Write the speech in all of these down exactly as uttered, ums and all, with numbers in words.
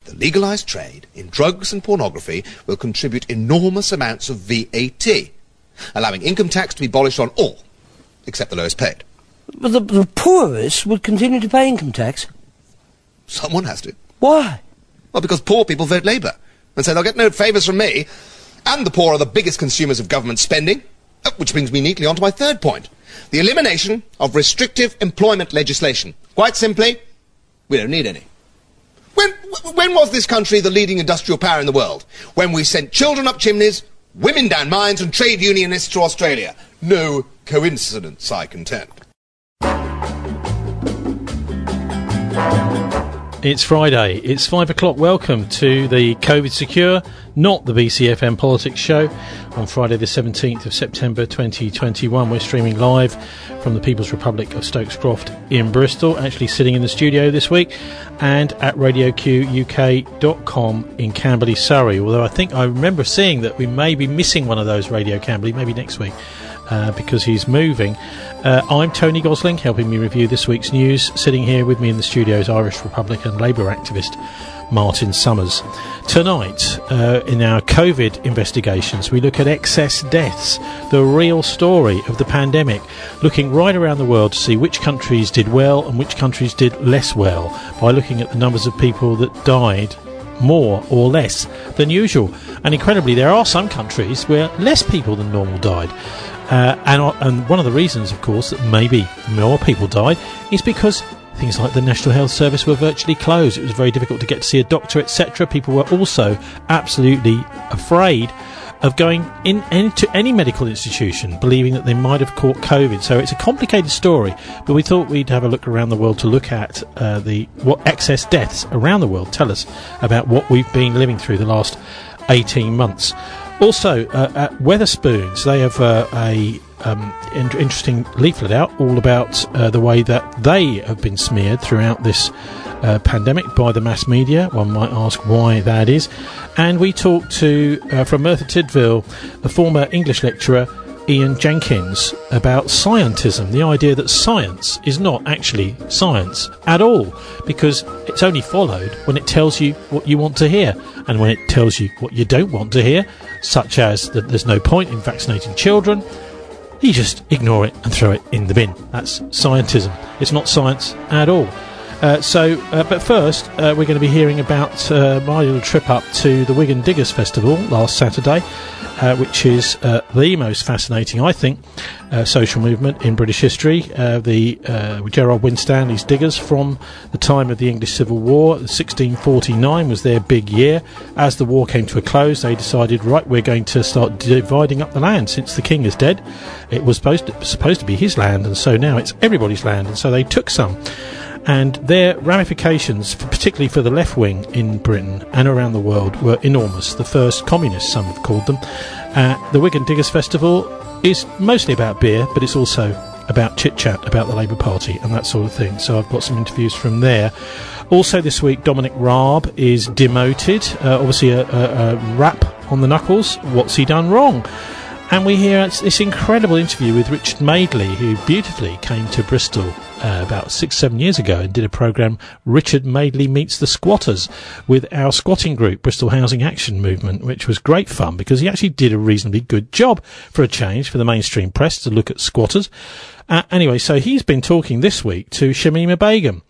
The legalised trade in drugs and pornography will contribute enormous amounts of V A T, allowing income tax to be abolished on all, except the lowest paid. But the, the poorest would continue to pay income tax? Someone has to. Why? Well, because poor people vote Labour, and so they'll get no favours from me. And the poor are the biggest consumers of government spending, uh, which brings me neatly on to my third point. The elimination of restrictive employment legislation. Quite simply, we don't need any. When, when was this country the leading industrial power in the world? When we sent children up chimneys, women down mines, and trade unionists to Australia. No coincidence, I contend. It's Friday, it's five o'clock. Welcome to the COVID Secure, not the B C F M Politics Show. On Friday the seventeenth of September twenty twenty-one, we're streaming live from the People's Republic of Stokes Croft in Bristol, actually sitting in the studio this week, and at radio q u k dot com in Camberley, Surrey. Although I think I remember seeing that we may be missing one of those Radio Camberley, maybe next week, uh, because he's moving. Uh, I'm Tony Gosling, helping me review this week's news. Sitting here with me in the studio is Irish Republican Labour activist Martin Summers. Tonight, uh, in our COVID investigations, we look at excess deaths, the real story of the pandemic, looking right around the world to see which countries did well and which countries did less well, by looking at the numbers of people that died more or less than usual. And incredibly, there are some countries where less people than normal died. Uh, and, and one of the reasons, of course, that maybe more people died is because things like the National Health Service were virtually closed. It was very difficult to get to see a doctor, et cetera. People were also absolutely afraid of going in into any medical institution, believing that they might have caught COVID. So it's a complicated story, but we thought we'd have a look around the world to look at uh, the what excess deaths around the world tell us about what we've been living through the last eighteen months. Also, uh, at Wetherspoons, they have uh, a um, in- interesting leaflet out all about uh, the way that they have been smeared throughout this uh, pandemic by the mass media. One might ask why that is. And we talked to, uh, from Merthyr Tydfil, a former English lecturer, Ian Jenkins, about scientism, the idea that science is not actually science at all, because it's only followed when it tells you what you want to hear, and when it tells you what you don't want to hear, such as that there's no point in vaccinating children, you just ignore it and throw it in the bin. That's scientism. It's not science at all. Uh, so, uh, but first, uh, we're going to be hearing about uh, my little trip up to the Wigan Diggers Festival last Saturday, uh, which is uh, the most fascinating, I think, uh, social movement in British history. Uh, the uh, Gerard Winstanley's Diggers, from the time of the English Civil War, sixteen forty-nine was their big year. As the war came to a close, they decided, right, we're going to start dividing up the land. Since the king is dead, it was supposed to, supposed to be his land, and so now it's everybody's land, and so they took some. And their ramifications, particularly for the left wing in Britain and around the world, were enormous. The first communists, some have called them. Uh, the Wigan Diggers Festival is mostly about beer, but it's also about chit-chat about the Labour Party and that sort of thing. So I've got some interviews from there. Also this week, Dominic Raab is demoted. Uh, obviously a, a, a rap on the knuckles. What's he done wrong? And we hear this incredible interview with Richard Madeley, who beautifully came to Bristol uh, about six, seven years ago and did a programme, Richard Madeley Meets the Squatters, with our squatting group, Bristol Housing Action Movement, which was great fun because he actually did a reasonably good job for a change for the mainstream press to look at squatters. Uh, anyway, so he's been talking this week to Shamima Begum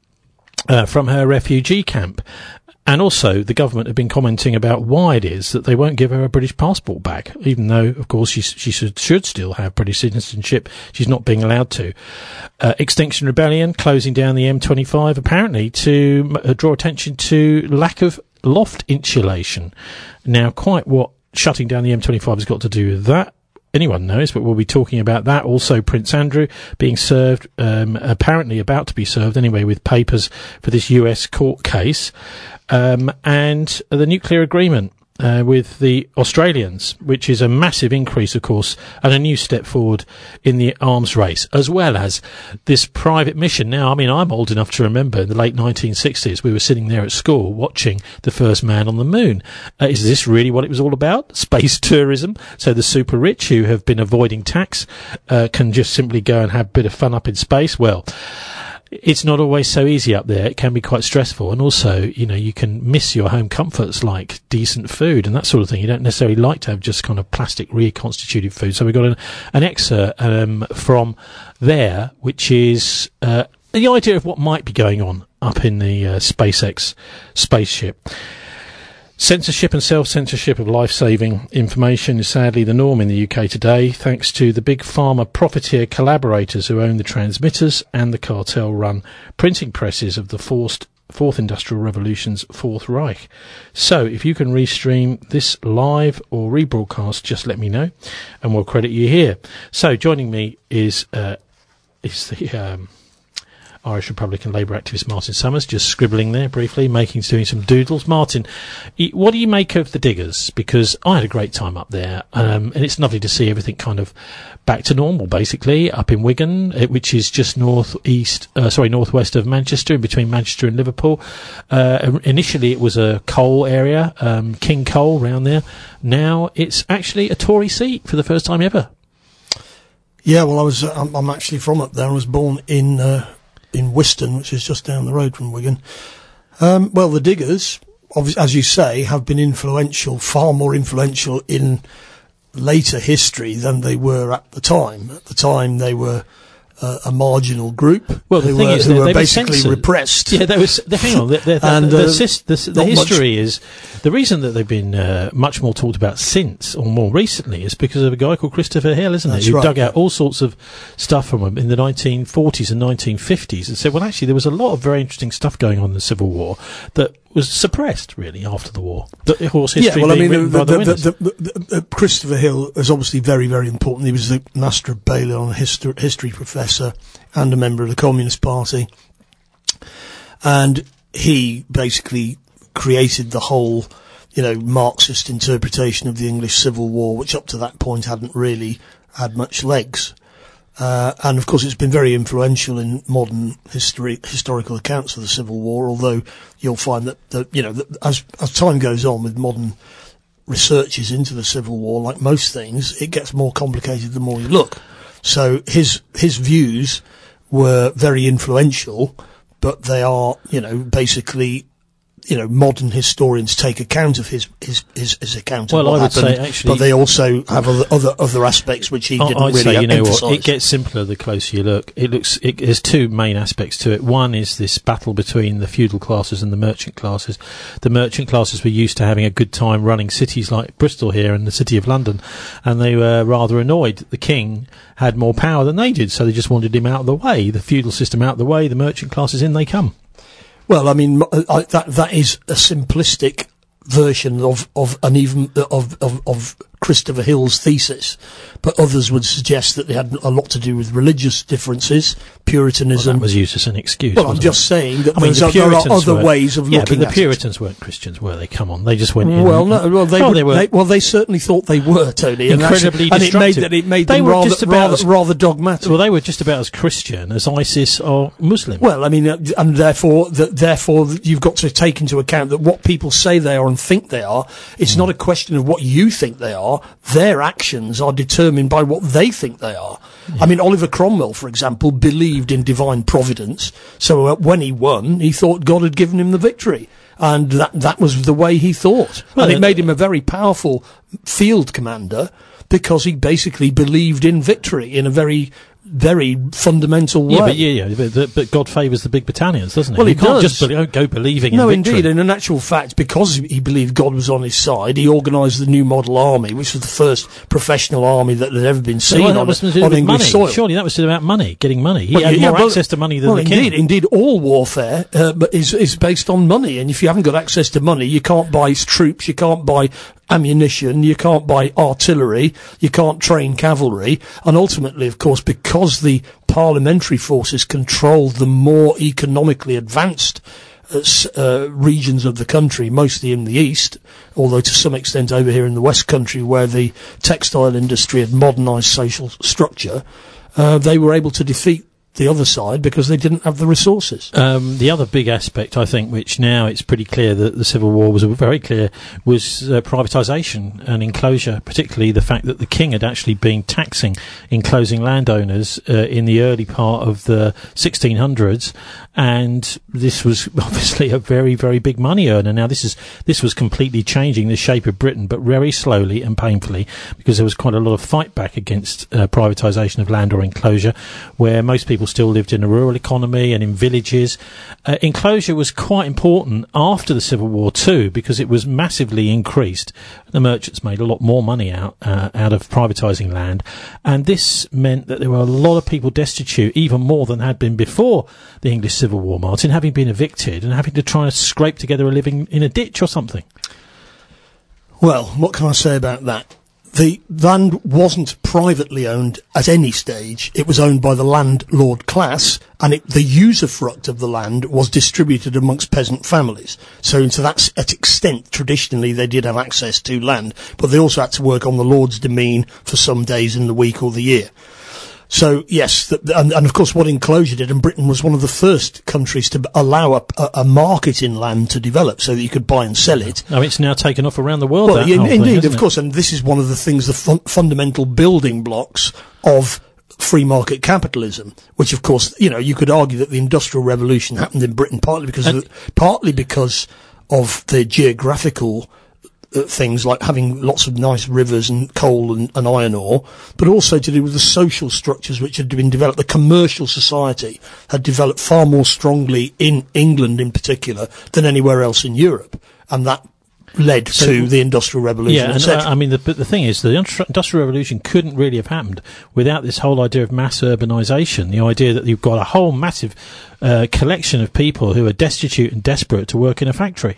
uh, from her refugee camp. And also, the government have been commenting about why it is that they won't give her a British passport back, even though, of course, she, she should, should still have British citizenship. She's not being allowed to. Uh, Extinction Rebellion closing down the M twenty-five, apparently, to uh, draw attention to lack of loft insulation. Now, quite what shutting down the M twenty-five has got to do with that, anyone knows, but we'll be talking about that. Also, Prince Andrew being served, um, apparently about to be served anyway, with papers for this U S court case. Um, and the nuclear agreement uh, with the Australians, which is a massive increase, of course, and a new step forward in the arms race, as well as this private mission. Now, I mean, I'm old enough to remember in the late nineteen sixties, we were sitting there at school watching the first man on the moon. Uh, is this really what it was all about? Space tourism? So the super rich who have been avoiding tax uh, can just simply go and have a bit of fun up in space? Well, it's not always so easy up there. It can be quite stressful, and also, you know, you can miss your home comforts like decent food and that sort of thing. You don't necessarily like to have just kind of plastic reconstituted food. So we've got an, an excerpt um, from there, which is uh, the idea of what might be going on up in the uh, SpaceX spaceship. Censorship and self-censorship of life-saving information is sadly the norm in the U K today, thanks to the big pharma profiteer collaborators who own the transmitters and the cartel-run printing presses of the forced Fourth Industrial Revolution's Fourth Reich. So, if you can restream this live or rebroadcast, just let me know, and we'll credit you here. So, joining me is uh, is the Um, Irish Republican Labour activist Martin Summers, just scribbling there briefly, making doing some doodles. Martin, what do you make of the Diggers? Because I had a great time up there, um, and it's lovely to see everything kind of back to normal, basically, up in Wigan, which is just north east, uh, sorry, northwest of Manchester, in between Manchester and Liverpool. Uh, initially, it was a coal area, um, King Coal round there. Now it's actually a Tory seat for the first time ever. Yeah, well, I was, uh, I'm, I'm actually from up there. I was born in. Uh in Whiston, which is just down the road from Wigan. Um, well, the Diggers, as you say, have been influential, far more influential in later history than they were at the time. At the time, they were uh, a marginal group. Well, the who thing were, is, who they, were they basically were repressed. Yeah, there was. The, hang on, the, the, and, the, the, uh, the, the, the history is the reason that they've been uh, much more talked about since, or more recently, is because of a guy called Christopher Hill, isn't That's it? Who right, dug yeah. out all sorts of stuff from him in the nineteen forties and nineteen fifties, and said, well, actually, there was a lot of very interesting stuff going on in the Civil War that was suppressed really after the war. The horse history yeah, well, I being mean, written the, by the, the, winners. the, the, the, the, Christopher Hill is obviously very, very important. He was the Master of Balliol, a history, history professor, and a member of the Communist Party. And he basically created the whole, you know, Marxist interpretation of the English Civil War, which up to that point hadn't really had much legs. Uh, and of course it's been very influential in modern history, historical accounts of the Civil War, although you'll find that, that you know, that as, as time goes on with modern researches into the Civil War, like most things, it gets more complicated the more you look. So his, his views were very influential, but they are, you know, basically, you know, modern historians take account of his his his, his account of well, what I would happened, say actually, but they also have other other, other aspects which he I- didn't I'd really say, you know emphasise. what, it gets simpler the closer you look. It looks, it, there's two main aspects to it. One is this battle between the feudal classes and the merchant classes. The merchant classes were used to having a good time running cities like Bristol here and the City of London, and they were rather annoyed that the king had more power than they did, so they just wanted him out of the way. The feudal system out of the way, the merchant classes in they come. Well, I mean, I, that that is a simplistic version of of an even of of, of Christopher Hill's thesis, but others would suggest that they had a lot to do with religious differences, Puritanism. Well, that was used as an excuse. Well, I'm wasn't just it? saying that I mean, there's the a, there are Puritans other were- ways of yeah, looking but the at Puritans weren't Christians, were they? Come on, they just went it. in. Well, no, well, they, Oh, would, they were they, well, they certainly thought they were, Tony, and incredibly actually, and it made destructive. that it made They them were rather just about rather, as- rather dogmatic. Well, they were just about as Christian as ISIS or Muslim. Well, I mean, uh, and therefore, that therefore, you've got to take into account that what people say they are and think they are, it's mm. not a question of what you think they are. Their actions are determined by what they think they are. Yeah. I mean, Oliver Cromwell, for example, believed in divine providence. So uh, when he won, he thought God had given him the victory. And that that was the way he thought. Well, and it uh, made him a very powerful field commander because he basically believed in victory in a very, very fundamental way. Yeah, but, yeah, yeah, but, but God favours the big battalions, doesn't he? Well, you he can't does. just be- go believing No, in victory. indeed. And in actual fact, because he believed God was on his side, he organised the New Model Army, which was the first professional army that had ever been seen well, that on, was to do on with English money. soil. Surely that was about money, getting money. He Well, had yeah, more well- access to money than well, the indeed, king. indeed, all warfare uh, but is is based on money, and if you haven't got access to money, you can't buy troops, you can't buy ammunition, you can't buy artillery, you can't train cavalry, and ultimately, of course, because the parliamentary forces controlled the more economically advanced uh, s- uh, regions of the country, mostly in the east, although to some extent over here in the west country, where the textile industry had modernised social structure, uh, they were able to defeat the other side because they didn't have the resources. Um, the other big aspect, I think, which now it's pretty clear that the Civil War was very clear, was uh, privatisation and enclosure, particularly the fact that the king had actually been taxing enclosing landowners uh, in the early part of the sixteen hundreds, and this was obviously a very, very big money earner. Now, this is this was completely changing the shape of Britain, but very slowly and painfully, because there was quite a lot of fight back against uh, privatisation of land or enclosure, where most people still lived in a rural economy and in villages. Uh, enclosure was quite important after the Civil War too, because it was massively increased. The merchants made a lot more money out uh, out of privatising land, and this meant that there were a lot of people destitute, even more than had been before the English Civil War, Martin, having been evicted and having to try and scrape together a living in a ditch or something. Well, what can I say about that? The land wasn't privately owned at any stage. It was owned by the landlord class, and it, the usufruct of the land was distributed amongst peasant families. So to that extent, traditionally, they did have access to land, but they also had to work on the lord's demesne for some days in the week or the year. So, yes, th- and, and of course what enclosure did, and Britain was one of the first countries to allow a, a, a market in land to develop so that you could buy and sell it. Oh, it's now taken off around the world, Well, that yeah, whole indeed, thing, of it? course, and this is one of the things, the fun- fundamental building blocks of free market capitalism, which of course, you know, you could argue that the Industrial Revolution happened in Britain partly because of the, partly because of the geographical Uh, things like having lots of nice rivers and coal and, and iron ore, but also to do with the social structures which had been developed. The commercial society had developed far more strongly in England in particular than anywhere else in Europe, and that led So, to the Industrial Revolution, Yeah, and et cetera. uh, I mean, the, but the thing is, the Industrial Revolution couldn't really have happened without this whole idea of mass urbanisation, the idea that you've got a whole massive uh, collection of people who are destitute and desperate to work in a factory.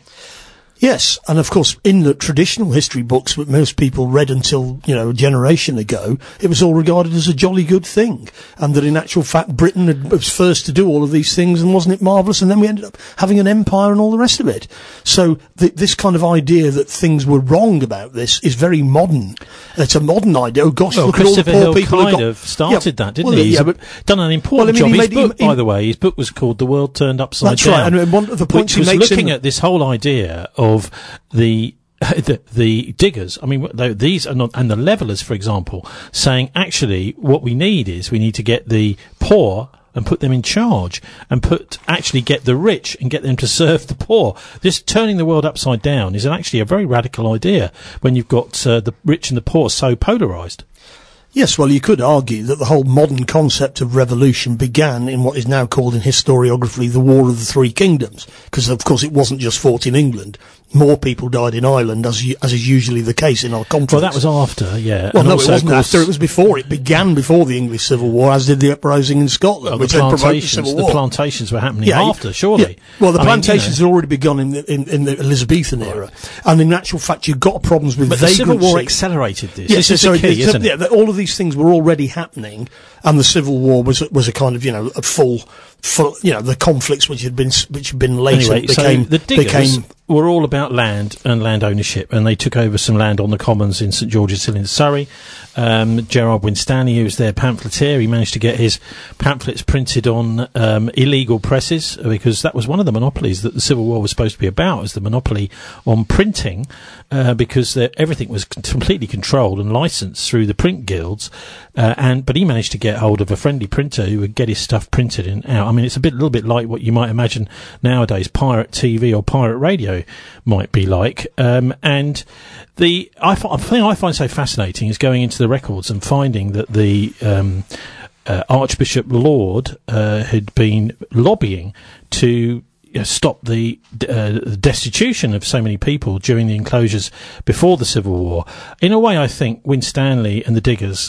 Yes, and of course, in the traditional history books that most people read until, you know, a generation ago, it was all regarded as a jolly good thing. And that in actual fact, Britain had, was first to do all of these things, and wasn't it marvellous? And then we ended up having an empire and all the rest of it. So th- this kind of idea that things were wrong about this is very modern. It's a modern idea. Oh gosh, Well, look at all the Christopher poor Hill people who kind got... of started Yeah, that, didn't well, he? He's yeah, but done an important well, I mean, job. he His made- book, he- by the way, his book was called The World Turned Upside That's Down. right, and one of the points which he was makes looking in- at this whole idea of the The, the diggers, I mean, th- these are not, and the levelers, for example, saying actually what we need is we need to get the poor and put them in charge, and put actually get the rich and get them to serve the poor. This turning the world upside down is actually a very radical idea when you've got uh, the rich and the poor so polarised. Yes, well, you could argue that the whole modern concept of revolution began in what is now called in historiography the War of the Three Kingdoms, because of course it wasn't just fought in England. More people died in Ireland, as as is usually the case in our conflicts. Well, that was after, yeah. Well, And no, also, it wasn't of course, after. It was before. It began before the English Civil War, as did the uprising in Scotland, well, which the then provoked the plantations, Civil the War. plantations were happening Yeah, after, surely. Yeah. Well, the I mean, plantations you know. had already begun in the, in, in the Elizabethan era, and in actual fact, you've got problems with But the vagrancy. Civil War accelerated this. Yes, this is so the key, it's- isn't yeah, it? that all of these things were already happening, and the Civil War was was a kind of, you know, a full, full, you know, the conflicts which had been which had been latent Anyway, became so the diggers became. were all about land and land ownership, and they took over some land on the Commons in St George's Hill in Surrey. Um, Gerard Winstanley, who was their pamphleteer, he managed to get his pamphlets printed on um, illegal presses, because that was one of the monopolies that the Civil War was supposed to be about, was the monopoly on printing, uh, because the, everything was c- completely controlled and licensed through the print guilds. Uh, and but he managed to get hold of a friendly printer who would get his stuff printed and out. I mean, it's a bit, a little bit like what you might imagine nowadays pirate T V or pirate radio might be like. Um, and the I f- the thing I find so fascinating is going into the records and finding that the um, uh, Archbishop Laud uh, had been lobbying to you know, stop the uh, destitution of so many people during the enclosures before the Civil War. In a way, I think Winstanley and the diggers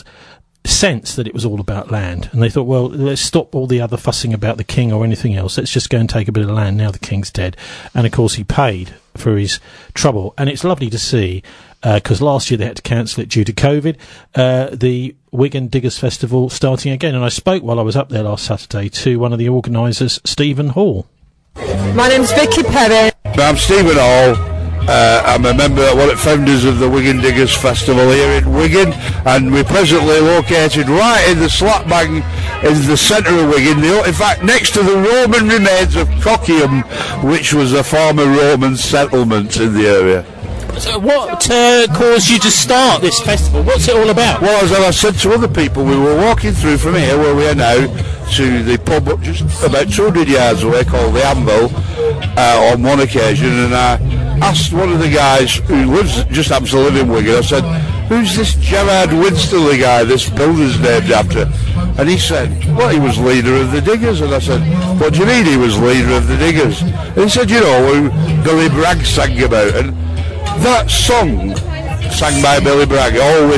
sense that it was all about land, and they thought, well, let's stop all the other fussing about the king or anything else, let's just go and take a bit of land now the king's dead. And of course he paid for his trouble, and it's lovely to see, because uh, last year they had to cancel it due to COVID, uh, the Wigan Diggers Festival starting again. And I spoke while I was up there last Saturday to one of the organisers, Stephen Hall. My name's Vicky Perry. I'm Stephen Hall. Uh, I'm a member, one of the founders of the Wigan Diggers Festival here in Wigan, and we're presently located right in the slap bang in the centre of Wigan, the, in fact next to the Roman remains of Coccium, which was a former Roman settlement in the area. So what uh, caused you to start this festival? What's it all about? Well, as I said to other people, we were walking through from here, where we are now, to the pub just about two hundred yards away called the Anvil uh, on one occasion, and I asked one of the guys who lives, just happens to live in Wigan, I said, who's this Gerard Winstanley guy this builder's named after? And he said, well, he was leader of the Diggers. And I said, what do you mean he was leader of the Diggers? And he said, you know, who Billy Bragg sang about. And that song, sang by Billy Bragg, always,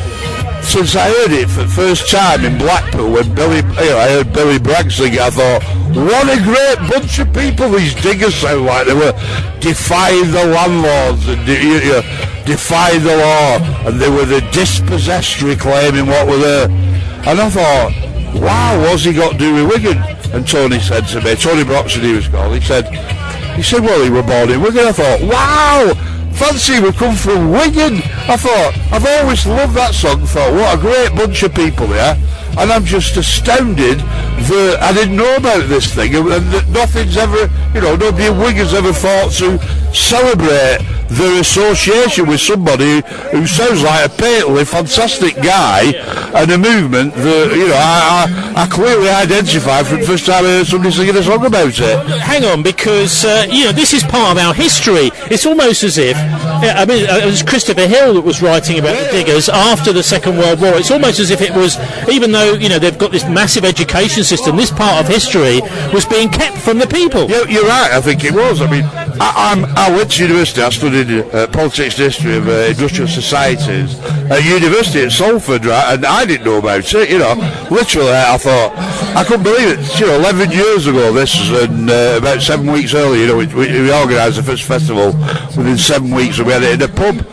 since I heard it for the first time in Blackpool, when Billy, you know, I heard Billy Bragg sing it, I thought, what a great bunch of people these diggers sound like. They were defying the landlords and de- you know, defying the law, and they were the dispossessed reclaiming what were there. And I thought, wow, what's he got to do with Wigan? And Tony said to me, Tony Broxton he was called, he said, he said, well, he were born in Wigan. I thought, wow, fancy we come from Wigan. I thought, I've always loved that song, thought, what a great bunch of people there. And I'm just astounded that I didn't know about this thing, and that nothing's ever, you know, nobody in Wigan's ever thought to celebrate their association with somebody who sounds like a patently fantastic guy and a movement that, you know, I, I, I clearly identify from the first time I heard somebody singing a song about it. Hang on, because, uh, you know, this is part of our history. It's almost as if, I mean, it was Christopher Hill that was writing about the Diggers after the Second World War. It's almost as if it was, even though, you know, they've got this massive education system, this part of history was being kept from the people. Yeah, you're right, I think it was. I mean, I, I'm, I went to university, I studied uh, politics and history of uh, industrial societies at university at Salford, right, and I didn't know about it, you know. Literally, I thought, I couldn't believe it. You know, eleven years ago this, and uh, about seven weeks earlier, you know, we, we, we organised the first festival within seven weeks, and we had it in a pub.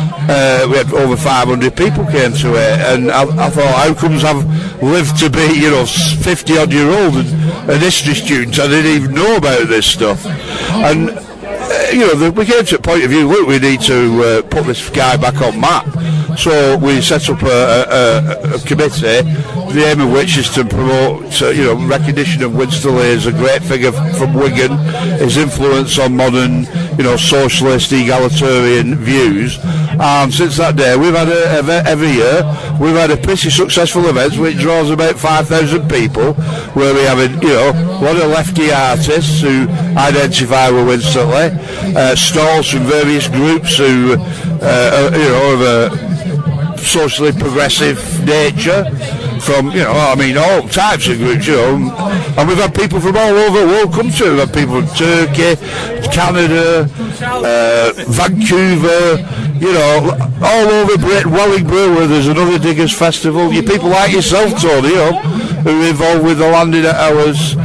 Uh, we had over five hundred people came to it, and I, I thought, how comes I've lived to be, you know, fifty odd year old and an history student, I didn't even know about this stuff. And uh, you know, the, we came to a point of view, look, we need to uh, put this guy back on map. So we set up a, a, a committee, the aim of which is to promote, uh, you know, recognition of Winstanley as a great figure from Wigan, his influence on modern, you know, socialist, egalitarian views. And since that day, we've had a, a, every year, we've had a pretty successful event which draws about five thousand people, where we have, a, you know, a lot of lefty artists who identify with Winstanley, uh, stalls from various groups who, uh, are, you know, have a socially progressive nature, from, you know, I mean, all types of groups, you know, and we've had people from all over the world come to it. We've had people from Turkey, Canada, uh, Vancouver, you know, all over Britain, Wellingborough, where there's another Diggers Festival. You people like yourself, Tony, you know, who are involved with the landing at ours,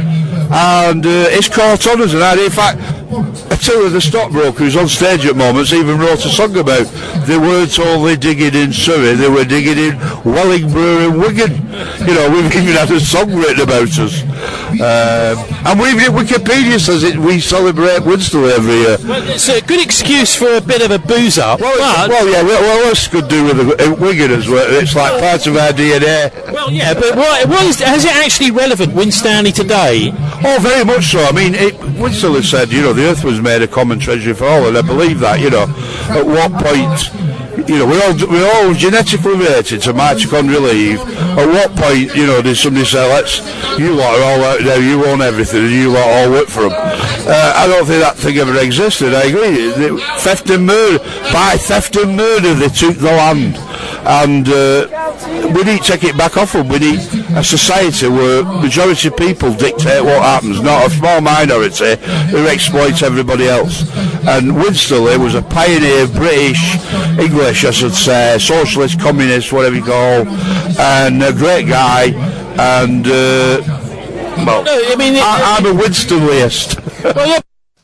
and uh, it's caught on us. And I, in fact, Attila the stockbroker, who's on stage at moments, even wrote a song about they weren't only digging in Surrey, they were digging in Wellingborough and Wigan. You know, we've even had a song written about us. Um, and we've Wikipedia says it, we celebrate Winstanley every year. Well, it's a good excuse for a bit of a booze up. Well, but well yeah, well, well, what's good do with the uh, Wigan as well? It's like part of our D N A. Well, yeah, but what, what is, has it actually relevant, Winstanley today? Oh, very much so. I mean, it, Winstanley said, you know, the earth was made a common treasury for all, and I believe that, you know. At what point, you know, we're all, we're all genetically related to mitochondrial Eve. At what point, you know, did somebody say, let's, you lot are all out now, you own everything, and you lot all work for them? Uh, I don't think that thing ever existed, I agree. Theft and murder, by theft and murder, they took the land. And uh, we need to take it back off them. We need a society where majority of people dictate what happens, not a small minority who exploit everybody else. And Winstanley was a pioneer, British, English, I should say, socialist, communist, whatever you call, and a great guy. And uh, well, no, I mean, it, I, I'm a Winstanleyist. Well, yeah.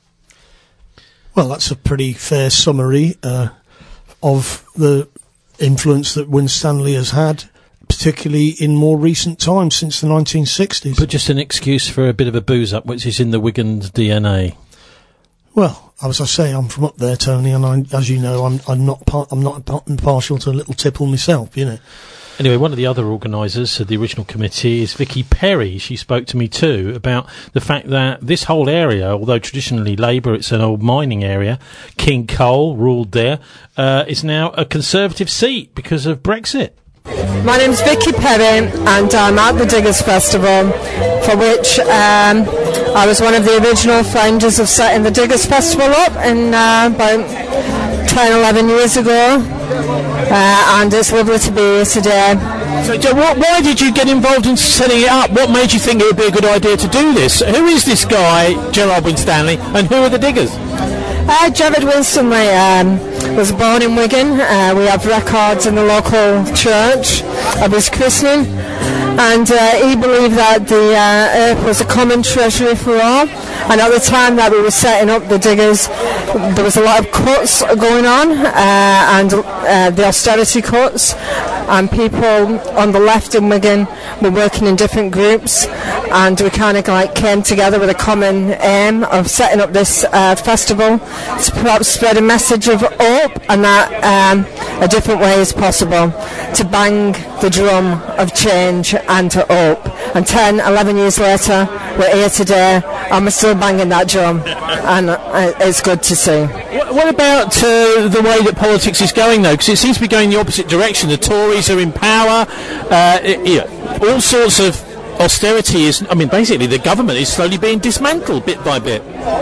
Well, that's a pretty fair summary uh, of the influence that Winstanley has had, particularly in more recent times, since the nineteen sixties. But just an excuse for a bit of a booze up, which is in the Wigan's D N A. Well, as I say, I'm from up there, Tony, and I, as you know, I'm I'm not par- I'm not partial to a little tipple myself, you know. Anyway, one of the other organisers of the original committee is Vicky Perry. She spoke to me too about the fact that this whole area, although traditionally Labour, it's an old mining area, King Coal ruled there, uh, is now a Conservative seat because of Brexit. My name's Vicky Perry and I'm at the Diggers Festival, for which um, I was one of the original founders of setting the Diggers Festival up in uh, about ten, eleven years ago, uh, and it's lovely to be here today. So, Joe, what, why did you get involved in setting it up? What made you think it would be a good idea to do this? Who is this guy, Gerard Winstanley, and who are the Diggers? Uh, Gerard Winstanley um, was born in Wigan. Uh, we have records in the local church of his christening, and uh, he believed that the uh, earth was a common treasury for all. And at the time that we were setting up the Diggers, there was a lot of cuts going on, uh, and uh, the austerity cuts, and people on the left in Wigan were working in different groups, and we kind of like came together with a common aim of setting up this uh, festival to perhaps spread a message of hope, and that um, a different way is possible, to bang the drum of change and to hope. And ten, eleven years later, we're here today, and we're still banging that drum, and uh, it's good to see. What, what about uh, the way that politics is going, though? Because it seems to be going the opposite direction. The Tories are in power, uh, it, yeah, all sorts of austerity is, I mean, basically the government is slowly being dismantled bit by bit.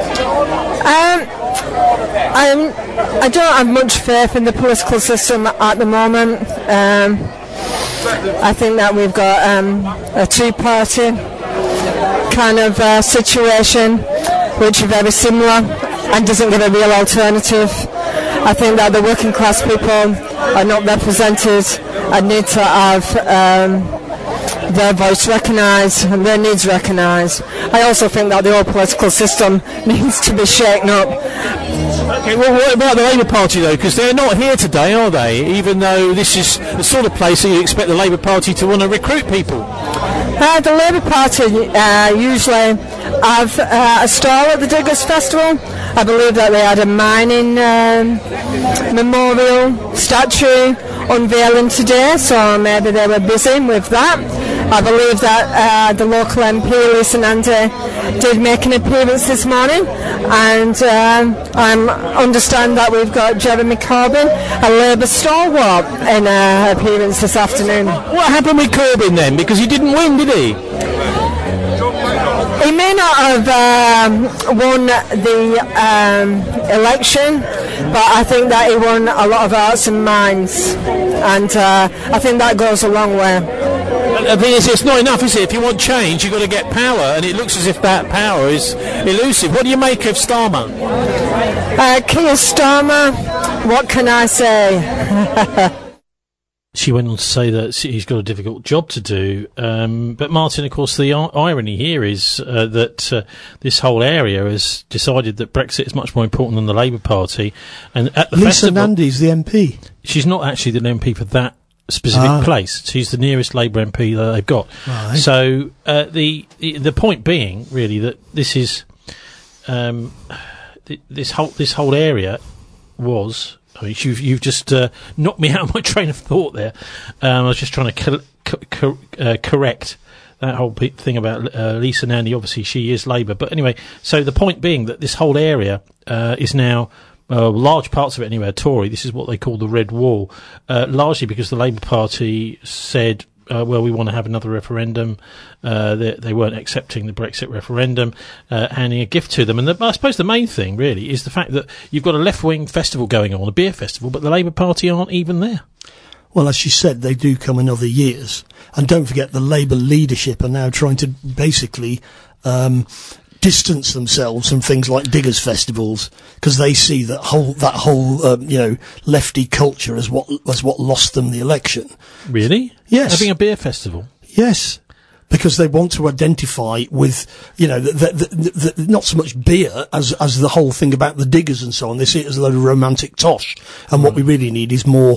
Um, I'm, I don't have much faith in the political system at the moment. Um, I think that we've got um, a two-party kind of uh, situation, which are very similar and doesn't give a real alternative. I think that the working class people are not represented and need to have um, their voice recognised and their needs recognised. I also think that the whole political system needs to be shaken up. Okay, well, what about the Labour Party, though? Because they're not here today, are they? Even though this is the sort of place that you expect the Labour Party to want to recruit people. Uh, the Labour Party uh, usually have uh, a stall at the Diggers Festival. I believe that they had a mining um, memorial statue unveiling today, so maybe they were busy with that. I believe that uh, the local M P, Lisa Nandy, did make an appearance this morning, and um, I understand that we've got Jeremy Corbyn, a Labour stalwart, in an uh, appearance this afternoon. What happened with Corbyn then? Because he didn't win, did he? He may not have um, won the um, election, but I think that he won a lot of hearts and minds, and uh, I think that goes a long way. The thing is, it's not enough, is it? If you want change, you've got to get power, and it looks as if that power is elusive. What do you make of Starmer? Uh, Keir Starmer, what can I say? She went on to say that he's got a difficult job to do. Um, but, Martin, of course, the ir- irony here is uh, that uh, this whole area has decided that Brexit is much more important than the Labour Party. And at the Lisa festival, Nandy's the M P. She's not actually the M P for that specific ah. place. She's the nearest Labour M P that they've got. Right. So uh, the, the the point being, really, that this is um, th- this whole this whole area was. I mean, you've, you've just uh, knocked me out of my train of thought there. Um, I was just trying to co- co- uh, correct that whole pe- thing about uh, Lisa Nandy. Obviously, she is Labour. But anyway, so the point being that this whole area uh, is now, uh, large parts of it anyway, are Tory. This is what they call the Red Wall, uh, largely because the Labour Party said, Uh, well, we want to have another referendum. Uh, they, they weren't accepting the Brexit referendum, uh, handing a gift to them. And the, I suppose the main thing, really, is the fact that you've got a left-wing festival going on, a beer festival, but the Labour Party aren't even there. Well, as she said, they do come in other years. And don't forget, the Labour leadership are now trying to basically um, distance themselves from things like diggers' festivals, because they see that whole that whole um, you know lefty culture as what as what lost them the election. Really? Yes. Having a beer festival? Yes. Because they want to identify with, you know, the, the, the, the, not so much beer as as the whole thing about the diggers and so on. They see it as a load of romantic tosh, and mm. what we really need is more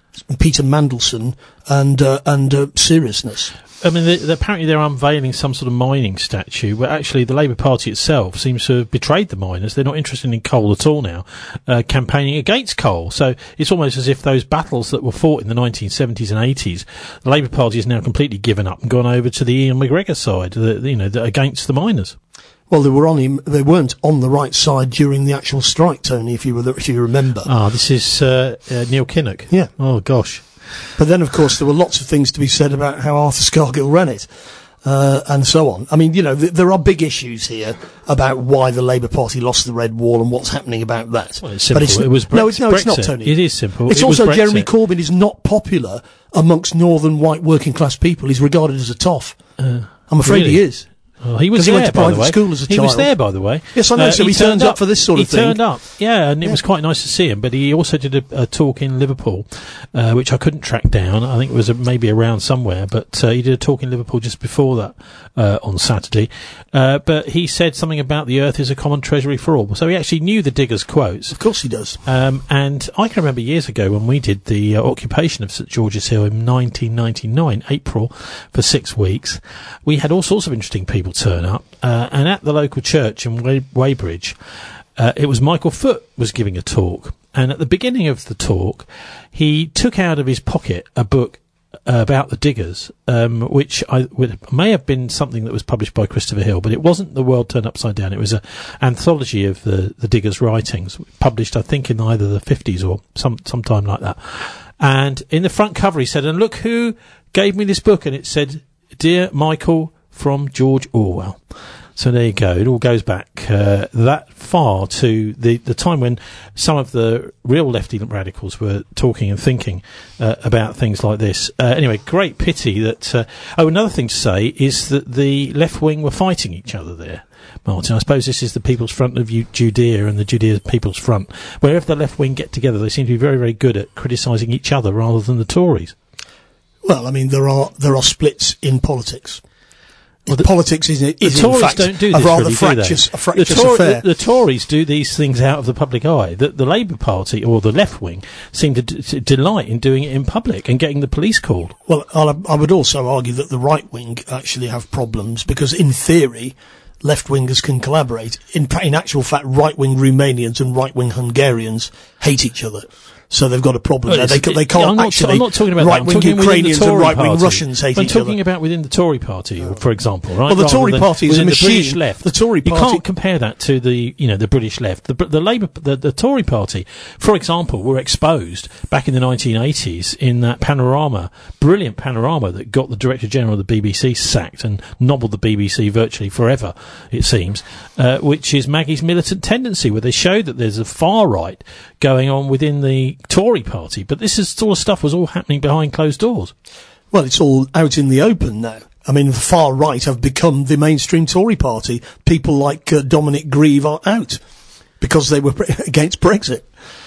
Peter Mandelson and uh, and uh, seriousness. I mean, they, they, apparently they're unveiling some sort of mining statue, but actually the Labour Party itself seems to have betrayed the miners. They're not interested in coal at all now, uh, campaigning against coal. So it's almost as if those battles that were fought in the nineteen seventies and eighties, the Labour Party has now completely given up and gone over to the Ian McGregor side, the, you know, the, against the miners. Well, they were on him. They weren't on the right side during the actual strike, Tony. If you were, if you remember. Ah, this is uh, uh, Neil Kinnock. Yeah. Oh gosh. But then, of course, there were lots of things to be said about how Arthur Scargill ran it, uh, and so on. I mean, you know, th- there are big issues here about why the Labour Party lost the Red Wall and what's happening about that. Well, it's simple. But it's, it was Brexit. no, it's, no, it's not, Brexit. Tony. It is simple. It's it also was Jeremy Corbyn is not popular amongst northern white working class people. He's regarded as a toff. Uh, I'm afraid really? he is. Oh, he was he there, went to by private the way. school as a he child. was there, by the way. Yes, I know. Uh, so he, he turns up, up for this sort he of thing. He turned up, yeah, and yeah. it was quite nice to see him. But he also did a, a talk in Liverpool, uh, which I couldn't track down. I think it was a, maybe around somewhere, but uh, he did a talk in Liverpool just before that uh, on Saturday. Uh, but he said something about the earth is a common treasury for all. So he actually knew the Diggers' quotes. Of course he does. Um, and I can remember years ago when we did the uh, occupation of St George's Hill in nineteen ninety-nine, April, for six weeks. We had all sorts of interesting people turn up, uh, and at the local church in Way- Weybridge, uh, it was Michael Foot was giving a talk. And at the beginning of the talk, he took out of his pocket a book Uh, about the Diggers, um, which I would, may have been something that was published by Christopher Hill, but it wasn't The World Turned Upside Down. It was an anthology of the, the Diggers' writings, published, I think, in either the fifties or some sometime like that. And in the front cover, he said, "And look who gave me this book," and it said, "Dear Michael, from George Orwell." So there you go. It all goes back uh, that far to the, the time when some of the real lefty radicals were talking and thinking uh, about things like this. Uh, anyway, great pity that... Uh, oh, another thing to say is that the left wing were fighting each other there, Martin. I suppose this is the People's Front of Judea and the Judea People's Front. Wherever the left wing get together, they seem to be very, very good at criticising each other rather than the Tories. Well, I mean, there are there are splits in politics. Well, the, politics is, is the in Tories fact don't do a this rather really, fractious, do they? a fractious the, Tor- affair. The, the Tories do these things out of the public eye. The, the Labour Party or the left wing seem to, d- to delight in doing it in public and getting the police called. Well, I'll, I would also argue that the right wing actually have problems because, in theory, left wingers can collaborate. In, in actual fact, right wing Romanians and right wing Hungarians hate each other. So they've got a problem well, there. They, they can't I'm not, actually. I'm not talking about right-wing Ukrainians and right-wing Russians hate I'm each other. I'm talking about within the Tory party, oh. for example, right? Well, the Rather Tory party is a machine. The British left. The Tory party. You can't compare that to the, you know, the British left. The, the Labour, the, the Tory party, for example, were exposed back in the nineteen eighties in that panorama, brilliant panorama that got the Director General of the B B C sacked and nobbled the B B C virtually forever, it seems, uh, which is Maggie's Militant Tendency, where they showed that there's a far right going on within the Tory party. But this is sort of stuff was all happening behind closed doors. Well, it's all out in the open now. I mean, the far right have become the mainstream Tory party. People like uh, Dominic Grieve are out because they were pre- against Brexit.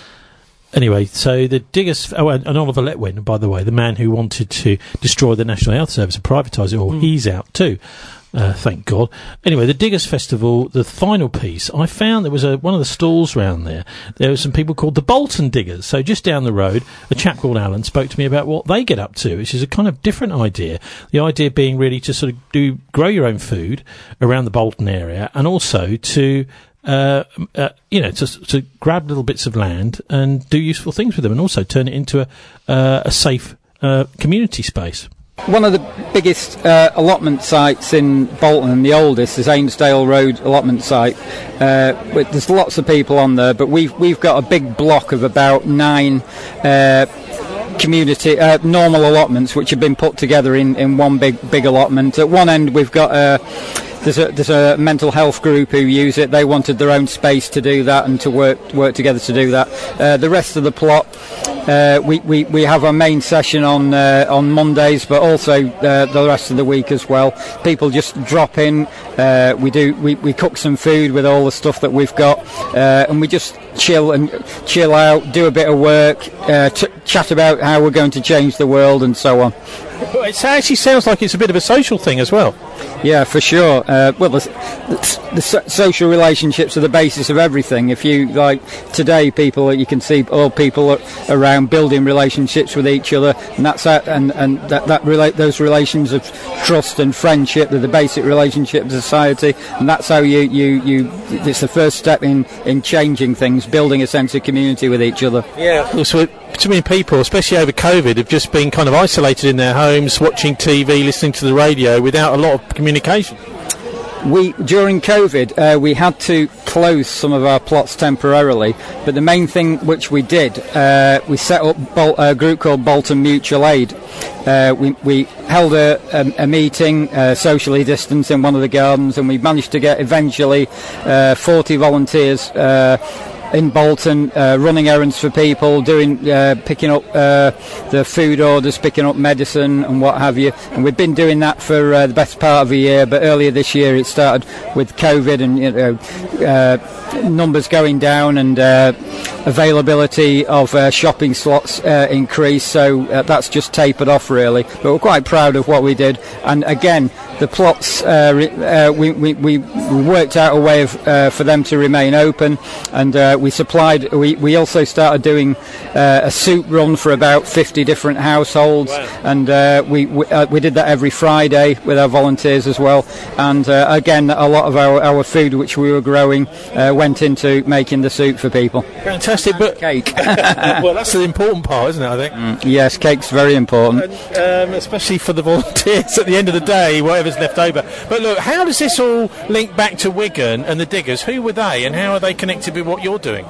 Anyway, so the Diggers... Oh, and Oliver Letwin, by the way, the man who wanted to destroy the National Health Service and privatise it all, mm. he's out too. Uh, thank God. Anyway, the Diggers Festival, the final piece, I found there was a, one of the stalls round there. There were some people called the Bolton Diggers. So just down the road, a chap called Alan spoke to me about what they get up to, which is a kind of different idea. The idea being really to sort of do grow your own food around the Bolton area and also to... Uh, uh, you know, to, to grab little bits of land and do useful things with them and also turn it into a, uh, a safe uh, community space. One of the biggest uh, allotment sites in Bolton, and the oldest, is Amesdale Road allotment site. Uh, there's lots of people on there, but we've we've got a big block of about nine uh, community uh, normal allotments, which have been put together in, in one big big allotment. At one end, we've got a There's a, there's a mental health group who use it. They wanted their own space to do that and to work work together to do that. Uh, the rest of the plot, uh, we, we, we have our main session on uh, on Mondays, but also uh, the rest of the week as well. People just drop in. Uh, we do we, we cook some food with all the stuff that we've got, uh, and we just chill and chill out, do a bit of work, uh, t- chat about how we're going to change the world and so on. Well, it actually sounds like it's a bit of a social thing as well. Yeah, for sure. Uh, well, the, the, the so- social relationships are the basis of everything. If you, like, today people, you can see all people around building relationships with each other, and that's that, and, and that, that relate those relations of trust and friendship, they're the basic relationship of society, and that's how you, you, you it's the first step in, in changing things, building a sense of community with each other. Yeah. So too many people, especially over COVID, have just been kind of isolated in their homes, watching T V, listening to the radio, without a lot of communication. We during COVID, uh, we had to close some of our plots temporarily, but the main thing which we did, uh, we set up Bol- a group called Bolton Mutual Aid. Uh, we, we held a, a, a meeting, uh, socially distanced, in one of the gardens, and we managed to get eventually uh, forty volunteers Uh, in Bolton, uh, running errands for people, doing, uh, picking up uh, the food orders, picking up medicine and what have you. And we've been doing that for uh, the best part of a year. But earlier this year, it started with COVID and you know, uh, numbers going down and uh, availability of uh, shopping slots uh, increased. So uh, that's just tapered off really. But we're quite proud of what we did. And again, the plots, uh, re- uh, we, we, we worked out a way of, uh, for them to remain open, and uh, we supplied. We, we also started doing uh, a soup run for about fifty different households, wow. and uh, we we, uh, we did that every Friday with our volunteers as well. And uh, again, a lot of our, our food which we were growing uh, went into making the soup for people. Fantastic, but cake. Well, that's the important part, isn't it? I think. Mm, yes, cake's very important, and, um, especially for the volunteers. At the end of the day, whatever's left over. But look, how does this all link back to Wigan and the Diggers? Who were they, and how are they connected with what you're doing?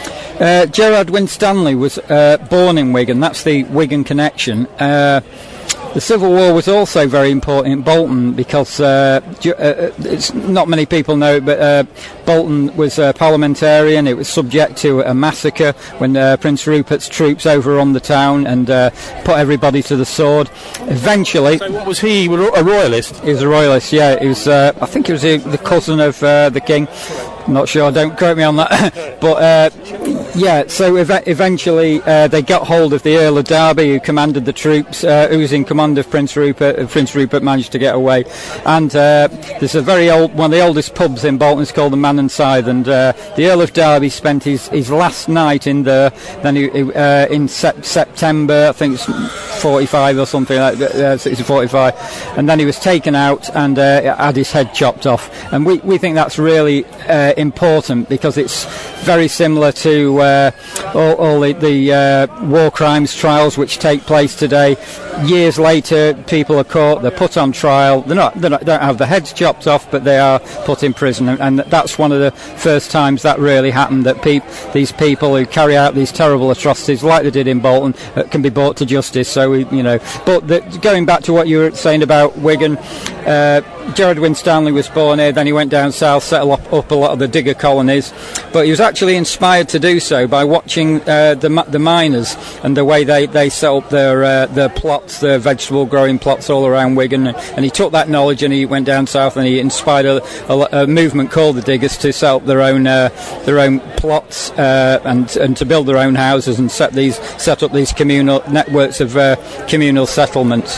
Uh, Gerard Winstanley was uh, born in Wigan. That's the Wigan connection. Uh, the Civil War was also very important in Bolton because uh, ju- uh, it's not many people know it, but uh, Bolton was a parliamentarian. It was subject to a massacre when uh, Prince Rupert's troops overrun the town and uh, put everybody to the sword. Eventually, so what was he? A royalist? He was a royalist. Yeah, he was. Uh, I think he was the, the cousin of uh, the king. I'm not sure, don't quote me on that. But uh, yeah, so ev- eventually uh, they got hold of the Earl of Derby, who commanded the troops, uh, who was in command of Prince Rupert. Uh, Prince Rupert managed to get away. And uh, there's a very old, one of the oldest pubs in Bolton, it's called the Man and Scythe, and uh, the Earl of Derby spent his, his last night in there, then he, uh, in sep- September, I think it's forty-five or something like that, uh, sixty forty-five, and then he was taken out and uh, had his head chopped off. And we, we think that's really uh, important because it's very similar to uh, all, all the, the uh, war crimes trials which take place today. Years later, people are caught, they're put on trial, they're not, they don't have their heads chopped off, but they are put in prison, and, and that's one of the first times that really happened, that peop- these people who carry out these terrible atrocities like they did in Bolton uh, can be brought to justice. So we, you know, but the, going back to what you were saying about Wigan, uh, Gerard Winstanley was born here, then he went down south, set up, up a lot of the digger colonies, but he was actually inspired to do so by watching uh, the the miners and the way they, they set up their uh, their plots, their vegetable growing plots all around Wigan, and he took that knowledge and he went down south and he inspired a, a, a movement called the Diggers to set up their own uh, their own plots uh, and and to build their own houses and set these set up these communal networks of uh, communal settlements.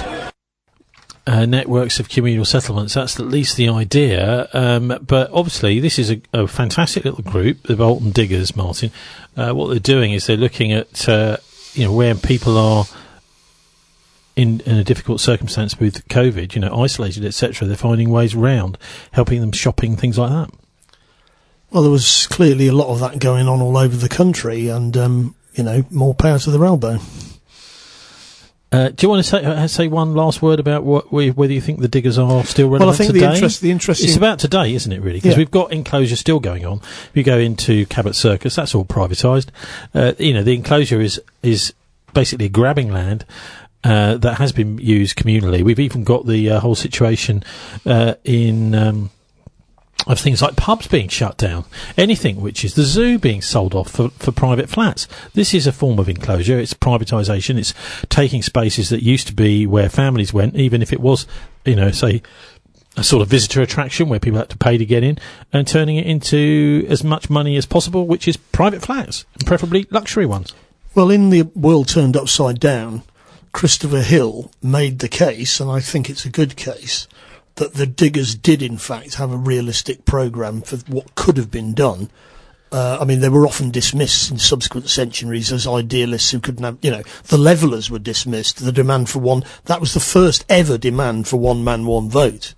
Uh, networks of communal settlements, that's at least the idea, um, but obviously this is a, a fantastic little group, the Bolton Diggers, Martin. Uh, what they're doing is they're looking at uh, you know, where people are in, in a difficult circumstance with COVID, you know, isolated, et cetera. They're finding ways around, helping them shopping, things like that. Well, there was clearly a lot of that going on all over the country, and um, you know, more power to the railbone. Uh, do you want to say uh, say one last word about what we, whether you think the Diggers are still relevant well, I think today? The, interest, the interesting... It's about today, isn't it, really? Because yeah. we've got enclosure still going on. If you go into Cabot Circus, that's all privatised. Uh, you know, the enclosure is is basically grabbing land uh, that has been used communally. We've even got the uh, whole situation uh, in... Um, of things like pubs being shut down, anything which is the zoo being sold off for, for private flats. This is a form of enclosure. It's privatisation. It's taking spaces that used to be where families went, even if it was, you know, say, a sort of visitor attraction where people had to pay to get in, and turning it into as much money as possible, which is private flats, and preferably luxury ones. Well, in The World Turned Upside Down, Christopher Hill made the case, and I think it's a good case, that the diggers did in fact have a realistic programme for what could have been done. Uh, I mean, they were often dismissed in subsequent centuries as idealists who couldn't have, you know, the Levellers were dismissed, the demand for one, that was the first ever demand for one man, one vote.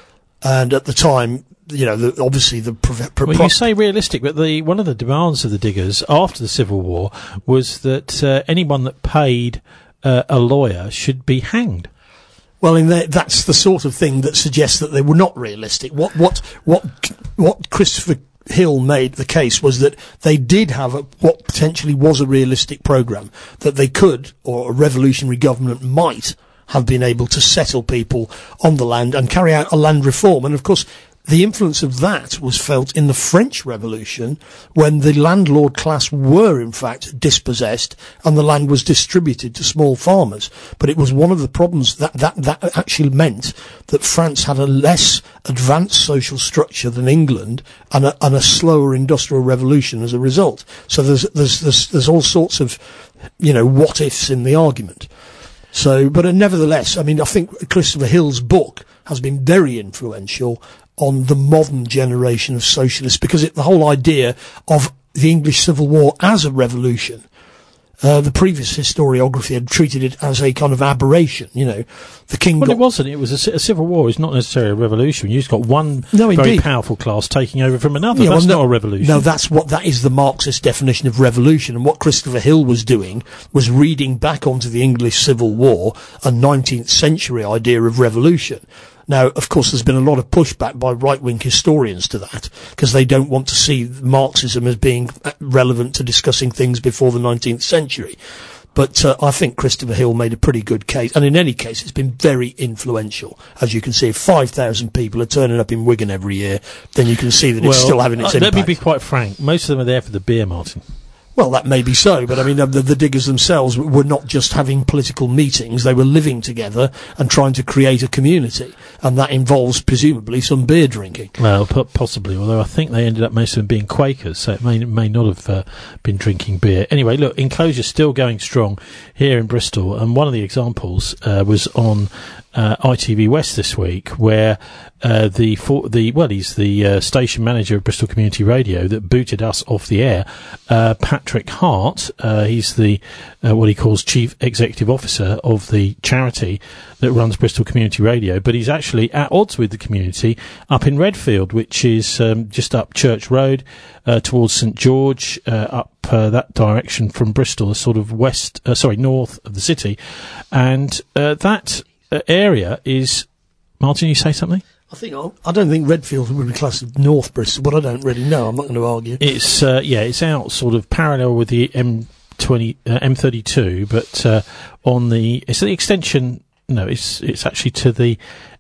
And at the time, you know, the, obviously the... Pro- pro- well, you say realistic, but the one of the demands of the diggers after the Civil War was that uh, anyone that paid uh, a lawyer should be hanged. Well, in the, that's the sort of thing that suggests that they were not realistic. What what what what Christopher Hill made the case was that they did have a, what potentially was a realistic programme, that they could, or a revolutionary government might have been able to settle people on the land and carry out a land reform. And of course, the influence of that was felt in the French Revolution, when the landlord class were in fact dispossessed and the land was distributed to small farmers. But it was one of the problems that that, that actually meant that France had a less advanced social structure than England, and a, and a slower industrial revolution as a result. So there's there's there's, there's all sorts of, you know, what ifs in the argument. So, but uh, nevertheless, I mean, I think Christopher Hill's book has been very influential on the modern generation of socialists, because it, the whole idea of the English Civil War as a revolution, uh, the previous historiography had treated it as a kind of aberration, you know. The king Well, got it wasn't. It was a, a civil war. It's not necessarily a revolution. You just got one No, very indeed. powerful class taking over from another. Yeah, That's well, no, not a revolution. No, that's what, that is the Marxist definition of revolution. And what Christopher Hill was doing was reading back onto the English Civil War a nineteenth century idea of revolution. Now, of course, there's been a lot of pushback by right-wing historians to that, because they don't want to see Marxism as being relevant to discussing things before the nineteenth century. But uh, I think Christopher Hill made a pretty good case. And in any case, it's been very influential. As you can see, if five thousand people are turning up in Wigan every year, then you can see that it's well, still having its uh, impact. Let me be quite frank. Most of them are there for the beer, Martin. Well, that may be so, but I mean, uh, the, the diggers themselves were not just having political meetings, they were living together and trying to create a community, and that involves, presumably, some beer drinking. Well, p- possibly, although I think they ended up most of them being Quakers, so it may may not have uh, been drinking beer. Anyway, look, Enclosure's still going strong here in Bristol, and one of the examples uh, was on uh, I T V West this week, where uh, the, for, the well, he's the uh, station manager of Bristol Community Radio that booted us off the air, uh, Patrick Hart. Uh, he's the uh, what he calls Chief Executive Officer of the charity that runs Bristol Community Radio, but he's actually at odds with the community up in Redfield, which is um, just up Church Road uh, towards St George, uh, up uh, that direction from Bristol, sort of west, uh, sorry, north of the city, and uh, that uh, area is. Martin, you say something? I think I'll, I don't think Redfield would be classed as North Bristol, but I don't really know. I'm not going to argue. It's uh, yeah, it's out sort of parallel with the M twenty, uh, M thirty-two, but uh, on the it's the extension. No, it's it's actually to the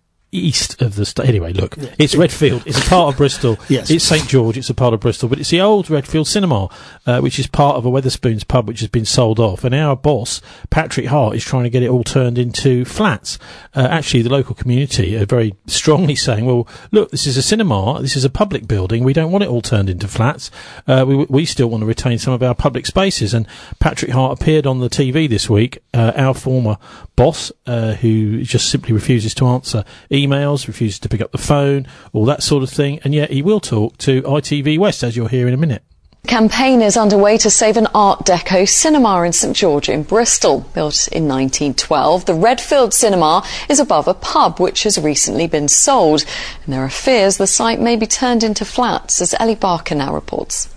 east of the state. Anyway, look, yeah. It's Redfield. It's a part of Bristol. Yes. It's St George. It's a part of Bristol, but it's the old Redfield Cinema, uh, which is part of a Wetherspoons pub, which has been sold off. And our boss, Patrick Hart, is trying to get it all turned into flats. Uh, actually, the local community are very strongly saying, well, look, this is a cinema. This is a public building. We don't want it all turned into flats. Uh, we, we still want to retain some of our public spaces. And Patrick Hart appeared on the T V this week, uh, our former boss, uh, who just simply refuses to answer emails, refuses to pick up the phone, all that sort of thing, and yet he will talk to I T V West, as you'll hear in a minute. Campaign is underway to save an Art Deco cinema in St George in Bristol. Built in nineteen twelve, the Redfield Cinema is above a pub which has recently been sold, and there are fears the site may be turned into flats, as Ellie Barker now reports.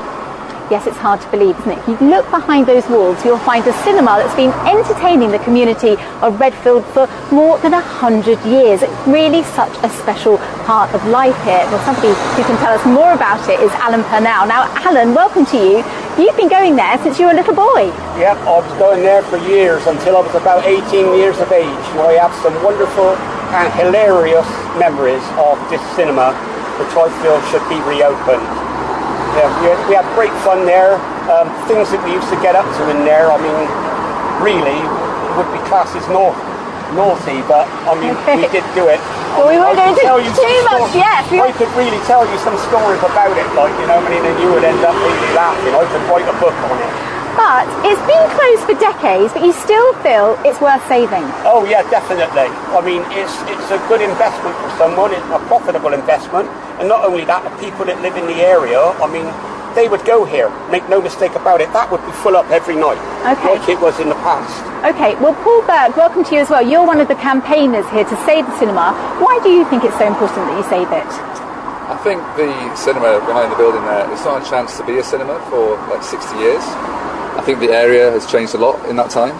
Yes, it's hard to believe, isn't it? If you look behind those walls, you'll find a cinema that's been entertaining the community of Redfield for more than a hundred years. It's really such a special part of life here. Well, somebody who can tell us more about it is Alan Purnell. Now, Alan, welcome to you. You've been going there since you were a little boy. Yep, I was going there for years until I was about eighteen years of age. And I have some wonderful and hilarious memories of this cinema, which I feel should be reopened. Yeah, we had, we had great fun there. Um, things that we used to get up to in there, I mean, really would be classed as naughty. naughty, but I mean, we did do it. Well, we won't go I could into tell you too some much stories- yet. We I won't- could really tell you some stories about it, like, you know, I mean, and you would end up really laughing. I could write a book on it. But it's been closed for decades, but you still feel it's worth saving. Oh yeah, definitely. I mean, it's it's a good investment for someone. It's a profitable investment, and not only that, the people that live in the area, I mean, they would go here. Make no mistake about it. That would be full up every night, Okay. like it was in the past. Okay, well, Paul Berg, welcome to you as well. You're one of the campaigners here to save the cinema. Why do you think it's so important that you save it? I think the cinema behind the building there, it's not a chance to be a cinema for like sixty years. I think the area has changed a lot in that time.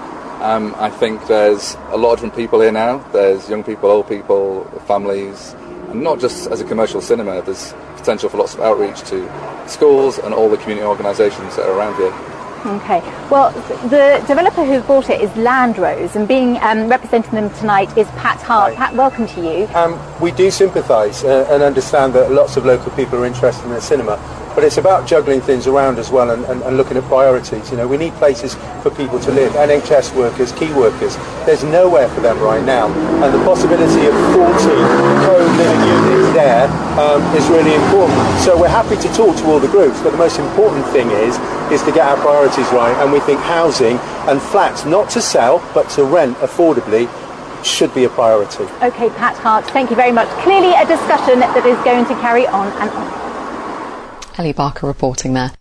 Um, I think there's a lot of different people here now. There's young people, old people, families, and not just as a commercial cinema. There's potential for lots of outreach to schools and all the community organisations that are around here. Okay, well, the developer who bought it is Landrose, and being um, representing them tonight is Pat Hart. Pat, welcome to you. Um, we do sympathise uh, and understand that lots of local people are interested in the cinema, but it's about juggling things around as well and, and, and looking at priorities. You know, we need places for people to live, N H S workers, key workers. There's nowhere for them right now, and the possibility of forty co-living units there um, is really important. So we're happy to talk to all the groups, but the most important thing is is to get our priorities right, and we think housing and flats, not to sell but to rent affordably, should be a priority. Okay, Pat Hart, thank you very much. Clearly a discussion that is going to carry on and on. Ellie Barker reporting there.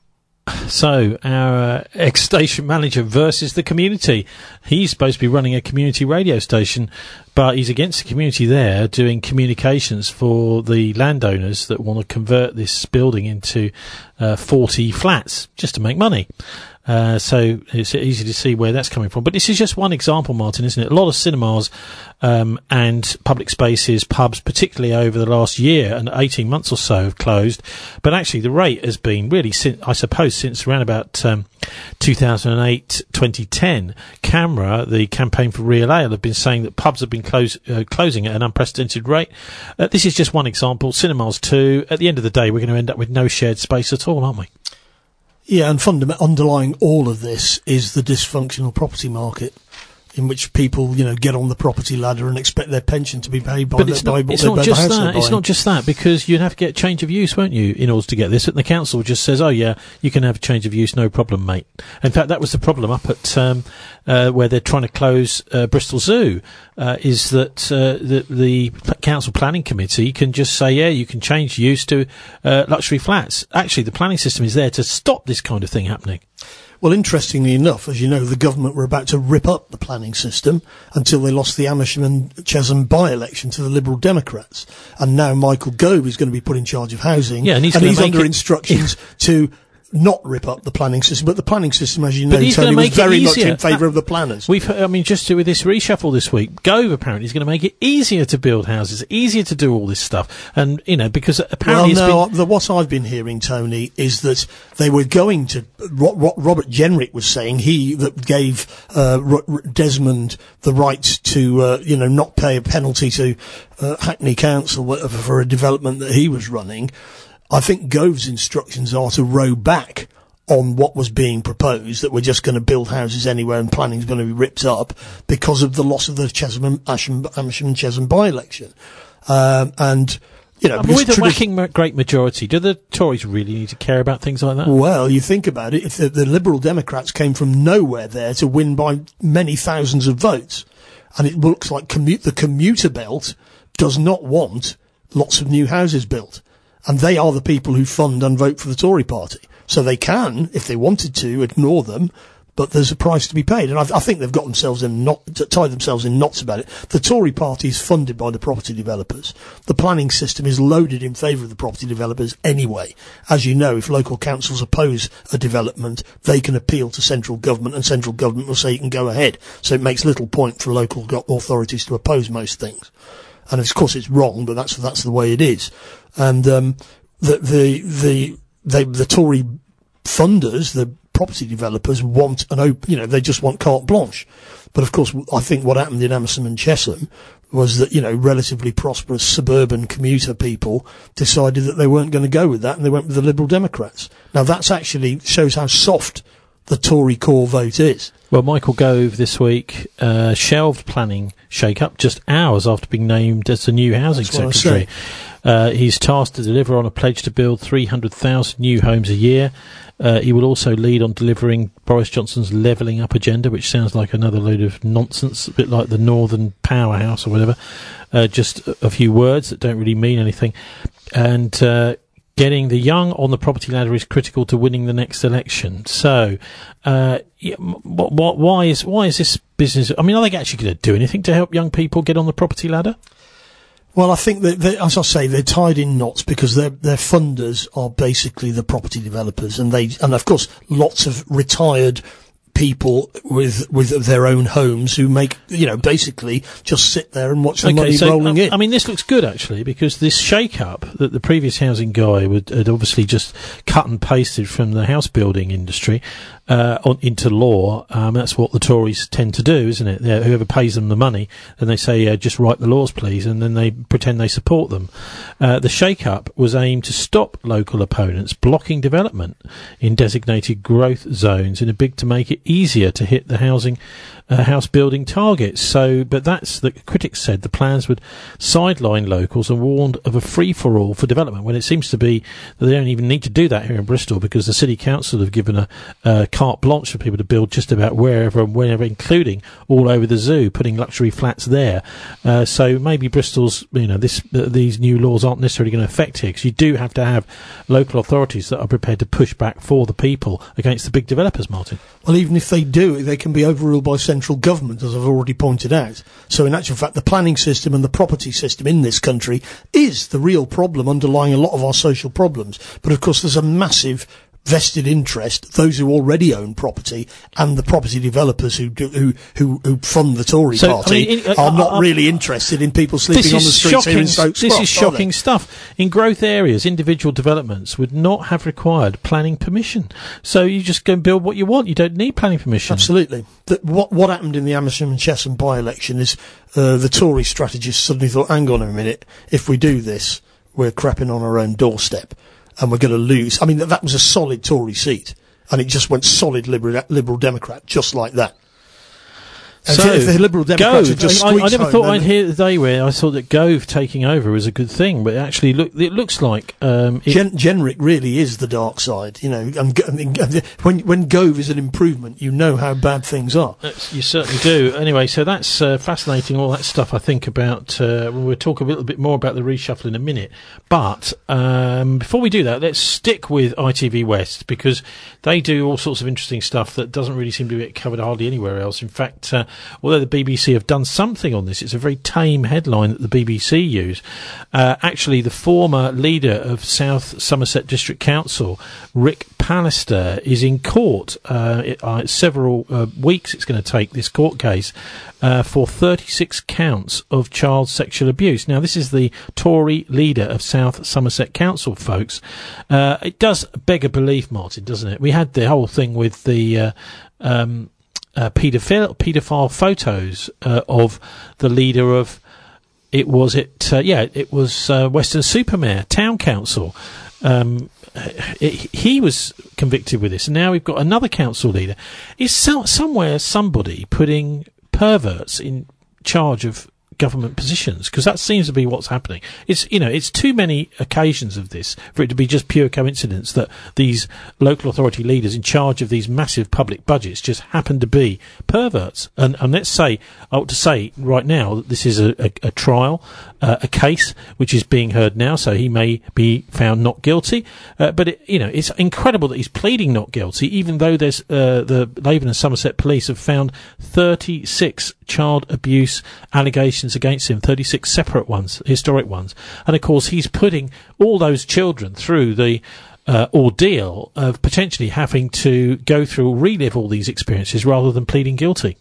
So, our uh, ex-station manager versus the community. He's supposed to be running a community radio station, but he's against the community there doing communications for the landowners that want to convert this building into uh, forty flats just to make money. Uh, so it's easy to see where that's coming from. But this is just one example, Martin, isn't it? A lot of cinemas um, and public spaces, pubs, particularly over the last year and eighteen months or so have closed. But actually the rate has been really, since, I suppose, since around about um, two thousand eight, twenty ten. CAMRA, the Campaign for Real Ale, have been saying that pubs have been close, uh, closing at an unprecedented rate. Uh, this is just one example. Cinemas too. At the end of the day, we're going to end up with no shared space at all, aren't we? Yeah, and fundam- underlying all of this is the dysfunctional property market, in which people, you know, get on the property ladder and expect their pension to be paid by, but the, it's by not, what it's they not buy the just house they're that. It's buying. not just that, because you'd have to get change of use, won't you, in order to get this? And the council just says, "Oh yeah, you can have a change of use, no problem, mate." In fact, that was the problem up at um, uh, where they're trying to close uh, Bristol Zoo. Uh, is that uh, the, the council planning committee can just say, "Yeah, you can change use to uh, luxury flats." Actually, the planning system is there to stop this kind of thing happening. Well, interestingly enough, as you know, the government were about to rip up the planning system until they lost the Amersham and Chesham by-election to the Liberal Democrats. And now Michael Gove is going to be put in charge of housing. Yeah, and he's, and gonna he's make under it, instructions to not rip up the planning system. But the planning system, as you know, But he's Tony, gonna was make it very much easier. in favour That- of the planners. We've, I mean, just to, with this reshuffle this week, Gove apparently is going to make it easier to build houses, easier to do all this stuff, and you know, because apparently well, it's no, the, what I've been hearing, Tony, is that they were going to. What, what Robert Jenrick was saying, he that gave uh, R- R- Desmond the right to, uh, you know, not pay a penalty to uh, Hackney Council whatever, for a development that he was running. I think Gove's instructions are to row back on what was being proposed, that we're just going to build houses anywhere and planning's going to be ripped up because of the loss of the Chesham and Amersham, Amersham and Chesham by-election. Um, and, you know, I mean, because with a tradi- whacking ma- great majority, do the Tories really need to care about things like that? Well, you think about it, if the, the Liberal Democrats came from nowhere there to win by many thousands of votes, and it looks like commute, the commuter belt does not want lots of new houses built. And they are the people who fund and vote for the Tory party. So they can, if they wanted to, ignore them, but there's a price to be paid. And I, I think they've got themselves in knot, tied themselves in knots about it. The Tory party is funded by the property developers. The planning system is loaded in favour of the property developers anyway. As you know, if local councils oppose a development, they can appeal to central government, and central government will say you can go ahead. So it makes little point for local go- authorities to oppose most things. And of course it's wrong, but that's that's the way it is. And um, the the the they, the Tory funders, the property developers, want an open, you know, they just want carte blanche. But of course, I think what happened in Amersham and Chesham was that, you know, relatively prosperous suburban commuter people decided that they weren't going to go with that, and they went with the Liberal Democrats. Now that's actually shows how soft the Tory core vote is. Well, Michael Gove this week uh, shelved planning shake-up just hours after being named as the new housing That's secretary. Uh, he's tasked to deliver on a pledge to build three hundred thousand new homes a year. Uh, he will also lead on delivering Boris Johnson's levelling up agenda, which sounds like another load of nonsense, a bit like the Northern Powerhouse or whatever. Uh, just a, a few words that don't really mean anything. And uh, getting the young on the property ladder is critical to winning the next election. So, uh, yeah, what, what, why is why is this business? I mean, are they actually going to do anything to help young people get on the property ladder? Well, I think that, they, as I say, they're tied in knots because their their funders are basically the property developers, and they and of course lots of retired people with with their own homes who make, you know, basically just sit there and watch the okay, money so, rolling uh, in. I mean, this looks good actually, because this shake-up that the previous housing guy would, had obviously just cut and pasted from the house building industry uh, on, into law. Um, that's what the Tories tend to do, isn't it? They're, whoever pays them the money, and they say, uh, just write the laws, please, and then they pretend they support them. Uh, the shake-up was aimed to stop local opponents blocking development in designated growth zones in a bid to make it easier to hit the housing uh, house building targets. So, but that's the critics said the plans would sideline locals and warned of a free for all for development. When it seems to be that they don't even need to do that here in Bristol, because the city council have given a uh, carte blanche for people to build just about wherever and whenever, including all over the zoo, putting luxury flats there. Uh, so maybe Bristol's, you know, this uh, these new laws aren't necessarily going to affect here, because you do have to have local authorities that are prepared to push back for the people against the big developers, Martin. Well, even if they do, they can be overruled by central government, as I've already pointed out. So in actual fact, the planning system and the property system in this country is the real problem underlying a lot of our social problems. But of course, there's a massive vested interest, those who already own property and the property developers who do, who, who who fund the Tory so, party I mean, in, uh, are not uh, really interested in people sleeping on the streets shocking, here in Stokes This Cross, is shocking stuff. In growth areas, individual developments would not have required planning permission. So you just go and build what you want. You don't need planning permission. Absolutely. The, what what happened in the Amersham and Chesham by-election is uh, the Tory strategists suddenly thought, hang on a minute, if we do this, we're crapping on our own doorstep. And we're going to lose. I mean, that, that was a solid Tory seat, and it just went solid Liberal, Liberal Democrat, just like that. And So, if the Liberal Democrats Gove, had just I, I squeaked never home, thought then- I'd hear the day where I thought that Gove taking over was a good thing, but actually, look, it looks like um, it, Gen- Generic really is the dark side, you know. And, Go- and when when Gove is an improvement, you know how bad things are. That's, you certainly do. Anyway, so that's uh, fascinating, all that stuff, I think, about... Uh, we'll talk a little bit more about the reshuffle in a minute. But um, before we do that, let's stick with I T V West, because they do all sorts of interesting stuff that doesn't really seem to be covered hardly anywhere else. In fact, uh, although the B B C have done something on this, it's a very tame headline that the B B C use. Uh, actually, the former leader of South Somerset District Council, Rick Pallister, is in court. Uh, it, uh, several uh, weeks it's going to take, this court case, uh, for thirty-six counts of child sexual abuse. Now, this is the Tory leader of South Somerset Council, folks. Uh, it does beg a belief, Martin, doesn't it? We had the whole thing with the... Uh, um, Uh, paedophile, paedophile photos uh, of the leader of it was it uh, yeah it was uh, Weston-super-Mare Town Council. Um, it, he was convicted with this, and now we've got another council leader. Is so, somewhere somebody putting perverts in charge of government positions? Because that seems to be what's happening. It's, you know, it's too many occasions of this for it to be just pure coincidence that these local authority leaders in charge of these massive public budgets just happen to be perverts. And, and let's say, I ought to say right now that this is a, a, a trial, uh, a case which is being heard now, so he may be found not guilty. Uh, but it, you know, it's incredible that he's pleading not guilty, even though there's uh, the Labour and Somerset Police have found thirty-six child abuse allegations against him, thirty-six separate ones, historic ones. And of course, he's putting all those children through the uh, ordeal of potentially having to go through, relive all these experiences rather than pleading guilty.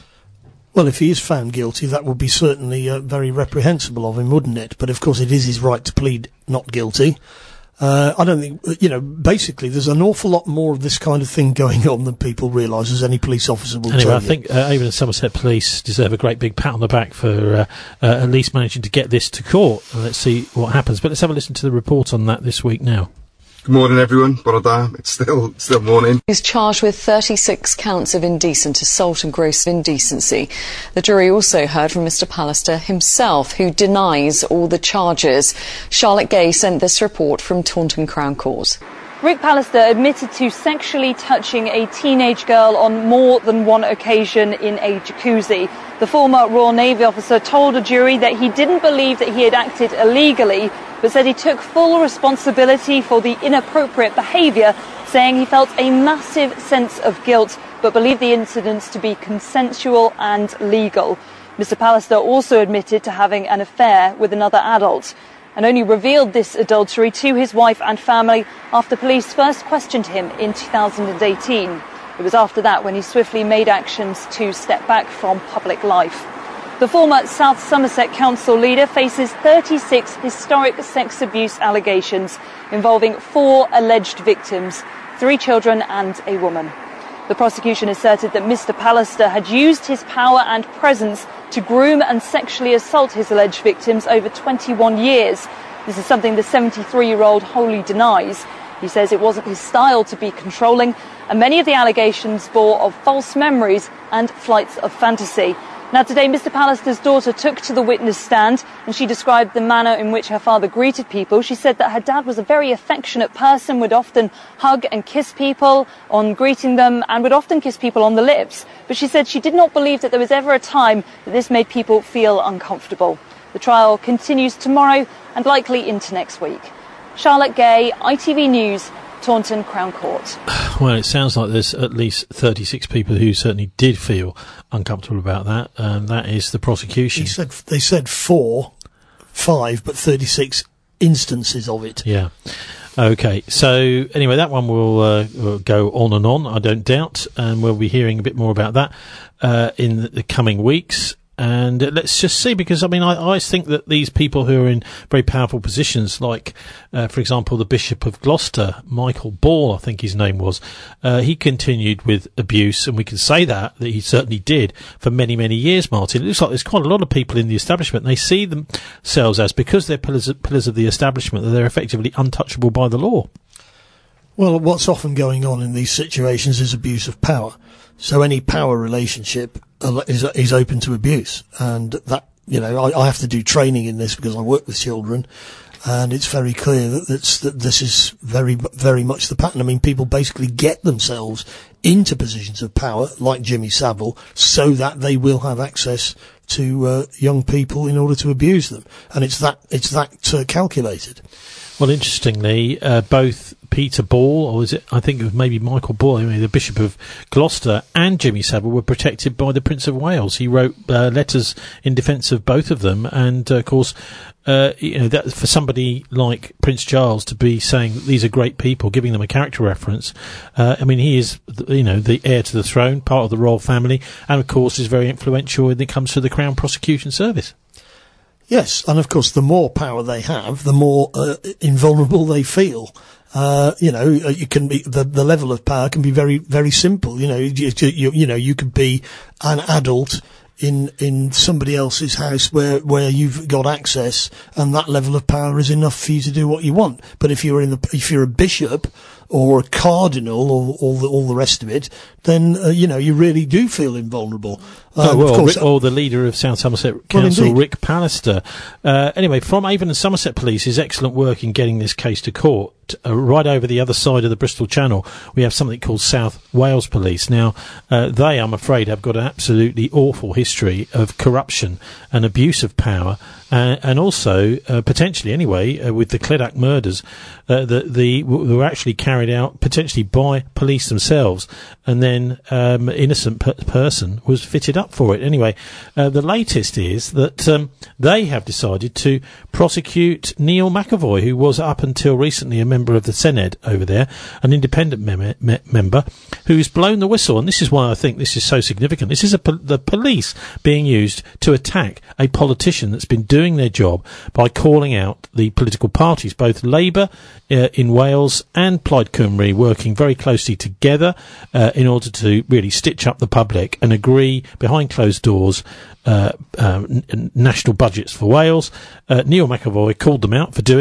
Well, if he is found guilty, that would be certainly uh, very reprehensible of him, wouldn't it? But of course, it is his right to plead not guilty. Uh, I don't think, you know, basically there's an awful lot more of this kind of thing going on than people realise, as any police officer will anyway, tell I you. think uh, Avon and Somerset Police deserve a great big pat on the back for uh, uh, at least managing to get this to court. And let's see what happens. But let's have a listen to the report on that this week now. Good morning, everyone. Bore da. It's still still morning. He's charged with thirty-six counts of indecent assault and gross indecency. The jury also heard from Mr Pallister himself, who denies all the charges. Charlotte Gay sent this report from Taunton Crown Court. Rick Pallister admitted to sexually touching a teenage girl on more than one occasion in a jacuzzi. The former Royal Navy officer told a jury that he didn't believe that he had acted illegally, but said he took full responsibility for the inappropriate behaviour, saying he felt a massive sense of guilt, but believed the incidents to be consensual and legal. Mister Pallister also admitted to having an affair with another adult, and only revealed this adultery to his wife and family after police first questioned him in two thousand eighteen. It was after that when he swiftly made actions to step back from public life. The former South Somerset Council leader faces thirty-six historic sex abuse allegations involving four alleged victims, three children and a woman. The prosecution asserted that Mister Pallister had used his power and presence to groom and sexually assault his alleged victims over twenty-one years. This is something the seventy-three-year-old wholly denies. He says it wasn't his style to be controlling, and many of the allegations bore of false memories and flights of fantasy. Now today, Mister Pallister's daughter took to the witness stand and she described the manner in which her father greeted people. She said that her dad was a very affectionate person, would often hug and kiss people on greeting them and would often kiss people on the lips. But she said she did not believe that there was ever a time that this made people feel uncomfortable. The trial continues tomorrow and likely into next week. Charlotte Gay, I T V News, Taunton Crown Court. Well, it sounds like there's at least thirty-six people who certainly did feel uncomfortable about that. Um, that is the prosecution. He said they said four, five, but thirty-six instances of it. Yeah. Okay. So anyway, that one will, uh, will go on and on, I don't doubt, and we'll be hearing a bit more about that uh, in the, the coming weeks. And uh, let's just see, because I mean, I, I think that these people who are in very powerful positions, like, uh, for example, the Bishop of Gloucester, Michael Ball, I think his name was, uh, he continued with abuse, and we can say that, that he certainly did for many, many years, Martin. It looks like there's quite a lot of people in the establishment. They see themselves as, because they're pillars of, pillars of the establishment, that they're effectively untouchable by the law. Well, what's often going on in these situations is abuse of power. So any power relationship is is open to abuse, and that, you know, I, I have to do training in this because I work with children, and it's very clear that that's, that this is very very much the pattern. I mean, people basically get themselves into positions of power, like Jimmy Savile, so that they will have access to uh, young people in order to abuse them, and it's that it's that uh, calculated. Well, interestingly, uh, both Peter Ball, or is it, I think it was maybe Michael Ball, I mean, the Bishop of Gloucester, and Jimmy Savile were protected by the Prince of Wales. He wrote uh, letters in defence of both of them, and uh, of course, uh, you know, that for somebody like Prince Charles to be saying that these are great people, giving them a character reference, uh, I mean, he is, you know, the heir to the throne, part of the royal family, and of course is very influential when it comes to the Crown Prosecution Service. Yes, and of course, the more power they have, the more uh, invulnerable they feel. Uh, you know, you can be, the, the level of power can be very, very simple. You know, you, you, you know, you could be an adult in, in somebody else's house where, where you've got access, and that level of power is enough for you to do what you want. But if you're in the, if you're a bishop or a cardinal or all the, all the rest of it, then, uh, you know, you really do feel invulnerable. Um, oh, well, of course, Rick, or the leader of South Somerset Council, well, Rick Pallister. Uh, anyway, from Avon and Somerset Police's excellent work in getting this case to court, uh, right over the other side of the Bristol Channel, we have something called South Wales Police. Now, uh, they, I'm afraid, have got an absolutely awful history of corruption and abuse of power, uh, and also, uh, potentially anyway, uh, with the Cledach murders, uh, the, the, w- were actually carried out potentially by police themselves, and then um, innocent per- person was fitted up for it. Anyway, uh, the latest is that um, they have decided to prosecute Neil McAvoy, who was up until recently a member of the Senedd over there, an independent mem- me- member, who's blown the whistle. And this is why I think this is so significant. This is a po- the police being used to attack a politician that's been doing their job by calling out the political parties, both Labour uh, in Wales and Plaid Cymru, working very closely together uh, in order to really stitch up the public and agree behind closed doors uh, uh, n- national budgets for Wales. Uh, Neil McAvoy called them out for doing it,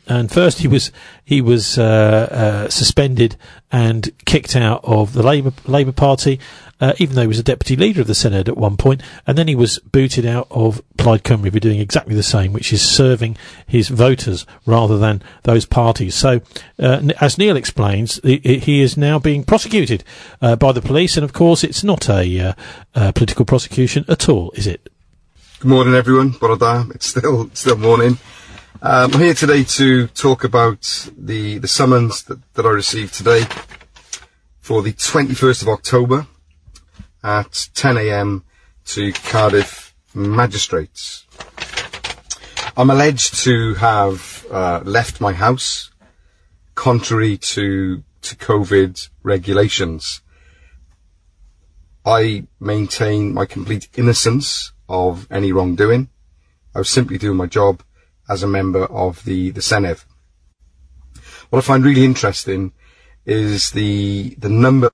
and first he was he was uh, uh, suspended and kicked out of the Labour Labour Party, uh, even though he was a deputy leader of the Senedd at one point, and then he was booted out of Plaid Cymru for doing exactly the same, which is serving his voters rather than those parties. So, uh, as Neil explains, he, he is now being prosecuted uh, by the police, and of course it's not a uh, uh, political prosecution at all, is it? Good morning, everyone. Bore da. It's still still morning. Um, I'm here today to talk about the the summons that, that I received today for the twenty-first of October at ten a m to Cardiff magistrates. I'm alleged to have uh, left my house contrary to to COVID regulations. I maintain my complete innocence of any wrongdoing. I was simply doing my job as a member of the, the Senedd. What I find really interesting is the, the number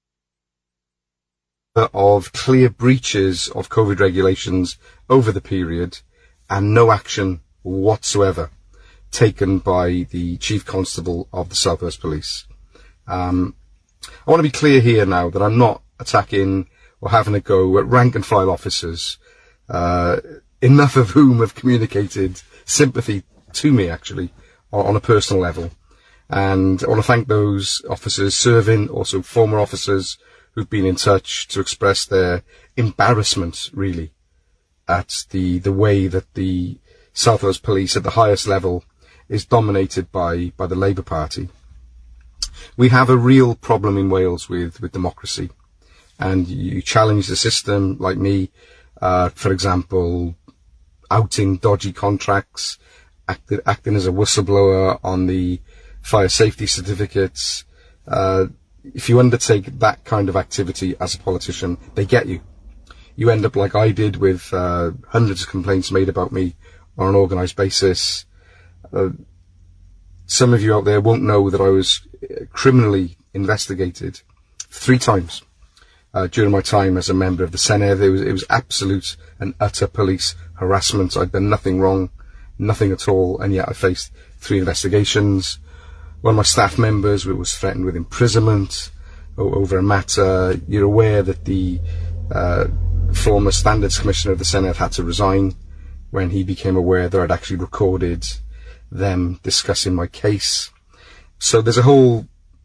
of clear breaches of COVID regulations over the period and no action whatsoever taken by the Chief Constable of the South Wales Police. Um, I want to be clear here now that I'm not attacking or having a go at rank and file officers, uh, enough of whom have communicated sympathy to me, actually, on, on a personal level. And I want to thank those officers serving, also former officers who've been in touch to express their embarrassment, really, at the, the way that the South Wales Police at the highest level is dominated by, by the Labour Party. We have a real problem in Wales with, with democracy. And you challenge the system, like me, uh, for example, outing dodgy contracts, act, acting as a whistleblower on the fire safety certificates. Uh, if you undertake that kind of activity as a politician, they get you. You end up like I did with uh, hundreds of complaints made about me on an organised basis. Uh, some of you out there won't know that I was criminally investigated three times uh, during my time as a member of the Senedd. It was, it was absolute and utter police harassment. I'd done nothing wrong, nothing at all, and yet I faced three investigations. One of my staff members was threatened with imprisonment over a matter. You're aware that the uh, former Standards Commissioner of the Senedd had to resign when he became aware that I'd actually recorded them discussing my case. So there's a whole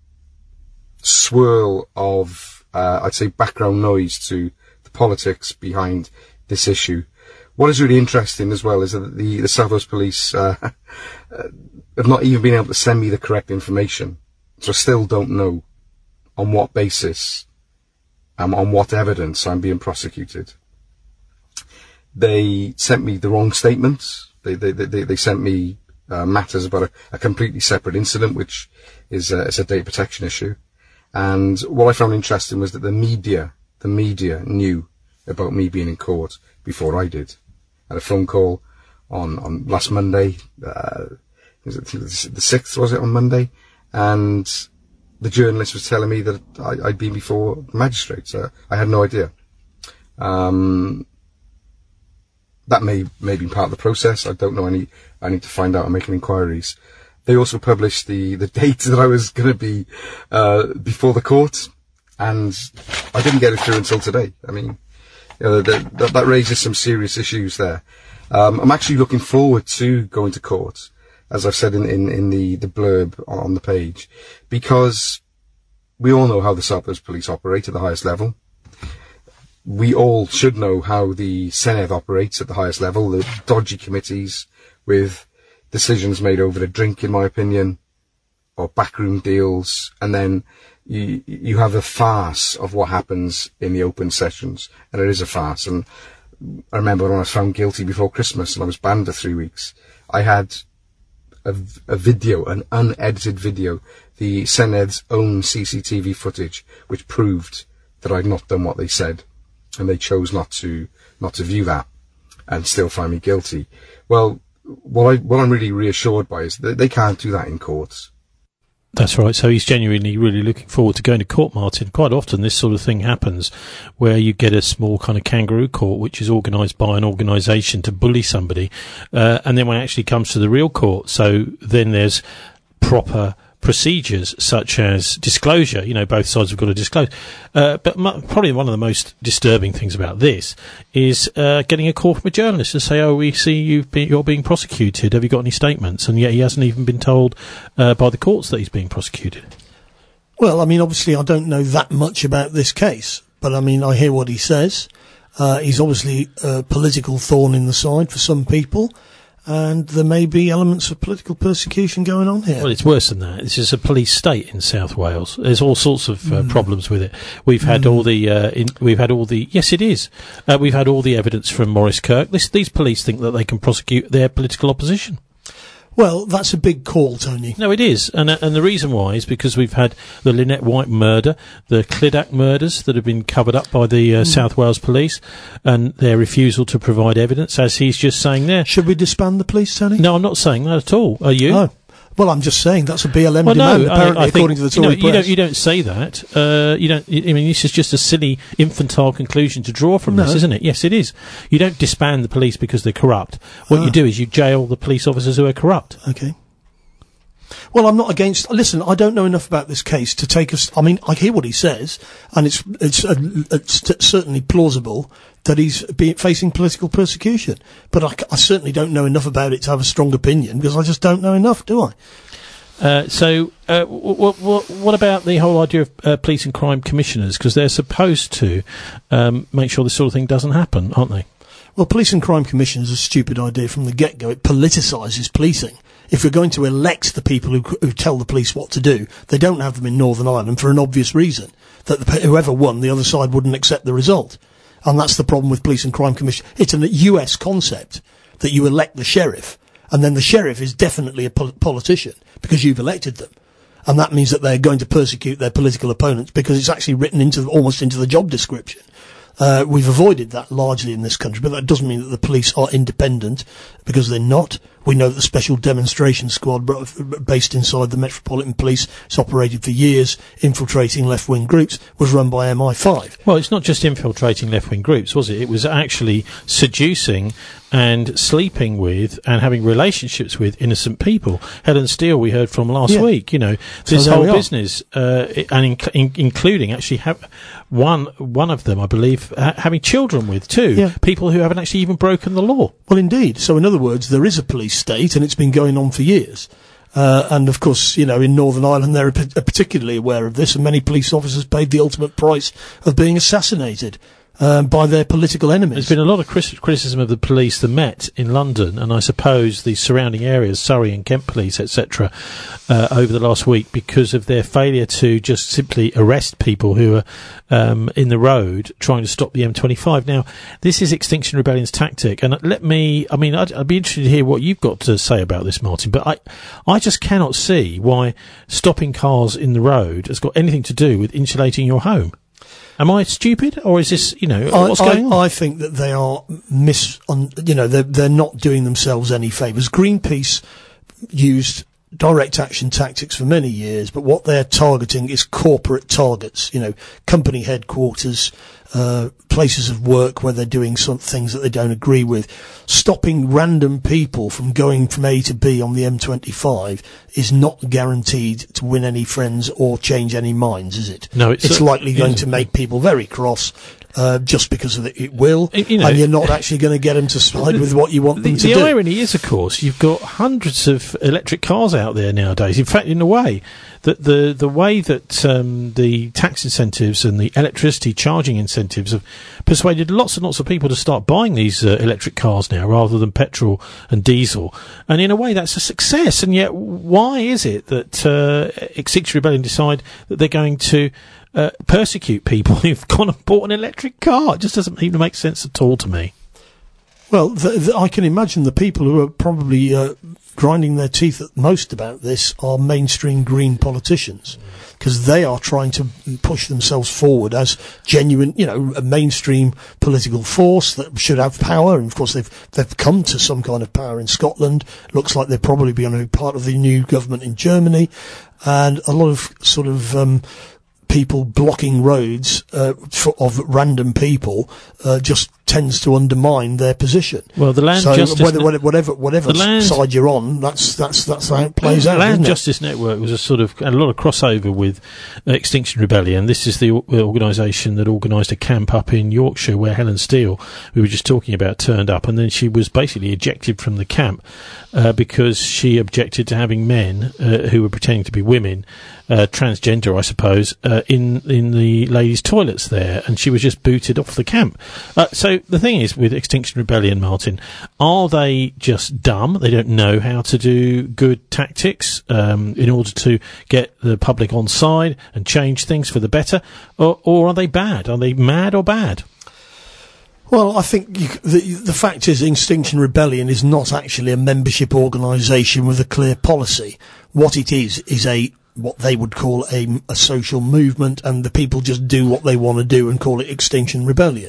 swirl of, uh, I'd say, background noise to the politics behind this issue. What is really interesting as well is that the, the South Wales Police uh, have not even been able to send me the correct information. So I still don't know on what basis, um, on what evidence I'm being prosecuted. They sent me the wrong statements. They they they, they sent me uh, matters about a, a completely separate incident, which is a, is a data protection issue. And what I found interesting was that the media, the media knew about me being in court before I did. I had a phone call on, on last Monday, uh, was it the sixth, was it, on Monday? And the journalist was telling me that I, I'd been before the magistrates. Uh, I had no idea. Um, that may, may have been part of the process. I don't know any, I need to find out and make inquiries. They also published the, the date that I was going to be, uh, before the court. And I didn't get it through until today. I mean, you know, that, that, that raises some serious issues there. Um, I'm actually looking forward to going to court, as I've said in, in, in the, the blurb on the page, because we all know how the South Wales Police operate at the highest level. We all should know how the Senedd operates at the highest level, the dodgy committees with decisions made over a drink, in my opinion, or backroom deals, and then you, you have a farce of what happens in the open sessions, and it is a farce. And I remember when I was found guilty before Christmas and I was banned for three weeks, I had a, a video, an unedited video, the Senedd's own C C T V footage, which proved that I'd not done what they said, and they chose not to not to view that and still find me guilty. Well, what I what I'm really reassured by is that they can't do that in courts. That's right. So he's genuinely really looking forward to going to court, Martin. Quite often this sort of thing happens where you get a small kind of kangaroo court which is organised by an organisation to bully somebody, uh, and then when it actually comes to the real court, so then there's proper procedures such as disclosure. You know, both sides have got to disclose. Uh, but m- probably one of the most disturbing things about this is uh, getting a call from a journalist to say, oh, we see you've been, you're being prosecuted. Have you got any statements? And yet he hasn't even been told uh, by the courts that he's being prosecuted. Well, I mean, obviously I don't know that much about this case, but I mean, I hear what he says. Uh, he's obviously a political thorn in the side for some people. And there may be elements of political persecution going on here. Well, it's worse than that. This is a police state in South Wales. There's all sorts of uh, mm. problems with it. We've had mm. all the, uh, in, we've had all the, yes, it is. Uh, we've had all the evidence from Maurice Kirk. This, these police think that they can prosecute their political opposition. Well, that's a big call, Tony. No, it is. And uh, and the reason why is because we've had the Lynette White murder, the Clydach murders that have been covered up by the uh, mm. South Wales police, and their refusal to provide evidence, as he's just saying there. Should we disband the police, Tony? No, I'm not saying that at all. Are you? Oh. Well, I'm just saying that's a B L M well, demand, no, apparently, I, I according think, to the Tory you know, you press. don't, you don't say that. Uh, you don't. I mean, this is just a silly, infantile conclusion to draw from no. this, isn't it? Yes, it is. You don't disband the police because they're corrupt. What ah. you do is you jail the police officers who are corrupt. Okay. Well, I'm not against. Listen, I don't know enough about this case to take us. I mean, I hear what he says, and it's it's, uh, it's t- certainly plausible that he's be, facing political persecution. But I, I certainly don't know enough about it to have a strong opinion, because I just don't know enough, do I? Uh, so, uh, w- w- w- what about the whole idea of uh, police and crime commissioners? Because they're supposed to um, make sure this sort of thing doesn't happen, aren't they? Well, police and crime commissioners is a stupid idea from the get-go. It politicises policing. If we're going to elect the people who, who tell the police what to do, they don't have them in Northern Ireland for an obvious reason, that the, whoever won, the other side wouldn't accept the result. And that's the problem with police and crime commission. It's a U S concept that you elect the sheriff, and then the sheriff is definitely a pol- politician because you've elected them. And that means that they're going to persecute their political opponents because it's actually written into almost into the job description. Uh, we've avoided that largely in this country, but that doesn't mean that the police are independent, because they're not. We know that the Special Demonstration Squad, based inside the Metropolitan Police, it's operated for years, infiltrating left-wing groups, was run by M I five. Well, it's not just infiltrating left-wing groups, was it? It was actually seducing and sleeping with and having relationships with innocent people. Helen Steele, we heard from last yeah. week, you know, this so whole business, uh, and inc- in- including actually have one, one of them, I believe, ha- having children with too. Yeah. People who haven't actually even broken the law. Well, indeed. So, in other words, there is a police state, and it's been going on for years. Uh, and, of course, you know, in Northern Ireland, they're p- particularly aware of this, and many police officers paid the ultimate price of being assassinated um, by their political enemies. There's been a lot of cri- criticism of the police, the Met in London, and I suppose the surrounding areas, Surrey and Kent Police, et cetera, uh, over the last week, because of their failure to just simply arrest people who are um, in the road trying to stop the M twenty-five. Now, this is Extinction Rebellion's tactic, and let me, I mean, I'd, I'd be interested to hear what you've got to say about this, Martin, but I, I just cannot see why stopping cars in the road has got anything to do with insulating your home. Am I stupid, or is this, you know, I, what's going I, on? I think that they are mis, on, you know, they're, they're not doing themselves any favours. Greenpeace used direct action tactics for many years, but what they're targeting is corporate targets, you know, company headquarters, uh, places of work where they're doing some things that they don't agree with. Stopping random people from going from A to B on the M twenty-five is not guaranteed to win any friends or change any minds, is it? No, it's, it's uh, likely going it's, to make people very cross. Uh, just because of it, it will, you know, and you're not actually going to get them to side with what you want the, them to the do. The irony is, of course, you've got hundreds of electric cars out there nowadays. In fact, in a way, that the the way that um, the tax incentives and the electricity charging incentives have persuaded lots and lots of people to start buying these uh, electric cars now rather than petrol and diesel. And in a way, that's a success. And yet, why is it that uh, Extinction Rebellion decide that they're going to Uh, persecute people who've gone and bought an electric car? It just doesn't even make sense at all to me. Well, the, the, I can imagine the people who are probably uh, grinding their teeth at most about this are mainstream Green politicians, because they are trying to push themselves forward as genuine, you know, a mainstream political force that should have power. And of course, they've they've come to some kind of power in Scotland. Looks like they're probably going to be part of the new government in Germany, and a lot of sort of um, people blocking roads uh, for, of random people uh, just tends to undermine their position. Well, the Land so Justice whether, ne- whatever whatever land, side you're on, that's that's that's how it plays the out. Land isn't it? Justice Network was a sort of a lot of crossover with uh, Extinction Rebellion. This is the o- organisation that organised a camp up in Yorkshire where Helen Steele, we were just talking about, turned up, and then she was basically ejected from the camp uh, because she objected to having men uh, who were pretending to be women, uh, transgender, I suppose, uh, in in the ladies' toilets there, and she was just booted off the camp. Uh, so the thing is with Extinction Rebellion, Martin, are they just dumb? They don't know how to do good tactics um, in order to get the public on side and change things for the better, or, or are they bad? Are they mad or bad? Well, I think you, the the fact is, Extinction Rebellion is not actually a membership organisation with a clear policy. What it is is a what they would call a, a social movement, and the people just do what they want to do and call it Extinction Rebellion.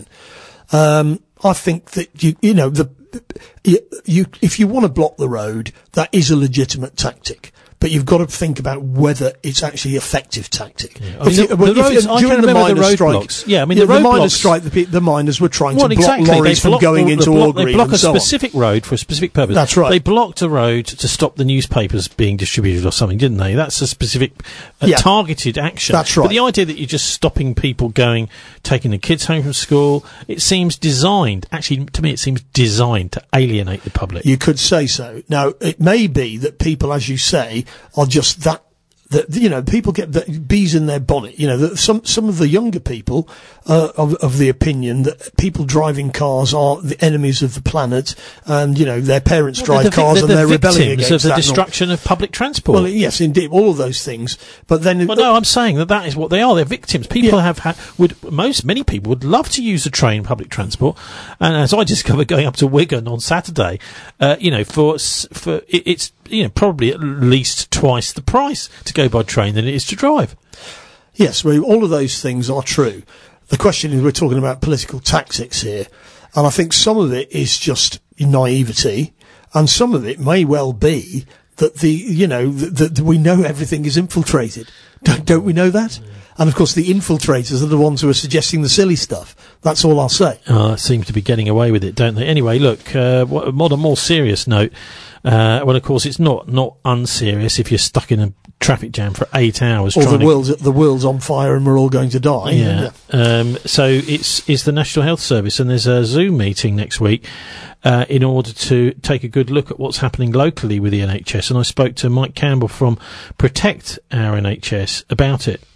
Um, I think that you, you know, the, you, you, if you want to block the road, that is a legitimate tactic. But you've got to think about whether it's actually effective tactic. Yeah. I mean, If you- the- well, the if you- roads- I during can the remember the miners' strike, roadblocks. Yeah, I mean, yeah, the the miners' roadblocks- strike, the, pe- the miners were trying Well, to block exactly. lorries They from blocked going the- into the block, Orgreave They block and a so on. specific road for a specific purpose. That's right. They blocked a road to stop the newspapers being distributed or something, didn't they? That's a specific uh, Yeah. targeted action. That's right. But the idea that you're just stopping people going, taking the kids home from school, it seems designed, actually, to me, it seems designed to alienate the public. You could say so. Now, it may be that people, as you say, are just that, that you know, people get the bees in their bonnet. You know, that some some of the younger people uh, of of the opinion that people driving cars are the enemies of the planet, and you know their parents Well, drive they're the vic- cars they're and the they're rebelling victims against of the that and all. destruction of public transport. Well, yes, indeed, all of those things. But then, Well, no, I'm saying that that is what they are. They're victims. People have had, would, most, many people would love to use the train, public transport. And as I discovered going up to Wigan on Saturday, uh, you know, for, s- for, it, it's, you know, probably at least twice the price to go by train than it is to drive. yes, well, all of those things are true. The question is, we're talking about political tactics here, and I think some of it is just naivety, and some of it may well be that the, you know, that, that we know everything is infiltrated. Don't, don't we know that? And of course, the infiltrators are the ones who are suggesting the silly stuff. That's all I'll say. Uh, seem to be getting away with it, don't they? Anyway, look, uh, what, on a more serious note, uh, well, of course, it's not, not unserious if you're stuck in a traffic jam for eight hours. Or trying the to world's, the world's on fire and we're all going to die. Yeah. Um, so it's it's the National Health Service, and there's a Zoom meeting next week uh, in order to take a good look at what's happening locally with the N H S. And I spoke to Mike Campbell from Protect Our N H S about it.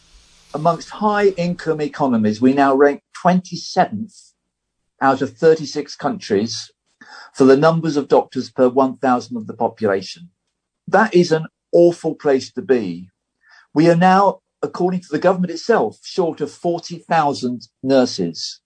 Amongst high-income economies, we now rank twenty-seventh out of thirty-six countries for the numbers of doctors per one thousand of the population. That is an awful place to be. We are now, according to the government itself, short of forty thousand nurses.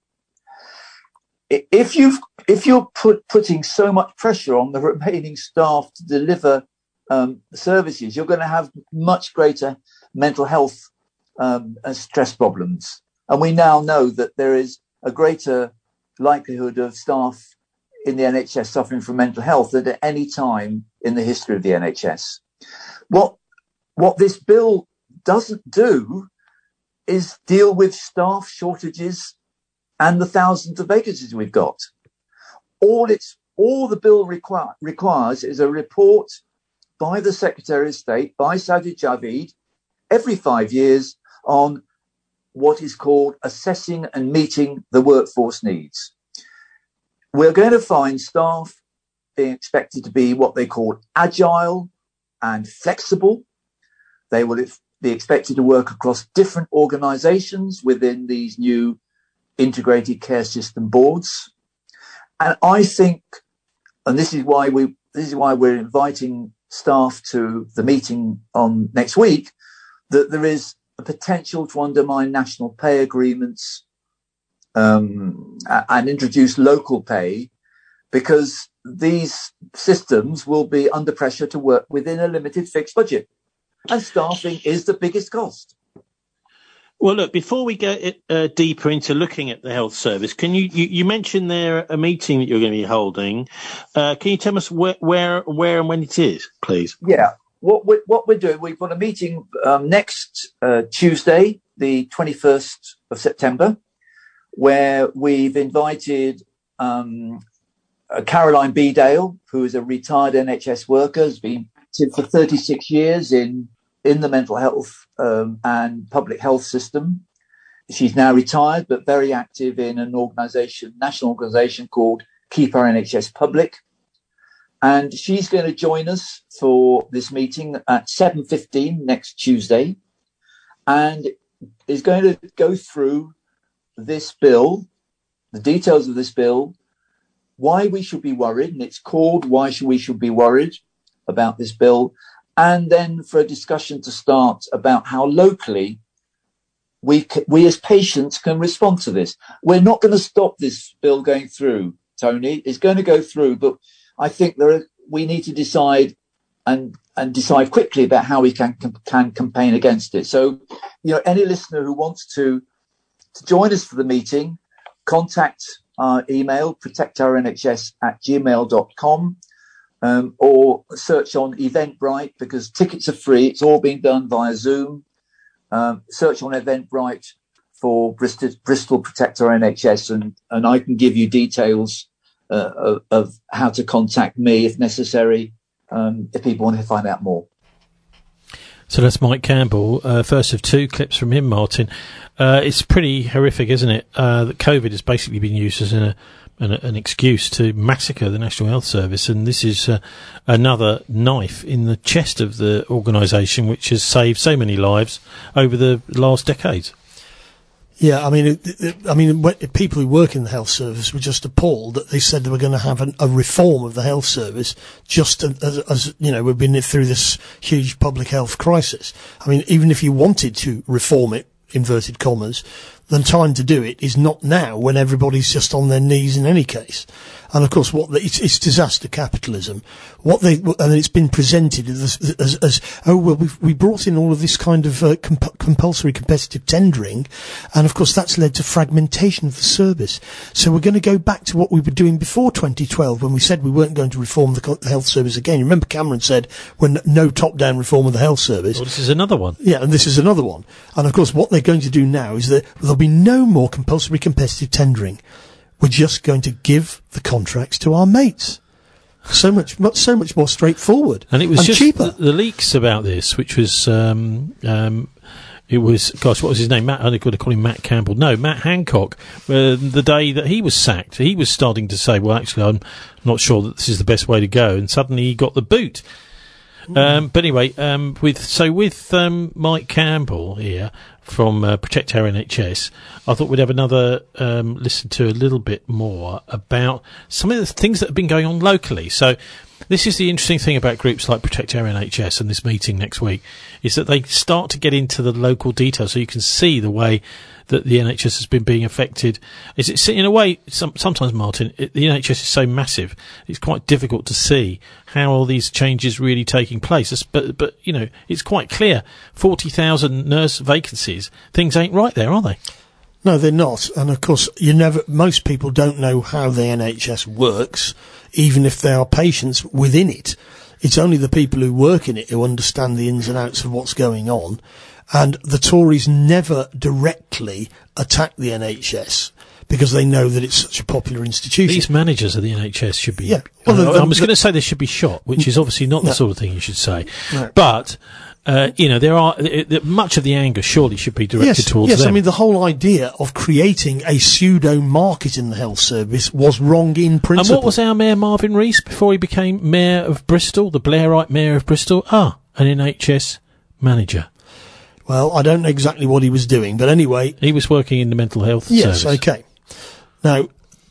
If you've, if you're put, putting so much pressure on the remaining staff to deliver um, services, you're going to have much greater mental health um, and stress problems. And we now know that there is a greater likelihood of staff in the N H S suffering from mental health than at any time in the history of the N H S. What, what this bill doesn't do is deal with staff shortages and the thousands of vacancies we've got. All it's, all the bill require, requires is a report by the Secretary of State, by Sajid Javid, every five years on what is called assessing and meeting the workforce needs. We're going to find staff being expected to be what they call agile and flexible. They will be expected to work across different organisations within these new integrated care system boards. And I think, and this is why we, this is why we're inviting staff to the meeting on next week, that there is a potential to undermine national pay agreements um, and introduce local pay because these systems will be under pressure to work within a limited fixed budget. And staffing is the biggest cost. Well, look, before we get uh, deeper into looking at the health service, can you, you, you mentioned there a meeting that you're going to be holding. Uh, can you tell us where, where, where and when it is, please? Yeah. What we're, what we're doing, we've got a meeting um, next uh, Tuesday, the twenty-first of September, where we've invited um, uh, Caroline Bedale, who is a retired N H S worker, has been active for thirty-six years in, in the mental health um, and public health system. She's now retired, but very active in an organisation, national organisation called Keep Our N H S Public. And she's going to join us for this meeting at seven fifteen next Tuesday, and is going to go through this bill, the details of this bill, why we should be worried, and it's called Why Should We Should Be Worried About This Bill, and then for a discussion to start about how locally we c- we as patients can respond to this. We're not going to stop this bill going through, Tony. It's going to go through, but I think there are, we need to decide and and decide quickly about how we can can campaign against it. So, you know, any listener who wants to to join us for the meeting, contact our email protectournhs at gmail dot com, um, or search on Eventbrite, because tickets are free. It's all being done via Zoom. Um, search on Eventbrite for Bristol, Bristol Protect Our N H S, and and I can give you details Uh, of, of how to contact me if necessary, um, if people want to find out more. So that's Mike Campbell. Uh, first of two clips from him, Martin. Uh, it's pretty horrific, isn't it? Uh, that COVID has basically been used as a, an, an excuse to massacre the National Health Service, and this is uh, another knife in the chest of the organisation, which has saved so many lives over the last decades. Yeah, I mean, it, it, I mean, when, people who work in the health service were just appalled that they said they were going to have an, a reform of the health service, just as, as you know, we've been through this huge public health crisis. I mean, even if you wanted to reform it, inverted commas, the time to do it is not now, when everybody's just on their knees in any case. And of course, what the, it's, it's disaster capitalism. What they and it's been presented as, as, as oh well, we we brought in all of this kind of uh, comp- compulsory competitive tendering, and of course that's led to fragmentation of the service. So we're going to go back to what we were doing before twenty twelve, when we said we weren't going to reform the, co- the health service again. You remember Cameron said, "When no top-down reform of the health service." Well, this is another one. Yeah, and this is another one. And of course, what they're going to do now is that there'll be no more compulsory competitive tendering. We're just going to give the contracts to our mates. So much, much, so much more straightforward and it was and just cheaper. The, the leaks about this, which was, um, um, it was, gosh, what was his name? Matt, I could call him Matt Campbell. No, Matt Hancock. Uh, the day that he was sacked, he was starting to say, "Well, actually, I'm not sure that this is the best way to go," and suddenly he got the boot. Mm. Um, but anyway, um, with so with um, Mike Campbell here from uh, Protect Our N H S, I thought we'd have another um, listen to a little bit more about some of the things that have been going on locally. So this is the interesting thing about groups like Protect Our N H S and this meeting next week, is that they start to get into the local details, so you can see the way that the N H S has been being affected. Is it in a way? Some, sometimes, Martin, it, the N H S is so massive; it's quite difficult to see how all these changes really taking place. It's, but, but you know, it's quite clear: forty thousand nurse vacancies. Things ain't right there, are they? No, they're not. And of course, you never. Most people don't know how the N H S works, even if they are patients within it. It's only the people who work in it who understand the ins and outs of what's going on. And the Tories never directly attack the N H S because they know that it's such a popular institution. These managers of the N H S should be... Yeah. Well, uh, I, I was going to say they should be shot, which is obviously not no. the sort of thing you should say. No. But... Uh, you know, there are uh, much of the anger surely should be directed yes, towards yes, them. Yes, I mean, the whole idea of creating a pseudo market in the health service was wrong in principle. And what was our Mayor Marvin Rees before he became Mayor of Bristol, the Blairite Mayor of Bristol? Ah, an N H S manager. Well, I don't know exactly what he was doing, but anyway, he was working in the mental health yes, service. Yes, okay. Now,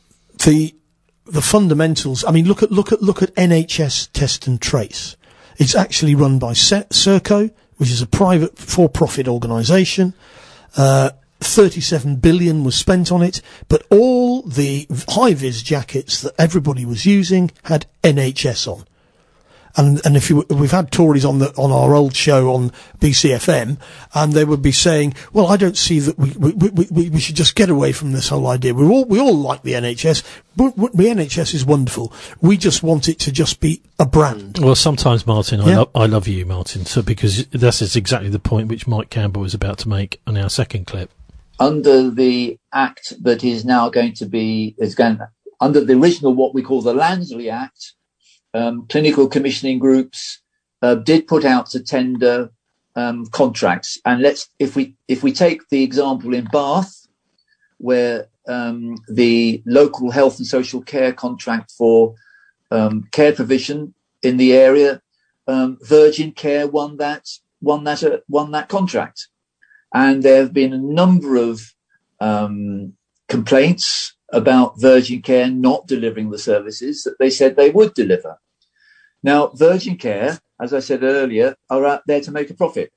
the the fundamentals. I mean, look at look at look at N H S Test and Trace. It's actually run by Serco, which is a private for-profit organisation. Uh, thirty-seven billion was spent on it, but all the high-vis jackets that everybody was using had N H S on. And, and if you, we've had Tories on the, on our old show on B C F M, and they would be saying, well, I don't see that we, we, we, we, we should just get away from this whole idea. We all, we all like the N H S, but the N H S is wonderful. We just want it to just be a brand. Well, sometimes, Martin, I, Yeah. lo- I love you, Martin, so because this is exactly the point which Mike Campbell is about to make on our second clip. Under the Act that is now going to be, is going, under the original, what we call the Lansley Act, Um, clinical commissioning groups uh, did put out to tender um, contracts, and let's if we if we take the example in Bath, where um, the local health and social care contract for um, care provision in the area, um, Virgin Care won that won that uh, won that contract, and there have been a number of um, complaints about Virgin Care not delivering the services that they said they would deliver. Now, Virgin Care, as I said earlier, are out there to make a profit.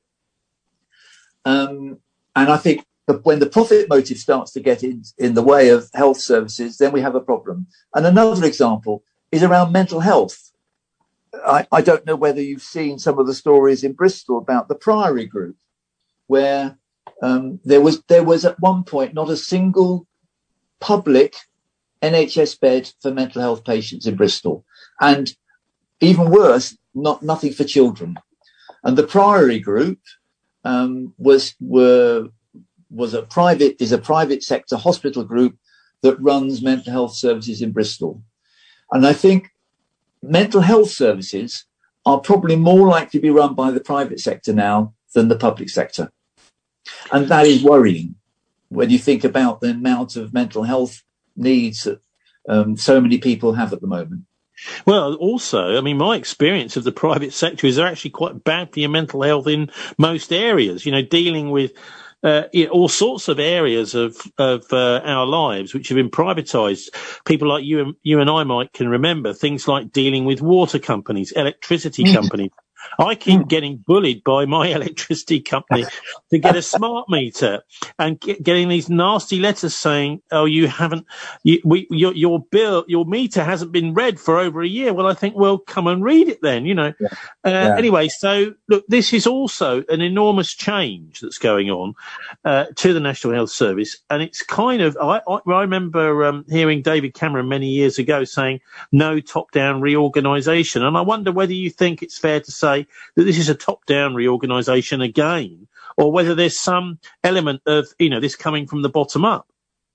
Um, and I think that when the profit motive starts to get in, in the way of health services, then we have a problem. And another example is around mental health. I, I don't know whether you've seen some of the stories in Bristol about the Priory Group, where um, there was there was at one point not a single public N H S bed for mental health patients in Bristol, and even worse, not nothing for children. And the Priory Group um, was were was a private is a private sector hospital group that runs mental health services in Bristol. And I think mental health services are probably more likely to be run by the private sector now than the public sector, and that is worrying when you think about the amount of mental health needs that um, so many people have at the moment. Well, also, I mean, my experience of the private sector is they're actually quite bad for your mental health in most areas, you know, dealing with uh, you know, all sorts of areas of, of uh, our lives which have been privatised. People like you and, you and I, Mike, can remember things like dealing with water companies, electricity companies. I keep getting bullied by my electricity company to get a smart meter and get, getting these nasty letters saying, "Oh, you haven't, you, we, your, your bill, your meter hasn't been read for over a year." Well, I think, well, come and read it then, you know. Yeah. Uh, yeah. Anyway, so look, this is also an enormous change that's going on uh, to the National Health Service, and it's kind of. I, I, I remember um, hearing David Cameron many years ago saying, "No top-down reorganisation," and I wonder whether you think it's fair to say that this is a top-down reorganisation again, or whether there's some element of, you know, this coming from the bottom up.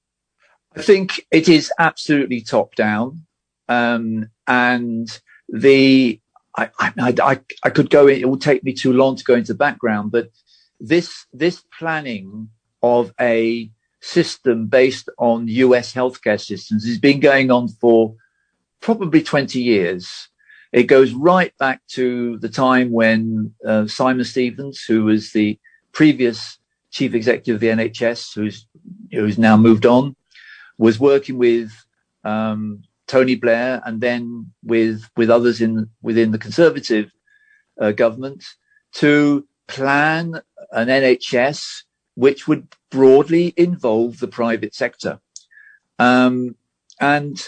I think it is absolutely top-down, um, and the I, I, I, I could go. It will take me too long to go into background, but this this planning of a system based on U S healthcare systems has been going on for probably twenty years. It goes right back to the time when uh, Simon Stevens, who was the previous chief executive of the N H S, who's who's now moved on, was working with um, Tony Blair and then with with others in within the Conservative uh, government to plan an N H S which would broadly involve the private sector. Um, and,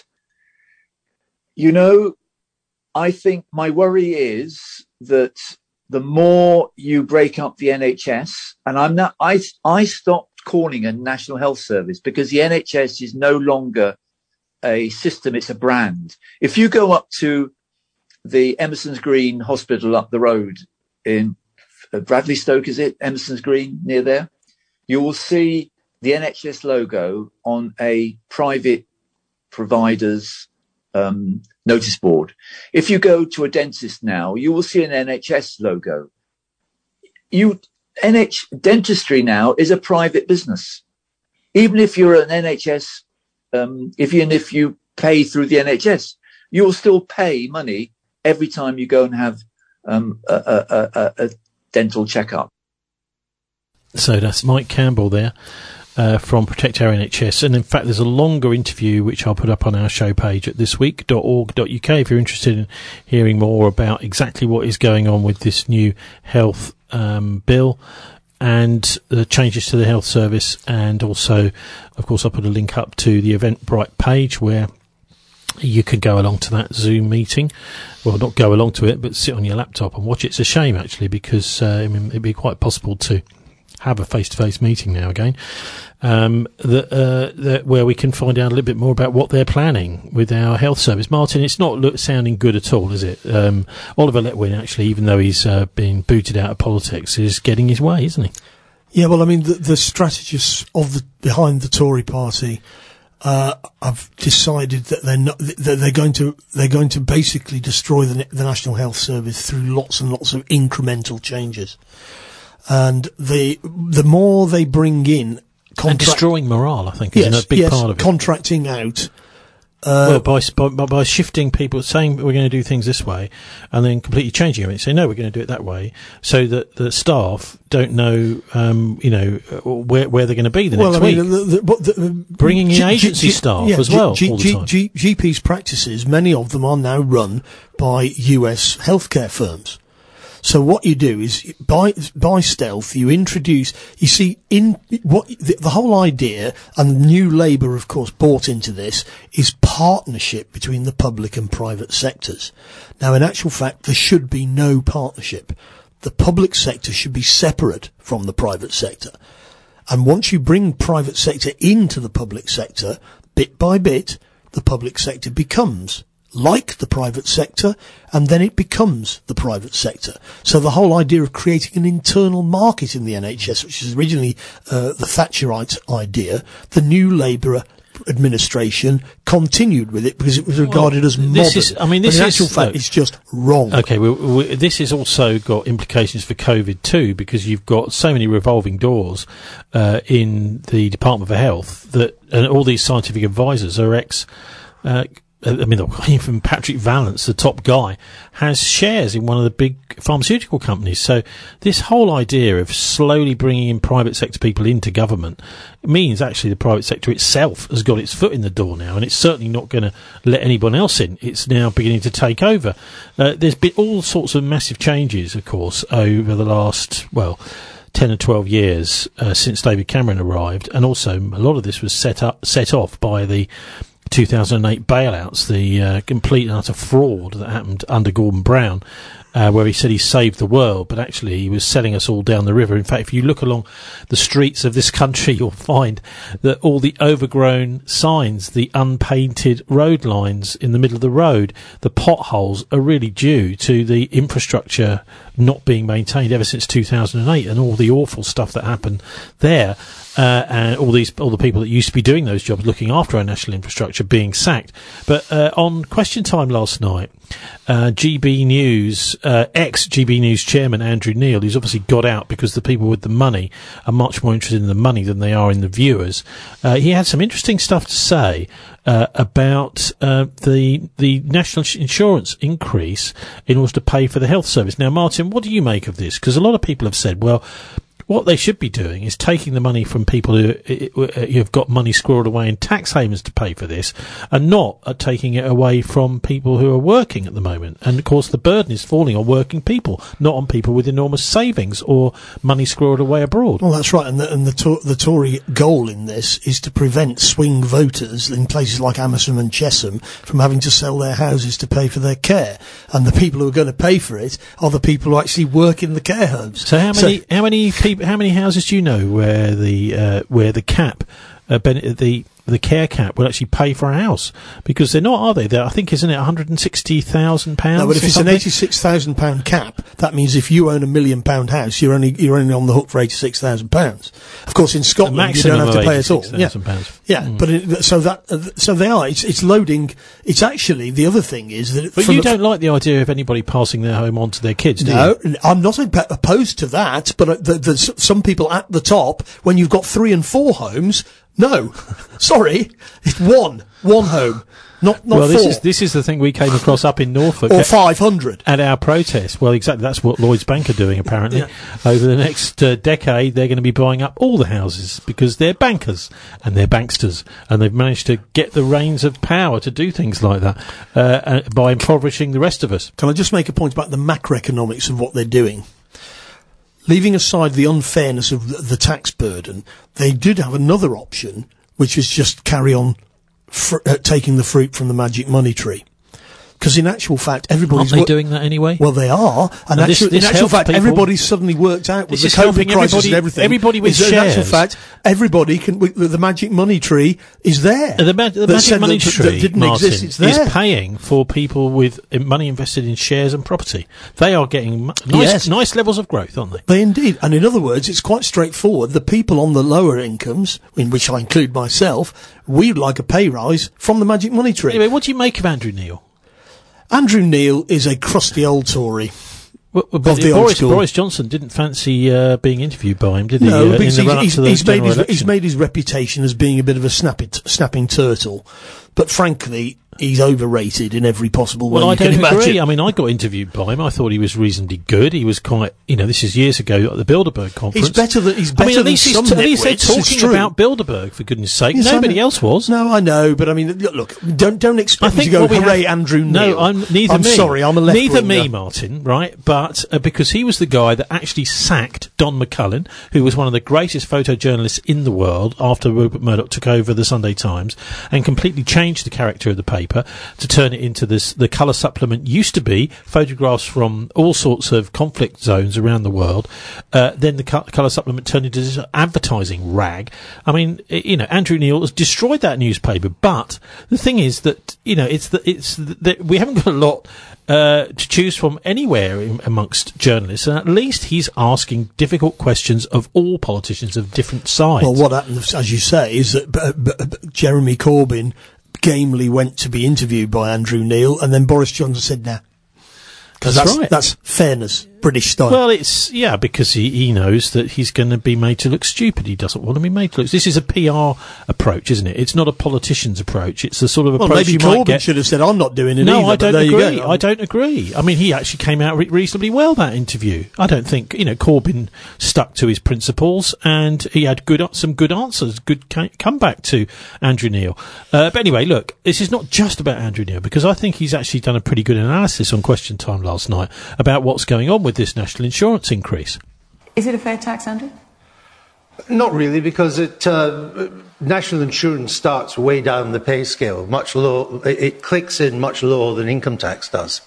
you know, I think my worry is that the more you break up the N H S, and I'm not, I, I stopped calling a National Health Service because the N H S is no longer a system, it's a brand. If you go up to the Emerson's Green Hospital up the road in Bradley Stoke, is it? Emerson's Green, near there, you will see the N H S logo on a private provider's um, notice board. If you go to a dentist now, you will see an N H S logo. You N H dentistry now is a private business. Even if you're an N H S, um, if you, and if you pay through the N H S, you will still pay money every time you go and have um, a, a, a, a dental checkup. So that's Mike Campbell there. Uh, from Protect Our N H S, and in fact there's a longer interview which I'll put up on our show page at this week dot org dot U K if you're interested in hearing more about exactly what is going on with this new health um, bill. and the changes to the health service, and also, of course, I put a link up to the Eventbrite page where you can go along to that Zoom meeting. Well, not go along to it, but sit on your laptop and watch it. It's a shame, actually, because uh, I mean, it'd be quite possible to have a face-to-face meeting now again, um, that, uh, that where we can find out a little bit more about what they're planning with our health service. Martin, it's not look, sounding good at all, is it? Um, Oliver Letwin, actually, even though he's uh, been booted out of politics, is getting his way, isn't he? Yeah, well, I mean, the, the strategists of the behind the Tory party uh, have decided that they're not that they're going to they're going to basically destroy the, the National Health Service through lots and lots of incremental changes. And the the more they bring in, and destroying morale, I think, is yes, a big yes, part of it. Contracting out. Uh, well, by, by by shifting people, saying we're going to do things this way, and then completely changing it, say no, we're going to do it that way, so that the staff don't know, um, you know, where where they're going to be the well, next I mean, week. The, the, what the, Bringing in G- agency G- staff yeah, as G- well G- all the G- time. G- G P's practices, many of them are now run by U S healthcare firms. So what you do is, by by stealth, you introduce, you see, in what the, the whole idea, and New Labour, of course, bought into this, is partnership between the public and private sectors. Now, in actual fact, there should be no partnership. The public sector should be separate from the private sector. And once you bring private sector into the public sector, bit by bit, the public sector becomes like the private sector, and then it becomes the private sector. So the whole idea of creating an internal market in the N H S, which is originally uh, the Thatcherite idea, the New Labour administration continued with it because it was regarded well, as modern. This is, I mean, this but in is, actual fact, look, it's just wrong. Okay, well, we, this has also got implications for COVID too, because you've got so many revolving doors uh, in the Department for Health that, and all these scientific advisors are ex. Uh, I mean, even Patrick Vallance, the top guy, has shares in one of the big pharmaceutical companies. So this whole idea of slowly bringing in private sector people into government means actually the private sector itself has got its foot in the door now, and it's certainly not going to let anyone else in. It's now beginning to take over. Uh, there's been all sorts of massive changes, of course, over the last, well, ten or twelve years uh, since David Cameron arrived, and also a lot of this was set up, set off by the two thousand eight bailouts, the uh, complete and utter fraud that happened under Gordon Brown, uh, where he said he saved the world, but actually he was selling us all down the river. In fact, if you look along the streets of this country, you'll find that all the overgrown signs, the unpainted road lines in the middle of the road, the potholes are really due to the infrastructure not being maintained ever since two thousand eight, and all the awful stuff that happened there. Uh, and all these, all the people that used to be doing those jobs, looking after our national infrastructure, being sacked. But uh, on Question Time last night, uh, G B News, uh, ex-G B News chairman Andrew Neil, who's obviously got out because the people with the money are much more interested in the money than they are in the viewers. Uh, he had some interesting stuff to say uh, about uh, the the national insurance increase in order to pay for the health service. Now, Martin, what do you make of this? Because a lot of people have said, well, what they should be doing is taking the money from people who, who have got money squirreled away in tax havens to pay for this, and not uh, taking it away from people who are working at the moment. And of course, the burden is falling on working people, not on people with enormous savings or money squirreled away abroad. Well, that's right. And the, and the, to- the Tory goal in this is to prevent swing voters in places like Amersham and Chesham from having to sell their houses to pay for their care. And the people who are going to pay for it are the people who actually work in the care homes. So how many, So, how many people, how many houses do you know where the uh, where the cap, uh, ben- the the care cap will actually pay for a house? Because they're not, are they? They're, I think, isn't it one hundred sixty thousand pounds? No, but if it's something? an eighty-six thousand pound cap, that means if you own a million pound house, you're only you're only on the hook for eighty-six thousand pounds. Of course, in Scotland, you don't have to pay at all. Yeah, pounds. yeah. Mm. But it, so that uh, so they are. It's it's loading. It's actually the other thing is that. But you don't like the idea of anybody passing their home on to their kids, do no, you? No, I'm not op- opposed to that. But uh, the, the, some people at the top, when you've got three and four homes. No, sorry, it's one, one home, not not well, four. this is this is the thing we came across up in Norfolk, or five hundred at our protest. Well, exactly, that's what Lloyds Bank are doing. Apparently, yeah. Over the next uh, decade, they're going to be buying up all the houses because they're bankers and they're banksters, and they've managed to get the reins of power to do things like that uh, uh, by impoverishing the rest of us. Can I just make a point about the macroeconomics of what they're doing? leaving aside the unfairness of the, the tax burden, they did have another option, which was just carry on fr- uh, taking the fruit from the magic money tree. Because in actual fact, everybody's... Aren't they doing that anyway? Well, they are. And, And this- actu- this in actual helps fact, people- everybody's suddenly worked out with This the is COVID helping crisis everybody- and everything. everybody with is that In actual shares. fact, everybody can... with- The magic money tree is there. The, ma- the That magic said money that- tree, that didn't Martin, exist. It's there. is paying for people with uh, money invested in shares and property. They are getting mu- nice, Yes. nice levels of growth, aren't they? They indeed. And in other words, it's quite straightforward. The people on the lower incomes, in which I include myself, we'd like a pay rise from the magic money tree. Anyway, what do you make of Andrew Neil? Andrew Neil is a crusty old Tory. Well, but of the old Boris, school. Boris Johnson didn't fancy uh, being interviewed by him, did he? No, uh, because in the he's, run-up he's, to the he's made general his, election? he's made his reputation as being a bit of a snappy, t- snapping turtle. But frankly, he's overrated in every possible way Well, I you can don't agree. imagine. I mean, I got interviewed by him. I thought he was reasonably good. He was quite, you know, this is years ago at the Bilderberg conference. He's better than he's I better mean, at than least he's some t- at least they're nitwits, it's talking true. about Bilderberg, for goodness sake. Yes, I Nobody know. else was. No, I know, but I mean, look, look don't don't expect I me to think go what we hooray, have- Andrew Neil. No, I'm neither I'm me. sorry, I'm a left Neither me, winger. Martin, right? But uh, because he was the guy that actually sacked Don McCullin, who was one of the greatest photojournalists in the world after Rupert Murdoch took over the Sunday Times and completely changed the character of the paper to turn it into this. The colour supplement used to be photographs from all sorts of conflict zones around the world. Uh, then the co- colour supplement turned into this advertising rag. I mean, i- you know, Andrew Neil has destroyed that newspaper. But the thing is that you know, it's the, it's the, that we haven't got a lot uh, to choose from anywhere in, amongst journalists, and at least he's asking difficult questions of all politicians of different sides. Well, what happened, as you say, is that uh, b- b- Jeremy Corbyn gamely went to be interviewed by Andrew Neil, and then Boris Johnson said, nah. Because That's that's, right. that's fairness, British style. Well, it's, yeah, because he, he knows that he's going to be made to look stupid. He doesn't want to be made to look... This is a P R approach, isn't it? It's not a politician's approach. It's the sort of well, approach maybe you Corbyn might get... should have said, I'm not doing it No, either. I but don't there you agree. go. I don't agree. I mean, he actually came out re- reasonably well, that interview. I don't think, you know, Corbyn stuck to his principles and he had good some good answers, good ca- comeback to Andrew Neil. Uh, but anyway, look, this is not just about Andrew Neil, because I think he's actually done a pretty good analysis on Question Time last night about what's going on with this national insurance increase. Is it a fair tax, Andrew? Not really, because it, uh, national insurance starts way down the pay scale, much low. It, it clicks in much lower than income tax does.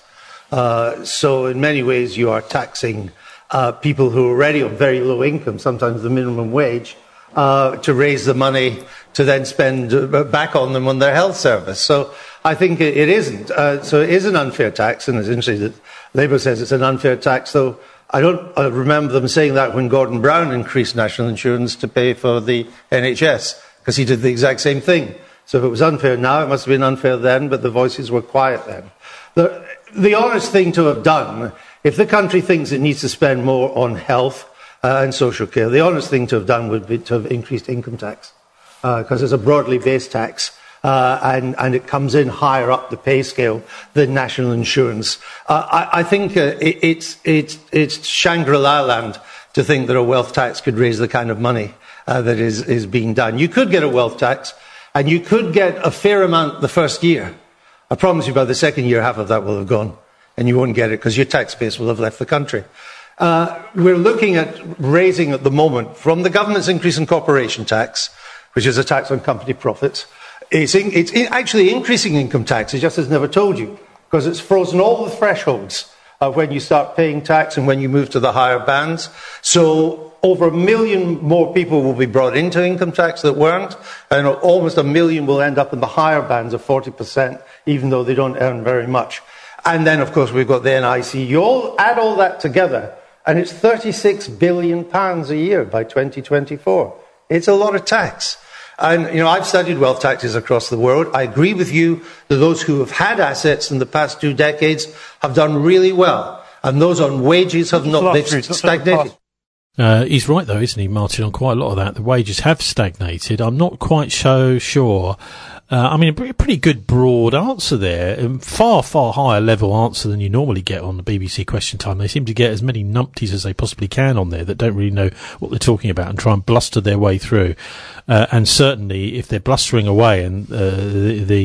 Uh, so in many ways, you are taxing uh, people who are already on very low income, sometimes the minimum wage, uh, to raise the money to then spend uh, back on them on their health service. So I think it, it isn't. Uh, so it is an unfair tax, and it's interesting that Labour says it's an unfair tax, though I don't uh, remember them saying that when Gordon Brown increased national insurance to pay for the N H S, because he did the exact same thing. So if it was unfair now, it must have been unfair then, but the voices were quiet then. The, the honest thing to have done, if the country thinks it needs to spend more on health uh, and social care, the honest thing to have done would be to have increased income tax, because uh, it's a broadly based tax. Uh, and, and it comes in higher up the pay scale than national insurance. Uh, I, I think uh, it, it's, it's, it's Shangri-La land to think that a wealth tax could raise the kind of money uh, that is, is being done. You could get a wealth tax, and you could get a fair amount the first year. I promise you by the second year, half of that will have gone, and you won't get it because your tax base will have left the country. Uh, we're looking at raising at the moment, from the government's increase in corporation tax, which is a tax on company profits, It's, in, it's in actually increasing income tax. It just has never told you, because it's frozen all the thresholds of when you start paying tax and when you move to the higher bands. So over a million more people will be brought into income tax that weren't, and almost a million will end up in the higher bands of forty percent, even though they don't earn very much. And then, of course, we've got the N I C. You all add all that together, and it's thirty-six billion pounds a year by twenty twenty-four. It's a lot of tax. And, you know, I've studied wealth taxes across the world. I agree with you that those who have had assets in the past two decades have done really well. And those on wages have not, they've stagnated. Uh, he's right, though, isn't he, Martin, on quite a lot of that. The wages have stagnated. I'm not quite so sure. Uh, I mean, a pretty, pretty good broad answer there. Um, far, far higher level answer than you normally get on the B B C Question Time. They seem to get as many numpties as they possibly can on there that don't really know what they're talking about and try and bluster their way through. Uh, and certainly, if they're blustering away and uh, the, the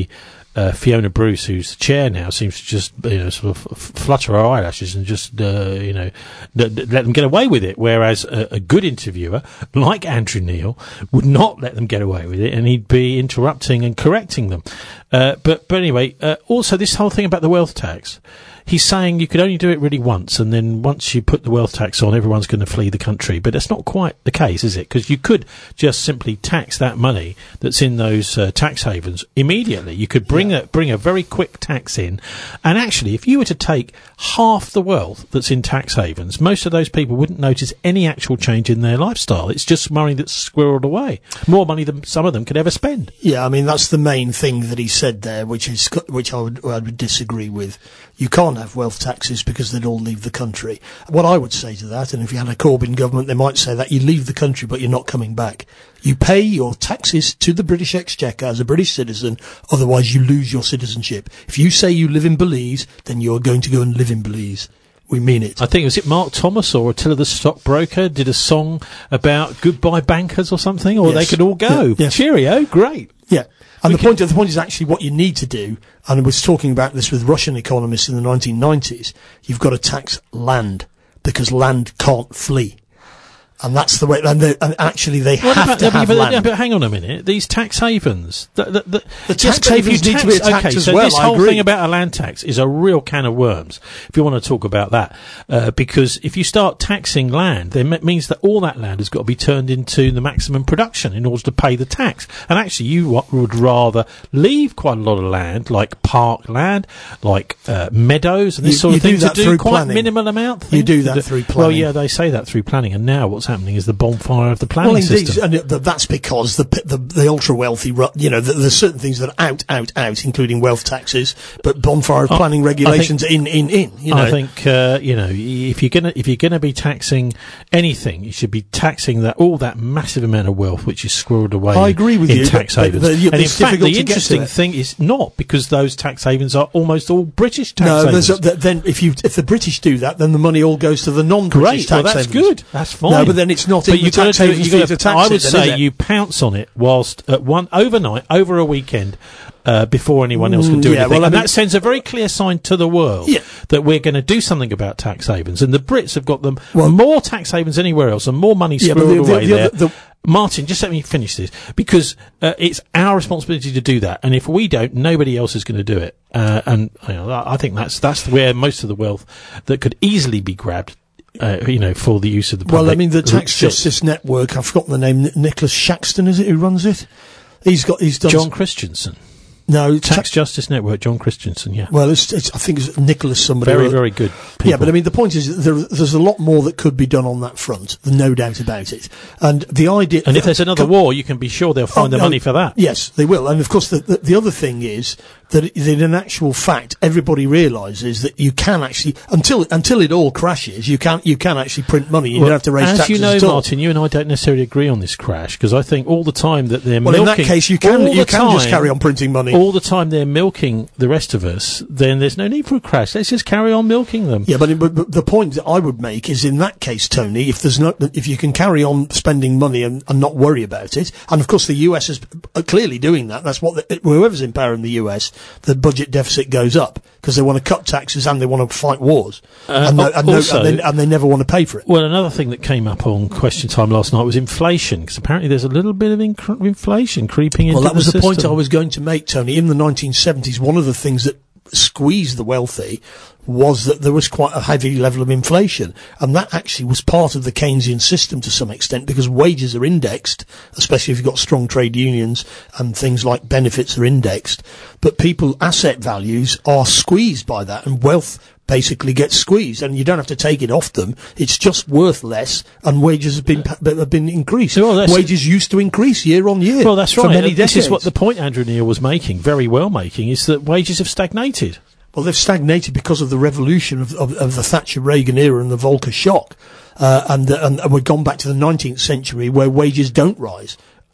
uh, Fiona Bruce, who's the chair now, seems to just you know sort of f- flutter her eyelashes and just uh, you know d- d- let them get away with it. Whereas a, a good interviewer like Andrew Neil would not let them get away with it, and he'd be interrupting and correcting them. Uh, but but anyway, uh, also this whole thing about the wealth tax. He's saying you could only do it really once, and then once you put the wealth tax on, everyone's going to flee the country. But that's not quite the case, is it? Because you could just simply tax that money that's in those uh, tax havens immediately. You could bring yeah. a bring a very quick tax in, and actually, if you were to take half the wealth that's in tax havens, most of those people wouldn't notice any actual change in their lifestyle. It's just money that's squirreled away, more money than some of them could ever spend. Yeah, I mean that's the main thing that he said there, which is which I would I would disagree with. You can't have wealth taxes because they'd all leave the country. What I would say to that, and if you had a Corbyn government, they might say that you leave the country but you're not coming back. You pay your taxes to the British Exchequer as a British citizen, otherwise you lose your citizenship. If you say you live in Belize, then you're going to go and live in Belize. We mean it. I think, was it Mark Thomas or Attila the Stockbroker did a song about goodbye bankers or something, or yes. they could all go. Yeah, yes. Cheerio, great. Yeah. And we the point, the point is actually what you need to do, and I was talking about this with Russian economists in the nineteen nineties, you've got to tax land, because land can't flee. And that's the way, and, and actually they what have about, to but, have but, land. But hang on a minute, these tax havens, the, the, the, the tax havens need tax, to be attacked okay, as so well, this I whole agree. thing about a land tax is a real can of worms, if you want to talk about that, uh, because if you start taxing land, then it means that all that land has got to be turned into the maximum production in order to pay the tax. And actually you w- would rather leave quite a lot of land, like park land, like uh, meadows and this you, sort of you thing, do to do through quite planning. minimal amount. You do that through planning. Well, yeah, they say that through planning, and now what's happening is the bonfire of the planning well, indeed, system. And it, that's because the the, the ultra wealthy, you know, the, there's certain things that are out, out, out, including wealth taxes, but bonfire of planning oh, regulations think, in, in, in. You know, I think uh, you know if you're gonna if you're gonna be taxing anything, you should be taxing that all that massive amount of wealth which is squirreled away. I agree with in you. tax but, havens. but, but, and in fact, the interesting to thing is not because those tax havens are almost all British tax no, havens. No, then if you if the British do that, then the money all goes to the non-British Great, tax well, that's havens. good. That's fine. No, but then it's not but in the tax havens for you to tax I would it, then, say is it? you pounce on it whilst at one overnight over a weekend. Uh, before anyone else can do mm, yeah, anything. Well, and I mean, that sends a very clear sign to the world yeah. that we're going to do something about tax havens. And the Brits have got them well, more tax havens anywhere else and more money yeah, squirreled the, the, away the, there. The, the, Martin, just let me finish this, because uh, it's our responsibility to do that. And if we don't, nobody else is going to do it. Uh, and you know, I think that's that's where most of the wealth that could easily be grabbed Uh, you know, for the use of the public. Well, I mean, the Tax Justice Network, I've forgotten the name, Nicholas Shaxton, is it, who runs it? He's got, he's done... John Christensen. No, Tax ta- Justice Network, John Christensen, yeah. Well, it's, it's, I think it's Nicholas somebody. Very, very good people. Yeah, but I mean, the point is there, there's a lot more that could be done on that front, no doubt about it. And the idea... And if there's another com- war, you can be sure they'll find oh, the money oh, for that. Yes, they will. And of course, the, the, the other thing is that, that in actual fact, everybody realises that you can actually, until until it all crashes, you can you can actually print money. You well, don't have to raise as taxes you know, at all. Martin, you and I don't necessarily agree on this crash, because I think all the time that they're well, milking... Well, in that case, you can you can time, just carry on printing money. All the time they're milking the rest of us, then there's no need for a crash. Let's just carry on milking them. Yeah, but, but, but the point that I would make is, in that case, Tony, if there's no, if you can carry on spending money and, and not worry about it, and of course the U S is clearly doing that. That's what the, whoever's in power in the U S, the budget deficit goes up because they want to cut taxes and they want to fight wars, uh, and, no, and, also, no, and, they, and they never want to pay for it. Well, another thing that came up on Question Time last night was inflation, because apparently there's a little bit of inc- inflation creeping into the Well, that was the, the point I was going to make, Tony. In the nineteen seventies, one of the things that squeezed the wealthy was that there was quite a heavy level of inflation, and that actually was part of the Keynesian system to some extent, because wages are indexed, especially if you've got strong trade unions, and things like benefits are indexed, but people asset values are squeezed by that, and wealth basically gets squeezed, and you don't have to take it off them. It's just worth less, and wages have been have been increased. Well, wages used to increase year on year. Well, that's for right. Many this decades. is what the point Andrew Neil was making, very well making, is that wages have stagnated. Well, they've stagnated because of the revolution of, of, of the Thatcher-Reagan era and the Volcker shock, uh, and, uh, and we've gone back to the nineteenth century where wages don't rise.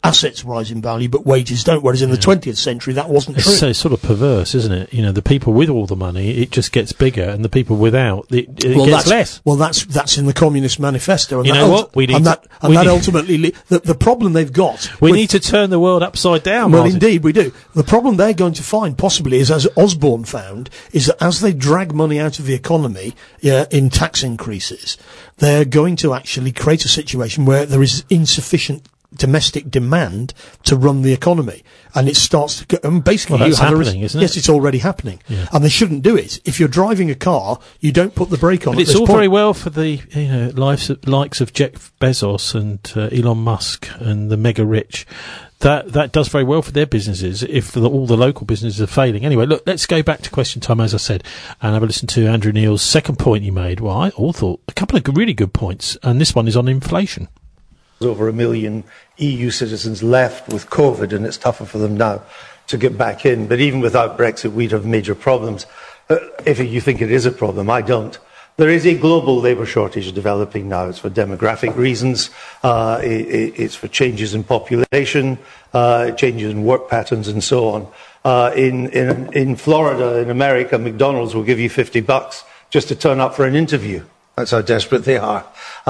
assets rise in value, but wages don't. Whereas in the twentieth century, that wasn't it's true. so sort of perverse, isn't it? You know, the people with all the money, it just gets bigger, and the people without, it, it well, gets that's, less. Well, that's that's in the Communist Manifesto. And you that know ult- what? We need and to, that, and we that need, ultimately, li- the, the problem they've got. We with, need to turn the world upside down. Well, Martin. indeed, we do. The problem they're going to find, possibly, is as Osborne found, is that as they drag money out of the economy uh, in tax increases, they're going to actually create a situation where there is insufficient domestic demand to run the economy, and it starts to go, and basically well, you that's have happening, a, isn't it? Yes, it's already happening, yeah. and they shouldn't do it. If you're driving a car, you don't put the brake on. But at it's this all point. very well for the you know lives of, likes of Jeff Bezos and uh, Elon Musk and the mega rich. That that does very well for their businesses if the, all the local businesses are failing. Anyway, look, let's go back to question time, as I said, and have a listen to Andrew Neil's second point he made. Well, I all thought a couple of really good points, and this one is on inflation. Over a million E U citizens left with COVID, and it's tougher for them now to get back in. But even without Brexit, we'd have major problems. Uh, if you think it is a problem, I don't. There is a global labour shortage developing now. It's for demographic reasons. Uh, it, it's for changes in population, uh, changes in work patterns, and so on. Uh, in, in, in Florida, in America, McDonald's will give you fifty bucks just to turn up for an interview. That's how desperate they are.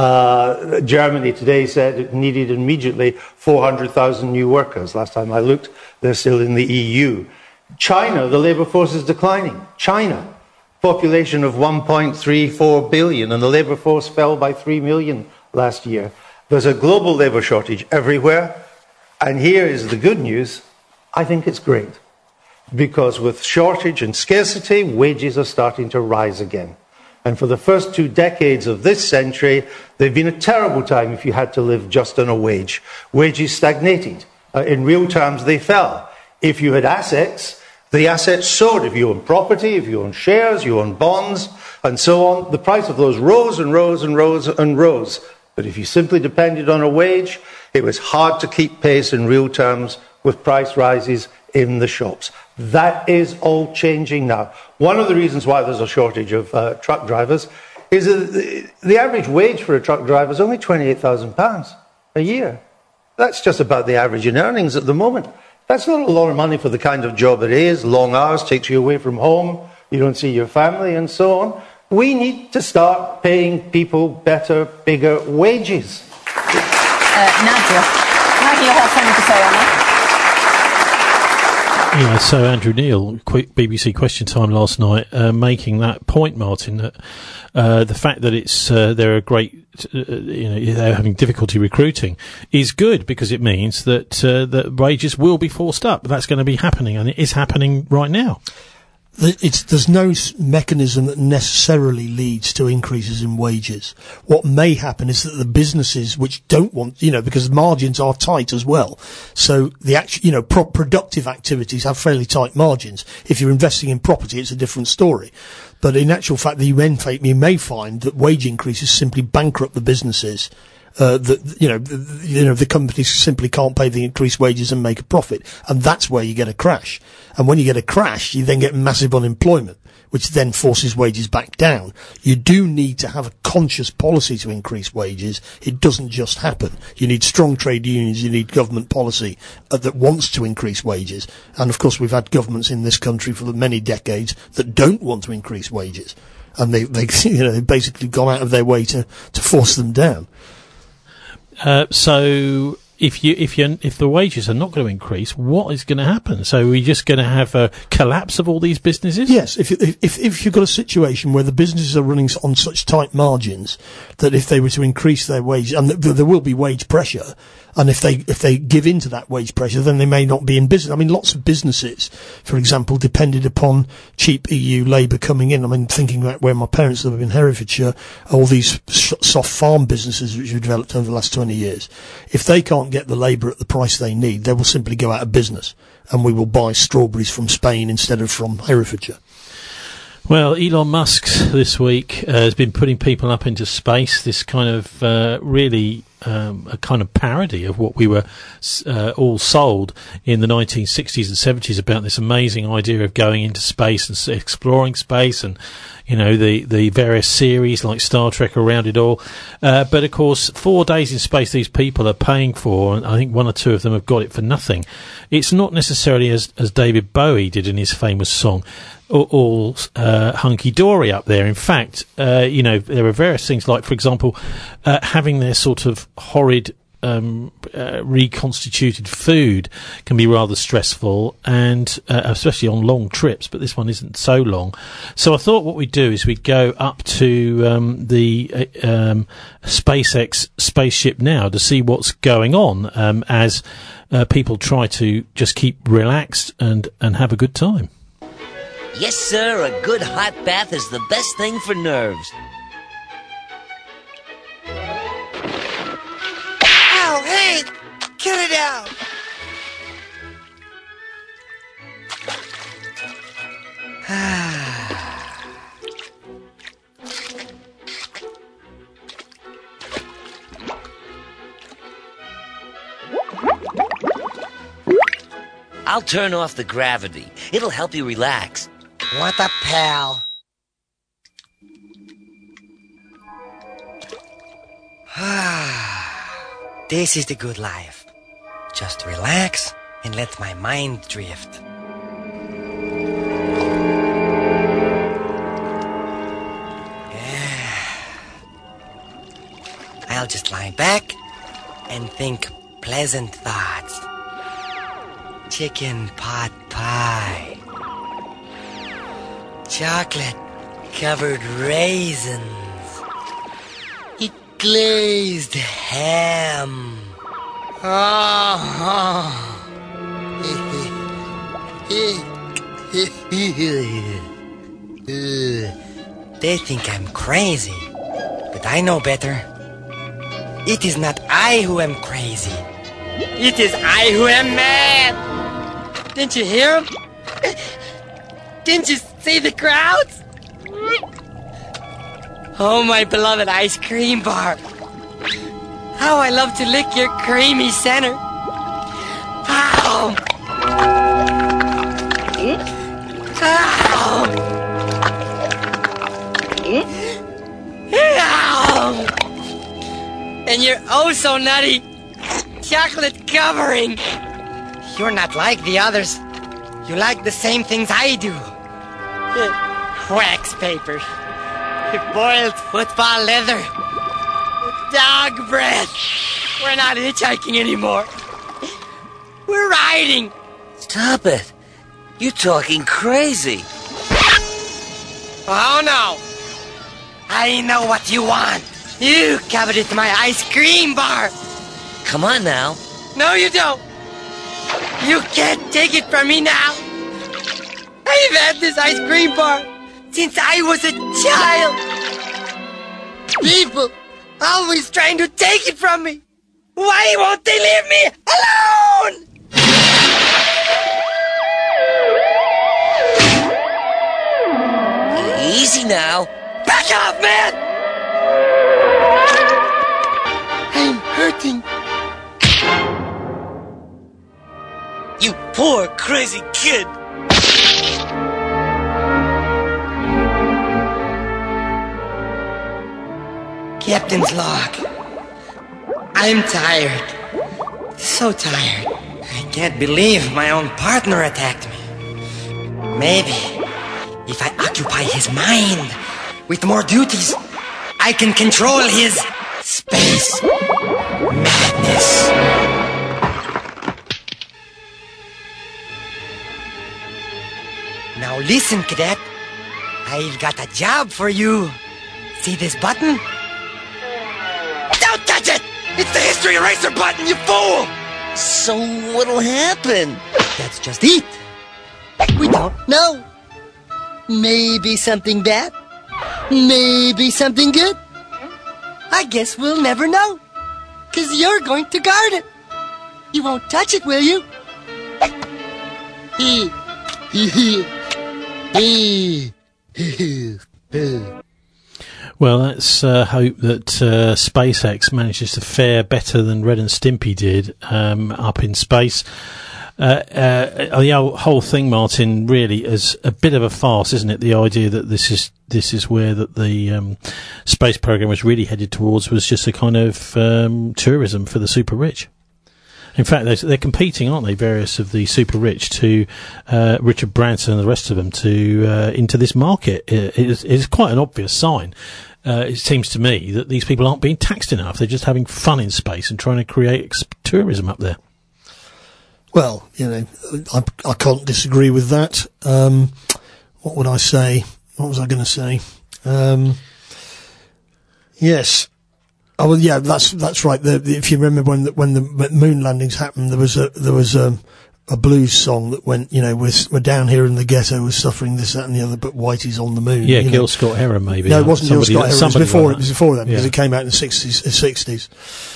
Uh, Germany today said it needed immediately four hundred thousand new workers. Last time I looked, they're still in the E U. China, the labour force is declining. China, population of one point three four billion, and the labour force fell by three million last year. There's a global labour shortage everywhere, and here is the good news. I think it's great, because with shortage and scarcity, wages are starting to rise again. And for the first two decades of this century, they've been a terrible time if you had to live just on a wage. Wages stagnated. Uh, in real terms, they fell. If you had assets, the assets soared. If you own property, if you own shares, you own bonds, and so on, the price of those rose and rose and rose and rose. But if you simply depended on a wage, it was hard to keep pace in real terms with price rises in the shops. That is all changing now. One of the reasons why there's a shortage of uh, truck drivers is that the, the average wage for a truck driver is only twenty-eight thousand pounds a year. That's just about the average in earnings at the moment. That's not a lot of money for the kind of job it is. Long hours, takes you away from home, you don't see your family, and so on. We need to start paying people better, bigger wages. Uh, Nadia, Nadia has something to say on that. Yeah, so Andrew Neil, quick B B C Question Time last night, uh, making that point, Martin, that uh, the fact that it's uh, they're a great, uh, you know, they're having difficulty recruiting is good, because it means that uh, that wages will be forced up. That's going to be happening, and it is happening right now. It's, there's no mechanism that necessarily leads to increases in wages. What may happen is that the businesses which don't want, you know, because margins are tight as well. So the actual, you know, pro- productive activities have fairly tight margins. If you're investing in property, it's a different story. But in actual fact, you may, you may find that wage increases simply bankrupt the businesses. Uh, that, you know, the, you know, the companies simply can't pay the increased wages and make a profit. And that's where you get a crash. And when you get a crash, you then get massive unemployment, which then forces wages back down. You do need to have a conscious policy to increase wages. It doesn't just happen. You need strong trade unions. You need government policy uh, that wants to increase wages. And of course, we've had governments in this country for many decades that don't want to increase wages. And they, they, you know, they've basically gone out of their way to, to force them down. Uh, so if you if you if the wages are not going to increase, what is going to happen? So we're just going to have a collapse of all these businesses? Yes. If if if you've got a situation where the businesses are running on such tight margins that if they were to increase their wages, and th- there will be wage pressure, and if they if they give in to that wage pressure, then they may not be in business. I mean, lots of businesses, for example, depended upon cheap E U labour coming in. I mean, thinking about where my parents live in Herefordshire, all these sh- soft farm businesses which have developed over the last twenty years. If they can't get the labour at the price they need, they will simply go out of business, and we will buy strawberries from Spain instead of from Herefordshire. Well, Elon Musk this week uh, has been putting people up into space. This kind of uh, really um, a kind of parody of what we were uh, all sold in the nineteen sixties and seventies about this amazing idea of going into space and s- exploring space, and you know the the various series like Star Trek around it all. Uh, but of course, four days in space these people are paying for, and I think one or two of them have got it for nothing. It's not necessarily as as David Bowie did in his famous song, all, all uh, hunky-dory up there. In fact, uh, you know, there are various things like, for example, uh, having their sort of horrid um, uh, reconstituted food can be rather stressful, and uh, especially on long trips, but this one isn't so long. So I thought what we'd do is we'd go up to um, the uh, um, SpaceX spaceship now to see what's going on um, as uh, people try to just keep relaxed and, and have a good time. Yes, sir, a good hot bath is the best thing for nerves. Ow, hey! Get it out! I'll turn off the gravity. It'll help you relax. What a pal. This is the good life. Just relax and let my mind drift. Yeah. I'll just lie back and think pleasant thoughts. Chicken pot pie. Chocolate covered raisins. It glazed ham. Oh. They think I'm crazy, but I know better. It is not I who am crazy. It is I who am mad. Didn't you hear him? Didn't you see the crowds? Oh, my beloved ice cream bar. How I love to lick your creamy center. Ow! Ow! Ow! And your oh so nutty chocolate covering. You're not like the others. You like the same things I do. Wax paper. Boiled football leather. Dog breath. We're not hitchhiking anymore. We're riding. Stop it. You're talking crazy. Oh, no. I know what you want. You coveted my ice cream bar. Come on now. No, you don't. You can't take it from me now. I've had this ice cream bar since I was a child. People always trying to take it from me. Why won't they leave me alone? Easy now. Back off, man! I'm hurting. You poor crazy kid. Captain's log. I'm tired. So tired. I can't believe my own partner attacked me. Maybe if I occupy his mind with more duties, I can control his space madness. Now listen, cadet. I've got a job for you. See this button? Don't touch it! It's the history eraser button, you fool! So what'll happen? That's just it. We don't know. Maybe something bad. Maybe something good. I guess we'll never know. Cause you're going to guard it. You won't touch it, will you? Well, let's uh, hope that uh, SpaceX manages to fare better than Red and Stimpy did um, up in space. Uh, uh, the whole thing, Martin, really is a bit of a farce, isn't it? The idea that this is this is where that the um, space program was really headed towards was just a kind of um, tourism for the super rich. In fact, they're, they're competing, aren't they, various of the super rich to uh, Richard Branson and the rest of them to uh, into this market. It is, it is quite an obvious sign. Uh, it seems to me that these people aren't being taxed enough. They're just having fun in space and trying to create ex- tourism up there. Well, you know, I, I can't disagree with that. Um, what would I say? What was I going to say? Um, yes. Oh well, yeah, that's that's right. The, the, if you remember when the, when the moon landings happened, there was a there was a, a blues song that went, you know, we're we're down here in the ghetto, we're suffering this, that, and the other, but Whitey's on the moon. Yeah, you Gil know. Scott Heron, maybe. No, it wasn't Gil Scott Heron. It was before. Like it was before then because yeah. it came out in the sixties. Sixties.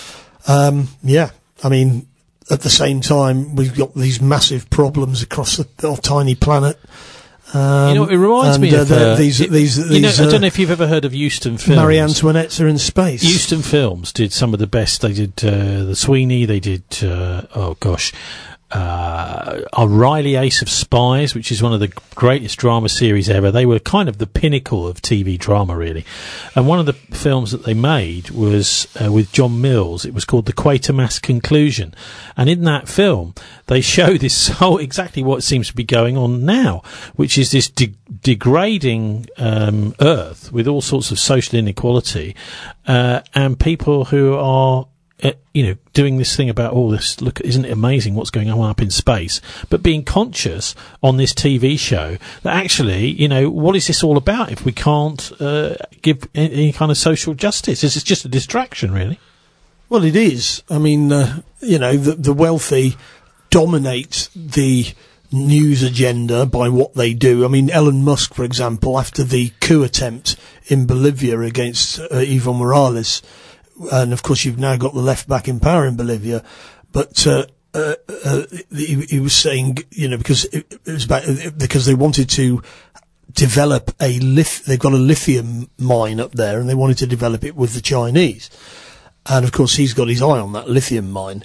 Um, yeah, I mean, at the same time, we've got these massive problems across the, our tiny planet. Um, you know, it reminds and, me uh, of the, uh, these. it, these, you these know, uh, I don't know if you've ever heard of Euston Films. Marie Antoinette's are in space. Euston Films did some of the best. They did uh, the Sweeney. They did. Uh, oh gosh. Uh, O'Reilly Ace of Spies, which is one of the greatest drama series ever. They were kind of the pinnacle of T V drama, really. And one of the films that they made was uh, with John Mills. It was called The Quatermass Conclusion. And in that film, they show this whole, exactly what seems to be going on now, which is this de- degrading um, Earth with all sorts of social inequality, uh, and people who are Uh, you know, doing this thing about all oh, this, look, isn't it amazing what's going on up in space, but being conscious on this T V show that actually, you know, what is this all about if we can't uh, give any, any kind of social justice? This is just a distraction, really. Well, it is. I mean, uh, you know, the, the wealthy dominate the news agenda by what they do. I mean, Elon Musk, for example, after the coup attempt in Bolivia against uh, Evo Morales, and of course you've now got the left back in power in Bolivia, but uh, uh, uh, he, he was saying, you know, because it, it was about, because they wanted to develop a lith, they've got a lithium mine up there, and they wanted to develop it with the Chinese, and of course he's got his eye on that lithium mine,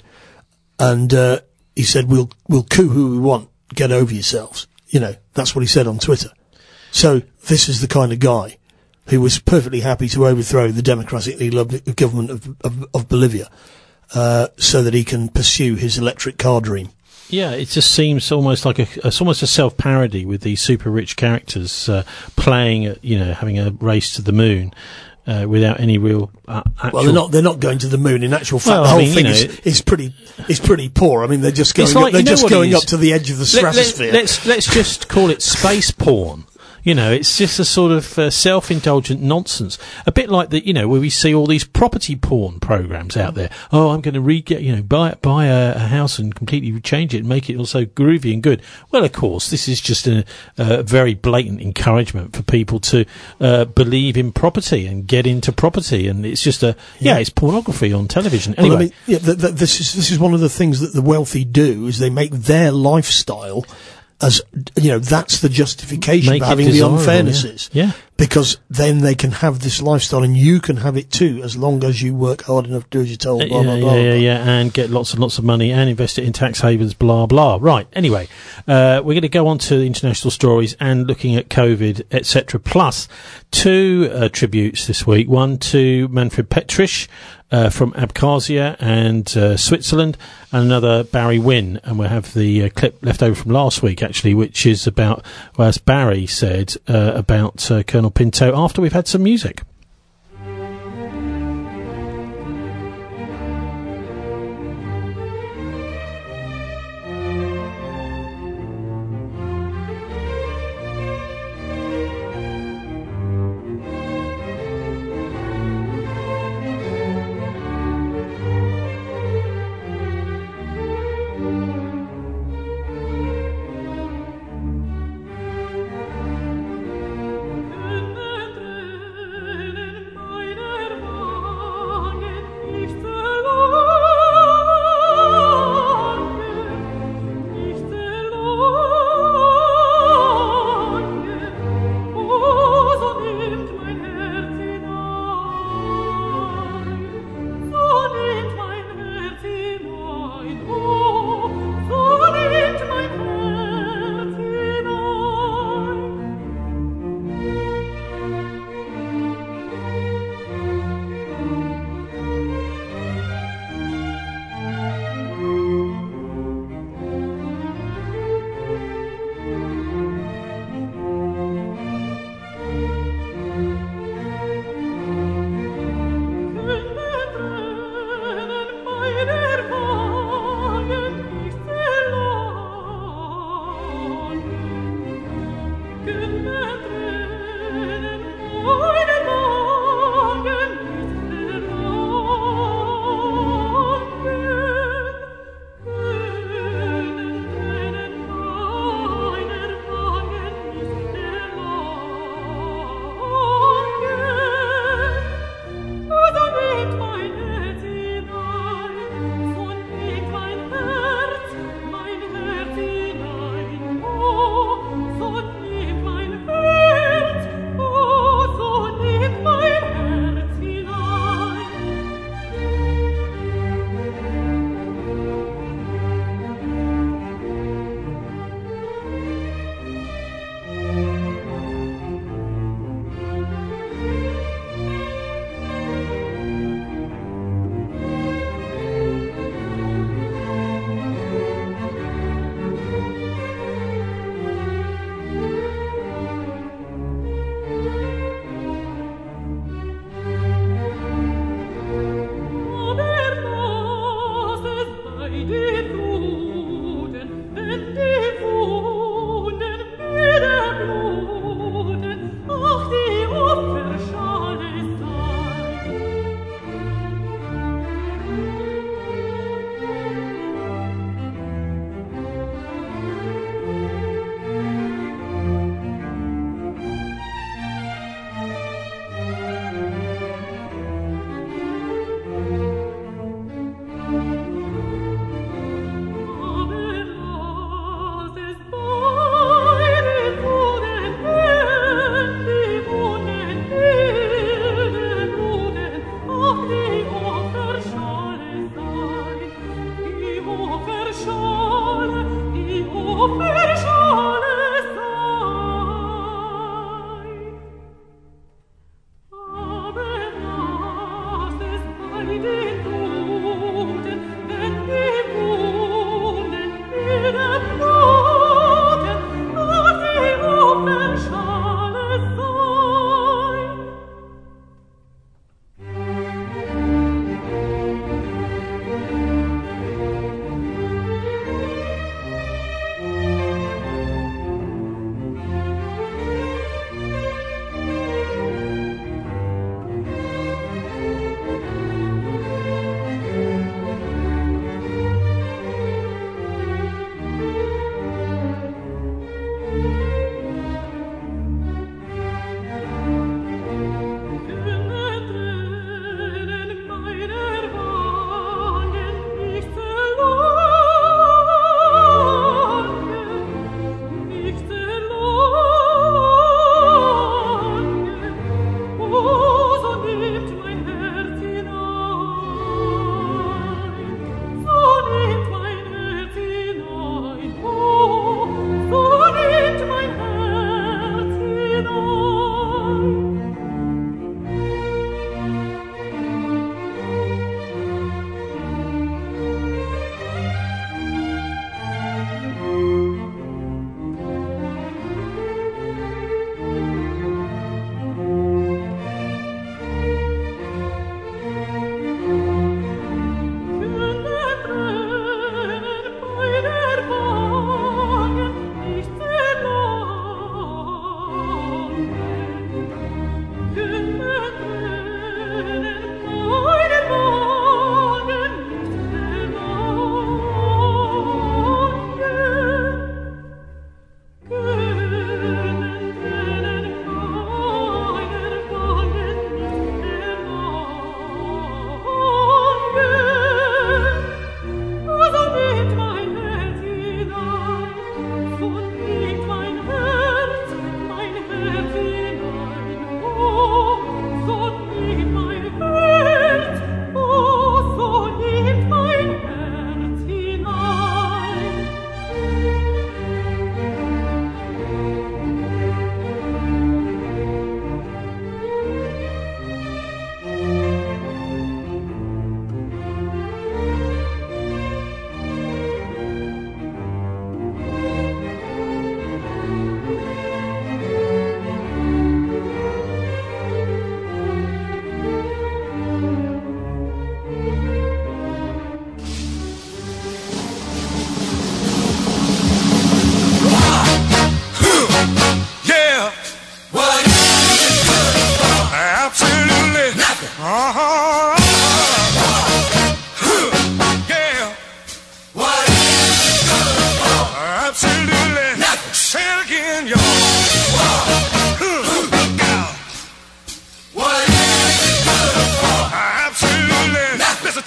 and uh, he said, "We'll we'll coup who we want. Get over yourselves." You know, that's what he said on Twitter. So this is the kind of guy who was perfectly happy to overthrow the democratically loved government of, of, of Bolivia, uh, so that he can pursue his electric car dream. Yeah, it just seems almost like a, it's almost a self-parody with these super rich characters uh, playing, at, you know, having a race to the moon. Uh, without any real uh, actual... Well, they're not. They're not going to the moon. In actual fact, well, the whole I mean, thing you know, is, is pretty. Is pretty poor. I mean, they're just going. like, up, they're you know just going up to the edge of the stratosphere. Let, let, let's let's just call it space porn. You know, it's just a sort of uh, self-indulgent nonsense. A bit like the, you know, where we see all these property porn programs out there. Oh, I'm going to re get, you know, buy buy a, a house and completely change it and make it also groovy and good. Well, of course, this is just a, a very blatant encouragement for people to uh, believe in property and get into property. And it's just a, yeah, yeah it's pornography on television. Anyway. Well, I mean, yeah, th- th- this is this is one of the things that the wealthy do, is they make their lifestyle as, you know, that's the justification Make for having the unfairnesses. Yeah. yeah. Because then they can have this lifestyle and you can have it too, as long as you work hard enough to do as you're told, blah, uh, blah, yeah, blah. Yeah, blah. yeah, and get lots and lots of money and invest it in tax havens, blah, blah. Right, anyway, uh, we're going to go on to the international stories and looking at COVID, et cetera. Plus, two uh, tributes this week. One to Manfred Petrisch, Uh, from Abkhazia and uh, Switzerland, and another Barry Wynn. And we'll have the uh, clip left over from last week, actually, which is about, well, as Barry said, uh, about uh, Colonel Pinto, after we've had some music.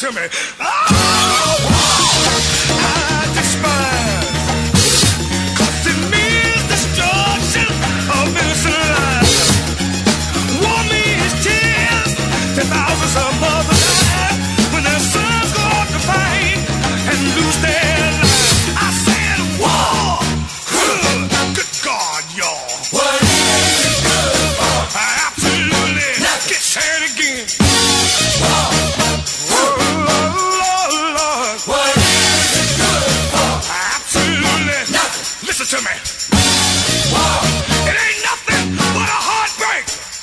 to me. Oh, I despise. Cause it means destruction of innocent lives. War means tears to thousands of mothers die when their sons go off to fight and lose their lives. I said war. Good God, y'all. What is it good for? Absolutely. Get said again. War. Oh, Lord, Lord. What is it good for? Absolutely. Nothing. Listen to me. War. It ain't nothing but a heartbreak.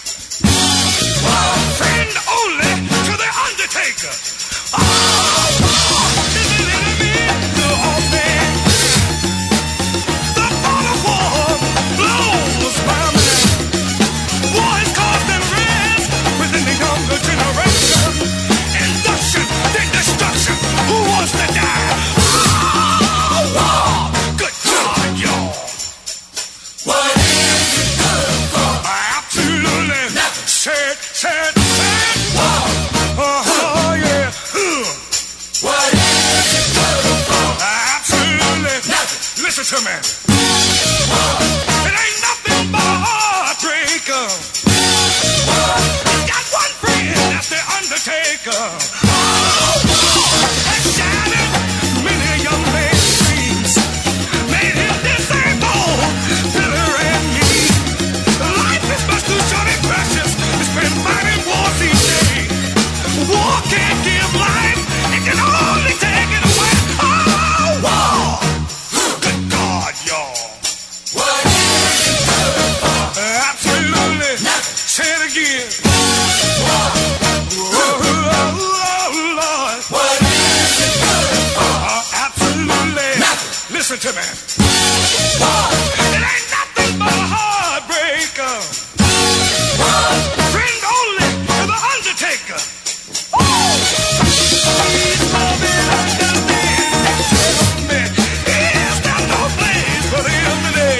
War. Friend only to the undertaker. Oh, war. Is an enemy to all things. The thought of war blows my mind. War has caused unrest within the younger generation. Induction, then destruction. Who wants to die? Oh, war. Good God, y'all. What is it good for? Absolutely. Nothing. Said, said, said. War. Oh, yeah. Ugh. What is it good for? Absolutely. Nothing. Listen to me. War. It ain't nothing but a heartbreaker. War. Got one friend, that's the undertaker. Oh, war. And shattered many young men's dreams. Made him disabled, bitter and mean. Life is much too short and precious to spend fighting wars each day. War can't give life, it can only take it away. Oh, war. Good God, y'all. What is it good for? Absolutely. Nothing. Say it again. War. Oh, oh, oh, Lord. What is it good for? Uh, absolutely. Nothing. Listen to me. War. It ain't nothing but a heartbreaker. War. Friend only to the undertaker. Oh! He's loving under me. Tell me, is there no place for him today?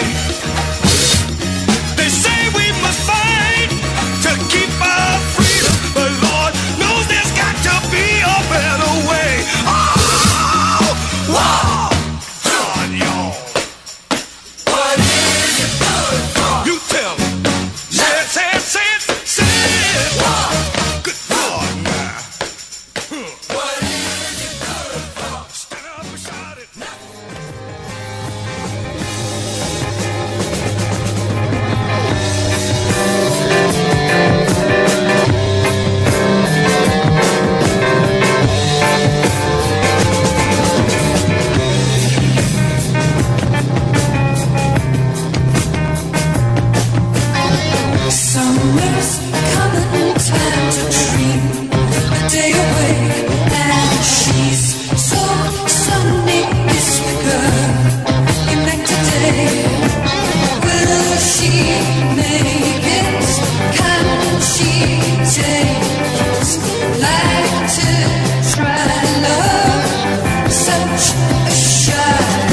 They say we must fight to keep our freedom, but Lord knows there's got to be a better way. Oh! Wow! God, y'all. What is it good for? You tell me. Say it, say it, say it, say it. Wow! Good Lord, now. What is it good for? Stand up and shout it. Summer's coming, time to dream a day away, and she's so sunny. Miss the girl you met today. Will she make it? Can she take it? Like to try love, such a shine.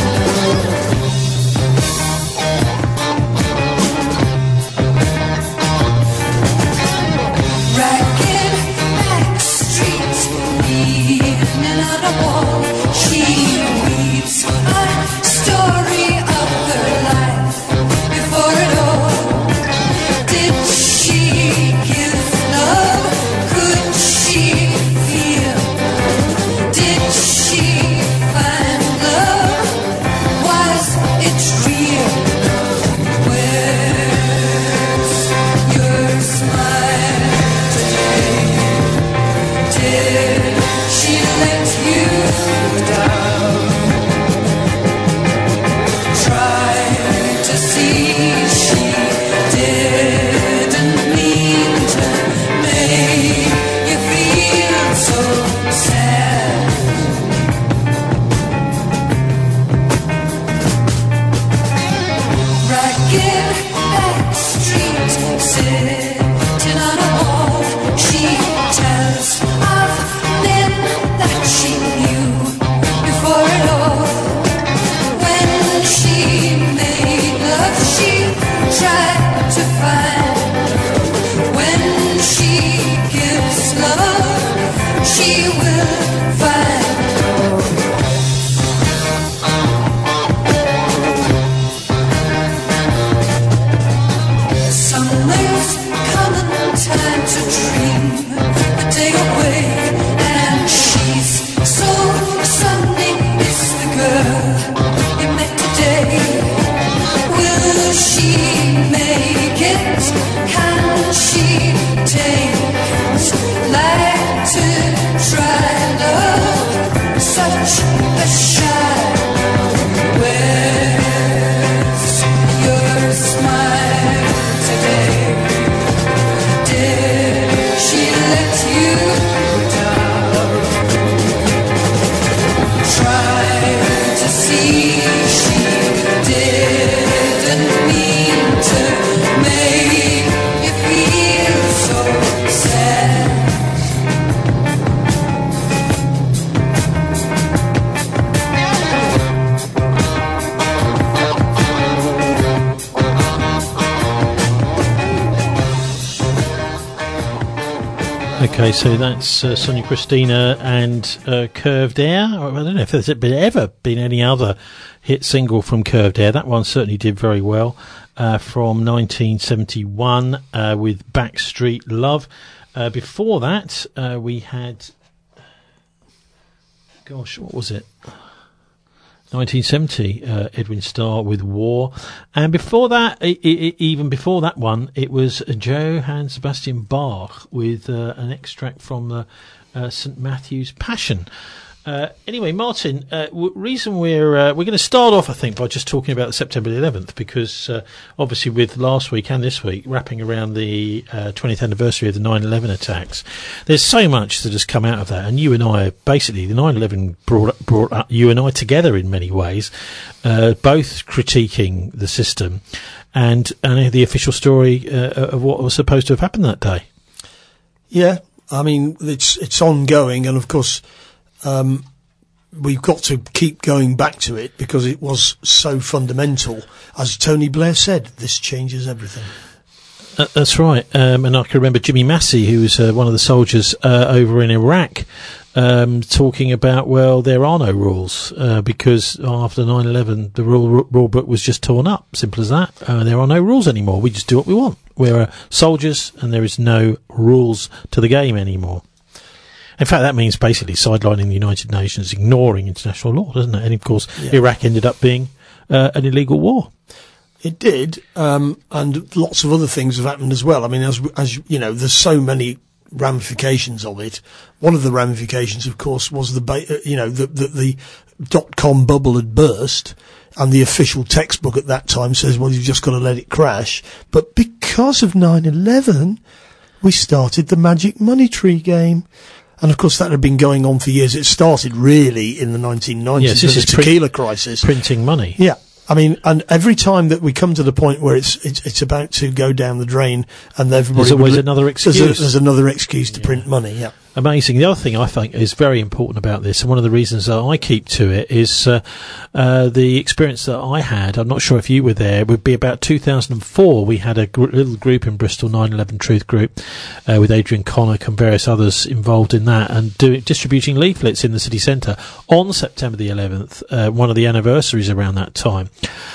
Ragged back streets, leaning on a wall. She weaves a story of her life before it all. Did she give love? Could she feel? Did she find love? Was it real? Where's your smile today? Did she let you down? Try to see she didn't mean to make you feel so sad. Ragged back street, sitting on a wall. She tells of men that she knew before it all. When she made love, she tried to find. When she gives love, she will Okay, so that's uh, Sonia Christina and uh, Curved Air. I don't know if there's been, ever been any other hit single from Curved Air. That one certainly did very well. Uh, from nineteen seventy-one uh, with Backstreet Love. Uh, before that, uh, we had... Gosh, what was it? nineteen seventy, uh, Edwin Starr with War. And before that, I- I- even before that one, it was Johann Sebastian Bach with uh, an extract from the uh, Saint Matthew's Passion. Uh, anyway, Martin, uh, w- reason we're uh, we're going to start off, I think, by just talking about September the eleventh, because uh, obviously with last week and this week wrapping around the uh, twentieth anniversary of the nine eleven attacks, there's so much that has come out of that, and you and I, basically, the nine eleven brought brought up you and I together in many ways, uh, both critiquing the system, and and the official story uh, of what was supposed to have happened that day. Yeah, I mean, it's it's ongoing, and of course. Um, we've got to keep going back to it because it was so fundamental. As Tony Blair said, this changes everything. Uh, that's right. Um, and I can remember Jimmy Massey, who was uh, one of the soldiers uh, over in Iraq, um, talking about, well, there are no rules uh, because after nine eleven, the rule, rule book was just torn up. Simple as that. Uh, there are no rules anymore. We just do what we want. We're uh, soldiers and there is no rules to the game anymore. In fact, that means basically sidelining the United Nations, ignoring international law, doesn't it? And, of course, yeah. Iraq ended up being uh, an illegal war. It did, um, and lots of other things have happened as well. I mean, as, as you know, there's so many ramifications of it. One of the ramifications, of course, was the, ba- uh, you know, the, the, the dot-com bubble had burst, and the official textbook at that time says, well, you've just got to let it crash. But because of nine eleven, we started the magic money tree game. And of course, that had been going on for years. It started really in the nineteen nineties yes, this with is the tequila print, crisis. Printing money. Yeah. I mean, and every time that we come to the point where it's it's, it's about to go down the drain and everybody... There's always li- another excuse. There's, a, there's another excuse to yeah. print money, yeah. Amazing. The other thing I think is very important about this, and one of the reasons that I keep to it, is uh, uh, the experience that I had. I'm not sure if you were there. Would be about two thousand four. We had a gr- little group in Bristol, nine eleven Truth Group, uh, with Adrian Connick and various others involved in that, and doing distributing leaflets in the city centre on September the eleventh, uh, one of the anniversaries around that time.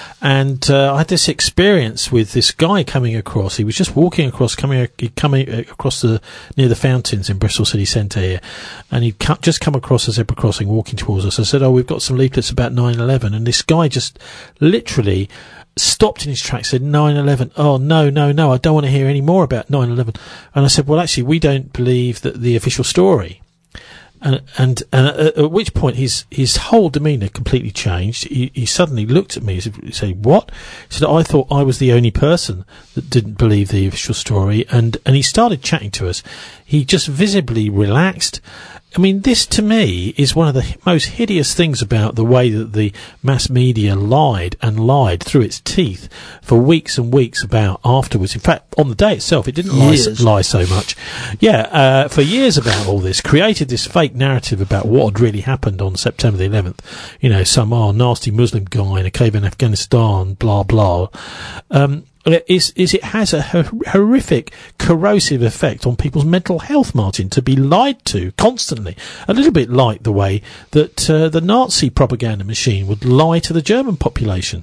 And uh, I had this experience with this guy coming across. He was just walking across, coming coming across the near the fountains in Bristol City Centre here, and he'd cu- just come across a zebra crossing, walking towards us. I said, "Oh, we've got some leaflets about nine eleven," and this guy just literally stopped in his tracks, said, nine eleven, oh, no, no, no, I don't want to hear any more about nine eleven. And I said, well, actually, we don't believe that the official story. And, and, and at, at which point his, his whole demeanour completely changed. He, he suddenly looked at me and said, what? He said, I thought I was the only person that didn't believe the official story. And, and he started chatting to us. He just visibly relaxed. I mean, this to me is one of the most hideous things about the way that the mass media lied and lied through its teeth for weeks and weeks about afterwards. In fact, on the day itself, it didn't lie, lie so much. Yeah, uh, for years about all this, created this fake narrative about what had really happened on September the eleventh. You know, some oh, nasty Muslim guy in a cave in Afghanistan, blah, blah. Um, Is, is it has a hor- horrific, corrosive effect on people's mental health, Martin, to be lied to constantly. A little bit like the way that uh, the Nazi propaganda machine would lie to the German population.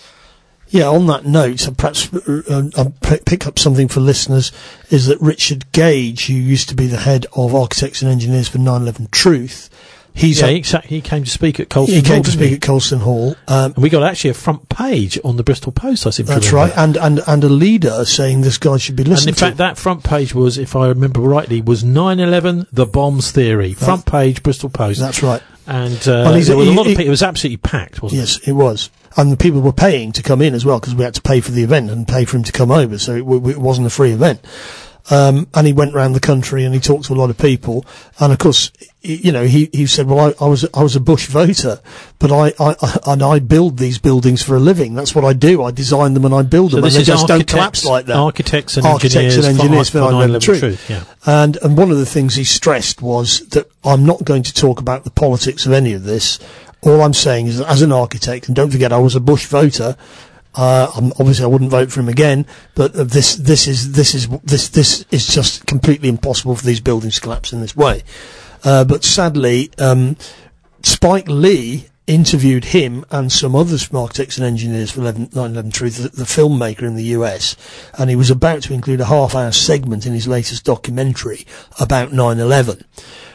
Yeah, on that note, perhaps uh, I'll pick up something for listeners, is that Richard Gage, who used to be the head of Architects and Engineers for nine eleven Truth, He's yeah, a, exactly. He came to speak at Colston He Hall. came to speak he? at Colston Hall. Um, and we got actually a front page on the Bristol Post, I seem to That's remember. right, and, and, and a leader saying this guy should be listened to. And in fact, to. that front page was, if I remember rightly, was nine eleven, the bombs theory. Front that, page, Bristol Post. That's right. And uh, well, there was a lot of people. It was absolutely packed, wasn't yes, it? Yes, it was. And the people were paying to come in as well, because we had to pay for the event and pay for him to come over, so it, w- it wasn't a free event. Um, and he went around the country and he talked to a lot of people. And of course, you know, he, he said, well, I, I was, I was a Bush voter, but I, I, I, and I build these buildings for a living. That's what I do. I design them and I build so them. This and is they just don't collapse like that. Architects and Architects engineers, and engineers for, for nine eleven truth. truth yeah. And, and one of the things he stressed was that I'm not going to talk about the politics of any of this. All I'm saying is that as an architect, and don't forget I was a Bush voter, Uh, I'm, obviously, I wouldn't vote for him again, but uh, this this is this is this this is just completely impossible for these buildings to collapse in this way. Uh, but sadly, um, Spike Lee interviewed him and some others from Architects and Engineers for nine eleven Truth, the, the filmmaker in the U S, and he was about to include a half-hour segment in his latest documentary about nine eleven.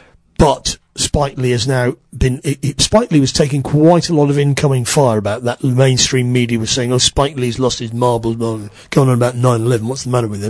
But Spike Lee has now been... It, it, Spike Lee was taking quite a lot of incoming fire about that. The mainstream media was saying, oh, Spike Lee's lost his marbles, going on about nine eleven, what's the matter with him?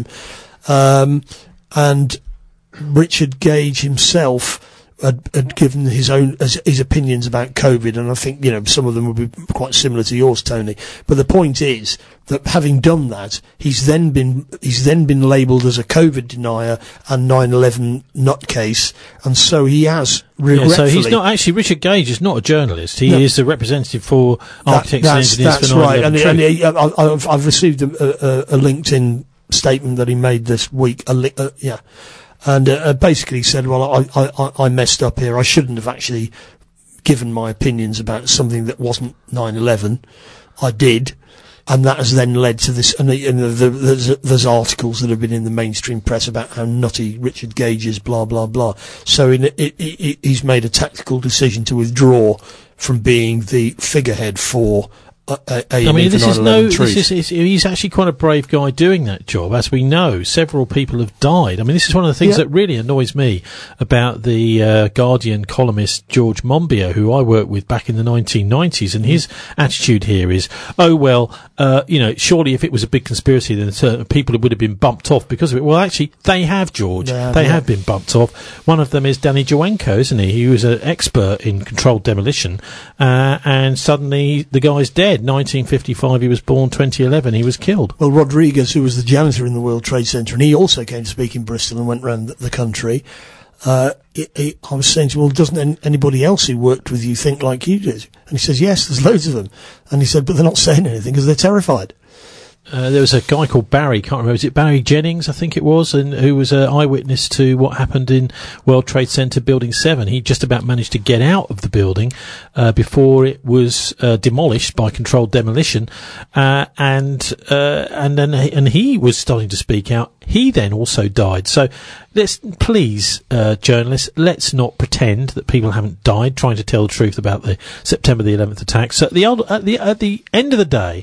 Um, and Richard Gage himself had, had given his own his, his opinions about COVID, and I think, you know, some of them would be quite similar to yours, Tony. But the point is that having done that, he's then been he's then been labelled as a COVID denier and nine eleven nutcase, and so he has regretfully. Yeah, so he's not actually Richard Gage is not a journalist. He no, is a representative for Architects that, and Engineers that's for right. And, and Truth. he, I, I've, I've received a, a, a LinkedIn statement that he made this week. A li- uh, yeah. And uh, basically said, well, I, I, I messed up here. I shouldn't have actually given my opinions about something that wasn't nine eleven. I did. And that has then led to this, and, the, and the, the, there's, there's articles that have been in the mainstream press about how nutty Richard Gage is, blah, blah, blah. So in, it, it, it, he's made a tactical decision to withdraw from being the figurehead for A, a, I mean, this is no. Truth. This is, he's actually quite a brave guy doing that job, as we know. Several people have died. I mean, this is one of the things Yeah. that really annoys me about the uh, Guardian columnist George Monbiot, who I worked with back in the nineteen nineties, and his attitude here is, oh well, uh, you know, surely if it was a big conspiracy, then certain people would have been bumped off because of it. Well, actually, they have, George. They have, they yeah. have been bumped off. One of them is Danny Joanko, isn't he? He was an expert in controlled demolition, uh, and suddenly the guy's dead. nineteen fifty-five he was born, twenty eleven he was killed. Well, Rodriguez, who was the janitor in the World Trade Center, and he also came to speak in Bristol and went round the, the country, uh, he, he, I was saying to him, well, doesn't an, anybody else who worked with you think like you did? And he says, yes, there's loads of them. And he said, but they're not saying anything because they're terrified. Uh, there was a guy called Barry, can't remember, was it Barry Jennings, I think it was, and who was an eyewitness to what happened in World Trade Center Building seven. He just about managed to get out of the building uh, before it was uh, demolished by controlled demolition, uh, and uh, and then he, and he was starting to speak out. He then also died. So let's please, uh, journalists, let's not pretend that people haven't died trying to tell the truth about the September the eleventh attacks. So at the old, at the at the end of the day,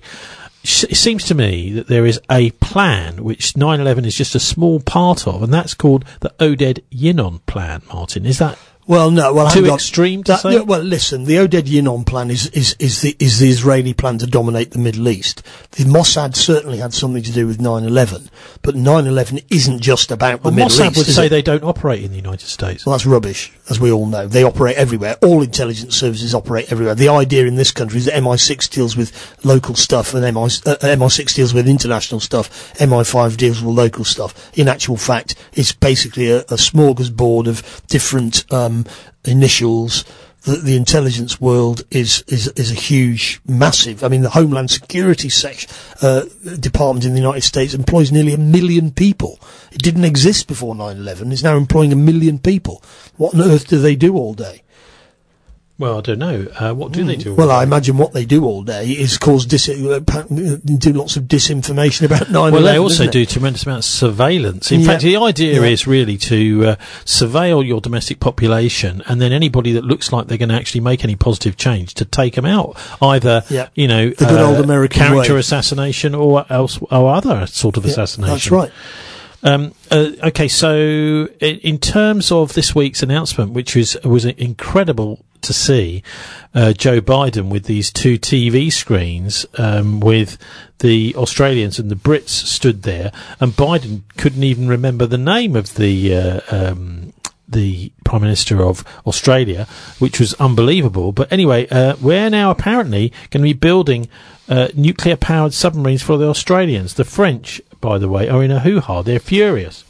it seems to me that there is a plan which nine eleven is just a small part of, and that's called the Oded Yinon plan, Martin. Is that Well, no, well, too hang on. extreme to That- say? yeah, well, listen, the Oded Yinon plan is, is, is the, is the Israeli plan to dominate the Middle East. The Mossad certainly had something to do with nine eleven, but nine eleven isn't just about the Well, Middle Mossad East, would is say it? they don't operate in the United States. Well, that's rubbish, as we all know. They operate everywhere. All intelligence services operate everywhere. The idea in this country is that M I six deals with local stuff and M I, uh, M I six deals with international stuff. M I five deals with local stuff. In actual fact, it's basically a, a smorgasbord of different um, initials. The, the intelligence world is, is is a huge, massive. I mean, the Homeland Security section, uh, department in the United States employs nearly a million people. It didn't exist before nine eleven. It's now employing a million people. What on earth do they do all day? Well, I don't know. Uh, what do they do? Well, I imagine what they do all day is cause dis- uh, pa- do lots of disinformation about nine eleven. Well, they also isn't it? do tremendous amount of surveillance. In Yeah. fact, the idea Yeah. is really to uh, surveil your domestic population, and then anybody that looks like they're going to actually make any positive change to take them out. Either, Yeah. you know, The good old American character way. assassination or else or other sort of Yeah, assassination. that's right. Um, uh, okay, so in, in terms of this week's announcement, which was was incredible to see, uh, Joe Biden with these two T V screens, um, with the Australians and the Brits stood there, and Biden couldn't even remember the name of the uh, um, the Prime Minister of Australia, which was unbelievable. But anyway, uh, we're now apparently going to be building uh, nuclear-powered submarines for the Australians. The French, by the way, are in a hoo-ha. They're furious.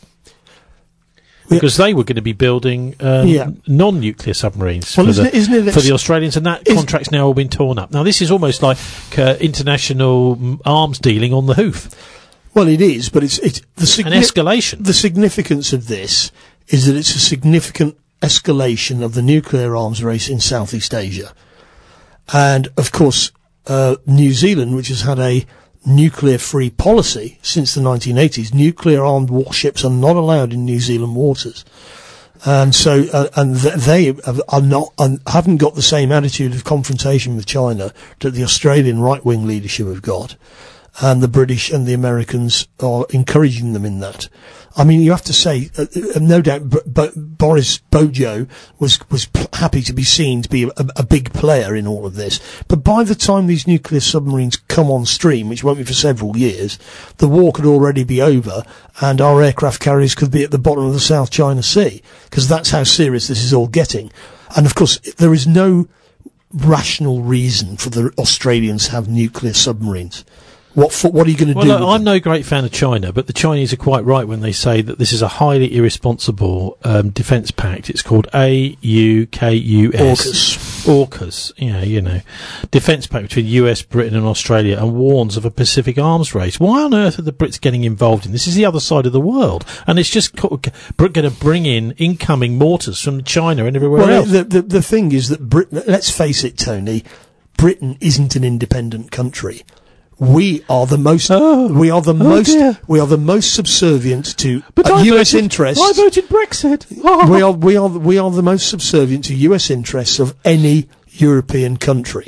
Because they were going to be building um, Yeah. non-nuclear submarines Well, for, isn't the, it- isn't it for ex- the Australians, and that contract's now all been torn up. Now, this is almost like uh, international mm, arms dealing on the hoof. Well, it is, but it's it's the signi- An escalation. The significance of this is that it's a significant escalation of the nuclear arms race in Southeast Asia, and of course, uh, New Zealand, which has had a nuclear-free policy since the nineteen eighties. Nuclear-armed warships are not allowed in New Zealand waters. And so, uh, and th- they have, are not, and haven't got the same attitude of confrontation with China that the Australian right-wing leadership have got. And the British and the Americans are encouraging them in that. I mean, you have to say, uh, uh, no doubt, B- B- Boris Bojo was was p- happy to be seen to be a, a big player in all of this. But by the time these nuclear submarines come on stream, which won't be for several years, the war could already be over, and our aircraft carriers could be at the bottom of the South China Sea, because that's how serious this is all getting. And of course, there is no rational reason for the Australians to have nuclear submarines. What for, what are you going to well, do? Look, with I'm them? no great fan of China, but the Chinese are quite right when they say that this is a highly irresponsible um, defence pact. It's called A U K U S. AUKUS. AUKUS. Yeah, you know. Defence pact between U S, Britain and Australia, and warns of a Pacific arms race. Why on earth are the Brits getting involved in this? This is the other side of the world. And it's just co- going to bring in incoming mortars from China and everywhere Well, else. the, the, the thing is that Britain, let's face it, Tony, Britain isn't an independent country. We are the most. Oh, we are the oh most. dear. We are the most subservient to But uh, I U S voted- interests. I voted Brexit. we are. We are. We are the most subservient to U S interests of any European country.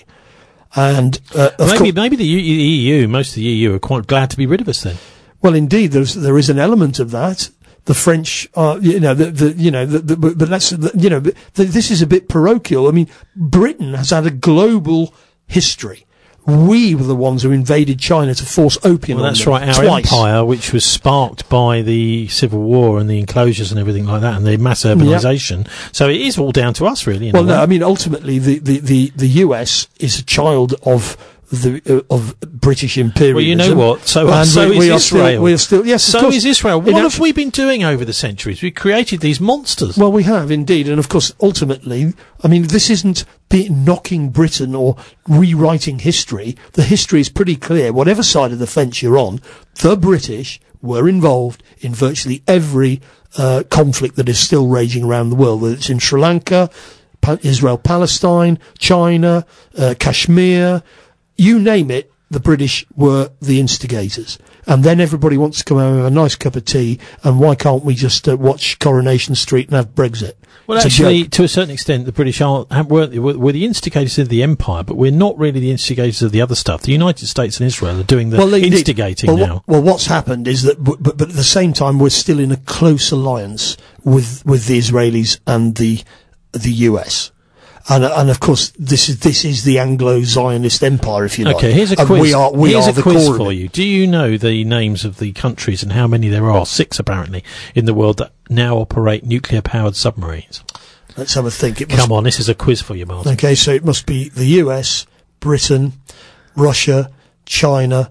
And uh, of maybe course, maybe the U- E U, most of the E U are quite glad to be rid of us then. well, indeed, there's there is an element of that. The French are, you know, the, the you know, the, the, but but that's, the, you know, the, this is a bit parochial. I mean, Britain has had a global history. We were the ones who invaded China to force opium Well, on that's them right. Our twice. empire, which was sparked by the Civil War and the enclosures and everything like that, and the mass urbanisation. So it is all down to us, really. In Well, a no, way. I mean, ultimately, the, the, the, the U S is a child of the uh, of British imperialism. Well, you know what? So, and so we, is we are Israel. Still, we are still, yes, of so course. is Israel. In What actu- have we been doing over the centuries? We created these monsters. Well, we have indeed, and of course, ultimately, I mean, this isn't be knocking Britain or rewriting history. The history is pretty clear. Whatever side of the fence you're on, the British were involved in virtually every uh, conflict that is still raging around the world, whether it's in Sri Lanka, pa- Israel, Palestine, China, uh, Kashmir, you name it. The British were the instigators. And then everybody wants to come home and have a nice cup of tea, and why can't we just uh, watch Coronation Street and have Brexit? Well, It's a actually, joke. to a certain extent, the British are weren't they? We're, we're the instigators of the empire, but we're not really the instigators of the other stuff. The United States and Israel are doing the Well, indeed. instigating well, now. wha- well, what's happened is that, but, but, but at the same time, we're still in a close alliance with with the Israelis and the the U S. And, uh, and of course, this is this is the Anglo-Zionist empire, if you like. Okay, here's a And quiz. we are we here's are a the quiz core of for it. you. Do you know the names of the countries and how many there are? Six, apparently, in the world that now operate nuclear-powered submarines. Let's have a think. It must, Come on, this is a quiz for you, Martin. Okay, so it must be the U S, Britain, Russia, China,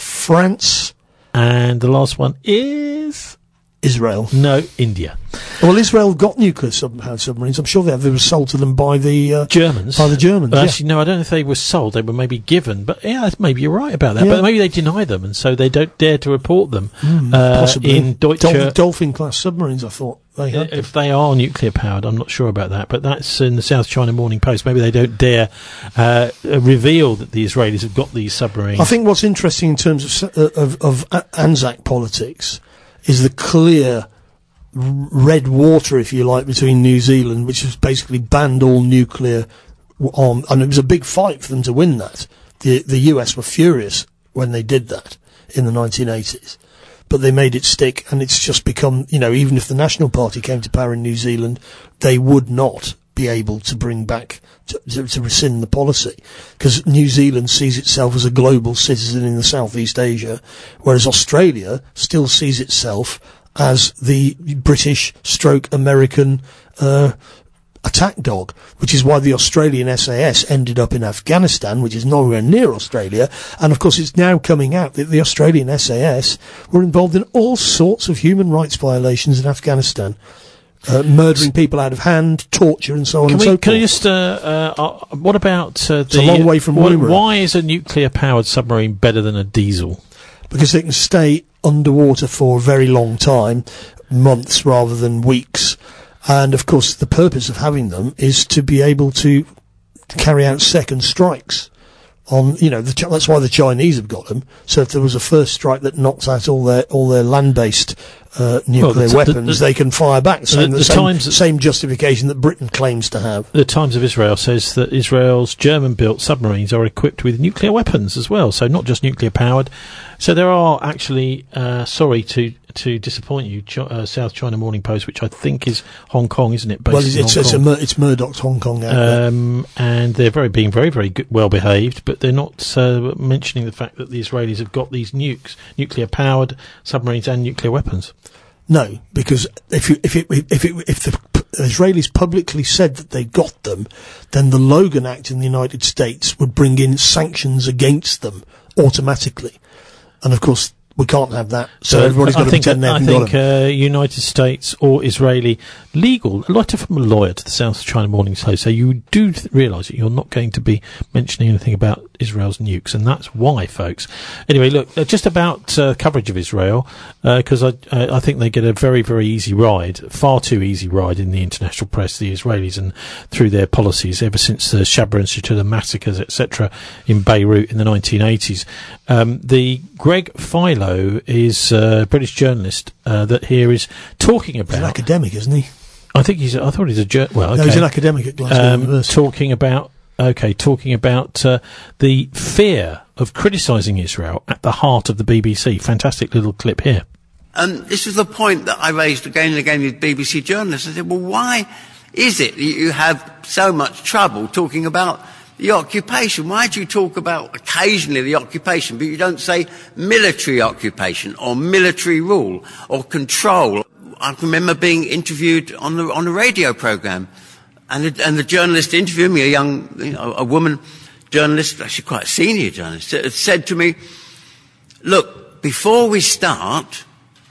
France, And the last one is Israel. No, India. Well, Israel got nuclear sub- submarines. I'm sure they have. They were sold to them by the uh, Germans. By the Germans. Well, yeah. actually, no, I don't know if they were sold. They were maybe given. But yeah, maybe you're right about that. Yeah. But maybe they deny them, and so they don't dare to report them. Mm, uh, possibly in Deutsche. Dol- Dolphin class submarines. I thought they had. If they are nuclear powered, I'm not sure about that, but that's in the South China Morning Post. Maybe they don't dare uh, reveal that the Israelis have got these submarines. I think what's interesting in terms of se- uh, of, of A- Anzac politics is the clear r- red water, if you like, between New Zealand, which has basically banned all nuclear w- arm, and it was a big fight for them to win that. The the U S were furious when they did that in the nineteen eighties. But they made it stick, and it's just become, you know, even if the National Party came to power in New Zealand, they would not be able to bring back, to, to, to rescind the policy. Because New Zealand sees itself as a global citizen in the Southeast Asia, whereas Australia still sees itself as the British stroke American, uh, attack dog, which is why the Australian S A S ended up in Afghanistan, which is nowhere near Australia. And of course, it's now coming out that the Australian S A S were involved in all sorts of human rights violations in Afghanistan, uh, murdering people out of hand, torture, and so on Can and we? so Can I forth. just? Uh, uh, uh, what about uh, the? It's a long way from why, Woomera. why is a nuclear-powered submarine better than a diesel? Because they can stay underwater for a very long time, months rather than weeks. And of course, the purpose of having them is to be able to carry out second strikes on, you know, the, Ch- that's why the Chinese have got them. So if there was a first strike that knocks out all their all their land-based uh, nuclear Well, the- weapons, the- the- they can fire back. Same, the- the, the same, Times- same justification that Britain claims to have. The Times of Israel says that Israel's German-built submarines are equipped with nuclear weapons as well, so not just nuclear-powered. So there are actually, uh, sorry to to disappoint you, Ch- uh, South China Morning Post, which I think is Hong Kong, isn't it? Based Well, it's in it's, Hong it's, a Kong. Mur- it's Murdoch's Hong Kong outlet. Um, and they're very being very very good, well behaved, but they're not uh, mentioning the fact that the Israelis have got these nukes, nuclear powered submarines and nuclear weapons. No, because if you, if it, if it, if the p- Israelis publicly said that they got them, then the Logan Act in the United States would bring in sanctions against them automatically, and of course we can't have that. So Uh, everybody's got I to think, pretend they I haven't got think them. uh, United States or Israeli legal, a letter from a lawyer to the South China Morning Post. So you do th- realise that you're not going to be mentioning anything about Israel's nukes, and that's why, folks. Anyway, look, uh, just about uh, coverage of Israel, because uh, I, uh, I think they get a very, very easy ride, far too easy ride in the international press, the Israelis, and through their policies ever since the Shabra Institute, the massacres, et cetera, in Beirut in the nineteen eighties. Um, the Greg Philo is a British journalist uh, that here is talking about. He's an academic, isn't he? I think he's. I thought he's a jour- well. Okay. No, he's an academic at Glasgow um, University. Talking about okay, talking about uh, the fear of criticising Israel at the heart of the B B C. Fantastic little clip here. And this was the point that I raised again and again with B B C journalists. I said, well, why is it that you have so much trouble talking about the occupation? Why do you talk about occasionally the occupation, but you don't say military occupation or military rule or control? I can remember being interviewed on the on a radio program, and the, and the journalist interviewing me, a young, you know, a woman journalist, actually quite a senior journalist, said to me, "Look, before we start,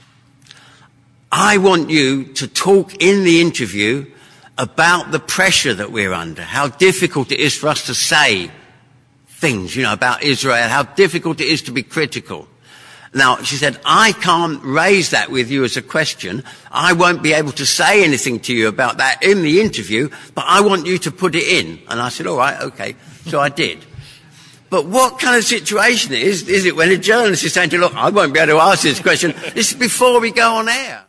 I want you to talk in the interview about the pressure that we're under, how difficult it is for us to say things, you know, about Israel, how difficult it is to be critical." Now, she said, I can't raise that with you as a question. I won't be able to say anything to you about that in the interview, but I want you to put it in. And I said, all right, okay. So I did. But what kind of situation is, is it when a journalist is saying to you, look, I won't be able to ask this question. This is before we go on air.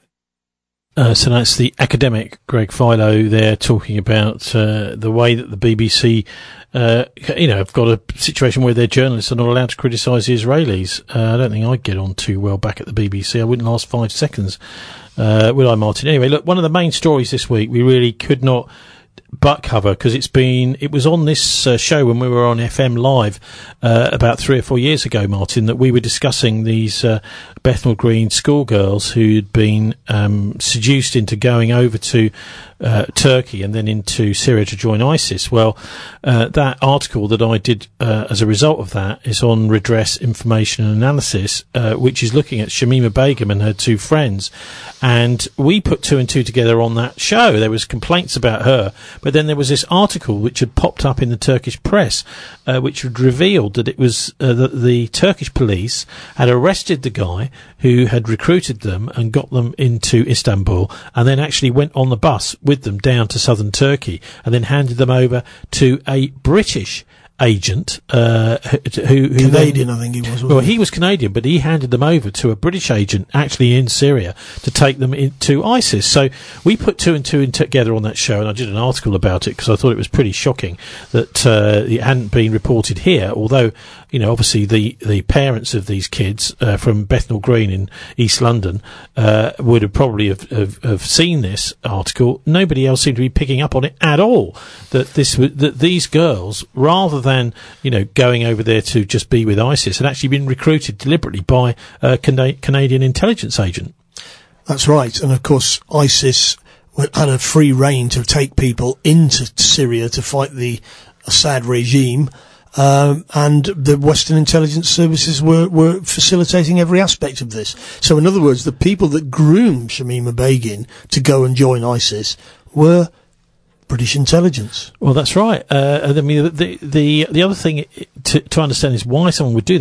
Uh, so that's the academic Greg Philo there talking about uh, the way that the B B C, uh, you know, have got a situation where their journalists are not allowed to criticise the Israelis. Uh, I don't think I'd get on too well back at the B B C. I wouldn't last five seconds, uh, would I, Martin? Anyway, look, one of the main stories this week we really could not but cover because it's been it was on this uh, show when we were on F M Live uh, about three or four years ago, Martin, that we were discussing these uh, Bethnal Green schoolgirls who'd been um, seduced into going over to uh, Turkey and then into Syria to join ISIS. Well, uh, that article that I did uh, as a result of that is on Redress Information and Analysis, uh, which is looking at Shamima Begum and her two friends, and we put two and two together on that show. There was complaints about her, but then there was this article which had popped up in the Turkish press, uh, which had revealed that it was uh, that the Turkish police had arrested the guy who had recruited them and got them into Istanbul, and then actually went on the bus with them down to southern Turkey, and then handed them over to a British agent, uh, who, who Canadian, then, I think he was. wasn't Well, he? he was Canadian, but he handed them over to a British agent actually in Syria to take them into ISIS. So we put two and two in together on that show, and I did an article about it because I thought it was pretty shocking that uh, it hadn't been reported here. Although, you know, obviously the the parents of these kids uh, from Bethnal Green in East London uh, would have probably have, have, have seen this article. Nobody else seemed to be picking up on it at all. That this that these girls, rather than than, you know, going over there to just be with ISIS, had actually been recruited deliberately by a Cana- Canadian intelligence agent. That's right. And of course, ISIS had a free rein to take people into Syria to fight the Assad regime. Um, and the Western intelligence services were, were facilitating every aspect of this. So in other words, the people that groomed Shamima Begin to go and join ISIS were British intelligence. Well, that's right. Uh, I mean, the the the other thing to to understand is why someone would do that.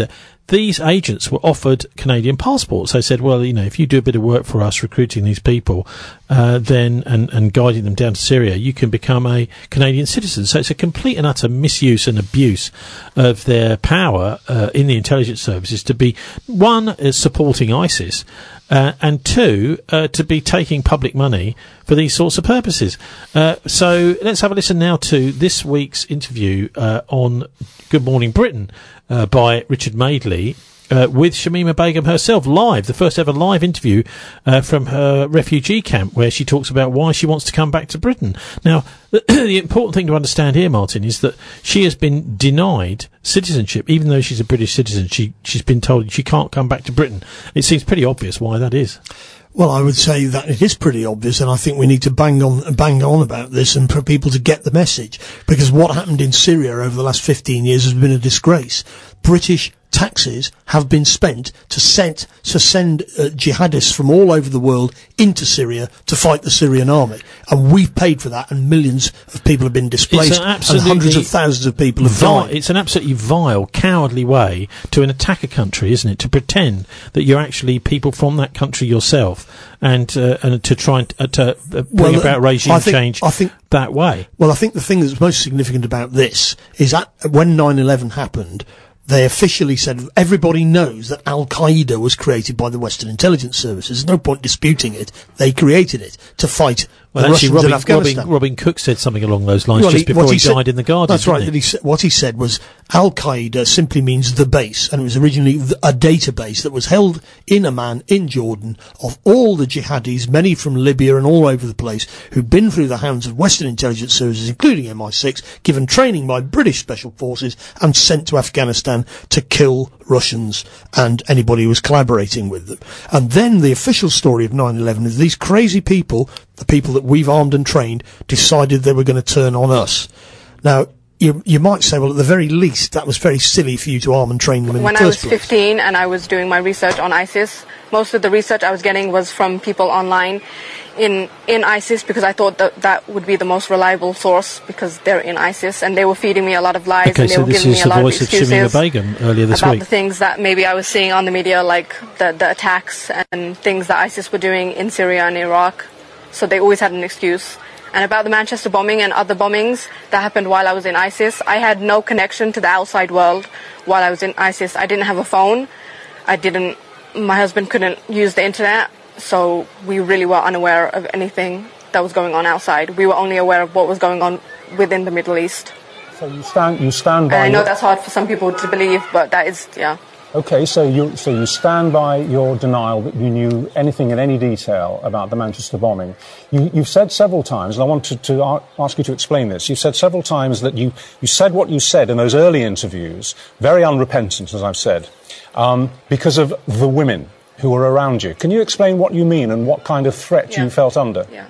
these agents were offered Canadian passports. They said, well, you know, if you do a bit of work for us recruiting these people, uh, then, and, and guiding them down to Syria, you can become a Canadian citizen. So it's a complete and utter misuse and abuse of their power, uh, in the intelligence services to be, one, uh, supporting ISIS, Uh, and two, uh, to be taking public money for these sorts of purposes. Uh, so let's have a listen now to this week's interview uh, on Good Morning Britain uh, by Richard Madeley uh, with Shamima Begum herself, live, the first ever live interview uh, from her refugee camp, where she talks about why she wants to come back to Britain. Now, the, the important thing to understand here, Martin, is that she has been denied citizenship. Even though she's a British citizen, she, she's been told she can't come back to Britain. It seems pretty obvious why that is. Well, I would say that it is pretty obvious, and I think we need to bang on, bang on about this and for people to get the message, because what happened in Syria over the last fifteen years has been a disgrace. British taxes have been spent to send, to send uh, jihadists from all over the world into Syria to fight the Syrian army. And we've paid for that, and millions of people have been displaced, and hundreds of thousands of people have vi- died. It's an absolutely vile, cowardly way to attack a country, isn't it? To pretend that you're actually people from that country yourself, and uh, and to try and uh, to uh, bring Well, about regime I think- change I think that way. Well, I think the thing that's most significant about this is that when nine eleven happened, they officially said everybody knows that Al-Qaeda was created by the Western intelligence services. There's no point disputing it. They created it to fight Well, the actually, Russians in Robin, Afghanistan. Robin, Robin Cook said something along those lines Well, just he- before what he, said- died in the Guardian. That's right. didn't That he sa- what he said was Al-Qaeda simply means the base, and it was originally th- a database that was held in Amman, in Jordan, of all the jihadis, many from Libya and all over the place, who'd been through the hands of Western intelligence services, including M I six, given training by British special forces, and sent to Afghanistan to kill Russians and anybody who was collaborating with them. And then the official story of nine eleven is these crazy people, the people that we've armed and trained, decided they were going to turn on us. Now, you you might say, well, at the very least, that was very silly for you to arm and train them in When the I was first place. fifteen and I was doing my research on ISIS, most of the research I was getting was from people online in in ISIS, because I thought that that would be the most reliable source, because they're in ISIS, and they were feeding me a lot of lies, Okay, and they so were this giving is me a the lot of voice of excuses Shamima Begum earlier this about week. the things that maybe I was seeing on the media, like the, the attacks and things that ISIS were doing in Syria and Iraq. So they always had an excuse. And about the Manchester bombing and other bombings that happened while I was in ISIS, I had no connection to the outside world while I was in ISIS. I didn't have a phone. I didn't, my husband couldn't use the internet, so we really were unaware of anything that was going on outside. We were only aware of what was going on within the Middle East. So you stand, you stand by. And I know your- that's hard for some people to believe, but that is, yeah. Okay, so you so you stand by your denial that you knew anything in any detail about the Manchester bombing. You, you've said several times, and I wanted to a- ask you to explain this. You've said several times that you, you said what you said in those early interviews, very unrepentant, as I've said, um, because of the women who were around you. Can you explain what you mean and what kind of threat Yeah. you felt under? Yeah.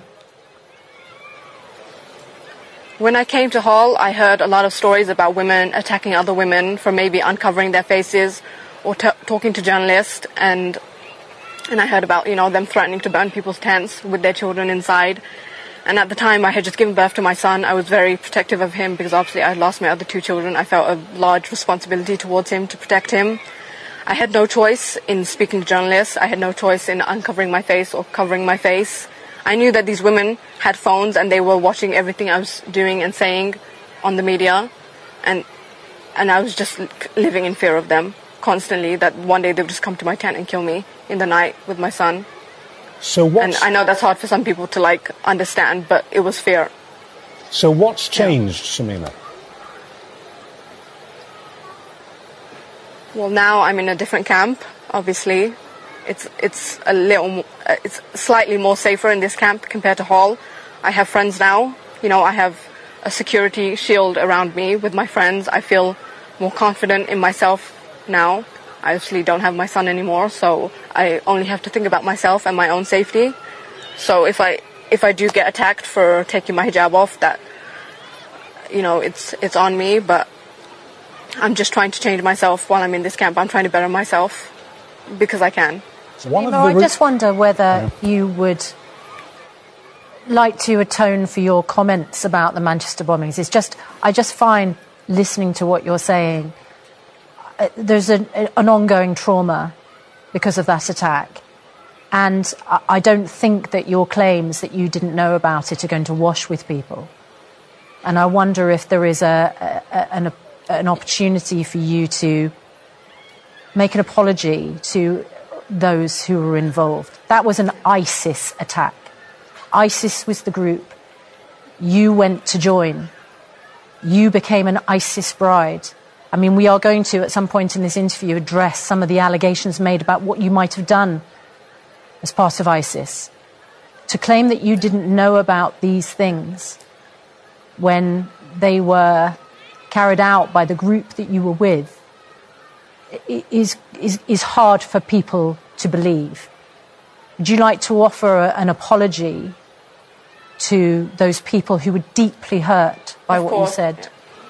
When I came to Hull, I heard a lot of stories about women attacking other women for maybe uncovering their faces or t- talking to journalists, and and I heard about, you know, them threatening to burn people's tents with their children inside. And at the time, I had just given birth to my son. I was very protective of him because obviously I had lost my other two children. I felt a large responsibility towards him to protect him. I had no choice in speaking to journalists. I had no choice in uncovering my face or covering my face. I knew that these women had phones and they were watching everything I was doing and saying on the media, and and I was just l- living in fear of them constantly, that one day they would just come to my tent and kill me in the night with my son. So what? And I know that's hard for some people to like understand, but it was fear. So what's changed, Shamima? Well, now I'm in a different camp, obviously. It's it's a little, mo- uh, it's slightly more safer in this camp compared to Hall. I have friends now. You know, I have a security shield around me with my friends. I feel more confident in myself now. I actually don't have my son anymore, so I only have to think about myself and my own safety. So if I if I do get attacked for taking my hijab off, that, you know, it's it's on me. But I'm just trying to change myself while I'm in this camp. I'm trying to better myself because I can. One You know, I just wonder whether you would like to atone for your comments about the Manchester bombings. It's just, I just find listening to what you're saying, uh, there's a, an ongoing trauma because of that attack. And I, I don't think that your claims that you didn't know about it are going to wash with people. And I wonder if there is a, a, an, a, an opportunity for you to make an apology to those who were involved. That was an ISIS attack. ISIS was the group. You went to join. You became an ISIS bride. I mean, we are going to, at some point in this interview, address some of the allegations made about what you might have done as part of ISIS. To claim that you didn't know about these things when they were carried out by the group that you were with is, is, is hard for people to believe. Would you like to offer a, an apology to those people who were deeply hurt by Of what course. you said?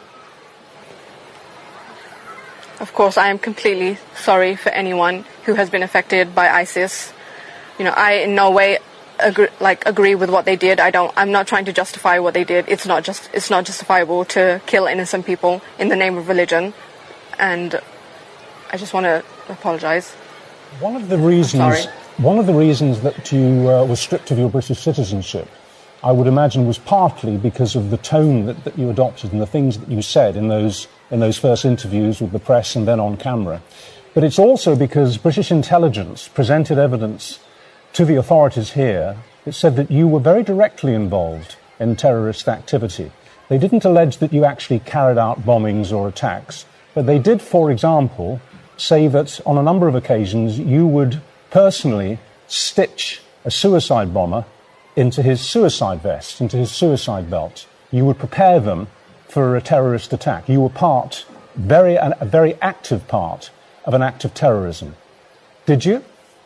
Of course, I am completely sorry for anyone who has been affected by ISIS. You know, I in no way agree, like agree with what they did. I don't. I'm not trying to justify what they did. It's not just. It's not justifiable to kill innocent people in the name of religion. And I just want to apologise. One of the reasons, sorry. one of the reasons that you uh, were stripped of your British citizenship, I would imagine, was partly because of the tone that, that you adopted and the things that you said in those in those first interviews with the press and then on camera. But it's also because British intelligence presented evidence to the authorities here that said that you were very directly involved in terrorist activity. They didn't allege that you actually carried out bombings or attacks, but they did, for example, say that on a number of occasions you would personally stitch a suicide bomber into his suicide vest, into his suicide belt. You would prepare them for a terrorist attack. You were part, very, a very active part of an act of terrorism. Did you?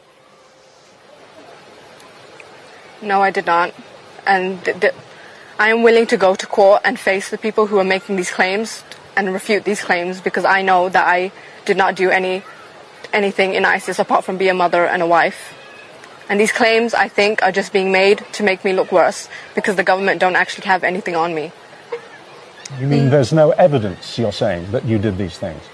No, I did not. And th- th- I am willing to go to court and face the people who are making these claims and refute these claims, because I know that I did not do any anything in ISIS apart from be a mother and a wife. And these claims, I think, are just being made to make me look worse, because the government don't actually have anything on me. You mean there's no evidence, you're saying, that you did these things?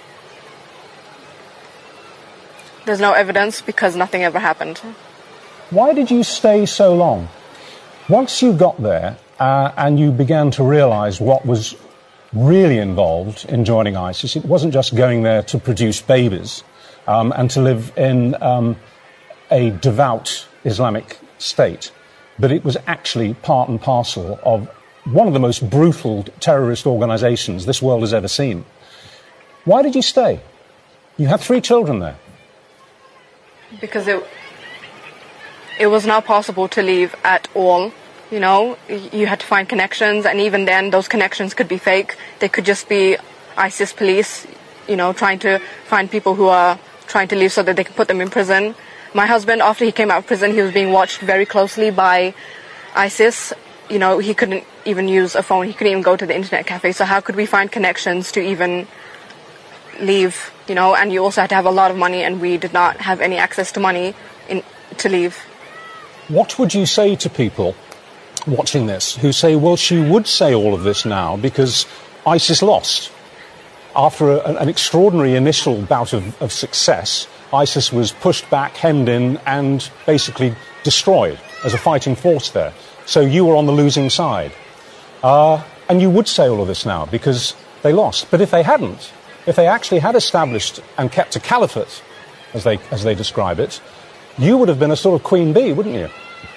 There's no evidence because nothing ever happened. Why did you stay so long? Once you got there uh, and you began to realise what was really involved in joining ISIS, it wasn't just going there to produce babies um, and to live in um, a devout Islamic state, but it was actually part and parcel of one of the most brutal terrorist organisations this world has ever seen. Why did you stay? You had three children there. Because it it was not possible to leave at all. You know, you had to find connections, and even then those connections could be fake. They could just be ISIS police, you know, trying to find people who are trying to leave so that they can put them in prison. My husband, after he came out of prison, he was being watched very closely by ISIS. You know, he couldn't even use a phone. He couldn't even go to the internet cafe. So how could we find connections to even leave, you know? And you also had to have a lot of money, and we did not have any access to money in, to leave. What would you say to people watching this who say, well, she would say all of this now because ISIS lost? After a, an extraordinary initial bout of, of success, ISIS was pushed back, hemmed in, and basically destroyed as a fighting force there. So you were on the losing side. Uh, and you would say all of this now because they lost. But if they hadn't, if they actually had established and kept a caliphate, as they, as they describe it, you would have been a sort of queen bee, wouldn't you?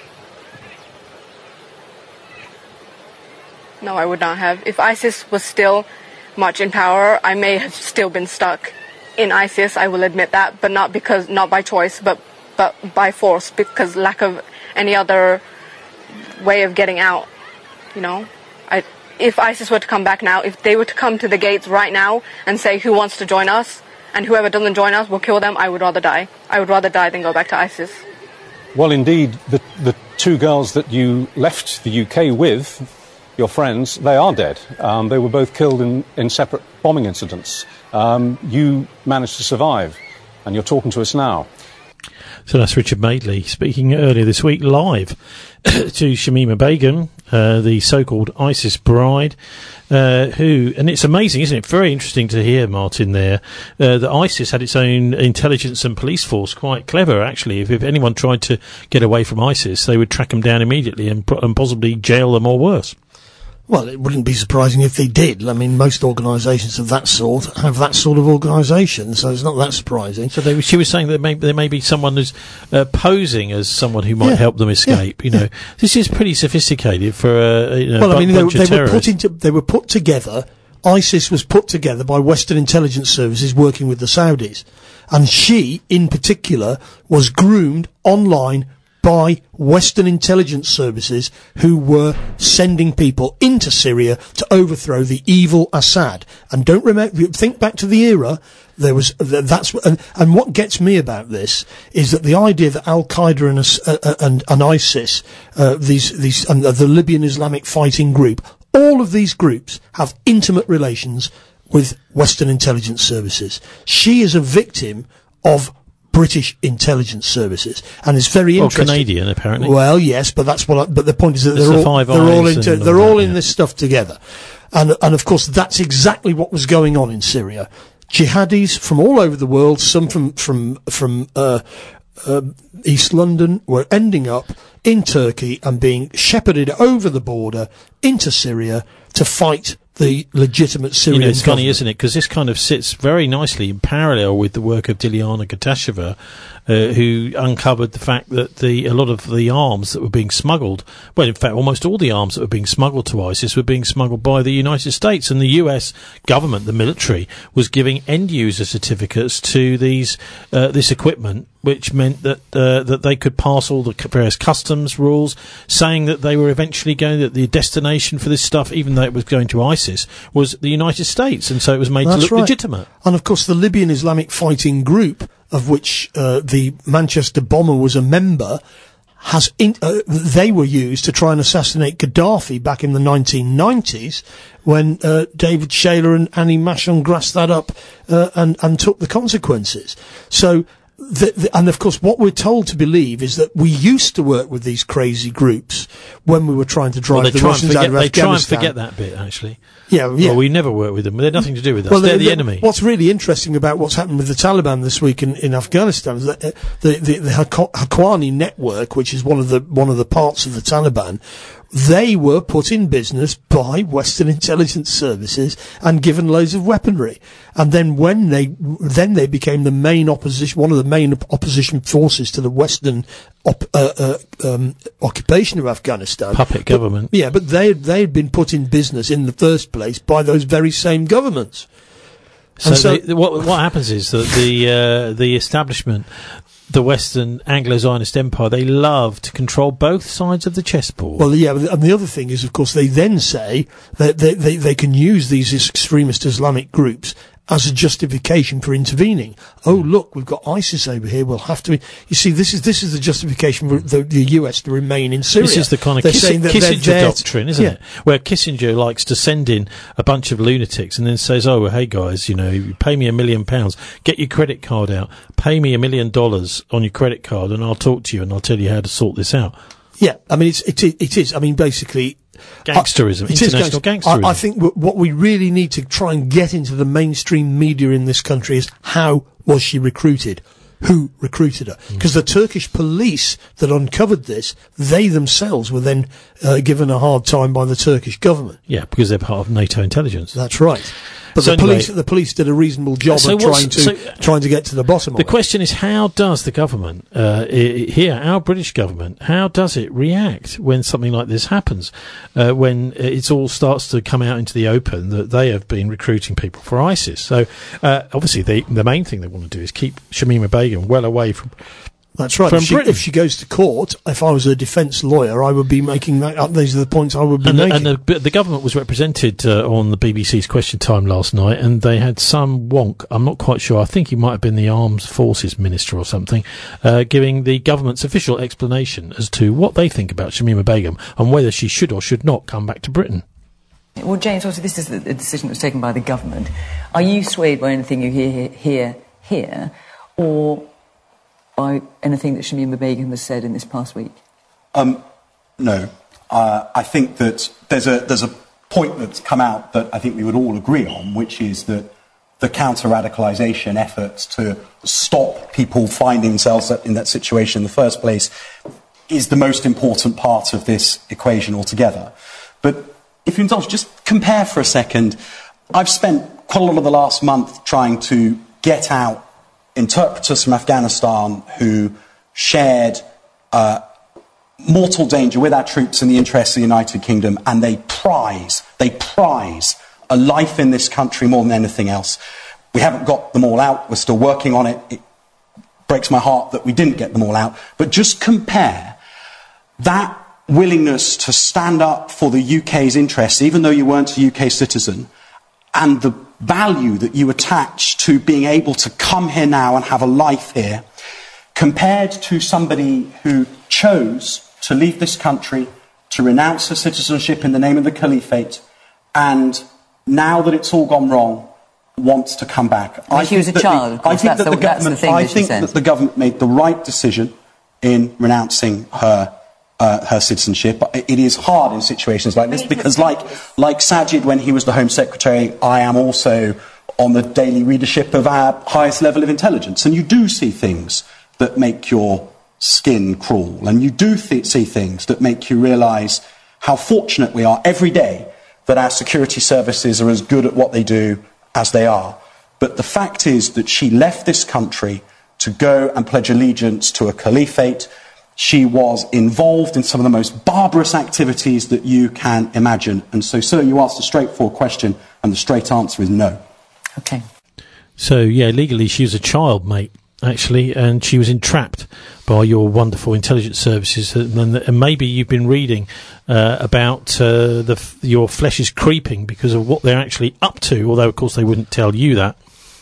No, I would not have. If ISIS was still much in power, I may have still been stuck in ISIS, I will admit that, but not because, not by choice, but, but by force, because lack of any other way of getting out, you know? I, if ISIS were to come back now, if they were to come to the gates right now and say, who wants to join us, and whoever doesn't join us, we'll kill them, I would rather die. I would rather die than go back to ISIS. Well, indeed, the, the two girls that you left the U K with, your friends, they are dead. Um, they were both killed in, in separate bombing incidents. Um, you managed to survive, and you're talking to us now. So that's Richard Madeley speaking earlier this week live to Shamima Begum, uh, the so-called ISIS bride, uh, who, and it's amazing, isn't it? Very interesting to hear, Martin, there, uh, that ISIS had its own intelligence and police force. Quite clever, actually. If, if anyone tried to get away from ISIS, they would track them down immediately and, and possibly jail them or worse. Well, it wouldn't be surprising if they did. I mean, most organisations of that sort have that sort of organisation, so it's not that surprising. So they, she was saying that may, there may be someone who's uh, posing as someone who might Yeah, help them escape. yeah, you know, yeah. this is pretty sophisticated for a you know, Well, I mean, bunch they, of they were put terrorists. into, they were put together. ISIS was put together by Western intelligence services working with the Saudis, and she, in particular, was groomed online by Western intelligence services who were sending people into Syria to overthrow the evil Assad. And don't remember, think back to the era. There was that's and, and what gets me about this is that the idea that Al Qaeda and uh, and, and ISIS, uh, these these and the Libyan Islamic Fighting Group, all of these groups have intimate relations with Western intelligence services. She is a victim of British intelligence services, and it's very Well, interesting. Canadian, apparently. Well, yes, but that's what. I, but the point is that It's they're the all Five they're all Eyes into, and all they're all that, in yeah. this stuff together, and and of course that's exactly what was going on in Syria. Jihadis from all over the world, some from from from uh, uh, East London, were ending up in Turkey and being shepherded over the border into Syria to fight the legitimate Syrian You know, it's funny, government. isn't it? Because this kind of sits very nicely in parallel with the work of Dilyana Gatasheva, uh, who uncovered the fact that the a lot of the arms that were being smuggled, well, in fact, almost all the arms that were being smuggled to ISIS were being smuggled by the United States, and the U S government, the military, was giving end-user certificates to these uh, this equipment, which meant that uh, that they could pass all the c- various customs rules, saying that they were eventually going, that the destination for this stuff, even though it was going to ISIS, was the United States, and so it was made That's to look right. legitimate. And of course, the Libyan Islamic Fighting Group, of which uh, the Manchester bomber was a member, has in, uh, they were used to try and assassinate Gaddafi back in the nineteen nineties, when uh, David Shayler and Annie Machon grasped that up uh, and and took the consequences. So. The, the, and of course, what we're told to believe is that we used to work with these crazy groups when we were trying to drive Well, they the try and Russians forget, out of they try and Afghanistan. forget that bit, actually. Yeah, yeah. Well, we never work with them. They're nothing to do with us. Well, They're the, enemy. What's really interesting about what's happened with the Taliban this week in, in Afghanistan is that uh, the the, the Haq- Haqqani network, which is one of the one of the parts of the Taliban, they were put in business by Western intelligence services and given loads of weaponry. And then when they then they became the main opposition, one of the main op- opposition forces to the Western op- uh, uh, um, occupation of Afghanistan. Puppet But- government. Yeah, but they they had been put in business in the first place by those very same governments. So, And so- they, what what happens is that the uh, the establishment, the Western Anglo-Zionist Empire, they love to control both sides of the chessboard. Well, yeah, and the other thing is, of course, they then say that they, they, they can use these extremist Islamic groups as a justification for intervening. Oh, look, we've got ISIS over here. We'll have to. You see, this is this is the justification for the, the U S to remain in Syria. This is the kind of They're Kiss- saying that they're Kissinger there to- doctrine, isn't yeah. it? Where Kissinger likes to send in a bunch of lunatics and then says, "Oh, well, hey guys, you know, you pay me a million pounds, get your credit card out, pay me a million dollars on your credit card, and I'll talk to you and I'll tell you how to sort this out." Yeah, I mean, it's, it, i- it is. I mean, basically. Gangsterism, I- it is international gangster- gangsterism. I, I think w- what we really need to try and get into the mainstream media in this country is how was she recruited? Who recruited her? Because the Turkish police that uncovered this, they themselves were then uh, given a hard time by the Turkish government. Yeah, because they're part of NATO intelligence. That's right. But So the anyway- police, the police did a reasonable job So of what's- trying to so- trying to get to the bottom of The it. question is, how does the government, uh, i- i- here, our British government, how does it react when something like this happens? Uh, when it all starts to come out into the open that they have been recruiting people for ISIS. So, uh, obviously, they, the main thing they want to do is keep Shamima Begum well away from That's right. from If she, Britain. if she goes to court, if I was a defence lawyer, I would be making that up. These are the points I would be And, the, making. and the, the government was represented uh, on the B B C's Question Time last night, and they had some wonk, I'm not quite sure, I think he might have been the Armed Forces Minister or something, uh, giving the government's official explanation as to what they think about Shamima Begum and whether she should or should not come back to Britain. Well, James, obviously this is the, the decision that was taken by the government. Are you swayed by anything you hear here, here or by anything that Shamima Begum has said in this past week? Um, no. Uh, I think that there's a, there's a point that's come out that I think we would all agree on, which is that the counter-radicalisation efforts to stop people finding themselves in that situation in the first place is the most important part of this equation altogether. But if you indulge, just compare for a second. I've spent quite a lot of the last month trying to get out interpreters from Afghanistan who shared uh, mortal danger with our troops in the interests of the United Kingdom, and they prize, they prize a life in this country more than anything else. We haven't got them all out. We're still working on it. It breaks my heart that we didn't get them all out. But just compare that willingness to stand up for the U K's interests, even though you weren't a U K citizen, and the value that you attach to being able to come here now and have a life here, compared to somebody who chose to leave this country, to renounce her citizenship in the name of the caliphate, and now that it's all gone wrong, wants to come back. I she was a child, of course. That's the, that's the thing I that she think said. that the government made the right decision in renouncing her uh, her citizenship. It is hard in situations like this because, like like Sajid when he was the Home Secretary, I am also on the daily readership of our highest level of intelligence, and you do see things that make your skin crawl, and you do th- see things that make you realise how fortunate we are every day that our security services are as good at what they do as they are. But the fact is that she left this country to go and pledge allegiance to a caliphate. She was involved in some of the most barbarous activities that you can imagine. And so, sir, you asked a straightforward question, and the straight answer is no. Okay. So, yeah, legally she was a child, mate, actually, and she was entrapped by your wonderful intelligence services, and, and maybe you've been reading uh, about uh, the f- your flesh is creeping because of what they're actually up to, although, of course, they wouldn't tell you that.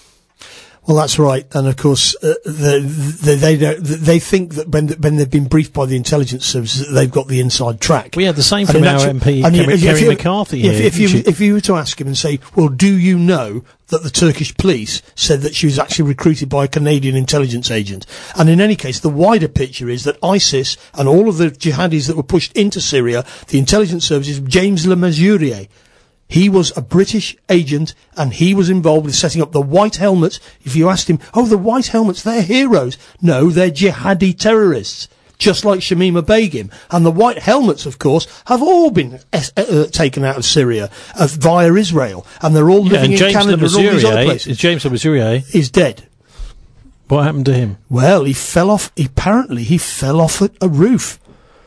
Well, that's right, and of course, uh, they, they they don't, they think that when when they've been briefed by the intelligence services, that they've got the inside track. We had the same And from in our actual- M P, and Kerry, if- Kerry if you- McCarthy. If, here, if you didn't she? if you were to ask him and say, "Well, do you know that the Turkish police said that she was actually recruited by a Canadian intelligence agent?" And in any case, the wider picture is that ISIS and all of the jihadis that were pushed into Syria, the intelligence services, James Le Mesurier. He was a British agent, and he was involved with setting up the White Helmets. If you asked him, oh, the White Helmets, they're heroes. No, they're jihadi terrorists, just like Shamima Begum. And the White Helmets, of course, have all been es- uh, taken out of Syria uh, via Israel, and they're all Yeah, living and in James Canada Le and all these other Mesurier, places. James Le Mesurier is dead. What happened to him? Well, he fell off, apparently he fell off a, a roof.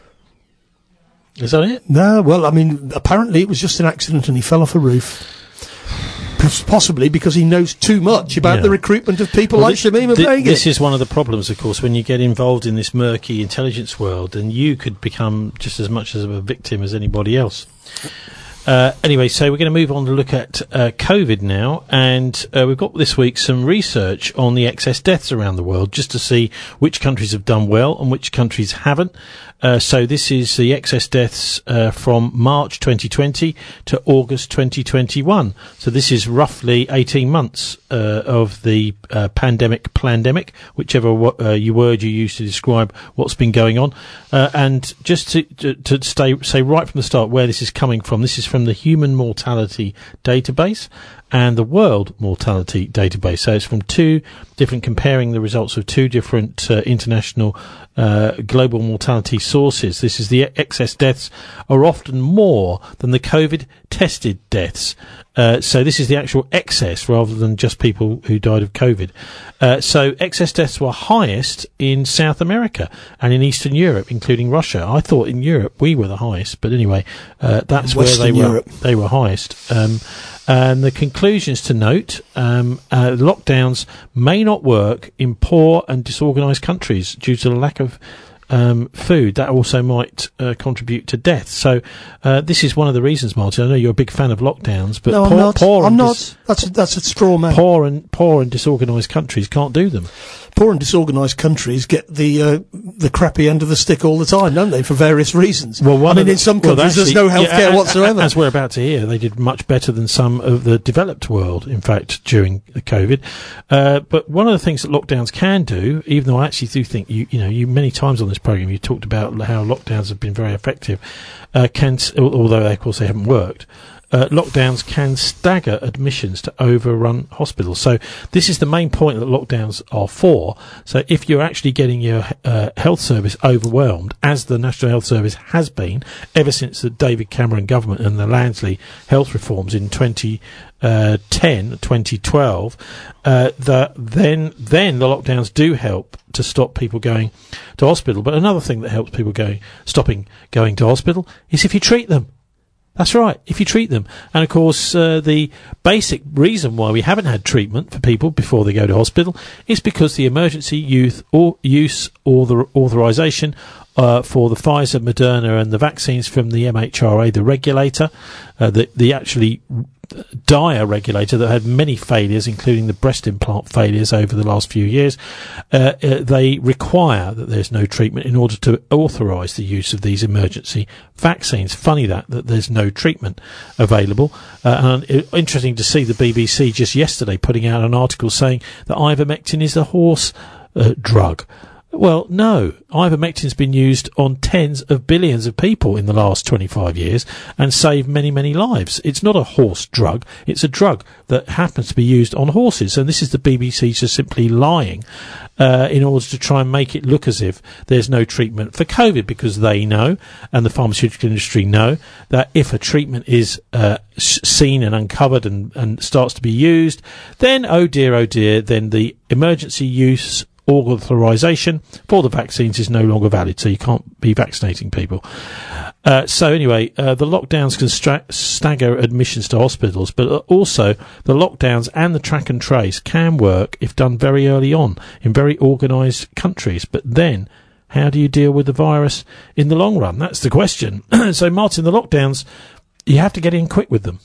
Is that it? No, well, I mean, apparently it was just an accident and he fell off a roof. Pos- Possibly because he knows too much about Yeah. the recruitment of people Well, like thi- Shamima thi- Begum. This is one of the problems, of course, when you get involved in this murky intelligence world, and you could become just as much as a victim as anybody else. Uh, anyway, so we're going to move on to look at uh, COVID now, and uh, we've got this week some research on the excess deaths around the world, just to see which countries have done well and which countries haven't. Uh, so this is the excess deaths uh, from March twenty twenty to August twenty twenty-one. So this is roughly eighteen months uh, of the uh, pandemic, plandemic, whichever wo- uh, you word you use to describe what's been going on. Uh, and just to, to, to stay, say right from the start where this is coming from, this is from the Human Mortality Database and the World Mortality Database. So it's from two different, comparing the results of two different uh, international uh, global mortality sources. This is the excess deaths are often more than the COVID tested deaths. Uh, so this is the actual excess rather than just people who died of COVID. Uh, so excess deaths were highest in South America and in Eastern Europe, including Russia. I thought in Europe we were the highest, but anyway, uh, that's where Western they were. Europe. They were highest. Um, and the conclusions to note, um, uh, lockdowns may not work in poor and disorganised countries due to the lack of um, food. That also might uh, contribute to death. So uh, this is one of the reasons, Martin. I know you're a big fan of lockdowns, but no, poor, I'm not. poor I'm and not. dis- That's a, that's a straw man. poor and poor and disorganised countries can't do them. poor and disorganised countries get the uh, the crappy end of the stick all the time, don't they, for various reasons? Well, one I mean, of the- in some well, countries there's actually- no healthcare yeah, a- a- whatsoever. As we're about to hear, they did much better than some of the developed world, in fact, during the COVID. Uh, but one of the things that lockdowns can do, even though I actually do think you, you know, you many times on this programme you talked about how lockdowns have been very effective, uh, can, s- al- although of course they haven't worked. Uh, lockdowns can stagger admissions to overrun hospitals. So this is the main point that lockdowns are for. So if you're actually getting your uh, health service overwhelmed, as the National Health Service has been ever since the David Cameron government and the Lansley health reforms in twenty ten, twenty twelve, uh, the, then then the lockdowns do help to stop people going to hospital. But another thing that helps people going stopping going to hospital is if you treat them. That's right, if you treat them. And of course, uh, the basic reason why we haven't had treatment for people before they go to hospital is because the emergency youth or use or the authorisation uh, for the Pfizer, Moderna and the vaccines from the M H R A, the regulator, uh, the, the actually dire regulator that had many failures, including the breast implant failures over the last few years, uh, uh, they require that there's no treatment in order to authorise the use of these emergency vaccines. Funny that, that there's no treatment available. Uh, and it, interesting to see the B B C just yesterday putting out an article saying that ivermectin is a horse uh, drug. Well, no. Ivermectin's been used on tens of billions of people in the last twenty-five years and saved many, many lives. It's not a horse drug. It's a drug that happens to be used on horses. And this is the B B C just simply lying uh, in order to try and make it look as if there's no treatment for COVID, because they know, and the pharmaceutical industry know, that if a treatment is uh, seen and uncovered and, and starts to be used, then, oh dear, oh dear, then the emergency use authorisation for the vaccines is no longer valid, so you can't be vaccinating people. Uh, so anyway, uh, the lockdowns can stra- stagger admissions to hospitals, but uh, also the lockdowns and the track and trace can work if done very early on in very organised countries. But then, how do you deal with the virus in the long run? That's the question. So, Martin, the lockdowns, you have to get in quick with them.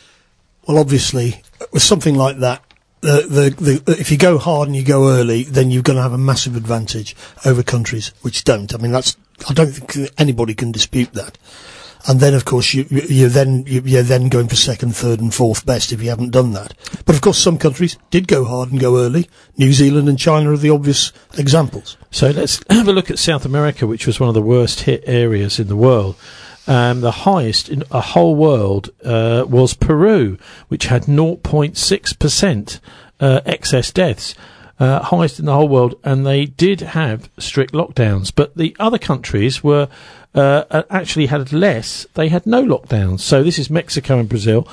Well, obviously, with something like that, The, the, the, if you go hard and you go early, then you're going to have a massive advantage over countries which don't. I mean, that's, I don't think anybody can dispute that. And then, of course, you, you're then, you're then going for second, third and fourth best if you haven't done that. But of course, some countries did go hard and go early. New Zealand and China are the obvious examples. So let's have a look at South America, which was one of the worst hit areas in the world. Um, the highest in a whole world uh, was Peru, which had zero point six percent uh, excess deaths, uh, highest in the whole world, and they did have strict lockdowns. But the other countries were uh, actually had less. They had no lockdowns. So this is Mexico and Brazil.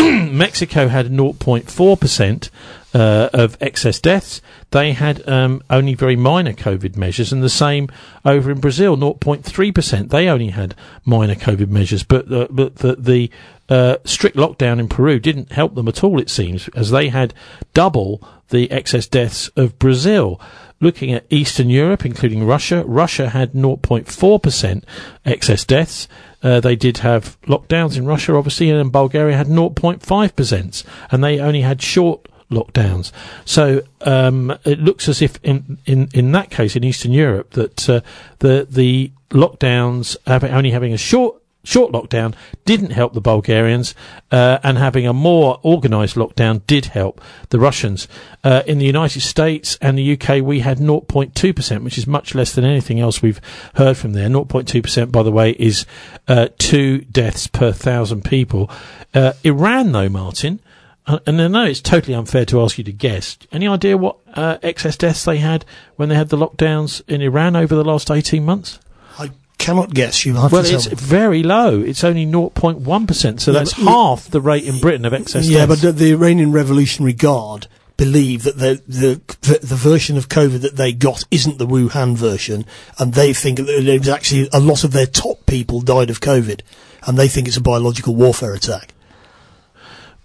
Mexico had zero point four percent uh, of excess deaths. They had um, only very minor COVID measures, and the same over in Brazil, zero point three percent. They only had minor COVID measures, but the, but the, the uh, strict lockdown in Peru didn't help them at all, it seems, as they had double the excess deaths of Brazil. Looking at Eastern Europe, including Russia, Russia had zero point four percent excess deaths. Uh, they did have lockdowns in Russia, obviously, and Bulgaria had zero point five percent, and they only had short lockdowns. So um, it looks as if in, in, in that case in Eastern Europe that uh, the the lockdowns have, only having a short short lockdown didn't help the Bulgarians, uh, and having a more organised lockdown did help the Russians. Uh, in the United States and the U K, we had zero point two percent, which is much less than anything else we've heard from there. zero point two percent, by the way, is uh, two deaths per thousand people. Uh, Iran, though, Martin, uh, and I know it's totally unfair to ask you to guess, any idea what uh, excess deaths they had when they had the lockdowns in Iran over the last eighteen months? Cannot guess. You have well, to tell it's me. very low. It's only zero point one percent, so Yeah, that's but- half the rate in Britain of excess Yeah, deaths. but the, the Iranian Revolutionary Guard believe that the, the the the version of COVID that they got isn't the Wuhan version, and they think that it was actually a lot of their top people died of COVID, and they think it's a biological warfare attack.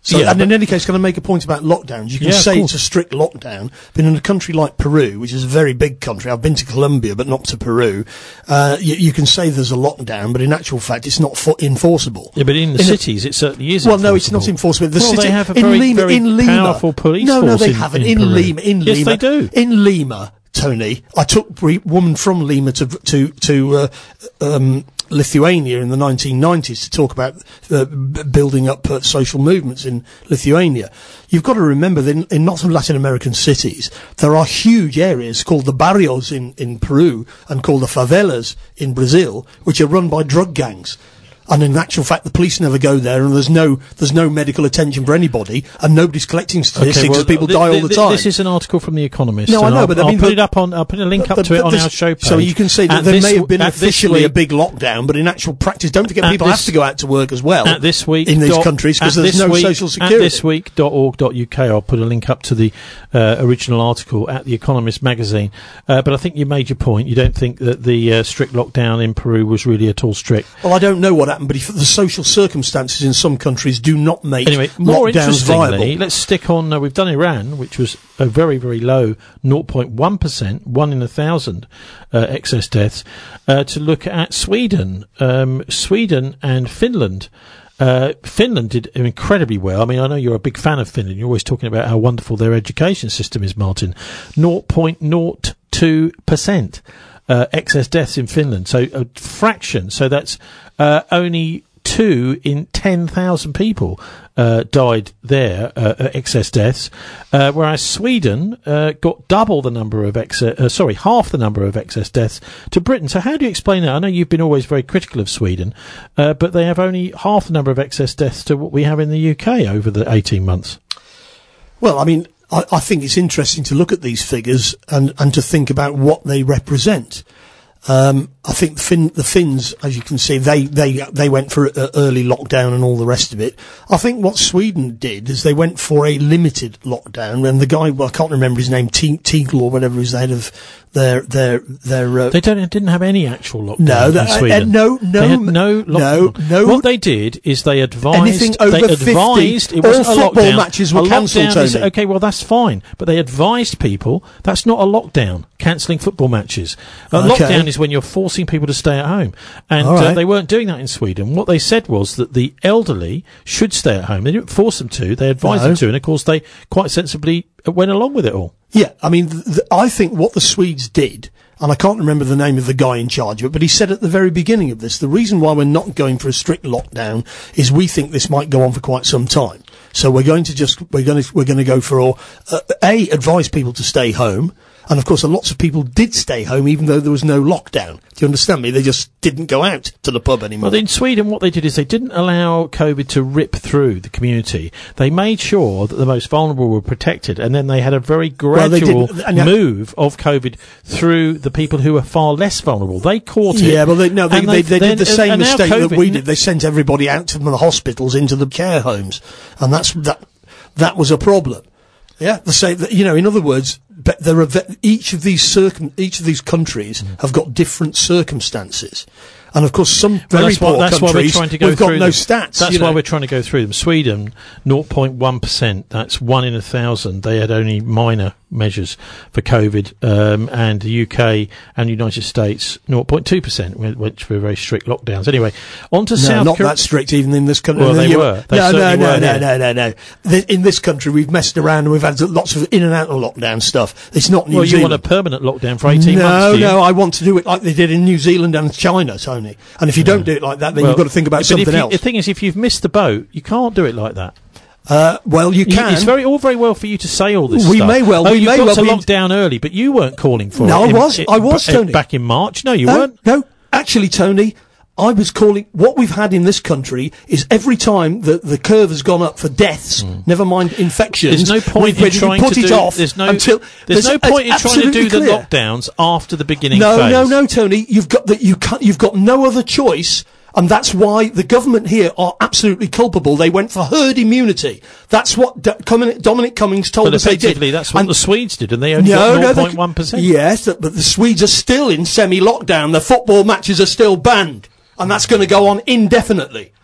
So, Yeah, and in but- any case, can I make a point about lockdowns? You can Yeah, of say course. it's a strict lockdown, but in a country like Peru, which is a very big country, I've been to Colombia, but not to Peru, uh, you, you can say there's a lockdown, but in actual fact, it's not fo- enforceable. Yeah, but in the In a- cities, it certainly is. Well, no, it's not enforceable. The Well, city, they have a in very, Lima, very in Lima, powerful police No, no, force they in- haven't. in In, Peru. Lima, in Yes, Lima, they do. In Lima, Tony, I took a woman from Lima to to to uh, um, Lithuania in the nineteen nineties to talk about uh, b- building up uh, social movements in Lithuania. You've got to remember that in, in lots of Latin American cities, there are huge areas called the barrios in, in Peru and called the favelas in Brazil, which are run by drug gangs. And in actual fact, the police never go there, and there's no there's no medical attention for anybody, and nobody's collecting statistics as people thi- die all thi- the thi- time. This is an article from The Economist. No, I and know, I'll, but I I'll mean, put but- it up on. I'll put a link up But- to it but on this- our show page. So you can say that At there this may have w- been at this officially a week- big lockdown, but in actual practice, don't forget At people this- have to go out to work as well At this week in these dot- countries because at there's this no week- social At security. this week dot org dot U K, I'll put a link up to the uh, original article at The Economist magazine. Uh, but I think you made your point. You don't think that the uh, strict lockdown in Peru was really at all strict. Well, I don't know what happened, but if the social circumstances in some countries do not make Anyway, more lockdowns interestingly, viable. let's stick on. Uh, we've done Iran, which was a very, very low zero point one percent, one in a thousand uh, excess deaths. Uh, to look at Sweden, um, Sweden and Finland. Uh, Finland did incredibly well. I mean, I know you're a big fan of Finland. You're always talking about how wonderful their education system is, Martin. zero point zero two percent uh, excess deaths in Finland, so a fraction. So that's uh, only two in ten thousand people uh, died there, uh, uh, excess deaths, uh, whereas Sweden uh, got double the number of excess, uh, sorry, half the number of excess deaths to Britain. So how do you explain that? I know you've been always very critical of Sweden, uh, but they have only half the number of excess deaths to what we have in the U K over the eighteen months. Well, I mean, I, I think it's interesting to look at these figures and, and to think about what they represent. Um, I think the, fin- the Finns, as you can see, they, they, they went for uh, early lockdown and all the rest of it. I think what Sweden did is they went for a limited lockdown, and the guy, well, I can't remember his name, Te- Teagle or whatever, is the head of their, their, their, uh, They don't, didn't have any actual lockdown No, in that- uh, Sweden. uh, no, no, They had no, lock- no, no. What they did is they advised. Anything over they fifty, advised, it all wasn't a football lockdown. matches were A cancelled, lockdown is- Tony. Okay, well that's fine, but they advised people that's not a lockdown. Cancelling football matches. A Okay. lockdown is when you're forcing people to stay at home, and All uh, right. they weren't doing that in Sweden. What they said was that the elderly should stay at home. They didn't force them to; they advised No. them to, and of course they quite sensibly uh, went along with it all. Yeah, I mean, th- th- I think what the Swedes did, and I can't remember the name of the guy in charge of it, but he said at the very beginning of this, the reason why we're not going for a strict lockdown is we think this might go on for quite some time. So we're going to just, we're going to, we're going to go for, uh, A, advise people to stay home. And of course, lots of people did stay home even though there was no lockdown. Do you understand me? They just didn't go out to the pub anymore. Well, in Sweden, what they did is they didn't allow COVID to rip through the community. They made sure that the most vulnerable were protected, and then they had a very Well, they gradual didn't- and that- move of COVID through the people who were far less vulnerable. They caught it. Yeah, well, they, no, they, and they, they've they then- did the same and now mistake that COVID we did. They sent everybody out from the hospitals into the care homes, and that's that. That was a problem. Yeah, the same. You know, in other words, but there are ve- each of these circum each of these countries Mm. have got different circumstances, and of course, some Well, very that's why, poor that's why we're countries trying to go we've got through no them. stats. That's you why know. we're trying to go through them. Sweden, zero point one percent. That's one in a thousand. They had only minor measures for COVID, um, and the U K and the United States, zero point two percent, which were very strict lockdowns. Anyway, on to No, South not Korea. that strict even in this country. Well, they You- were. They no, no, certainly no, were no, here. no, no, no. The- In this country, we've messed around and we've had lots of in and out of lockdown stuff. It's not New Well, you Zealand. want a permanent lockdown for eighteen no, months, do you? No, I want to do it like they did in New Zealand and China, Tony. And if you don't do it like that, then Well, you've got to think about but something if you, else. The thing is, if you've missed the boat, you can't do it like that. Uh, well, you can. It's very all very well for you to say all this We stuff. may well- Oh, we you may got well to be- lock down early, but you weren't calling for No, it. I in- was. in- I was, b- Tony. back in March. No, you no, weren't. No, actually, Tony, I was calling. What we've had in this country is every time the the curve has gone up for deaths, never mind infections. There's no point we've in been trying put to it do. off there's no. until there's no it's point in trying to do absolutely the clear. lockdowns after the beginning No, phase. no, no, Tony. You've got that. You can't. You've got no other choice. And that's why the government here are absolutely culpable. They went for herd immunity. That's what D- Cumming- Dominic Cummings told But us they did. effectively, that's what And- the Swedes did, and they only no, got no, zero they- point one percent. Yes, th- but the Swedes are still in semi-lockdown. The football matches are still banned. And that's going to go on indefinitely.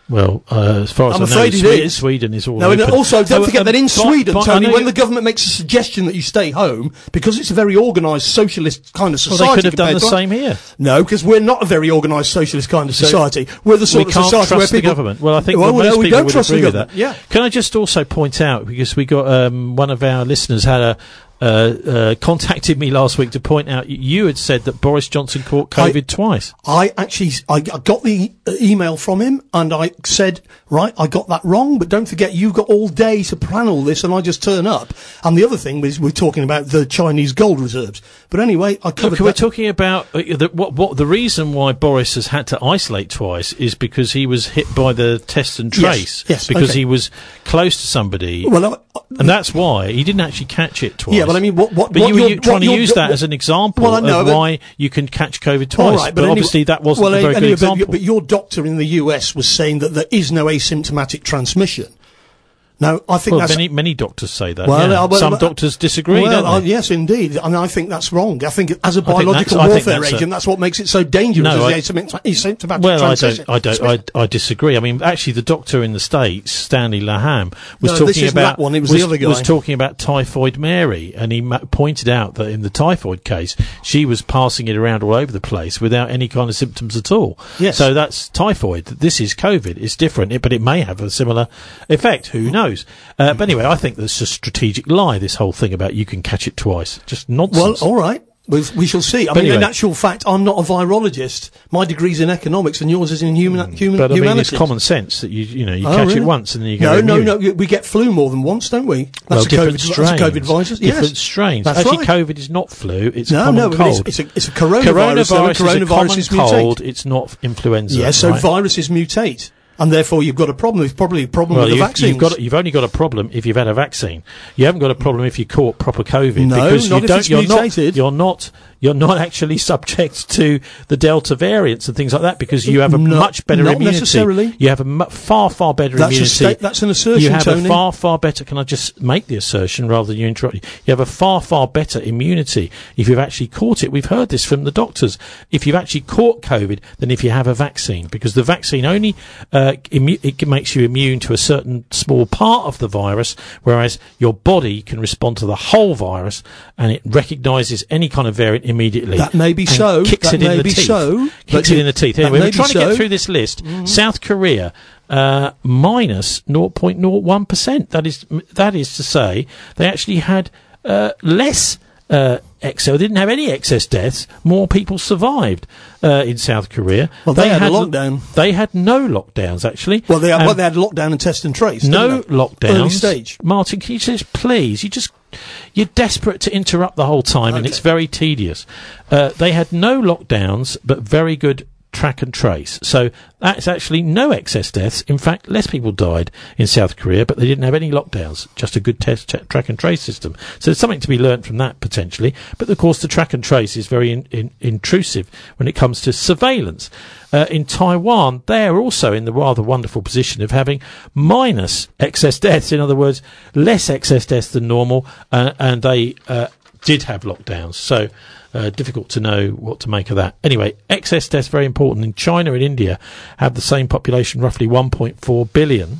Well, uh, as far as I'm I know, afraid it Sweden, is. Sweden is all No, and open. also, don't Oh, forget um, that in but- Sweden, but I Tony, know when you- the government makes a suggestion that you stay home, because it's a very organised socialist kind of Well, society. they could have done compared the to- same here. No, because we're not a very organised socialist kind of So society. We're the sort we of can't society trust where people... the government. Well, I think well, that most no, we people don't would trust agree the with government. that. Yeah. Can I just also point out, because we got um, one of our listeners had a uh, uh, contacted me last week to point out y- you had said that Boris Johnson caught COVID I- twice. I actually, I, I got the uh, email from him, and I said, right, I got that wrong, but don't forget, you've got all day to plan all this, and I just turn up. And the other thing was, we're talking about the Chinese gold reserves. But anyway, I covered Look, we're that. talking about uh, the, what, what the reason why Boris has had to isolate twice is because he was hit by the test and Yes, trace. yes, because okay. he was close to somebody. Well, I- and that's why he didn't actually catch it twice. Yeah, but I mean, what, what, But what you were you're- you trying what to you're- use that what- as an example well, I know, of but- why you can catch COVID twice. All right, but anyway- obviously that wasn't well, a very anyway, good but- example. But your doctor in the U S was saying that there is no asymptomatic transmission. Now, I think well, that's... many many doctors say that. Well, yeah. uh, well, Some uh, doctors disagree, well, don't uh, they? yes, indeed. And I think that's wrong. I think as a I think biological that's- I think warfare that's a- agent, that's what makes it so dangerous, No, is I- the asymptom- asymptomatic Well, I transmission. don't, I don't, I, I disagree. I mean, actually, the doctor in the States, Stanley Laham, was No, talking this isn't about that one, it was the other guy. was talking about Typhoid Mary, and he ma- pointed out that in the typhoid case, she was passing it around all over the place without any kind of symptoms at all. Yes. So that's typhoid. This is COVID. It's different, it, but it may have a similar effect. Who knows? Uh, but anyway, I think that's a strategic lie. This whole thing about you can catch it twice, just Well, nonsense. all right. We, we shall see. I But mean, in anyway. actual fact, I'm not a virologist. My degree's in economics, and yours is in human human But I mean, humanities. it's common sense that you you know you Oh, catch really? it once and then you go No, no, immune. no. y- We get flu more than once, don't we? That's well, a different COVID, strains. That's a COVID virus. Different Yes. strains. That's Actually, right. COVID is not flu. It's No, a common no, but cold. it's, it's a it's a coronavirus. though, and Coronavirus is a coronaviruses common mutate. cold. It's not influenza. Yes, so right? viruses mutate, and therefore you've got a problem. It's probably a problem Well, with the you've, vaccines. you've got you've only got a problem if you've had a vaccine. You haven't got a problem if you caught proper COVID No, because not you if don't. it's You're mutated. not. You're not. You're not actually subject to the Delta variants and things like that because you have a No, much better not immunity. necessarily. You have a mu- far far better That's a immunity. sta- that's an assertion, You have Tony. a far far better. Can I just make the assertion rather than you interrupt? You You have a far far better immunity if you've actually caught it. We've heard this from the doctors. If you've actually caught COVID, than if you have a vaccine, because the vaccine only uh, immu- it makes you immune to a certain small part of the virus, whereas your body can respond to the whole virus and it recognises any kind of variant immediately. That may be and so. Kicks That it in may the be teeth. so, Kicks but it you- in the teeth. that Anyway, may we're be trying to so. get through this list. Mhm. South Korea. Uh, minus zero point zero one percent. That is, that is to say, they actually had uh, less uh, excess. They didn't have any excess deaths. More people survived uh, in South Korea. Well, they had a lockdown. They had no lockdowns actually. Well, they had, Um, well, they had lockdown and test and trace. no didn't they? lockdowns. Early stage. Martin, can you just please? You just you're desperate to interrupt the whole time, and Okay. it's very tedious. Uh, they had no lockdowns, but very good track and trace. So that's actually no excess deaths. In fact, less people died in South Korea, but they didn't have any lockdowns. Just a good test tra- track and trace system. So there's something to be learnt from that potentially. But of course, the track and trace is very in, in, intrusive when it comes to surveillance. Uh, in Taiwan, they're also in the rather wonderful position of having minus excess deaths. In other words, less excess deaths than normal, uh, and they uh, did have lockdowns. So uh, difficult to know what to make of that. Anyway, excess deaths very important. In China and India have the same population, roughly one point four billion.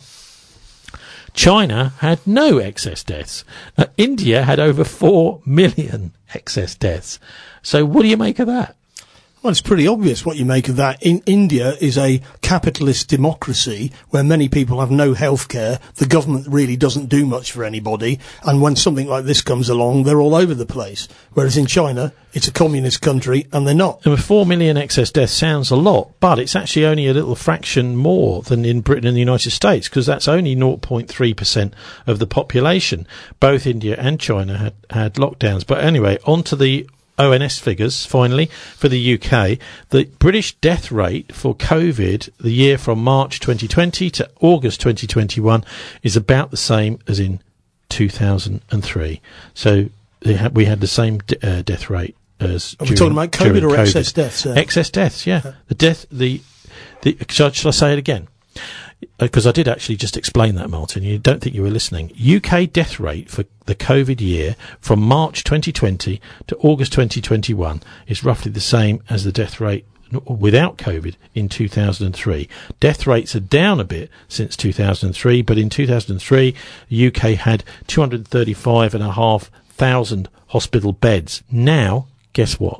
China had no excess deaths. Uh, India had over four million excess deaths. So what do you make of that? Well, it's pretty obvious what you make of that. In India is a capitalist democracy where many people have no health care. The government really doesn't do much for anybody. And when something like this comes along, they're all over the place. Whereas in China, it's a communist country and they're not. And with four million excess deaths sounds a lot, but it's actually only a little fraction more than in Britain and the United States, because that's only zero point three percent of the population. Both India and China had, had lockdowns. But anyway, on to the O N S figures, finally, for the U K. The British death rate for COVID, the year from March twenty twenty to August twenty twenty-one, is about the same as in two thousand three. So they ha- we had the same d- uh, death rate as Are we during- talking about COVID during or excess deaths? Uh, Excess deaths, yeah. The death, the, the, shall, shall I say it again? Because I did actually just explain that, Martin. You don't think you were listening. U K death rate for the COVID year from March twenty twenty to August twenty twenty-one is roughly the same as the death rate n- without COVID in two thousand three. Death rates are down a bit since two thousand three, but in two thousand three, the U K had two hundred thirty-five and a half thousand hospital beds. Now, guess what?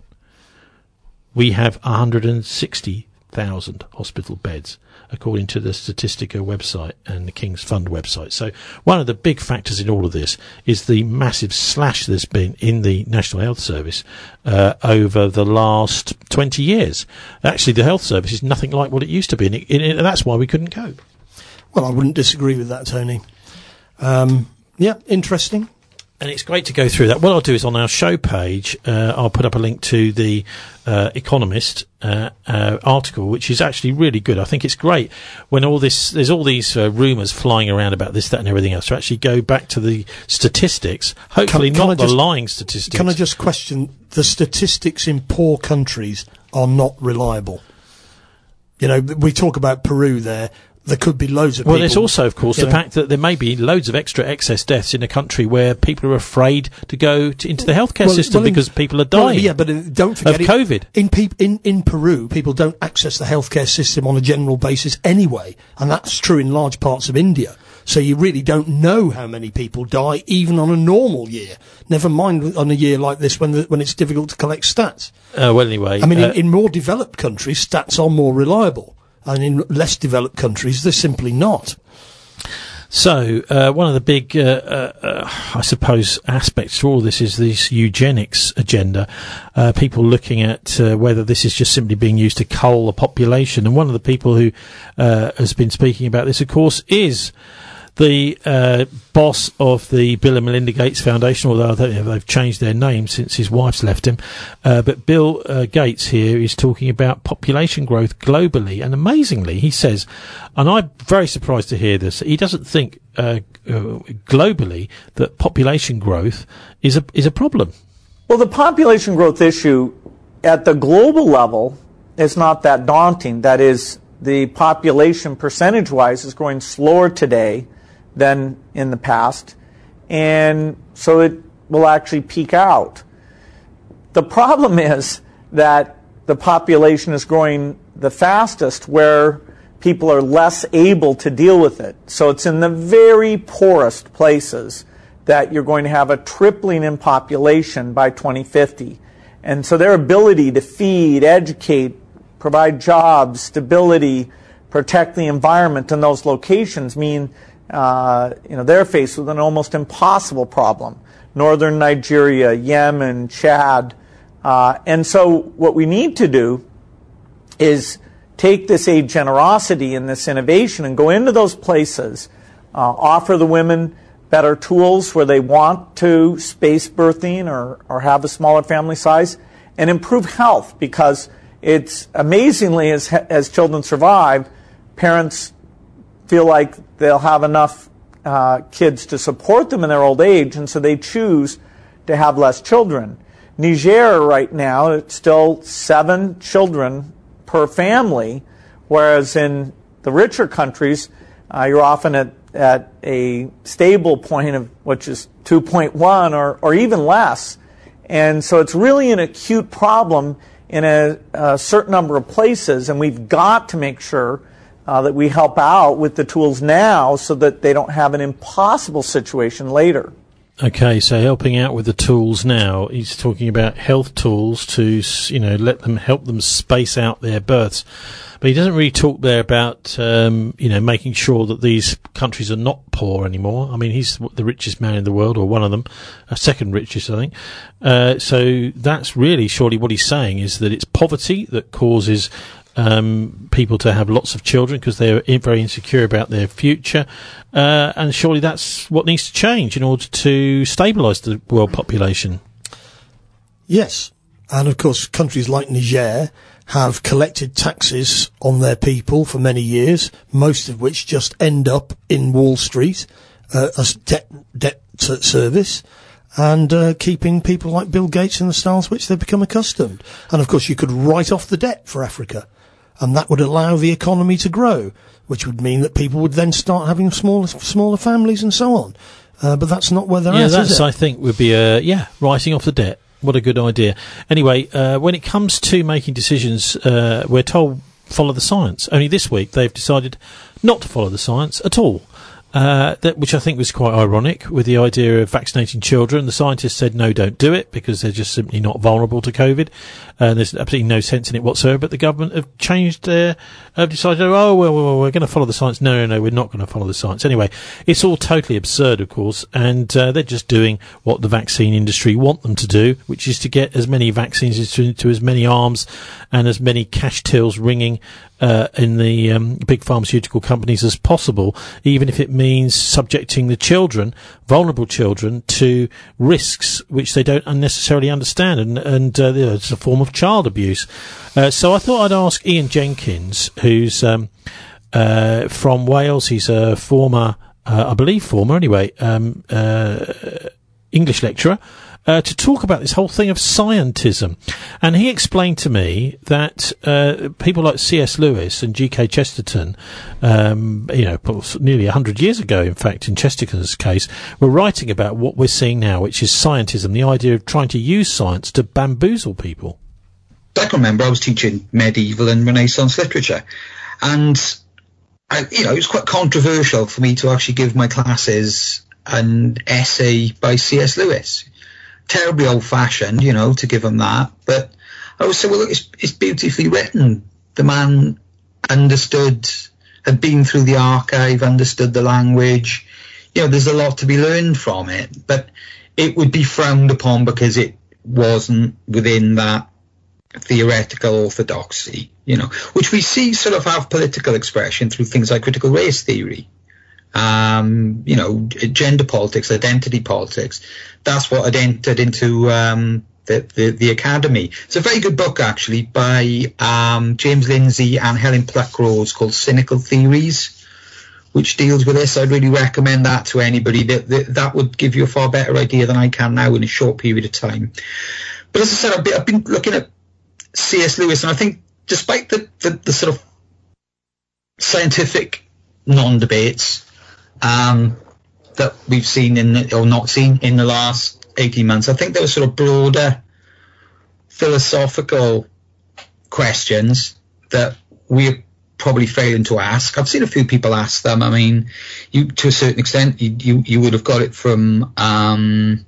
We have one hundred sixty thousand hospital beds, according to the Statistica website and the King's Fund website. So one of the big factors in all of this is the massive slash there's been in the National Health Service uh, over the last twenty years. Actually, the health service is nothing like what it used to be, and, it, it, and that's why we couldn't cope. Well, I wouldn't disagree with that, Tony. Um, yeah, interesting. And it's great to go through that. What I'll do is on our show page, uh, I'll put up a link to the uh, Economist uh, uh, article, which is actually really good. I think it's great when all this, there's all these uh, rumours flying around about this, that and everything else, to actually go back to the statistics, hopefully Can- can not I the just- lying statistics. Can I just question, the statistics in poor countries are not reliable. You know, we talk about Peru there. There could be loads of Well, people. there's also, of course, you the know, fact that there may be loads of extra excess deaths in a country where people are afraid to go to, into the healthcare Well- system well, in- because people are well, dying. yeah, but uh, don't forget of it- COVID. In, peop in in Peru, people don't access the healthcare system on a general basis anyway, and that's true in large parts of India. So you really don't know how many people die, even on a normal year. Never mind on a year like this when the, when it's difficult to collect stats. Uh, well, anyway, I mean, uh, in, in more developed countries, stats are more reliable, and in less developed countries, they're simply not. So, uh, one of the big, uh, uh, uh, I suppose, aspects to all this is this eugenics agenda. Uh, people looking at uh, whether this is just simply being used to cull the population. And one of the people who uh, has been speaking about this, of course, is the uh, boss of the Bill and Melinda Gates Foundation, although I don't know if they've changed their name since his wife's left him. Uh, but Bill uh, Gates here is talking about population growth globally. And amazingly, he says, and I'm very surprised to hear this, he doesn't think uh, uh, globally that population growth is a, is a problem. Well, the population growth issue at the global level is not that daunting. That is, the population percentage-wise is growing slower today than in the past, and so it will actually peak out. The problem is that the population is growing the fastest where people are less able to deal with it. So it's in the very poorest places that you're going to have a tripling in population by twenty fifty. And so their ability to feed, educate, provide jobs, stability, protect the environment in those locations mean uh, you know, they're faced with an almost impossible problem. Northern Nigeria, Yemen, Chad. Uh, and so what we need to do is take this aid generosity and this innovation and go into those places, uh, offer the women better tools where they want to space birthing or, or have a smaller family size, and improve health, because it's amazingly, as, as children survive, parents feel like they'll have enough uh, kids to support them in their old age, and so they choose to have less children. Niger right now, it's still seven children per family, whereas in the richer countries, uh, you're often at, at a stable point of which is two point one or, or even less. And so it's really an acute problem in a, a certain number of places, and we've got to make sure uh, that we help out with the tools now so that they don't have an impossible situation later. Okay, so helping out with the tools now, he's talking about health tools to, you know, let them help them space out their births. But he doesn't really talk there about, um, you know, making sure that these countries are not poor anymore. I mean, he's the richest man in the world, or one of them, uh, second richest, I think. Uh, so that's really surely what he's saying, is that it's poverty that causes um, people to have lots of children because they're in, very insecure about their future. Uh, and surely that's what needs to change in order to stabilise the world population. Yes. And of course, countries like Niger have collected taxes on their people for many years, most of which just end up in Wall Street uh, as debt, debt service, and uh, keeping people like Bill Gates in the styles which they've become accustomed. And of course, you could write off the debt for Africa, and that would allow the economy to grow, which would mean that people would then start having smaller, smaller families and so on. Uh, but that's not where they're yeah, at, that's, is it? I think, would be a, yeah, writing off the debt. What a good idea. Anyway, uh, when it comes to making decisions, uh, we're told follow the science. Only this week they've decided not to follow the science at all. Uh, that, which I think was quite ironic, with the idea of vaccinating children. The scientists said, no, don't do it, because they're just simply not vulnerable to COVID. Uh, there's absolutely no sense in it whatsoever. But the government have changed their, have decided, oh, well, well, well we're going to follow the science. No, no, no, we're not going to follow the science. Anyway, it's all totally absurd, of course, and uh, they're just doing what the vaccine industry want them to do, which is to get as many vaccines into, into as many arms and as many cash tills ringing Uh, in the um, big pharmaceutical companies as possible, even if it means subjecting the children, vulnerable children, to risks which they don't unnecessarily understand, and, and uh, you know, it's a form of child abuse. Uh, so I thought I'd ask Ian Jenkins, who's um, uh, from Wales. He's a former, uh, I believe former anyway, um, uh, English lecturer, Uh, to talk about this whole thing of scientism. And he explained to me that uh, people like C S Lewis and G K Chesterton, um, you know, nearly one hundred years ago, in fact, in Chesterton's case, were writing about what we're seeing now, which is scientism, the idea of trying to use science to bamboozle people. I can remember I was teaching medieval and Renaissance literature, and I, you know, it was quite controversial for me to actually give my classes an essay by C S Lewis. Terribly old-fashioned, you know, to give him that. But I would say, well, look, it's, it's beautifully written. The man understood, had been through the archive, understood the language. You know, there's a lot to be learned from it. But it would be frowned upon because it wasn't within that theoretical orthodoxy, you know, which we see sort of have political expression through things like critical race theory. Um, you know, gender politics, identity politics. That's what had entered into um, the, the the academy. It's a very good book, actually, by um, James Lindsay and Helen Pluckrose, called Cynical Theories, which deals with this. I'd really recommend that to anybody. That, that that would give you a far better idea than I can now in a short period of time. But as I said, I've been, I've been looking at C S Lewis, and I think despite the, the, the sort of scientific non-debates Um, that we've seen in the, or not seen in the last eighteen months, I think there were sort of broader philosophical questions that we're probably failing to ask. I've seen a few people ask them. I mean, you to a certain extent, you you, you would have got it from. Um,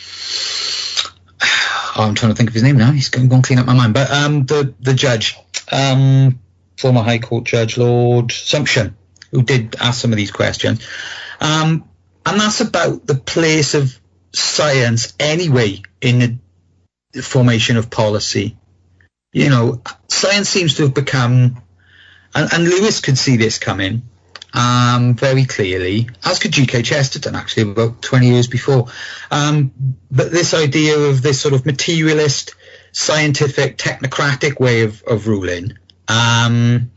oh, I'm trying to think of his name now. He's going to clean up my mind. But um, the the judge, um, former High Court Judge Lord Sumption, who did ask some of these questions. Um, and that's about the place of science anyway in the formation of policy. You know, science seems to have become, and, and Lewis could see this coming um, very clearly, as could G K Chesterton, actually, about twenty years before. Um, but this idea of this sort of materialist, scientific, technocratic way of, of ruling, um,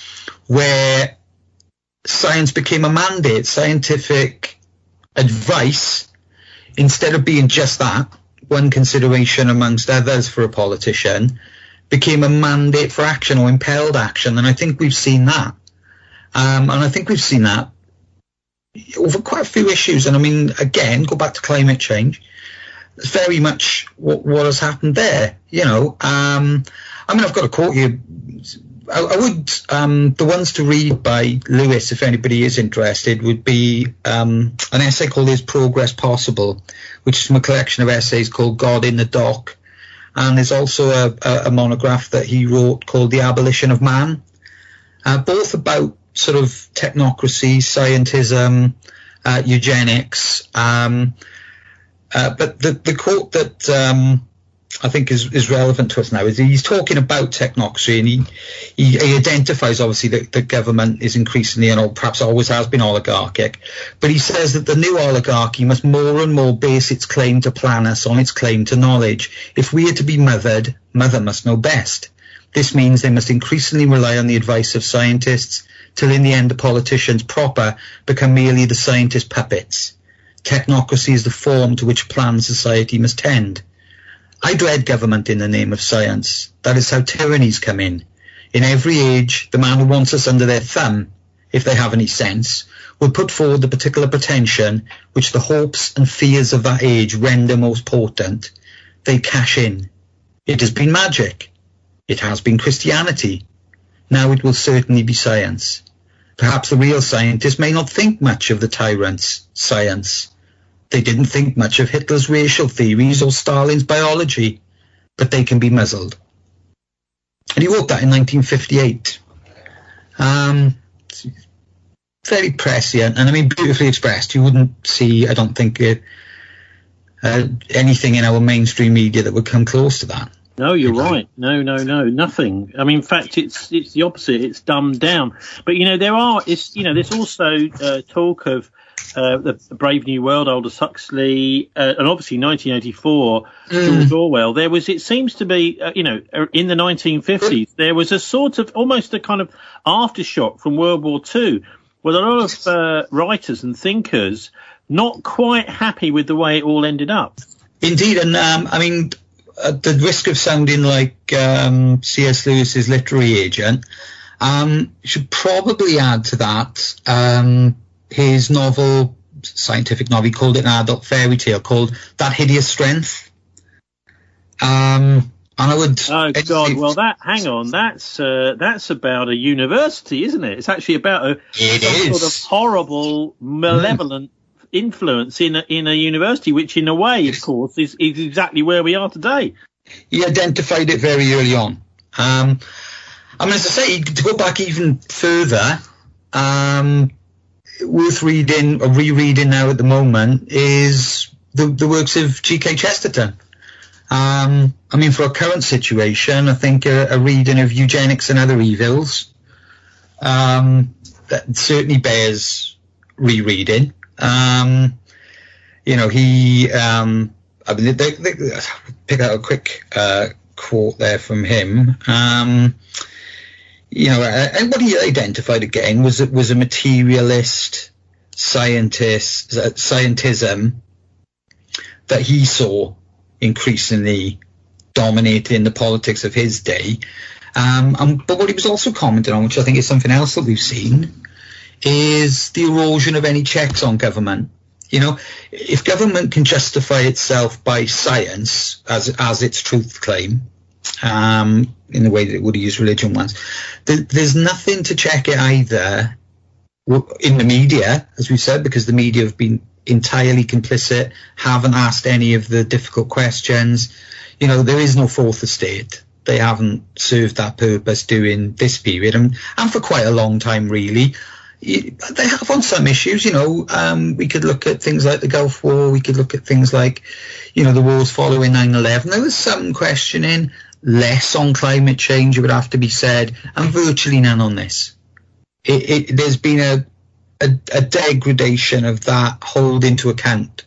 where science became a mandate, scientific advice, instead of being just that, one consideration amongst others for a politician, became a mandate for action or impelled action. And I think we've seen that. Um, and I think we've seen that over quite a few issues. And I mean, again, go back to climate change. It's very much what, what has happened there, you know. Um, I mean, I've got a quote here. I, I would, um, the ones to read by Lewis, if anybody is interested, would be um, an essay called Is Progress Possible, which is from a collection of essays called God in the Dock. And there's also a, a, a monograph that he wrote called The Abolition of Man, uh, both about sort of technocracy, scientism, uh, eugenics. Um, uh, but the, the quote that um, I think is, is relevant to us now is he's talking about technocracy, and he, he, he identifies obviously that the government is increasingly, and perhaps always has been, oligarchic, but he says that the new oligarchy must more and more base its claim to planus on its claim to knowledge. If we are to be mothered, mother must know best. This means they must increasingly rely on the advice of scientists, till in the end the politicians proper become merely the scientist puppets. Technocracy is the form to which planned society must tend. I dread government in the name of science. That is how tyrannies come in. In every age, the man who wants us under their thumb, if they have any sense, will put forward the particular pretension which the hopes and fears of that age render most potent. they cash in. It has been magic. It has been Christianity. Now it will certainly be science. Perhaps the real scientists may not think much of the tyrant's science. They didn't think much of Hitler's racial theories or Stalin's biology, but they can be muzzled. And he wrote that in nineteen fifty-eight. Um, very prescient, and I mean beautifully expressed. You wouldn't see, I don't think, uh, uh, anything in our mainstream media that would come close to that. No, you're right. No, no, no, nothing. I mean, in fact, it's it's the opposite. It's dumbed down. But you know, there are. It's you know, there's also uh, talk of uh, the, the Brave New World, Aldous Huxley, uh, and obviously nineteen eighty-four, mm. George Orwell. There was. It seems to be, uh, you know, in the nineteen fifties, there was a sort of almost a kind of aftershock from World War Two, with a lot of uh, writers and thinkers not quite happy with the way it all ended up. Indeed, and um, I mean. At the risk of sounding like um, C S Lewis's literary agent, um, should probably add to that um, his novel, scientific novel, he called it an adult fairy tale called That Hideous Strength. Um, and I would. Oh God! Well, that hang on, that's uh, that's about a university, isn't it? It's actually about a it some is. sort of horrible, malevolent. Mm. influence in a, in a university, which in a way, of course, is, is exactly where we are today. He identified it very early on. Um, I mean, as I say, to go back even further, um, worth reading or rereading now at the moment is the, the works of G K Chesterton. Um, I mean, for our current situation, I think a, a reading of Eugenics and Other Evils um, that certainly bears rereading. Um, you know, he, um, I mean, they, they, they, pick out a quick uh, quote there from him. Um, you know, and what he identified again was was a materialist scientist, scientism that he saw increasingly dominating the politics of his day. Um, and, but what he was also commenting on, which I think is something else that we've seen, is the erosion of any checks on government. You know, if government can justify itself by science as as its truth claim, um, in the way that it would use religion once, there, there's nothing to check it either in the media, as we said, because the media have been entirely complicit, haven't asked any of the difficult questions. You know, there is no fourth estate. They haven't served that purpose during this period, and, and for quite a long time, really. They have on some issues, you know, um, we could look at things like the Gulf War, we could look at things like, you know, the wars following nine eleven. There was some questioning, less on climate change, it would have to be said, and virtually none on this. It, it, there's been a, a, a degradation of that hold into account.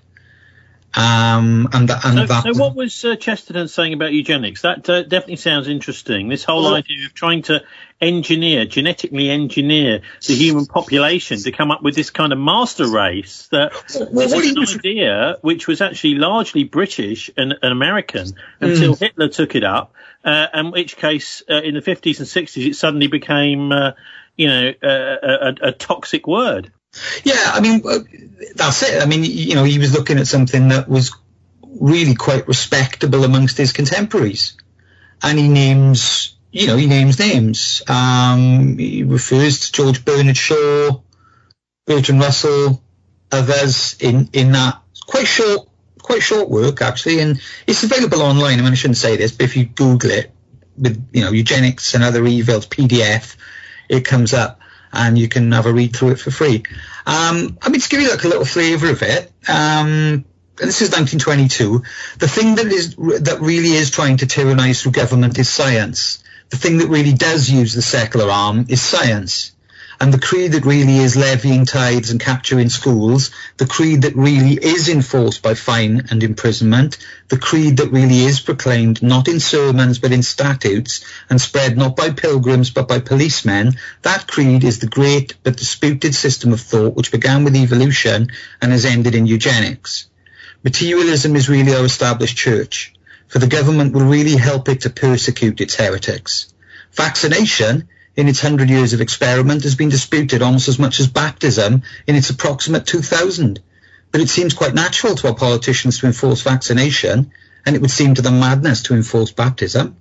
Um, and that, and so, that so what was uh, Chesterton saying about eugenics? That uh, definitely sounds interesting. This whole well, idea of trying to engineer, genetically engineer the human population to come up with this kind of master race that well, is an was... idea which was actually largely British and, and American until mm. Hitler took it up, uh, in which case uh, in the fifties and sixties it suddenly became, uh, you know, uh, a, a toxic word. Yeah, I mean, that's it. I mean, you know, he was looking at something that was really quite respectable amongst his contemporaries. And he names, you know, he names names. Um, he refers to George Bernard Shaw, Bertrand Russell, others in, in that quite short, quite short work, actually. And it's available online. I mean, I shouldn't say this, but if you Google it with, you know, Eugenics and Other Evils P D F, it comes up. And you can have a read through it for free. Um, I mean, to give you like a little flavour of it, um, this is nineteen twenty-two. The thing that is that really is trying to tyrannise through government is science. The thing that really does use the secular arm is science. And the creed that really is levying tithes and capturing schools, the creed that really is enforced by fine and imprisonment, the creed that really is proclaimed not in sermons but in statutes and spread not by pilgrims but by policemen, that creed is the great but disputed system of thought which began with evolution and has ended in eugenics. Materialism is really our established church, for the government will really help it to persecute its heretics. Vaccination, in its hundred years of experiment, has been disputed almost as much as baptism in its approximate two thousand. But it seems quite natural to our politicians to enforce vaccination, and it would seem to them madness to enforce baptism.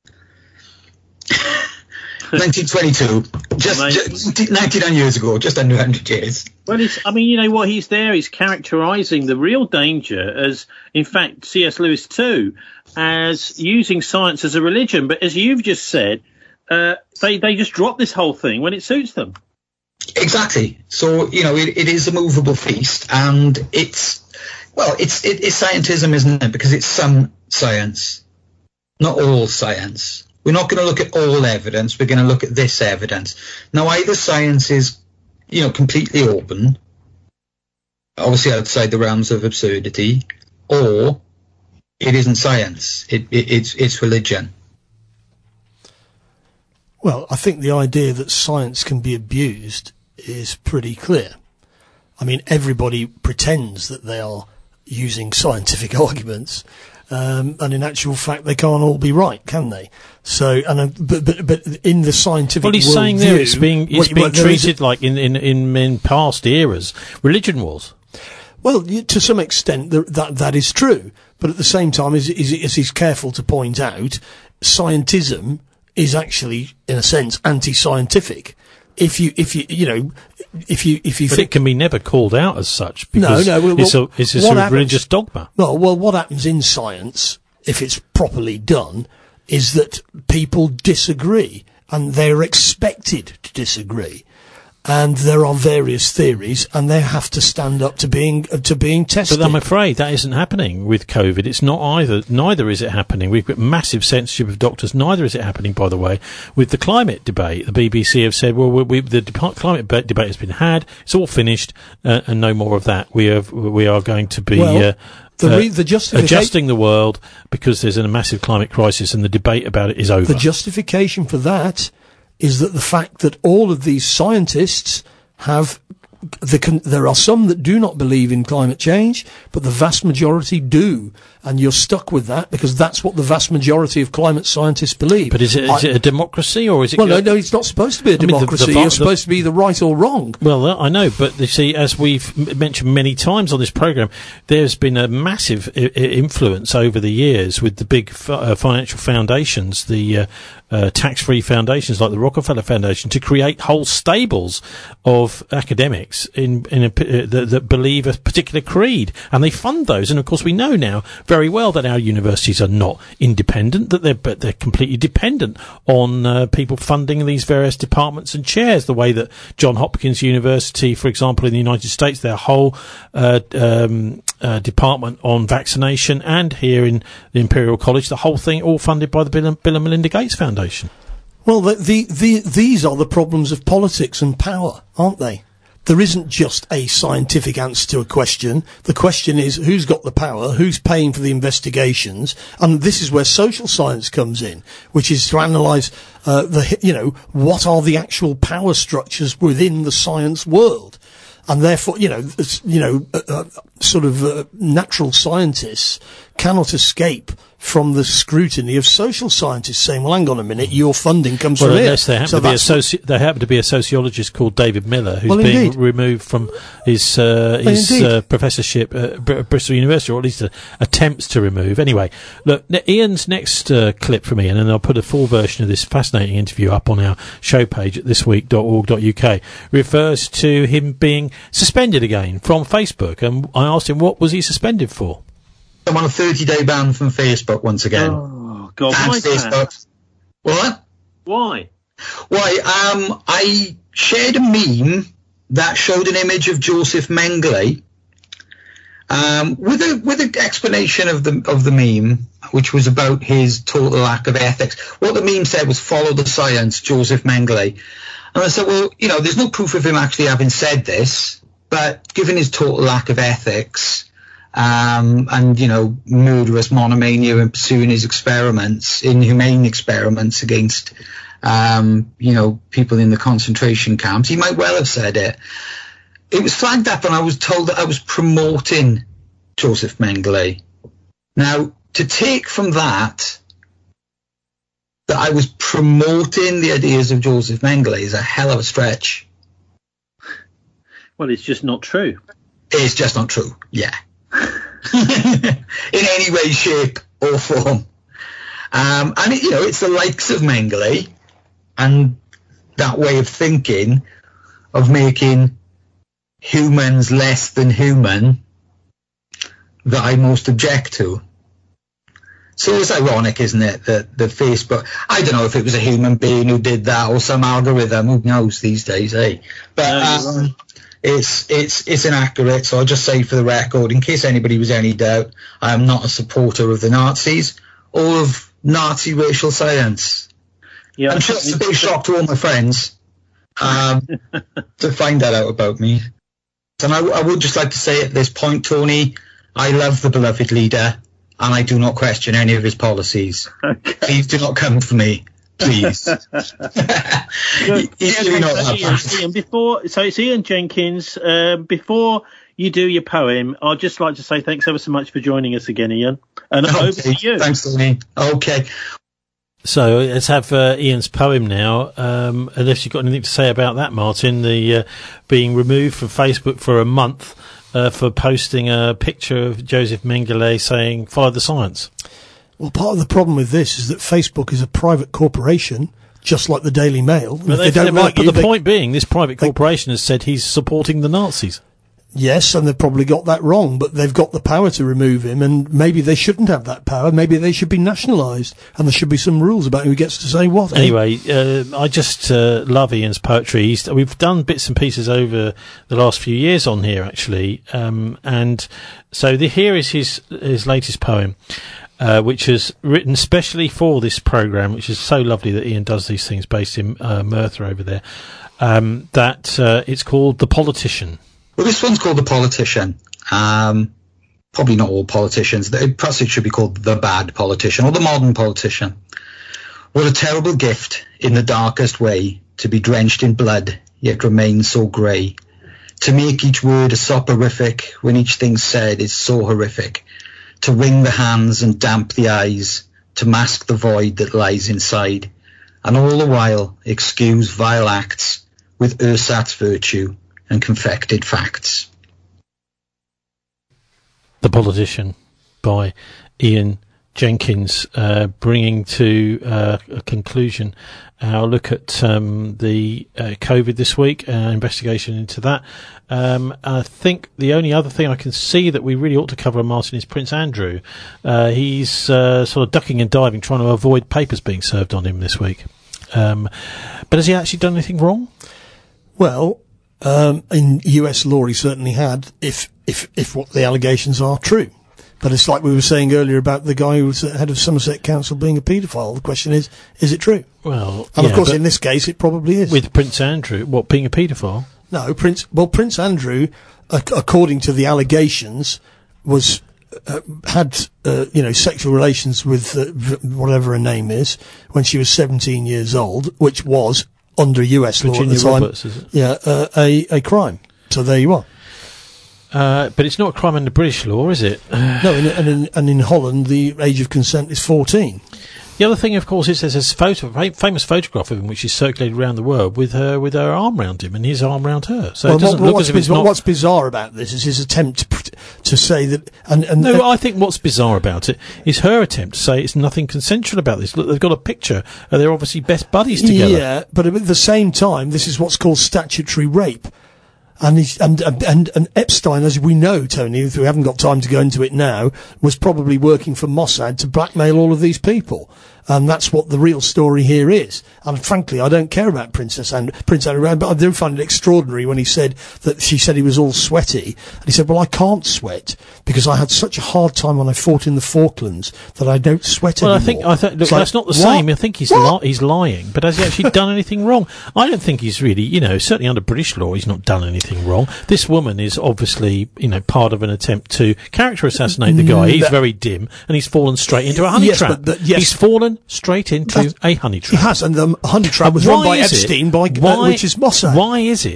nineteen twenty-two, just, just ninety-nine years ago, just under one hundred years. Well, it's, I mean, you know what, he's there, he's characterising the real danger as, in fact, C S Lewis too, as using science as a religion. But as you've just said, uh, they, they just drop this whole thing when it suits them. Exactly. So, you know, it, it is a movable feast, and it's, well, it's, it, it's scientism, isn't it? Because it's some science, not all science. We're not going to look at all evidence. We're going to look at this evidence. Now, either science is, you know, completely open, obviously outside the realms of absurdity, or it isn't science. It, it, it's, it's religion. Well, I think the idea that science can be abused is pretty clear. I mean, everybody pretends that they are using scientific arguments. Um, and in actual fact, they can't all be right, can they? So, and uh, but, but but in the scientific well, he's world saying view, there it's being it's what, being what, treated like in, in in in past eras, religion was. Well, y- to some extent, th- that that is true. But at the same time, as, as, as he's careful to point out, scientism is actually, in a sense, anti-scientific. If you, if you, you know, if you, if you but think it can be never called out as such because no, no, well, it's a, it's a what sort of happens- religious dogma. Well, well, what happens in science, if it's properly done, is that people disagree, and they're expected to disagree. And there are various theories, and they have to stand up to being uh, to being tested. But I'm afraid that isn't happening with COVID. It's not either. Neither is it happening. We've got massive censorship of doctors. Neither is it happening, by the way, with the climate debate. The B B C have said, well, we, we, the de- climate ba- debate has been had. It's all finished, uh, and no more of that. We have. We are going to be. Well, uh, the re- uh, the justifica- adjusting the world because there's a massive climate crisis, and the debate about it is over. The justification for that is that the fact that all of these scientists have, the con- there are some that do not believe in climate change, but the vast majority do. And you're stuck with that because that's what the vast majority of climate scientists believe. But is it, is I- it a democracy or is it... Well, no, no, it's not supposed to be a I mean, the- democracy. the vi- You're the- supposed to be the right or wrong. Well, uh, I know, but you see, as we've m- mentioned many times on this programme, there's been a massive I- I- influence over the years with the big f- uh, financial foundations, the uh, uh, tax-free foundations like the Rockefeller Foundation, to create whole stables of academics in, in a, p- uh, that, that believe a particular creed, and they fund those. And of course, we know now very well that our universities are not independent; that they're but they're completely dependent on uh, people funding these various departments and chairs. The way that Johns Hopkins University, for example, in the United States, their whole uh, um, uh, department on vaccination, and here in the Imperial College, the whole thing all funded by the Bill and, Bill and Melinda Gates Foundation. Well, the, the, the, these are the problems of politics and power, aren't they? There isn't just a scientific answer to a question. The question is who's got the power, who's paying for the investigations, and this is where social science comes in, which is to analyse, uh, the, you know, what are the actual power structures within the science world. And therefore, you know, it's, you know, uh, uh, sort of uh, natural scientists cannot escape from the scrutiny of social scientists saying, well, hang on a minute, your funding comes Well, from unless here. there happen, So to be a that's what- soci- there happen to be a sociologist called David Miller who's Well, being indeed. removed from his uh, Well, his indeed. uh, professorship at Br- Bristol University, or at least uh, attempts to remove. Anyway, look, n- Ian's next uh, clip from Ian, and I'll put a full version of this fascinating interview up on our show page at this week dot org dot U K, refers to him being suspended again from Facebook. And I asked him, what was he suspended for? I'm on a thirty-day ban from Facebook once again. Oh, God, Thanks, why Facebook. that? What? Why? Why, um, I shared a meme that showed an image of Joseph Mengele, um, with a, with an explanation of the, of the meme, which was about his total lack of ethics. What the meme said was, follow the science, Joseph Mengele. And I said, well, you know, there's no proof of him actually having said this, but given his total lack of ethics, Um, and, you know, murderous monomania and pursuing his experiments, inhumane experiments against, um, you know, people in the concentration camps. He might well have said it. It was flagged up and I was told that I was promoting Joseph Mengele. Now, to take from that, that I was promoting the ideas of Joseph Mengele is a hell of a stretch. Well, it's just not true. It's just not true, yeah. In any way, shape, or form. Um, and, it, you know, it's the likes of Mengele and that way of thinking of making humans less than human that I most object to. So it's ironic, isn't it, that the Facebook, I don't know if it was a human being who did that or some algorithm, who knows these days, eh? But um, it's it's it's inaccurate, so I'll just say for the record, in case anybody was any doubt, I am not a supporter of the Nazis or of Nazi racial science. Yeah, I'm sure it's a big shock to all my friends um, to find that out about me. And I, I would just like to say at this point, Tony, I love the beloved leader, and I do not question any of his policies. Okay. Please do not come for me, please. So, He's really not that Ian, bad. Ian, before, so it's Ian Jenkins. Uh, before you do your poem, I'd just like to say thanks ever so much for joining us again, Ian. And Okay, over to you. Thanks, Tony. Okay. So let's have uh, Ian's poem now. Um, unless you've got anything to say about that, Martin, the uh, being removed from Facebook for a month uh, for posting a picture of Joseph Mengele saying "follow the science." Well, part of the problem with this is that Facebook is a private corporation, just like the Daily Mail. And But, if they, they don't but like but you, the they- point being, this private corporation has said he's supporting the Nazis. Yes, and they've probably got that wrong, but they've got the power to remove him, and maybe they shouldn't have that power. Maybe they should be nationalised, and there should be some rules about who gets to say what. eh? Anyway, uh, I just uh, love Ian's poetry. He's, we've done bits and pieces over the last few years on here, actually, um, and so the, here is his his latest poem, uh, which is written specially for this programme, which is so lovely that Ian does these things based in uh, Merthyr over there. Um, that uh, it's called "The Politician." Well, this one's called The Politician. Um, probably not all politicians. Perhaps it should be called The Bad Politician or The Modern Politician. What a terrible gift in the darkest way to be drenched in blood, yet remain so grey. To make each word a soporific when each thing said is so horrific. To wring the hands and damp the eyes, to mask the void that lies inside. And all the while excuse vile acts with ersatz virtue and confected facts. The Politician by Ian Jenkins, uh, bringing to uh, a conclusion our look at um, the uh, COVID this week, uh, investigation into that. Um, I think the only other thing I can see that we really ought to cover, Martin, is Prince Andrew. Uh, he's uh, sort of ducking and diving, trying to avoid papers being served on him this week. Um, but has he actually done anything wrong? Well, um, in U S law, he certainly had, if if if what the allegations are true. But it's like we were saying earlier about the guy who was head of Somerset Council being a paedophile. The question is, is it true? Well, and yeah, of course, but in this case, it probably is. With Prince Andrew, what, being a paedophile? No, Prince. Well, Prince Andrew, ac- according to the allegations, was uh, had uh, you know sexual relations with uh, v- whatever her name is when she was seventeen years old, which was under U S law Virginia at the time. Roberts, is it? Yeah, uh, a a crime. So there you are. Uh, but it's not a crime under British law, is it? No, and, and, in, and in Holland, the age of consent is fourteen. The other thing, of course, is there's this photo, fa- famous photograph of him which is circulated around the world with her with her arm round him and his arm round her. So well, it doesn't what, look what's, as if it's biz- not. what's bizarre about this is his attempt to, pr- to say that. And, and No, and- I think what's bizarre about it is her attempt to say it's nothing consensual about this. Look, they've got a picture. Uh, they're obviously best buddies together. Yeah, but at the same time, this is what's called statutory rape. And, he's, and, and, and Epstein, as we know, Tony, if we haven't got time to go into it now, was probably working for Mossad to blackmail all of these people. And that's what the real story here is. And frankly, I don't care about Princess and Prince Andrew, but I do find it extraordinary when he said that she said he was all sweaty. And he said, well, I can't sweat because I had such a hard time when I fought in the Falklands that I don't sweat Well, anymore. I think I th- look, It's like, that's not the what? same. I think he's li- he's lying. But has he actually done anything wrong? I don't think he's really, you know, certainly under British law, he's not done anything wrong. This woman is obviously, you know, part of an attempt to character assassinate the guy. Mm, He's that- very dim, and he's fallen straight into a honey Yes, trap. but the- yes. He's fallen straight into a honey He trap. has, and the honey trap And was run why by is it- Epstein, by, uh, why- which is Mossad. Why is it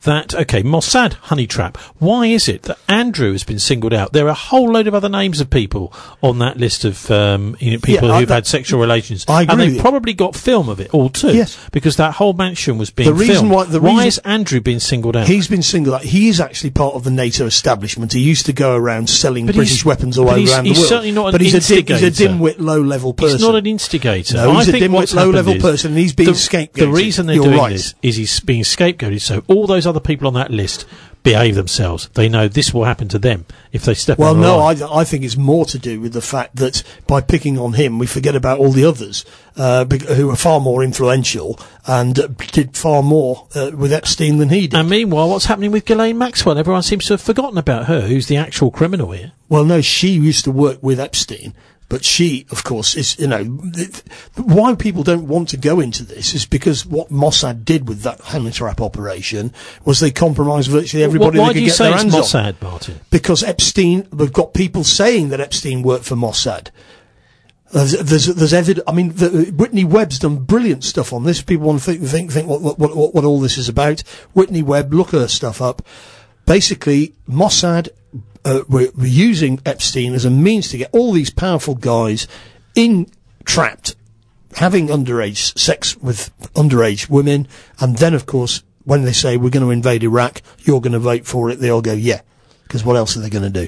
that, okay, Mossad honey trap. Why is it that Andrew has been singled out? There are a whole load of other names of people on that list of um, you know, people Yeah, I- who've that- had sexual relations. I agree and with they've you. probably got film of it all too. Yes. Because that whole mansion was being The reason filmed. why- the why reason- is Andrew being singled out? He's been singled out. He is actually part of the NATO establishment. He used to go around selling But British he's- weapons all but over he's- around he's the world. certainly not an but he's a, dim, he's a instigator. dimwit, low-level person. He's not an instigator. No, he's I a think dimwit, what's low-level happened is person, and he's being the, scapegoated. The reason they're You're doing right. this is he's being scapegoated, so all those other people on that list behave themselves. They know this will happen to them if they step Well, over the no, line. I, I think it's more to do with the fact that by picking on him, we forget about all the others uh, bec- who are far more influential and uh, did far more uh, with Epstein than he did. And meanwhile, what's happening with Ghislaine Maxwell? Everyone seems to have forgotten about her, who's the actual criminal here. Well, no, she used to work with Epstein, but she, of course, is, you know, th- why people don't want to go into this is because what Mossad did with that honey trap operation was they compromised virtually everybody Why they do could you get say their it's hands on. Mossad, Martin? Because Epstein, we've got people saying that Epstein worked for Mossad. There's, there's, there's evidence. I mean, the, Whitney Webb's done brilliant stuff on this. People want to think, think, think what, what, what, what all this is about. Whitney Webb, look her stuff up. Basically, Mossad uh, were, were using Epstein as a means to get all these powerful guys in trapped, having underage sex with underage women, and then, of course, when they say we're going to invade Iraq, you're going to vote for it, they all go, yeah, because what else are they going to do?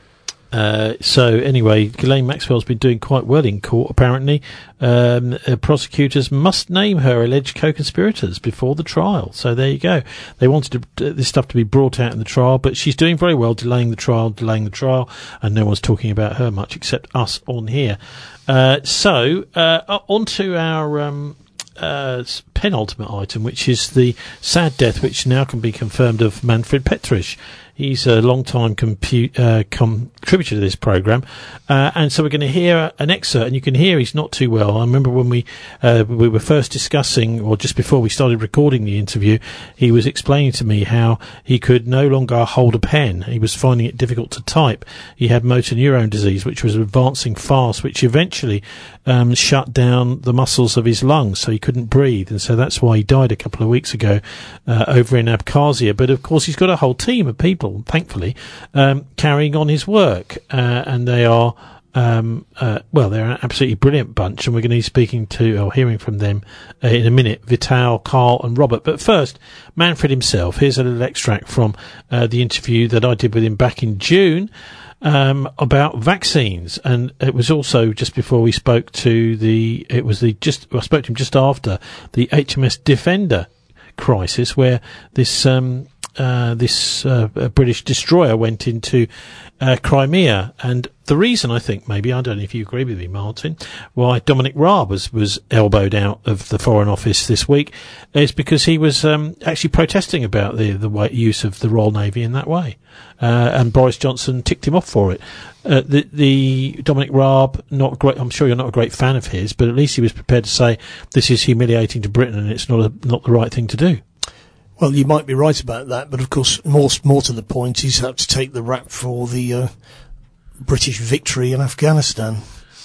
Uh, so anyway, Ghislaine Maxwell's been doing quite well in court, apparently. Um, uh, prosecutors must name her alleged co-conspirators before the trial. So there you go. They wanted to, uh, this stuff to be brought out in the trial, but she's doing very well, delaying the trial, delaying the trial, and no one's talking about her much except us on here. Uh, so, uh, on to our, um, uh, penultimate item, which is the sad death, which now can be confirmed, of Manfred Petrisch. He's a long-time compu- uh, contributor to this programme, uh, and so we're going to hear an excerpt, and you can hear he's not too well. I remember when we uh, we were first discussing, or just before we started recording the interview, he was explaining to me how he could no longer hold a pen. He was finding it difficult to type. He had motor neurone disease, which was advancing fast, which eventually um, shut down the muscles of his lungs, so he couldn't breathe, and so that's why he died a couple of weeks ago uh, over in Abkhazia. But of course, he's got a whole team of people, thankfully, um, carrying on his work, uh, and they are, um, uh, well, they're an absolutely brilliant bunch, and we're going to be speaking to, or hearing from them uh, in a minute, Vital, Carl and Robert. But first, Manfred himself. Here's a little extract from uh, the interview that I did with him back in June um, about vaccines, and it was also just before we spoke to the, it was the, just, I spoke to him just after the H M S Defender crisis, where this, um, Uh, this uh, British destroyer went into uh, Crimea, and the reason, I think, maybe, I don't know if you agree with me, Martin, why Dominic Raab was, was elbowed out of the Foreign Office this week is because he was um, actually protesting about the the way, use of the Royal Navy in that way, uh, and Boris Johnson ticked him off for it. Uh, the, the Dominic Raab, not great. I'm sure you're not a great fan of his, but at least he was prepared to say this is humiliating to Britain and it's not a, not the right thing to do. Well, you might be right about that, but of course, more more to the point, he's had to take the rap for the uh, British victory in Afghanistan.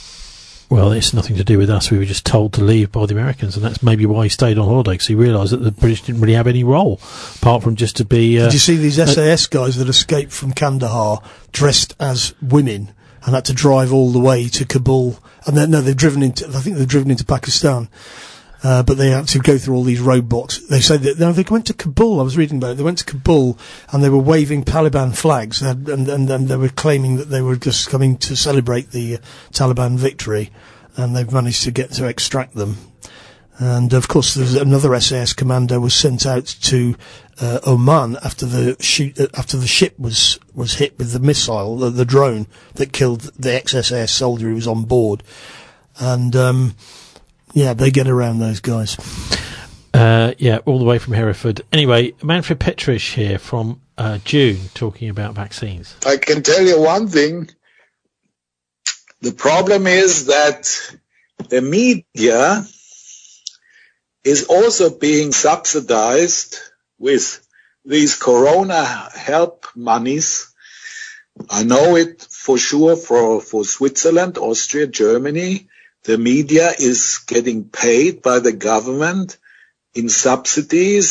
Well, it's nothing to do with us. We were just told to leave by the Americans, and that's maybe why he stayed on holiday, because he realised that the British didn't really have any role, apart from just to be... Uh, Did you see these uh, S A S guys that escaped from Kandahar dressed as women and had to drive all the way to Kabul? And then, no, they've driven into, I think they've driven into Pakistan. Uh, but they had to go through all these roadblocks. They said that, no, they went to Kabul. I was reading about it. They went to Kabul and they were waving Taliban flags, and, and, and, and they were claiming that they were just coming to celebrate the uh, Taliban victory, and they've managed to get to extract them. And of course, there's another S A S commando was sent out to uh, Oman after the shoot, uh, after the ship was was hit with the missile, the, the drone that killed the ex-S A S soldier who was on board, and. Um, Yeah, they get around those guys. Uh, yeah, all the way from Hereford. Anyway, Manfred Petrisch here from uh, June, talking about vaccines. I can tell you one thing. The problem is that the media is also being subsidized with these corona help monies. I know it for sure for, for Switzerland, Austria, Germany. The media is getting paid by the government in subsidies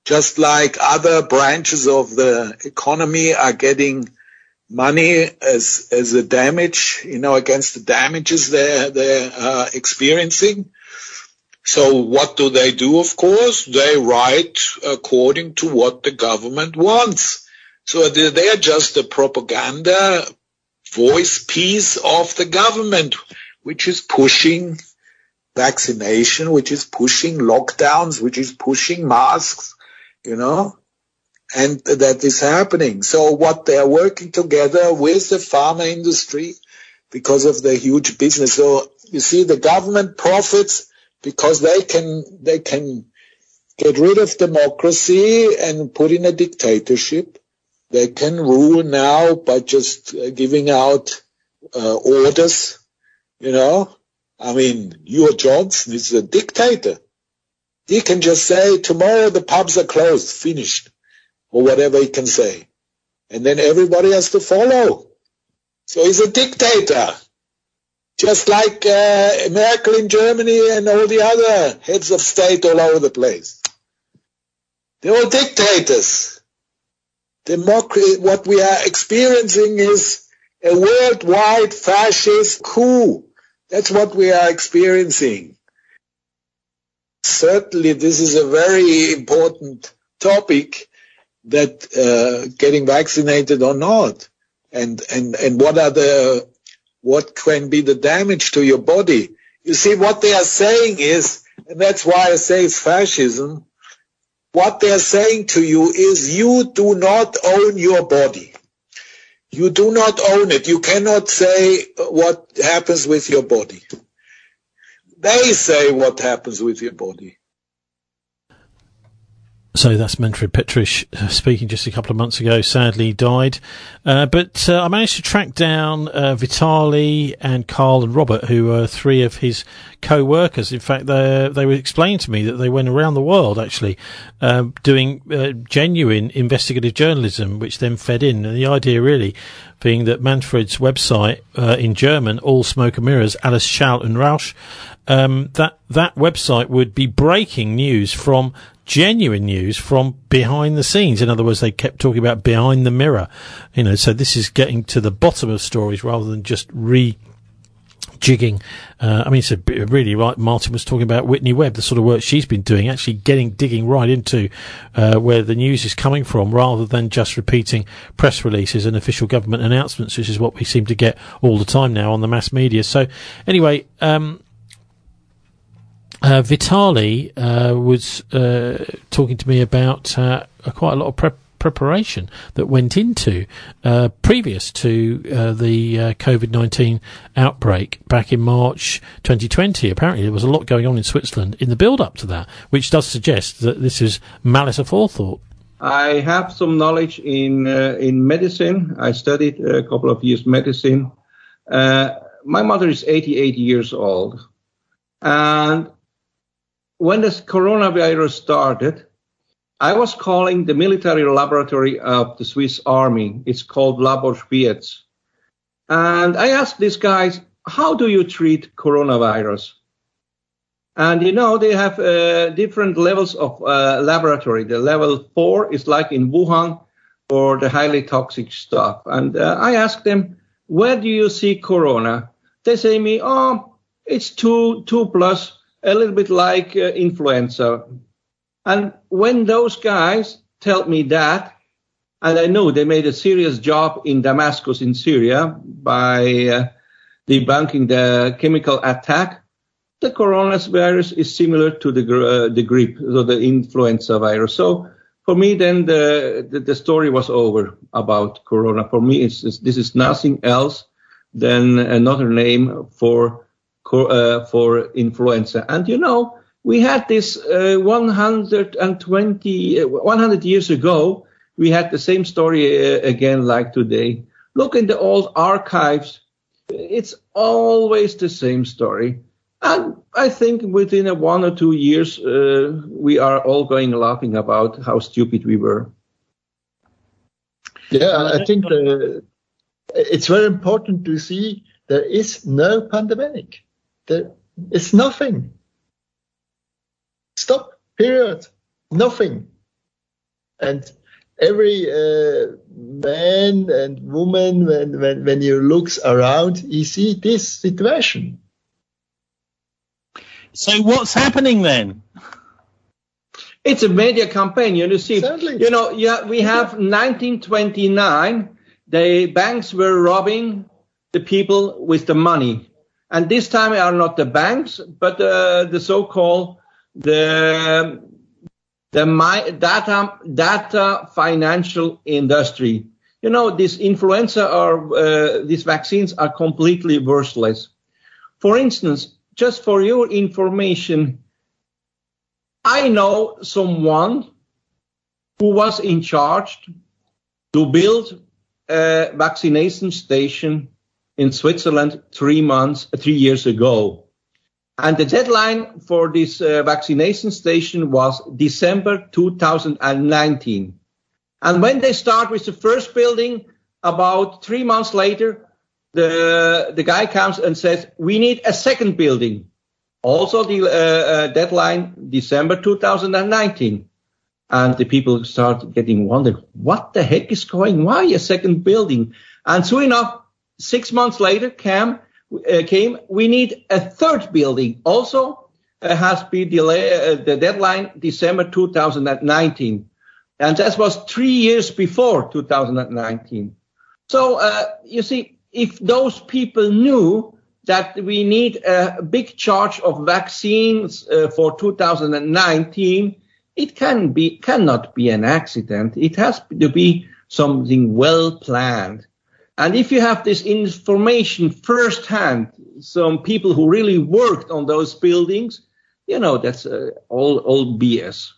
just like other branches of the economy are getting money as as a damage, you know, against the damages they're they're uh, experiencing. So what do they do? Of course, they write according to what the government wants. So they're just a propaganda voice piece of the government, which is pushing vaccination, which is pushing lockdowns, which is pushing masks, you know, and that is happening. So what they are working together with the pharma industry because of the huge business. So you see, the government profits because they can they can get rid of democracy and put in a dictatorship. They can rule now by just uh, giving out uh, orders, you know. I mean, Hugh Johnson is a dictator. He can just say, tomorrow the pubs are closed, finished, or whatever he can say. And then everybody has to follow. So he's a dictator. Just like uh, Merkel in Germany and all the other heads of state all over the place. They're all dictators. Democracy, what we are experiencing is a worldwide fascist coup. That's what we are experiencing. Certainly, this is a very important topic, that uh, getting vaccinated or not, and and and what are the what can be the damage to your body. You see, what they are saying is, and that's why I say it's fascism. What they are saying to you is, you do not own your body. You do not own it. You cannot say what happens with your body. They say what happens with your body. So that's Manfred Petrisch uh, speaking just a couple of months ago. Sadly died. Uh, but uh, I managed to track down uh, Vitaly and Carl and Robert, who are three of his co-workers. In fact, they, they were explaining to me that they went around the world, actually, uh, doing uh, genuine investigative journalism, which then fed in. And the idea really being that Manfred's website uh, in German, All Smoke and Mirrors, Alles Schall und Rausch, um, that, that website would be breaking news from genuine news from behind the scenes. In other words, they kept talking about behind the mirror, you know, so this is getting to the bottom of stories rather than just re-jigging. Uh, I mean, it's a bit, really right. Martin was talking about Whitney Webb, the sort of work she's been doing, actually getting, digging right into, uh, where the news is coming from rather than just repeating press releases and official government announcements, which is what we seem to get all the time now on the mass media. So anyway, um, Uh, Vitaly uh, was uh, talking to me about uh, quite a lot of prep preparation that went into uh, previous to uh, the uh, COVID nineteen outbreak back in March twenty twenty. Apparently there was a lot going on in Switzerland in the build-up to that, which does suggest that this is malice aforethought. I have some knowledge in uh, in medicine. I studied a couple of years medicine. Uh, my mother is eighty-eight years old, and when this coronavirus started, I was calling the military laboratory of the Swiss Army. It's called Labor Spiez. And I asked these guys, how do you treat coronavirus? And, you know, they have uh, different levels of uh, laboratory. The level four is like in Wuhan for the highly toxic stuff. And uh, I asked them, where do you see corona? They say me, oh, it's two, two plus. A little bit like uh, influenza. And when those guys tell me that, and I know they made a serious job in Damascus in Syria by uh, debunking the chemical attack, the coronavirus is similar to the uh, the grippe, so the influenza virus. So for me, then the, the, the story was over about corona. For me, it's, it's, this is nothing else than another name for Uh, for influenza. And, you know, we had this uh, one hundred twenty, uh, one hundred years ago, we had the same story uh, again like today. Look in the old archives. It's always the same story. And I think within a one or two years, uh, we are all going laughing about how stupid we were. Yeah, I think the, it's very important to see there is no pandemic. There is nothing. Stop. Period. Nothing. And every uh, man and woman, when, when, when he looks around, he sees this situation. So what's happening then? It's a media campaign. You see, Certainly. you know, yeah, we have nineteen twenty-nine. The banks were robbing the people with the money, and this time are not the banks, but uh, the so-called the the my, data data financial industry. You know, this influenza or uh, these vaccines are completely worthless. For instance, just for your information, I know someone who was in charge to build a vaccination station in Switzerland three months, three years ago. And the deadline for this uh, vaccination station was December two thousand nineteen. And when they start with the first building, about three months later, the, the guy comes and says, we need a second building. Also the uh, uh, deadline, December two thousand nineteen. And the people start getting wondered, what the heck is going? Why a second building? And soon enough, six months later came, uh, came we need a third building. Also uh, has been delayed, uh, the deadline, December two thousand nineteen. And that was three years before two thousand nineteen. So, uh, you see, if those people knew that we need a big charge of vaccines uh, for two thousand nineteen, it can be, cannot be an accident. It has to be something well planned. And if you have this information firsthand, some people who really worked on those buildings, you know, that's uh, all, all B S.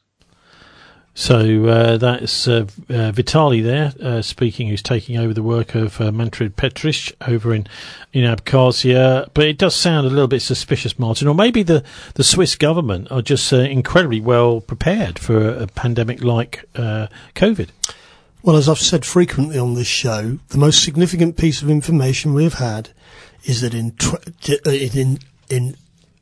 So uh, that's uh, uh, Vitali there uh, speaking, who's taking over the work of uh, Manfred Petrich over in, in Abkhazia. But it does sound a little bit suspicious, Martin. Or maybe the, the Swiss government are just uh, incredibly well prepared for a, a pandemic like uh, COVID. Well, as I've said frequently on this show, the most significant piece of information we have had is that in tw- in in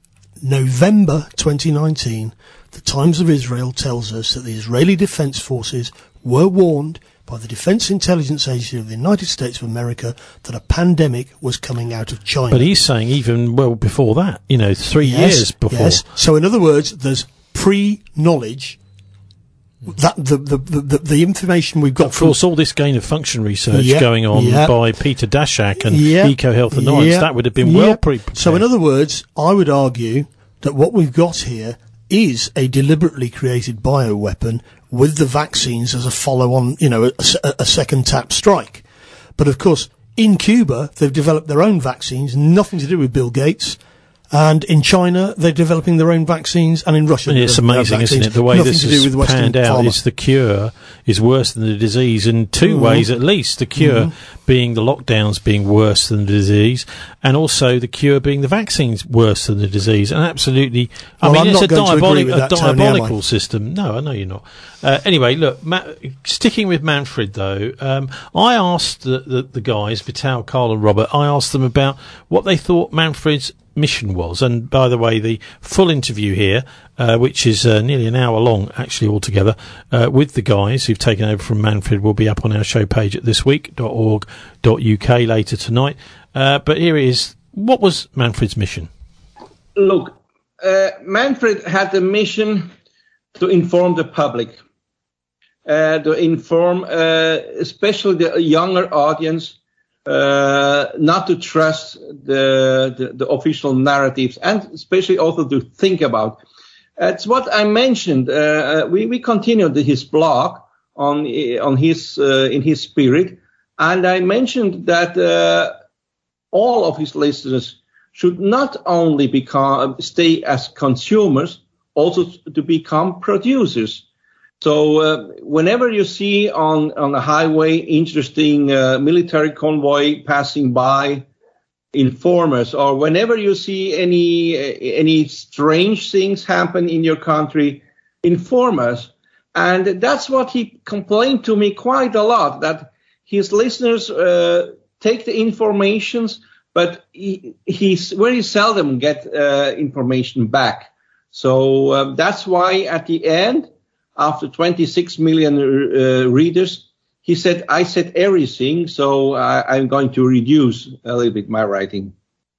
November twenty nineteen, the Times of Israel tells us that the Israeli Defense Forces were warned by the Defense Intelligence Agency of the United States of America that a pandemic was coming out of China. But he's saying even well before that, you know, three yes, years before. Yes. So in other words, there's pre-knowledge. That the, the the the information we've got. Of from course, all this gain of function research yeah, going on yeah. by Peter Daszak and yeah, EcoHealth Alliance, yeah, that would have been yeah. well pre-prepared. So in other words, I would argue that what we've got here is a deliberately created bioweapon with the vaccines as a follow-on, you know, a, a, a second tap strike. But of course, in Cuba, they've developed their own vaccines, nothing to do with Bill Gates. And in China, they're developing their own vaccines, and in Russia, and it's amazing, isn't it? The way this is panned out pharma. is the cure is worse than the disease in two mm-hmm. ways at least. The cure mm-hmm. being the lockdowns being worse than the disease, and also the cure being the vaccines worse than the disease. And absolutely, I well, mean, I'm it's a, diabolic, that, a diabolical Tony, system. No, I know you're not. Uh, anyway, look, Ma- sticking with Manfred though, um, I asked the, the, the guys, Vital, Carl and Robert, I asked them about what they thought Manfred's mission was. And by the way, the full interview here, uh, which is uh, nearly an hour long actually altogether, uh, with the guys who've taken over from Manfred, will be up on our show page at this week dot org dot U K later tonight. Uh, but here it is. What was Manfred's mission? Look, uh, Manfred had the mission to inform the public, uh, to inform uh, especially the younger audience, Uh, not to trust the, the, the official narratives, and especially also to think about. It's what I mentioned. Uh, we, we continued his blog on, on his, uh, in his spirit. And I mentioned that, uh, all of his listeners should not only become, stay as consumers, also to become producers. So uh, whenever you see on, on a highway interesting uh, military convoy passing by, informers, or whenever you see any uh, any strange things happen in your country, inform us. And that's what he complained to me quite a lot, that his listeners uh, take the informations, but he, he's very seldom get uh, information back. So uh, that's why at the end, after twenty-six million uh, readers, he said, I said everything, so I, I'm going to reduce a little bit my writing.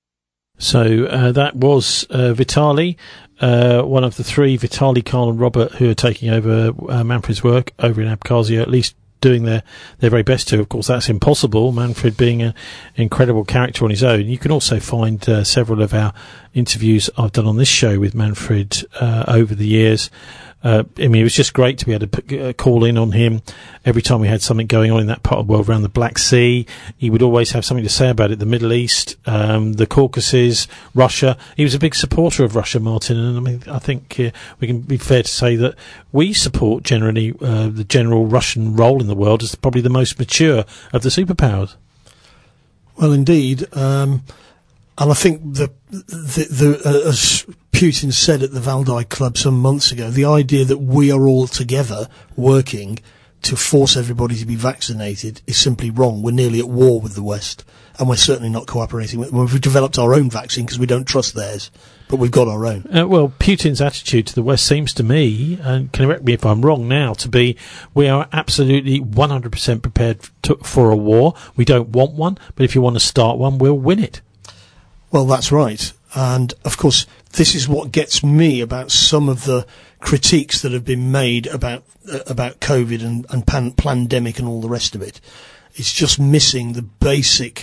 So uh, that was uh, Vitali, uh, one of the three, Vitali, Karl and Robert, who are taking over uh, Manfred's work over in Abkhazia, at least doing their, their very best to. Of course, that's impossible, Manfred being an incredible character on his own. You can also find uh, several of our interviews I've done on this show with Manfred uh, over the years. Uh, I mean, it was just great to be able to p- uh, call in on him every time we had something going on in that part of the world around the Black Sea. He would always have something to say about it. The Middle East, um, the Caucasus, Russia. He was a big supporter of Russia, Martin. And I mean, I think uh, we can be fair to say that we support generally uh, the general Russian role in the world as probably the most mature of the superpowers. Well, indeed. Um, and I think the, the, the uh, as Putin said at the Valdai Club some months ago, the idea that we are all together working to force everybody to be vaccinated is simply wrong. We're nearly at war with the West, and we're certainly not cooperating with them. We've developed our own vaccine because we don't trust theirs, but we've got our own. Uh, well, Putin's attitude to the West seems to me, and correct me if I'm wrong now, to be we are absolutely one hundred percent prepared to, for a war. We don't want one, but if you want to start one, we'll win it. Well, that's right. And, of course, this is what gets me about some of the critiques that have been made about uh, about COVID and, and pan- pandemic and all the rest of it. It's just missing the basic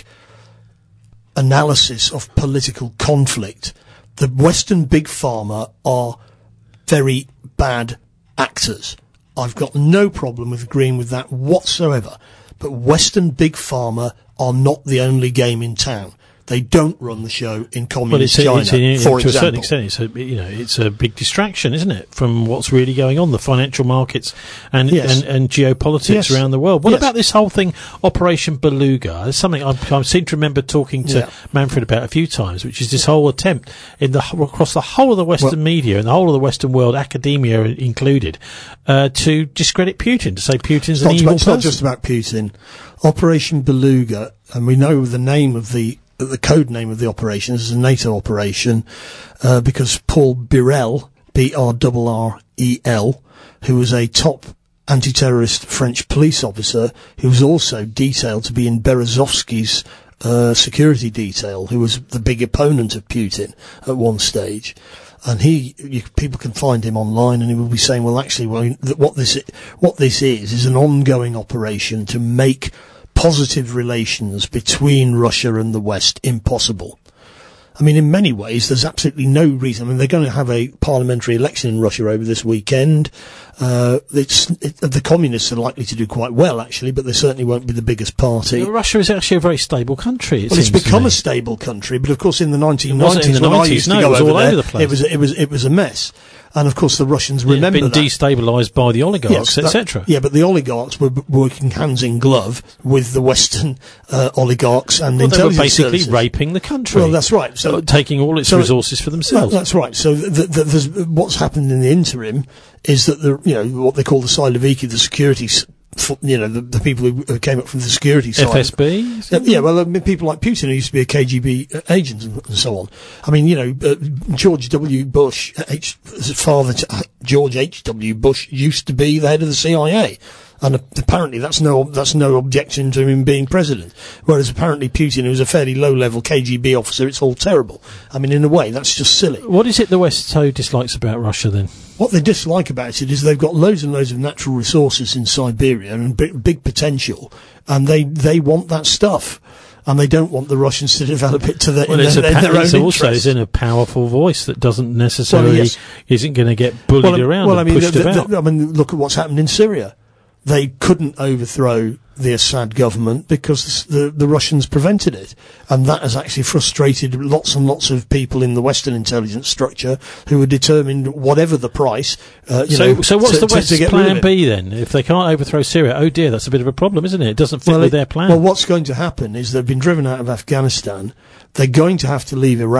analysis of political conflict. The Western Big Pharma are very bad actors. I've got no problem with agreeing with that whatsoever. But Western Big Pharma are not the only game in town. They don't run the show in communist well, it's, China, it's, for to example. a certain extent, it's a, you know, it's a big distraction, isn't it, from what's really going on, the financial markets and Yes. and, and geopolitics Yes. around the world. What Yes. about this whole thing, Operation Beluga? It's something I, I seem to remember talking to Yeah. Manfred about a few times, which is this whole attempt in the across the whole of the Western Well- media and the whole of the Western world, academia included, uh, to discredit Putin, to say Putin's It's an not, evil about, it's not person. just about Putin. Operation Beluga, and we know the name of the the code name of the operation is a NATO operation, uh, because Paul Birel, B R R R E L, who was a top anti-terrorist French police officer, who was also detailed to be in Berezovsky's uh, security detail, who was the big opponent of Putin at one stage. And he, you, people can find him online, and he will be saying, "Well, actually, well, th- what this what this is is an ongoing operation to make positive relations between Russia and the West impossible." I mean, in many ways, there's absolutely no reason. I mean, they're going to have a parliamentary election in Russia over this weekend. Uh, it's, it, the communists are likely to do quite well, actually, but they certainly won't be the biggest party. Well, Russia is actually a very stable country. It Well, it's seems to become me. a stable country, but of course, in the nineteen It wasn't in nineties, the when I nineties, used to no, go it was over all there, over the place. it was it was it was a mess. And of course, the Russians It had remember been that. destabilised by the oligarchs, Yes, that- et cetera. Yeah, but the oligarchs were b- working hands in glove with the Western uh, oligarchs and Well, they were intelligence basically services. raping the country. Well, that's right. So Uh, taking all its so- resources for themselves. Well, that's right. So the, the, there's, what's happened in the interim is that the you know what they call the Siloviki, the security, s- f- you know, the, the people who who came up from the security side. F S B? Uh, yeah, well, I mean, people like Putin, who used to be a K G B agent and, and so on. I mean, you know, uh, George W. Bush, H, his father, uh, George H W. Bush, used to be the head of the C I A. And uh, apparently that's no, that's no objection to him being president. Whereas apparently Putin, who's a fairly low-level K G B officer, it's all terrible. I mean, in a way, that's just silly. What is it the West so dislikes about Russia, then? What they dislike about it is they've got loads and loads of natural resources in Siberia and big, big potential, and they, they want that stuff. And they don't want the Russians to develop it to their, Well, in it's, their, a in pa- their it's own also interest. it's in a powerful voice that doesn't necessarily, Well, yes. isn't going to get bullied well, I- around well, and I mean, pushed the, the, about. the- I mean, look at what's happened in Syria. They couldn't overthrow the Assad government because the, the Russians prevented it. And that has actually frustrated lots and lots of people in the Western intelligence structure who are determined, whatever the price, uh, you so, know, so what's to, the to- West's to get rid plan of it. B then? If they can't overthrow Syria, oh dear, that's a bit of a problem, isn't it? It doesn't fit Well, with it- their plan. Well, what's going to happen is they've been driven out of Afghanistan. They're going to have to leave Iraq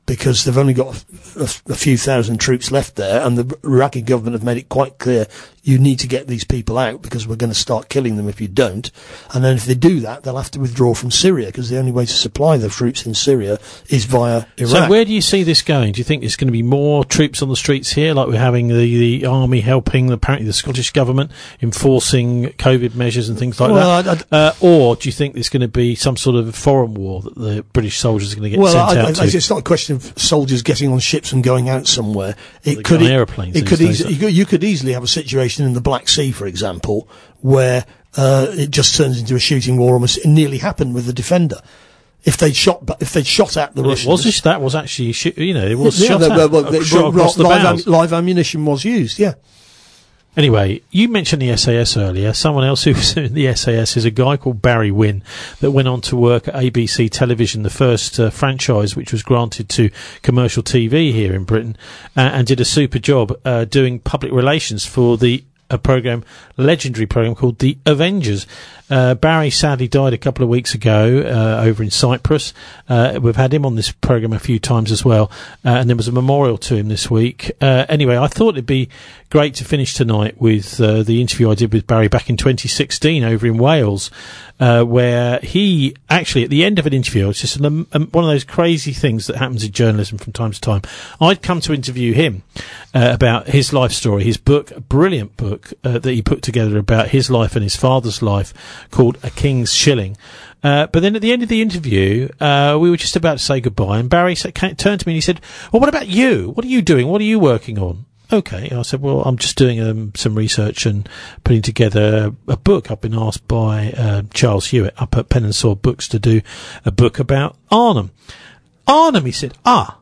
because they've only got a, a, a few thousand troops left there, and the Iraqi government have made it quite clear you need to get these people out because we're going to start killing them if you don't. And then if they do that, they'll have to withdraw from Syria because the only way to supply the troops in Syria is via Iraq. So where do you see this going? Do you think there's going to be more troops on the streets here, like we're having the, the army helping apparently the Scottish government enforcing COVID measures and things like Well, that? Uh, or do you think there's going to be some sort of foreign war that the British soldiers are going to get well, sent I, out I, to? it's not a question of soldiers getting on ships and going out somewhere. It They could go on e- aeroplanes It these could days, easily, you could- you could easily have a situation in the Black Sea, for example, where uh, it just turns into a shooting war. Almost it nearly happened with the Defender. If they'd shot, bu- if they'd shot at the Well, it Russians, was just, that was actually, sh- you know, it was yeah, shot the- at, well, well, uh, shot well, across the live, bows. am- live ammunition was used. Yeah. Anyway, you mentioned the S A S earlier. Someone else who was in the S A S is a guy called Barry Wynn that went on to work at A B C Television, the first uh, franchise which was granted to commercial T V here in Britain, uh, and did a super job uh, doing public relations for the a program, legendary program called The Avengers. Uh, Barry sadly died a couple of weeks ago uh, over in Cyprus. Uh, we've had him on this program a few times as well, uh, and there was a memorial to him this week. Uh, anyway, I thought it'd be great to finish tonight with uh, the interview I did with Barry back in twenty sixteen over in Wales, uh, where he actually, at the end of an interview, it's just an, um, one of those crazy things that happens in journalism from time to time. I'd come to interview him uh, about his life story, his book, a brilliant book uh, that he put together about his life and his father's life, called A King's Shilling. Uh, but then at the end of the interview, uh, we were just about to say goodbye, and Barry sa- ca- turned to me and he said, well, what about you? What are you doing? What are you working on? Okay. I said, well, I'm just doing um, some research and putting together a, a book. I've been asked by uh, Charles Hewitt up at Pen and Sword Books to do a book about Arnhem. Arnhem, he said, ah.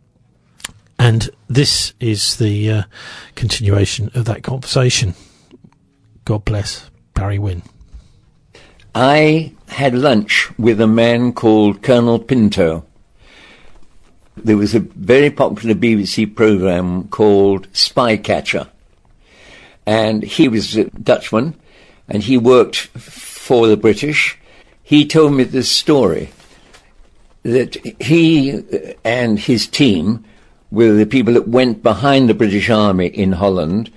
And this is the uh, continuation of that conversation. God bless Barry Wynn. I had lunch with a man called Colonel Pinto. There was a very popular B B C program called Spycatcher, and he was a Dutchman, and he worked for the British. He told me this story, that he and his team were the people that went behind the British Army in Holland,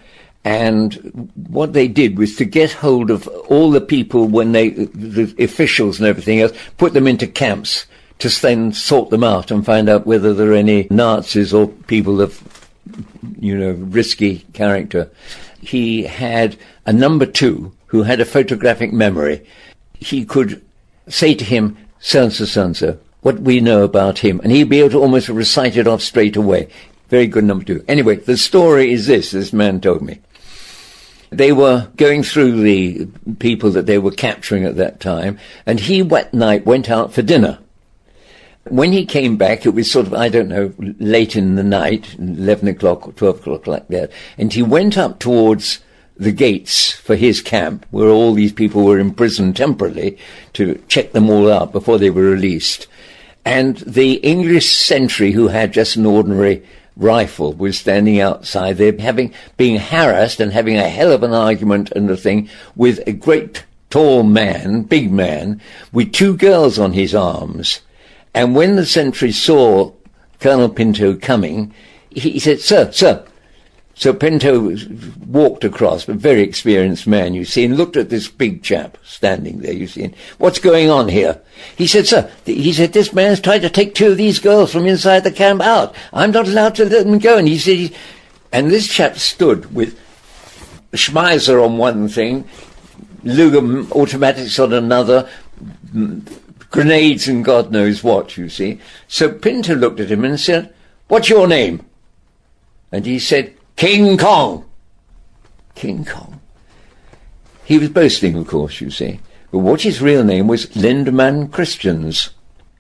and what they did was to get hold of all the people when they, the officials and everything else, put them into camps to then sort them out and find out whether there are any Nazis or people of, you know, risky character. He had a number two who had a photographic memory. He could say to him, so-and-so, so-and-so, what we know about him, and he'd be able to almost recite it off straight away. Very good number two. Anyway, the story is this, this man told me. They were going through the people that they were capturing at that time, and he that night went out for dinner. When he came back, it was sort of, I don't know, late in the night, eleven o'clock or twelve o'clock like that, and he went up towards the gates for his camp, where all these people were imprisoned temporarily, to check them all out before they were released. And the English sentry, who had just an ordinary rifle, was standing outside there, having being harassed and having a hell of an argument and a thing with a great tall man, big man, with two girls on his arms. And when the sentry saw Colonel Pinto coming, he, he said, "Sir, sir." So Pinto walked across, a very experienced man, you see, and looked at this big chap standing there, you see, and, "What's going on here?" He said, "Sir," he said, "this man's tried to take two of these girls from inside the camp out. I'm not allowed to let them go." And he said, he, and this chap stood with Schmeiser on one thing, Luger automatics on another, grenades and God knows what, you see. So Pinto looked at him and said, "What's your name?" And he said, "King Kong." King Kong. He was boasting, of course, you see. But what his real name was, Lindemann Christians.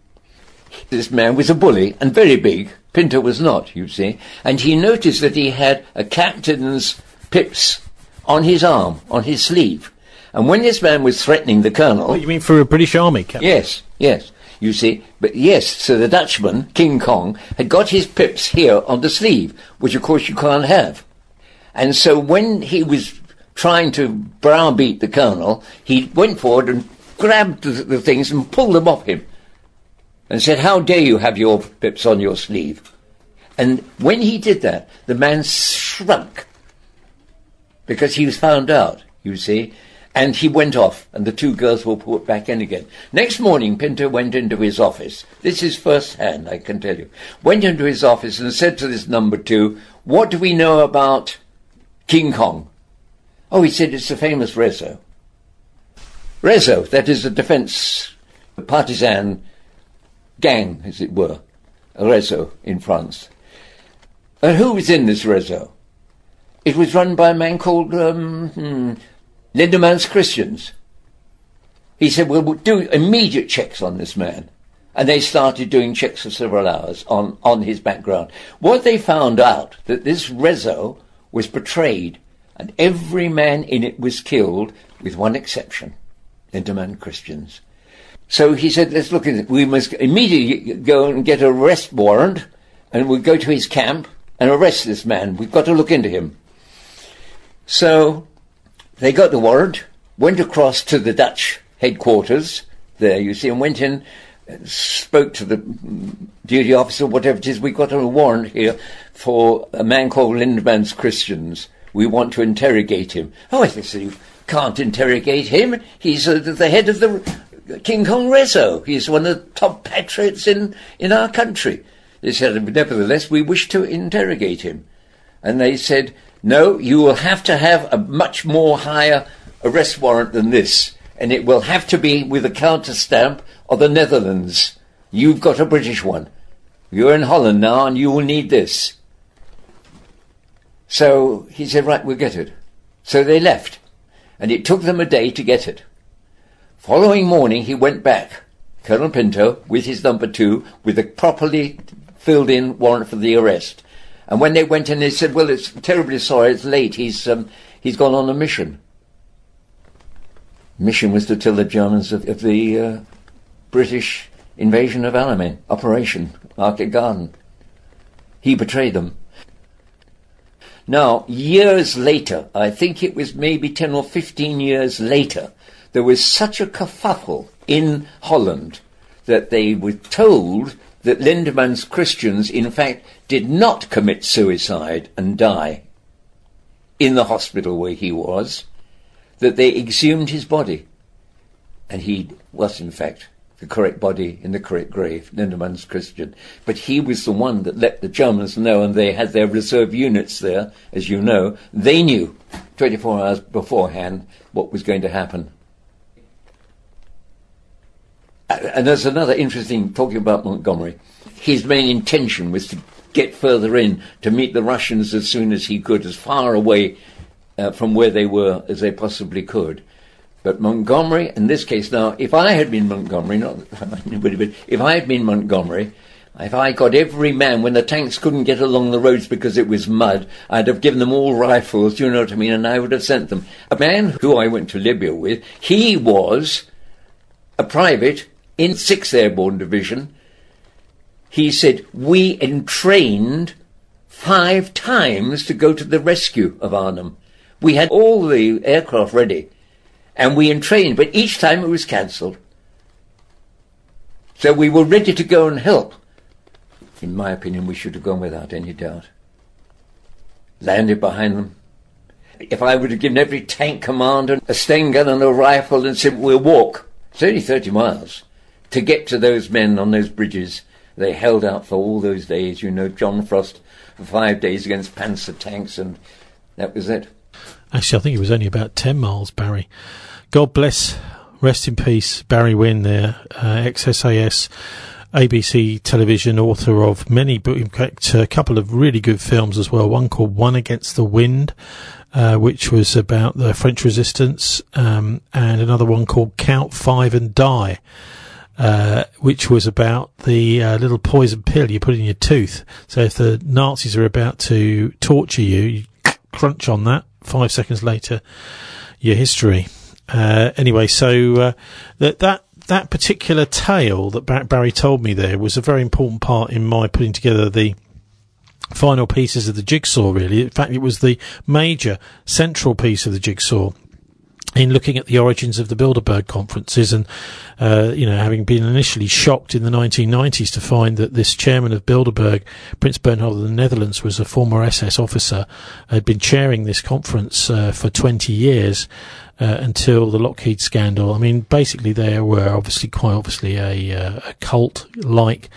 This man was a bully and very big. Pinto was not, you see. And he noticed that he had a captain's pips on his arm, on his sleeve. And when this man was threatening the colonel... What, you mean for a British Army captain? Yes, yes. You see, but yes, so the Dutchman, King Kong, had got his pips here on the sleeve, which of course you can't have. And so when he was trying to browbeat the colonel, he went forward and grabbed the, the things and pulled them off him. and said, "How dare you have your pips on your sleeve?" And when he did that, the man shrunk, because he was found out, you see, and he went off, and the two girls were put back in again. Next morning, Pinto went into his office. This is first-hand, I can tell you. Went into his office and said to this number two, "What do we know about King Kong?" Oh, he said, "It's the famous Rezo." Rezo, that is a defense partisan gang, as it were, a Rezo in France. And who was in this Rezo? It was run by a man called um, hmm, Lindeman's Christians. He said, "Well, we'll do immediate checks on this man." And they started doing checks for several hours on, on his background. What they found out, that this Rezo was betrayed, and every man in it was killed, with one exception, Lindemann Christians. So he said, "Let's look at it. We must immediately go and get an arrest warrant, and we'll go to his camp and arrest this man. We've got to look into him." So they got the warrant, went across to the Dutch headquarters there, you see, and went in, spoke to the duty officer, whatever it is, "We've got a warrant here for a man called Lindemans Christians. We want to interrogate him." "Oh, I said, "You can't interrogate him. He's uh, the head of the King Kong Rezo. He's one of the top patriots in, in our country." They said, "Nevertheless, we wish to interrogate him." And they said, "No, you will have to have a much more higher arrest warrant than this, and it will have to be with a counter stamp of the Netherlands. You've got a British one. You're in Holland now, and you will need this." So he said, "Right, we'll get it." So they left, and it took them a day to get it. Following morning, he went back, Colonel Pinto, with his number two, with a properly filled-in warrant for the arrest. And when they went in, they said, "Well, it's terribly sorry, it's late. He's um, he's gone on a mission." Mission was to tell the Germans of, of the uh, British invasion of Alamein, Operation Market Garden. He betrayed them. Now, years later, I think it was maybe ten or fifteen years later, there was such a kerfuffle in Holland that they were told that Lindemans Christians, in fact, did not commit suicide and die in the hospital where he was, that they exhumed his body. And he was, in fact, the correct body in the correct grave, Lindemans Christian. But he was the one that let the Germans know, and they had their reserve units there, as you know. They knew twenty-four hours beforehand what was going to happen. And there's another interesting, talking about Montgomery, his main intention was to get further in, to meet the Russians as soon as he could, as far away uh, from where they were as they possibly could. But Montgomery, in this case now, if I had been Montgomery, not anybody, but if I had been Montgomery, if I got every man, when the tanks couldn't get along the roads because it was mud, I'd have given them all rifles, you know what I mean, and I would have sent them. A man who I went to Libya with, he was a private in sixth Airborne Division. He said, "We entrained five times to go to the rescue of Arnhem. We had all the aircraft ready, and we entrained, but each time it was cancelled. So we were ready to go and help." In my opinion, we should have gone without any doubt. Landed behind them. If I would have given every tank commander a Sten gun and a rifle and said, "We'll walk," it's only thirty miles. To get to those men on those bridges, they held out for all those days. You know, John Frost for five days against Panzer tanks, and that was it. Actually, I think it was only about ten miles, Barry. God bless, rest in peace, Barry Wynne there, uh, ex-S A S, A B C television, author of many, but in fact a couple of really good films as well. One called One Against the Wind, uh, which was about the French resistance, um, and another one called Count Five and Die, Uh, which was about the uh, little poison pill you put in your tooth. So if the Nazis are about to torture you, you crunch on that, five seconds later, your history. Uh, anyway, so uh, that that that particular tale that Bar- Barry told me there was a very important part in my putting together the final pieces of the jigsaw, really. In fact, it was the major central piece of the jigsaw. in looking at the origins of the Bilderberg conferences and, uh, you know, having been initially shocked in the nineteen nineties to find that this chairman of Bilderberg, Prince Bernhard of the Netherlands, was a former S S officer, had been chairing this conference uh, for twenty years uh, until the Lockheed scandal. I mean, basically they were obviously, quite obviously, a, uh, a cult-like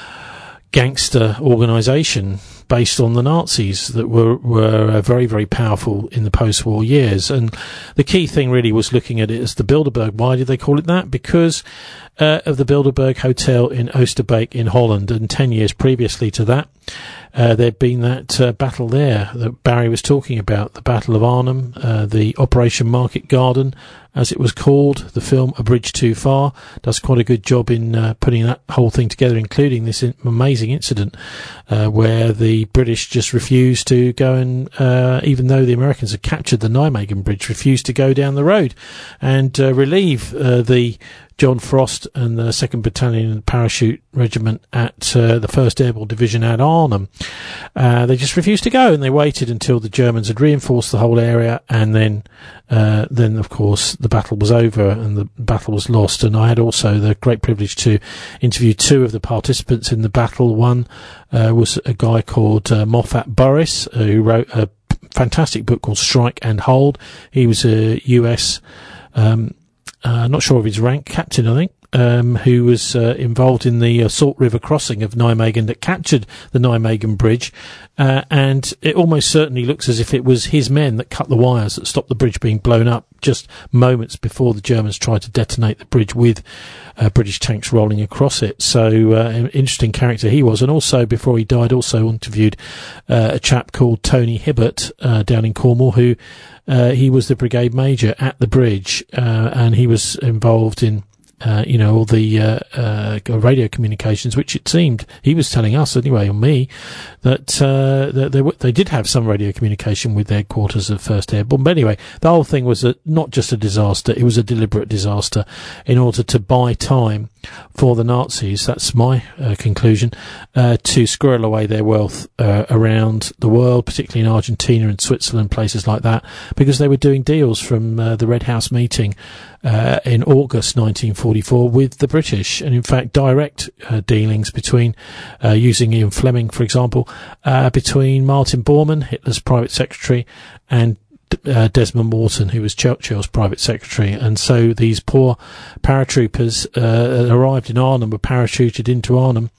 gangster organisation based on the Nazis that were were uh, very, very powerful in the post-war years. And the key thing really was looking at it as the Bilderberg. Why did they call it that? Because uh, of the Bilderberg Hotel in Oosterbeek in Holland, and ten years previously to that, uh, there'd been that uh, battle there that Barry was talking about, the Battle of Arnhem, uh, the Operation Market Garden, as it was called. The film A Bridge Too Far does quite a good job in uh, putting that whole thing together, including this in- amazing incident uh, where the British just refused to go and, uh, even though the Americans had captured the Nijmegen Bridge, refused to go down the road and uh, relieve uh, the John Frost and the second Battalion Parachute Regiment at uh, the first Airborne Division at Arnhem. Uh, they just refused to go, and they waited until the Germans had reinforced the whole area, and then, uh, then of course, the battle was over and the battle was lost. And I had also the great privilege to interview two of the participants in the battle. One uh, was a guy called uh, Moffat Boris, uh, who wrote a fantastic book called Strike and Hold. He was a U S um Uh, not sure of his rank, captain, I think, um, who was uh, involved in the uh, Salt River crossing of Nijmegen that captured the Nijmegen Bridge, uh, and it almost certainly looks as if it was his men that cut the wires that stopped the bridge being blown up just moments before the Germans tried to detonate the bridge with uh, British tanks rolling across it. So uh, an interesting character he was. And also, before he died, also interviewed uh, a chap called Tony Hibbert uh, down in Cornwall, who Uh, he was the brigade major at the bridge, uh, and he was involved in, uh, you know, all the uh, uh, radio communications, which it seemed he was telling us anyway, or me, that, uh, that they w- they did have some radio communication with the headquarters of First Airborne. But anyway, the whole thing was a, not just a disaster; it was a deliberate disaster in order to buy time for the Nazis. That's my uh, conclusion, uh, to squirrel away their wealth uh, around the world, particularly in Argentina and Switzerland, places like that, because they were doing deals from uh, the Red House meeting uh, in August nineteen forty-four with the British, and in fact direct uh, dealings between, uh, using Ian Fleming, for example, uh, between Martin Bormann, Hitler's private secretary, and Uh, Desmond Morton, who was Churchill's private secretary. And so these poor paratroopers uh, arrived in Arnhem, were parachuted into Arnhem,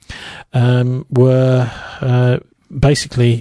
um, were uh, basically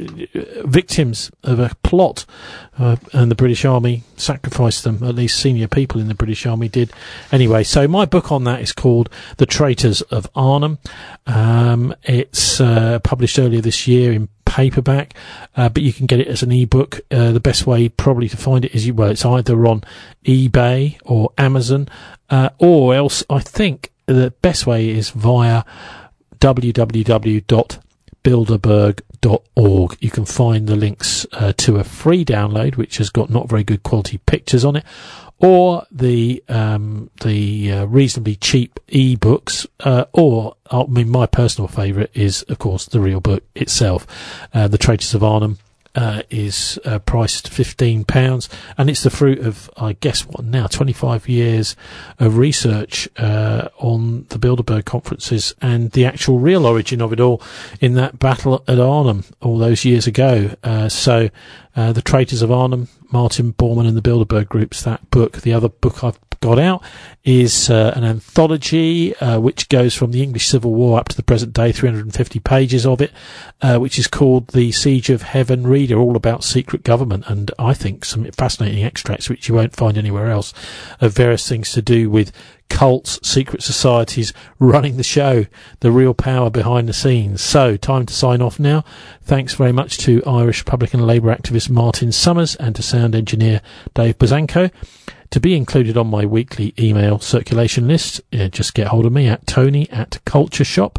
victims of a plot, uh, and the British Army sacrificed them. At least senior people in the British Army did. Anyway, so my book on that is called The Traitors of Arnhem. Um, it's uh, published earlier this year in paperback, uh, but you can get it as an ebook. Uh, the best way probably to find it is, you, well, it's either on eBay or Amazon, uh, or else I think the best way is via w w w dot bilderberg dot org. You can find the links uh, to a free download, which has got not very good quality pictures on it, or the um, the uh, reasonably cheap e-books, uh, or I mean, my personal favourite is, of course, the real book itself. Uh, The Traitors of Arnhem uh, is uh, priced fifteen pounds, and it's the fruit of, I guess, what now, twenty-five years of research uh, on the Bilderberg conferences and the actual real origin of it all in that battle at Arnhem all those years ago. Uh, so, uh, The Traitors of Arnhem, Martin Bormann and the Bilderberg Groups, that book. The other book I've got out is uh, an anthology uh, which goes from the English Civil War up to the present day, three hundred fifty pages of it, uh, which is called The Siege of Heaven Reader, all about secret government, and I think some fascinating extracts which you won't find anywhere else, of various things to do with cults, secret societies running the show, the real power behind the scenes. So, time to sign off now. Thanks very much to Irish Republican Labour activist Martin Summers and to sound engineer Dave Bozanko. To be included on my weekly email circulation list, uh, just get hold of me at tony at cultureshop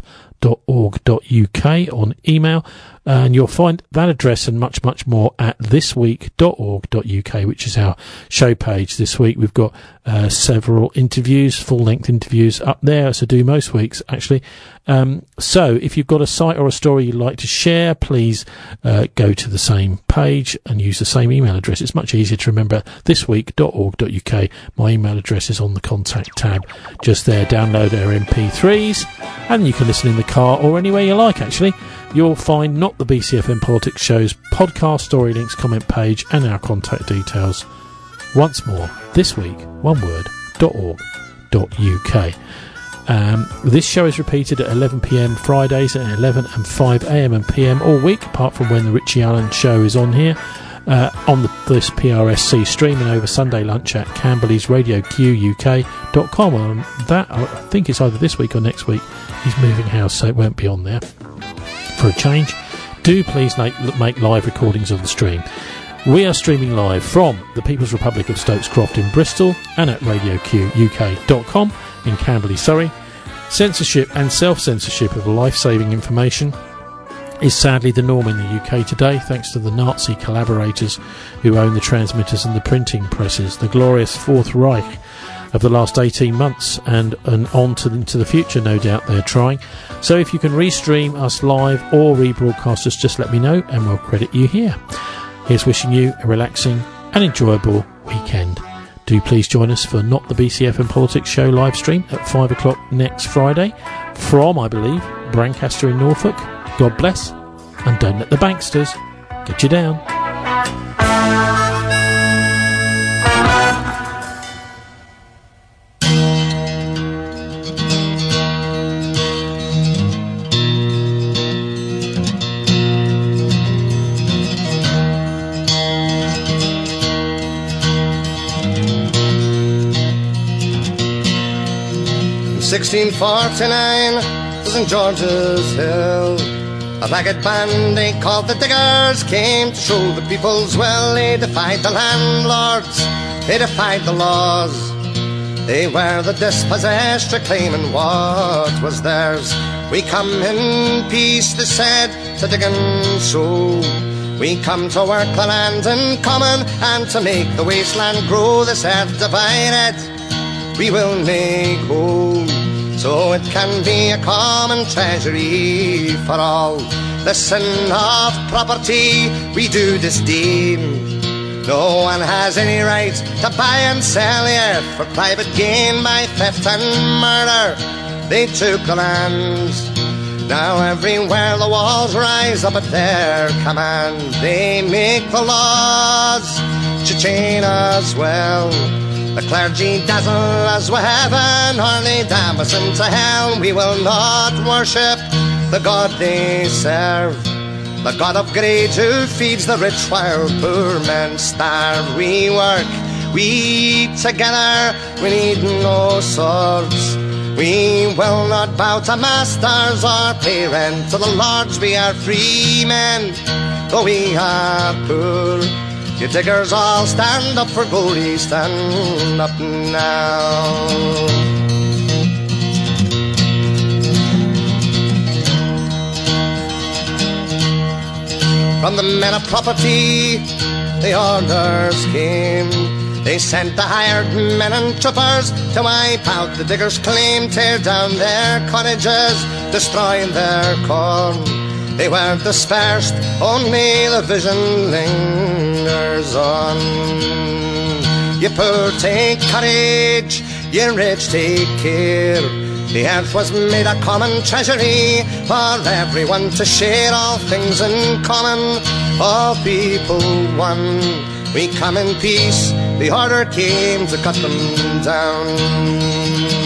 dot org dot U K on email, and you'll find that address and much, much more at this week dot org dot U K, which is our show page. This week we've got uh, several interviews, full-length interviews up there, as I do most weeks, actually. Um, so if you've got a site or a story you'd like to share, please uh, go to the same page and use the same email address. It's much easier to remember, this week dot org dot U K. My email address is on the contact tab just there. Download our M P threes, and you can listen in the car or anywhere you like, actually. You'll find Not the B C F M Politics Show's podcast, story links, comment page, and our contact details. Once more, this week, one word, dot org dot U K. Um, this show is repeated at eleven p m Fridays and eleven and five a m and p m all week, apart from when the Richie Allen show is on here. Uh, on the, this P R S C stream, and over Sunday lunch at Camberley's Radio Q U K dot com. Um, that, I think it's either this week or next week. He's moving house, so it won't be on there for a change. Do please make, make live recordings of the stream. We are streaming live from the People's Republic of Stokes Croft in Bristol and at Radio Q U K dot com in Camberley, Surrey. Censorship and self-censorship of life-saving information is sadly the norm in the U K today, thanks to the Nazi collaborators who own the transmitters and the printing presses, the glorious Fourth Reich of the last eighteen months, and, and on to, into the future, no doubt they're trying. So if you can restream us live or rebroadcast us, just let me know and we'll credit you here. Here's wishing you a relaxing and enjoyable weekend. Do please join us for Not the B C F M Politics Show live stream at five o'clock next Friday from, I believe, Brancaster in Norfolk. God bless, and don't let the banksters get you down. sixteen forty-nine, Saint George's Hill, a ragged band they called the Diggers came to show the people's will. They defied the landlords, they defied the laws. They were the dispossessed, reclaiming what was theirs. We come in peace, they said, to dig and sow. We come to work the land in common and to make the wasteland grow. This earth divided, we will make whole, so it can be a common treasury for all. The sin of property we do disdain. No one has any right to buy and sell the earth for private gain. By theft and murder they took the land. Now everywhere the walls rise up at their command. They make the laws to chain us well. The clergy dazzle us with heaven, or they damn us into hell. We will not worship the God they serve, the God of greed who feeds the rich while poor men starve. We work, we eat together, we need no swords. We will not bow to masters or pay rent to the lords. We are free men, though we are poor. You diggers all stand up for glory, stand up now. From the men of property, the orders came. They sent the hired men and troopers to wipe out the diggers' claim, tear down their cottages, destroying their corn. They weren't dispersed, only the vision lingers on. You poor take courage, you rich take care. The earth was made a common treasury for everyone to share, all things in common, all people one. We come in peace, the order came to cut them down.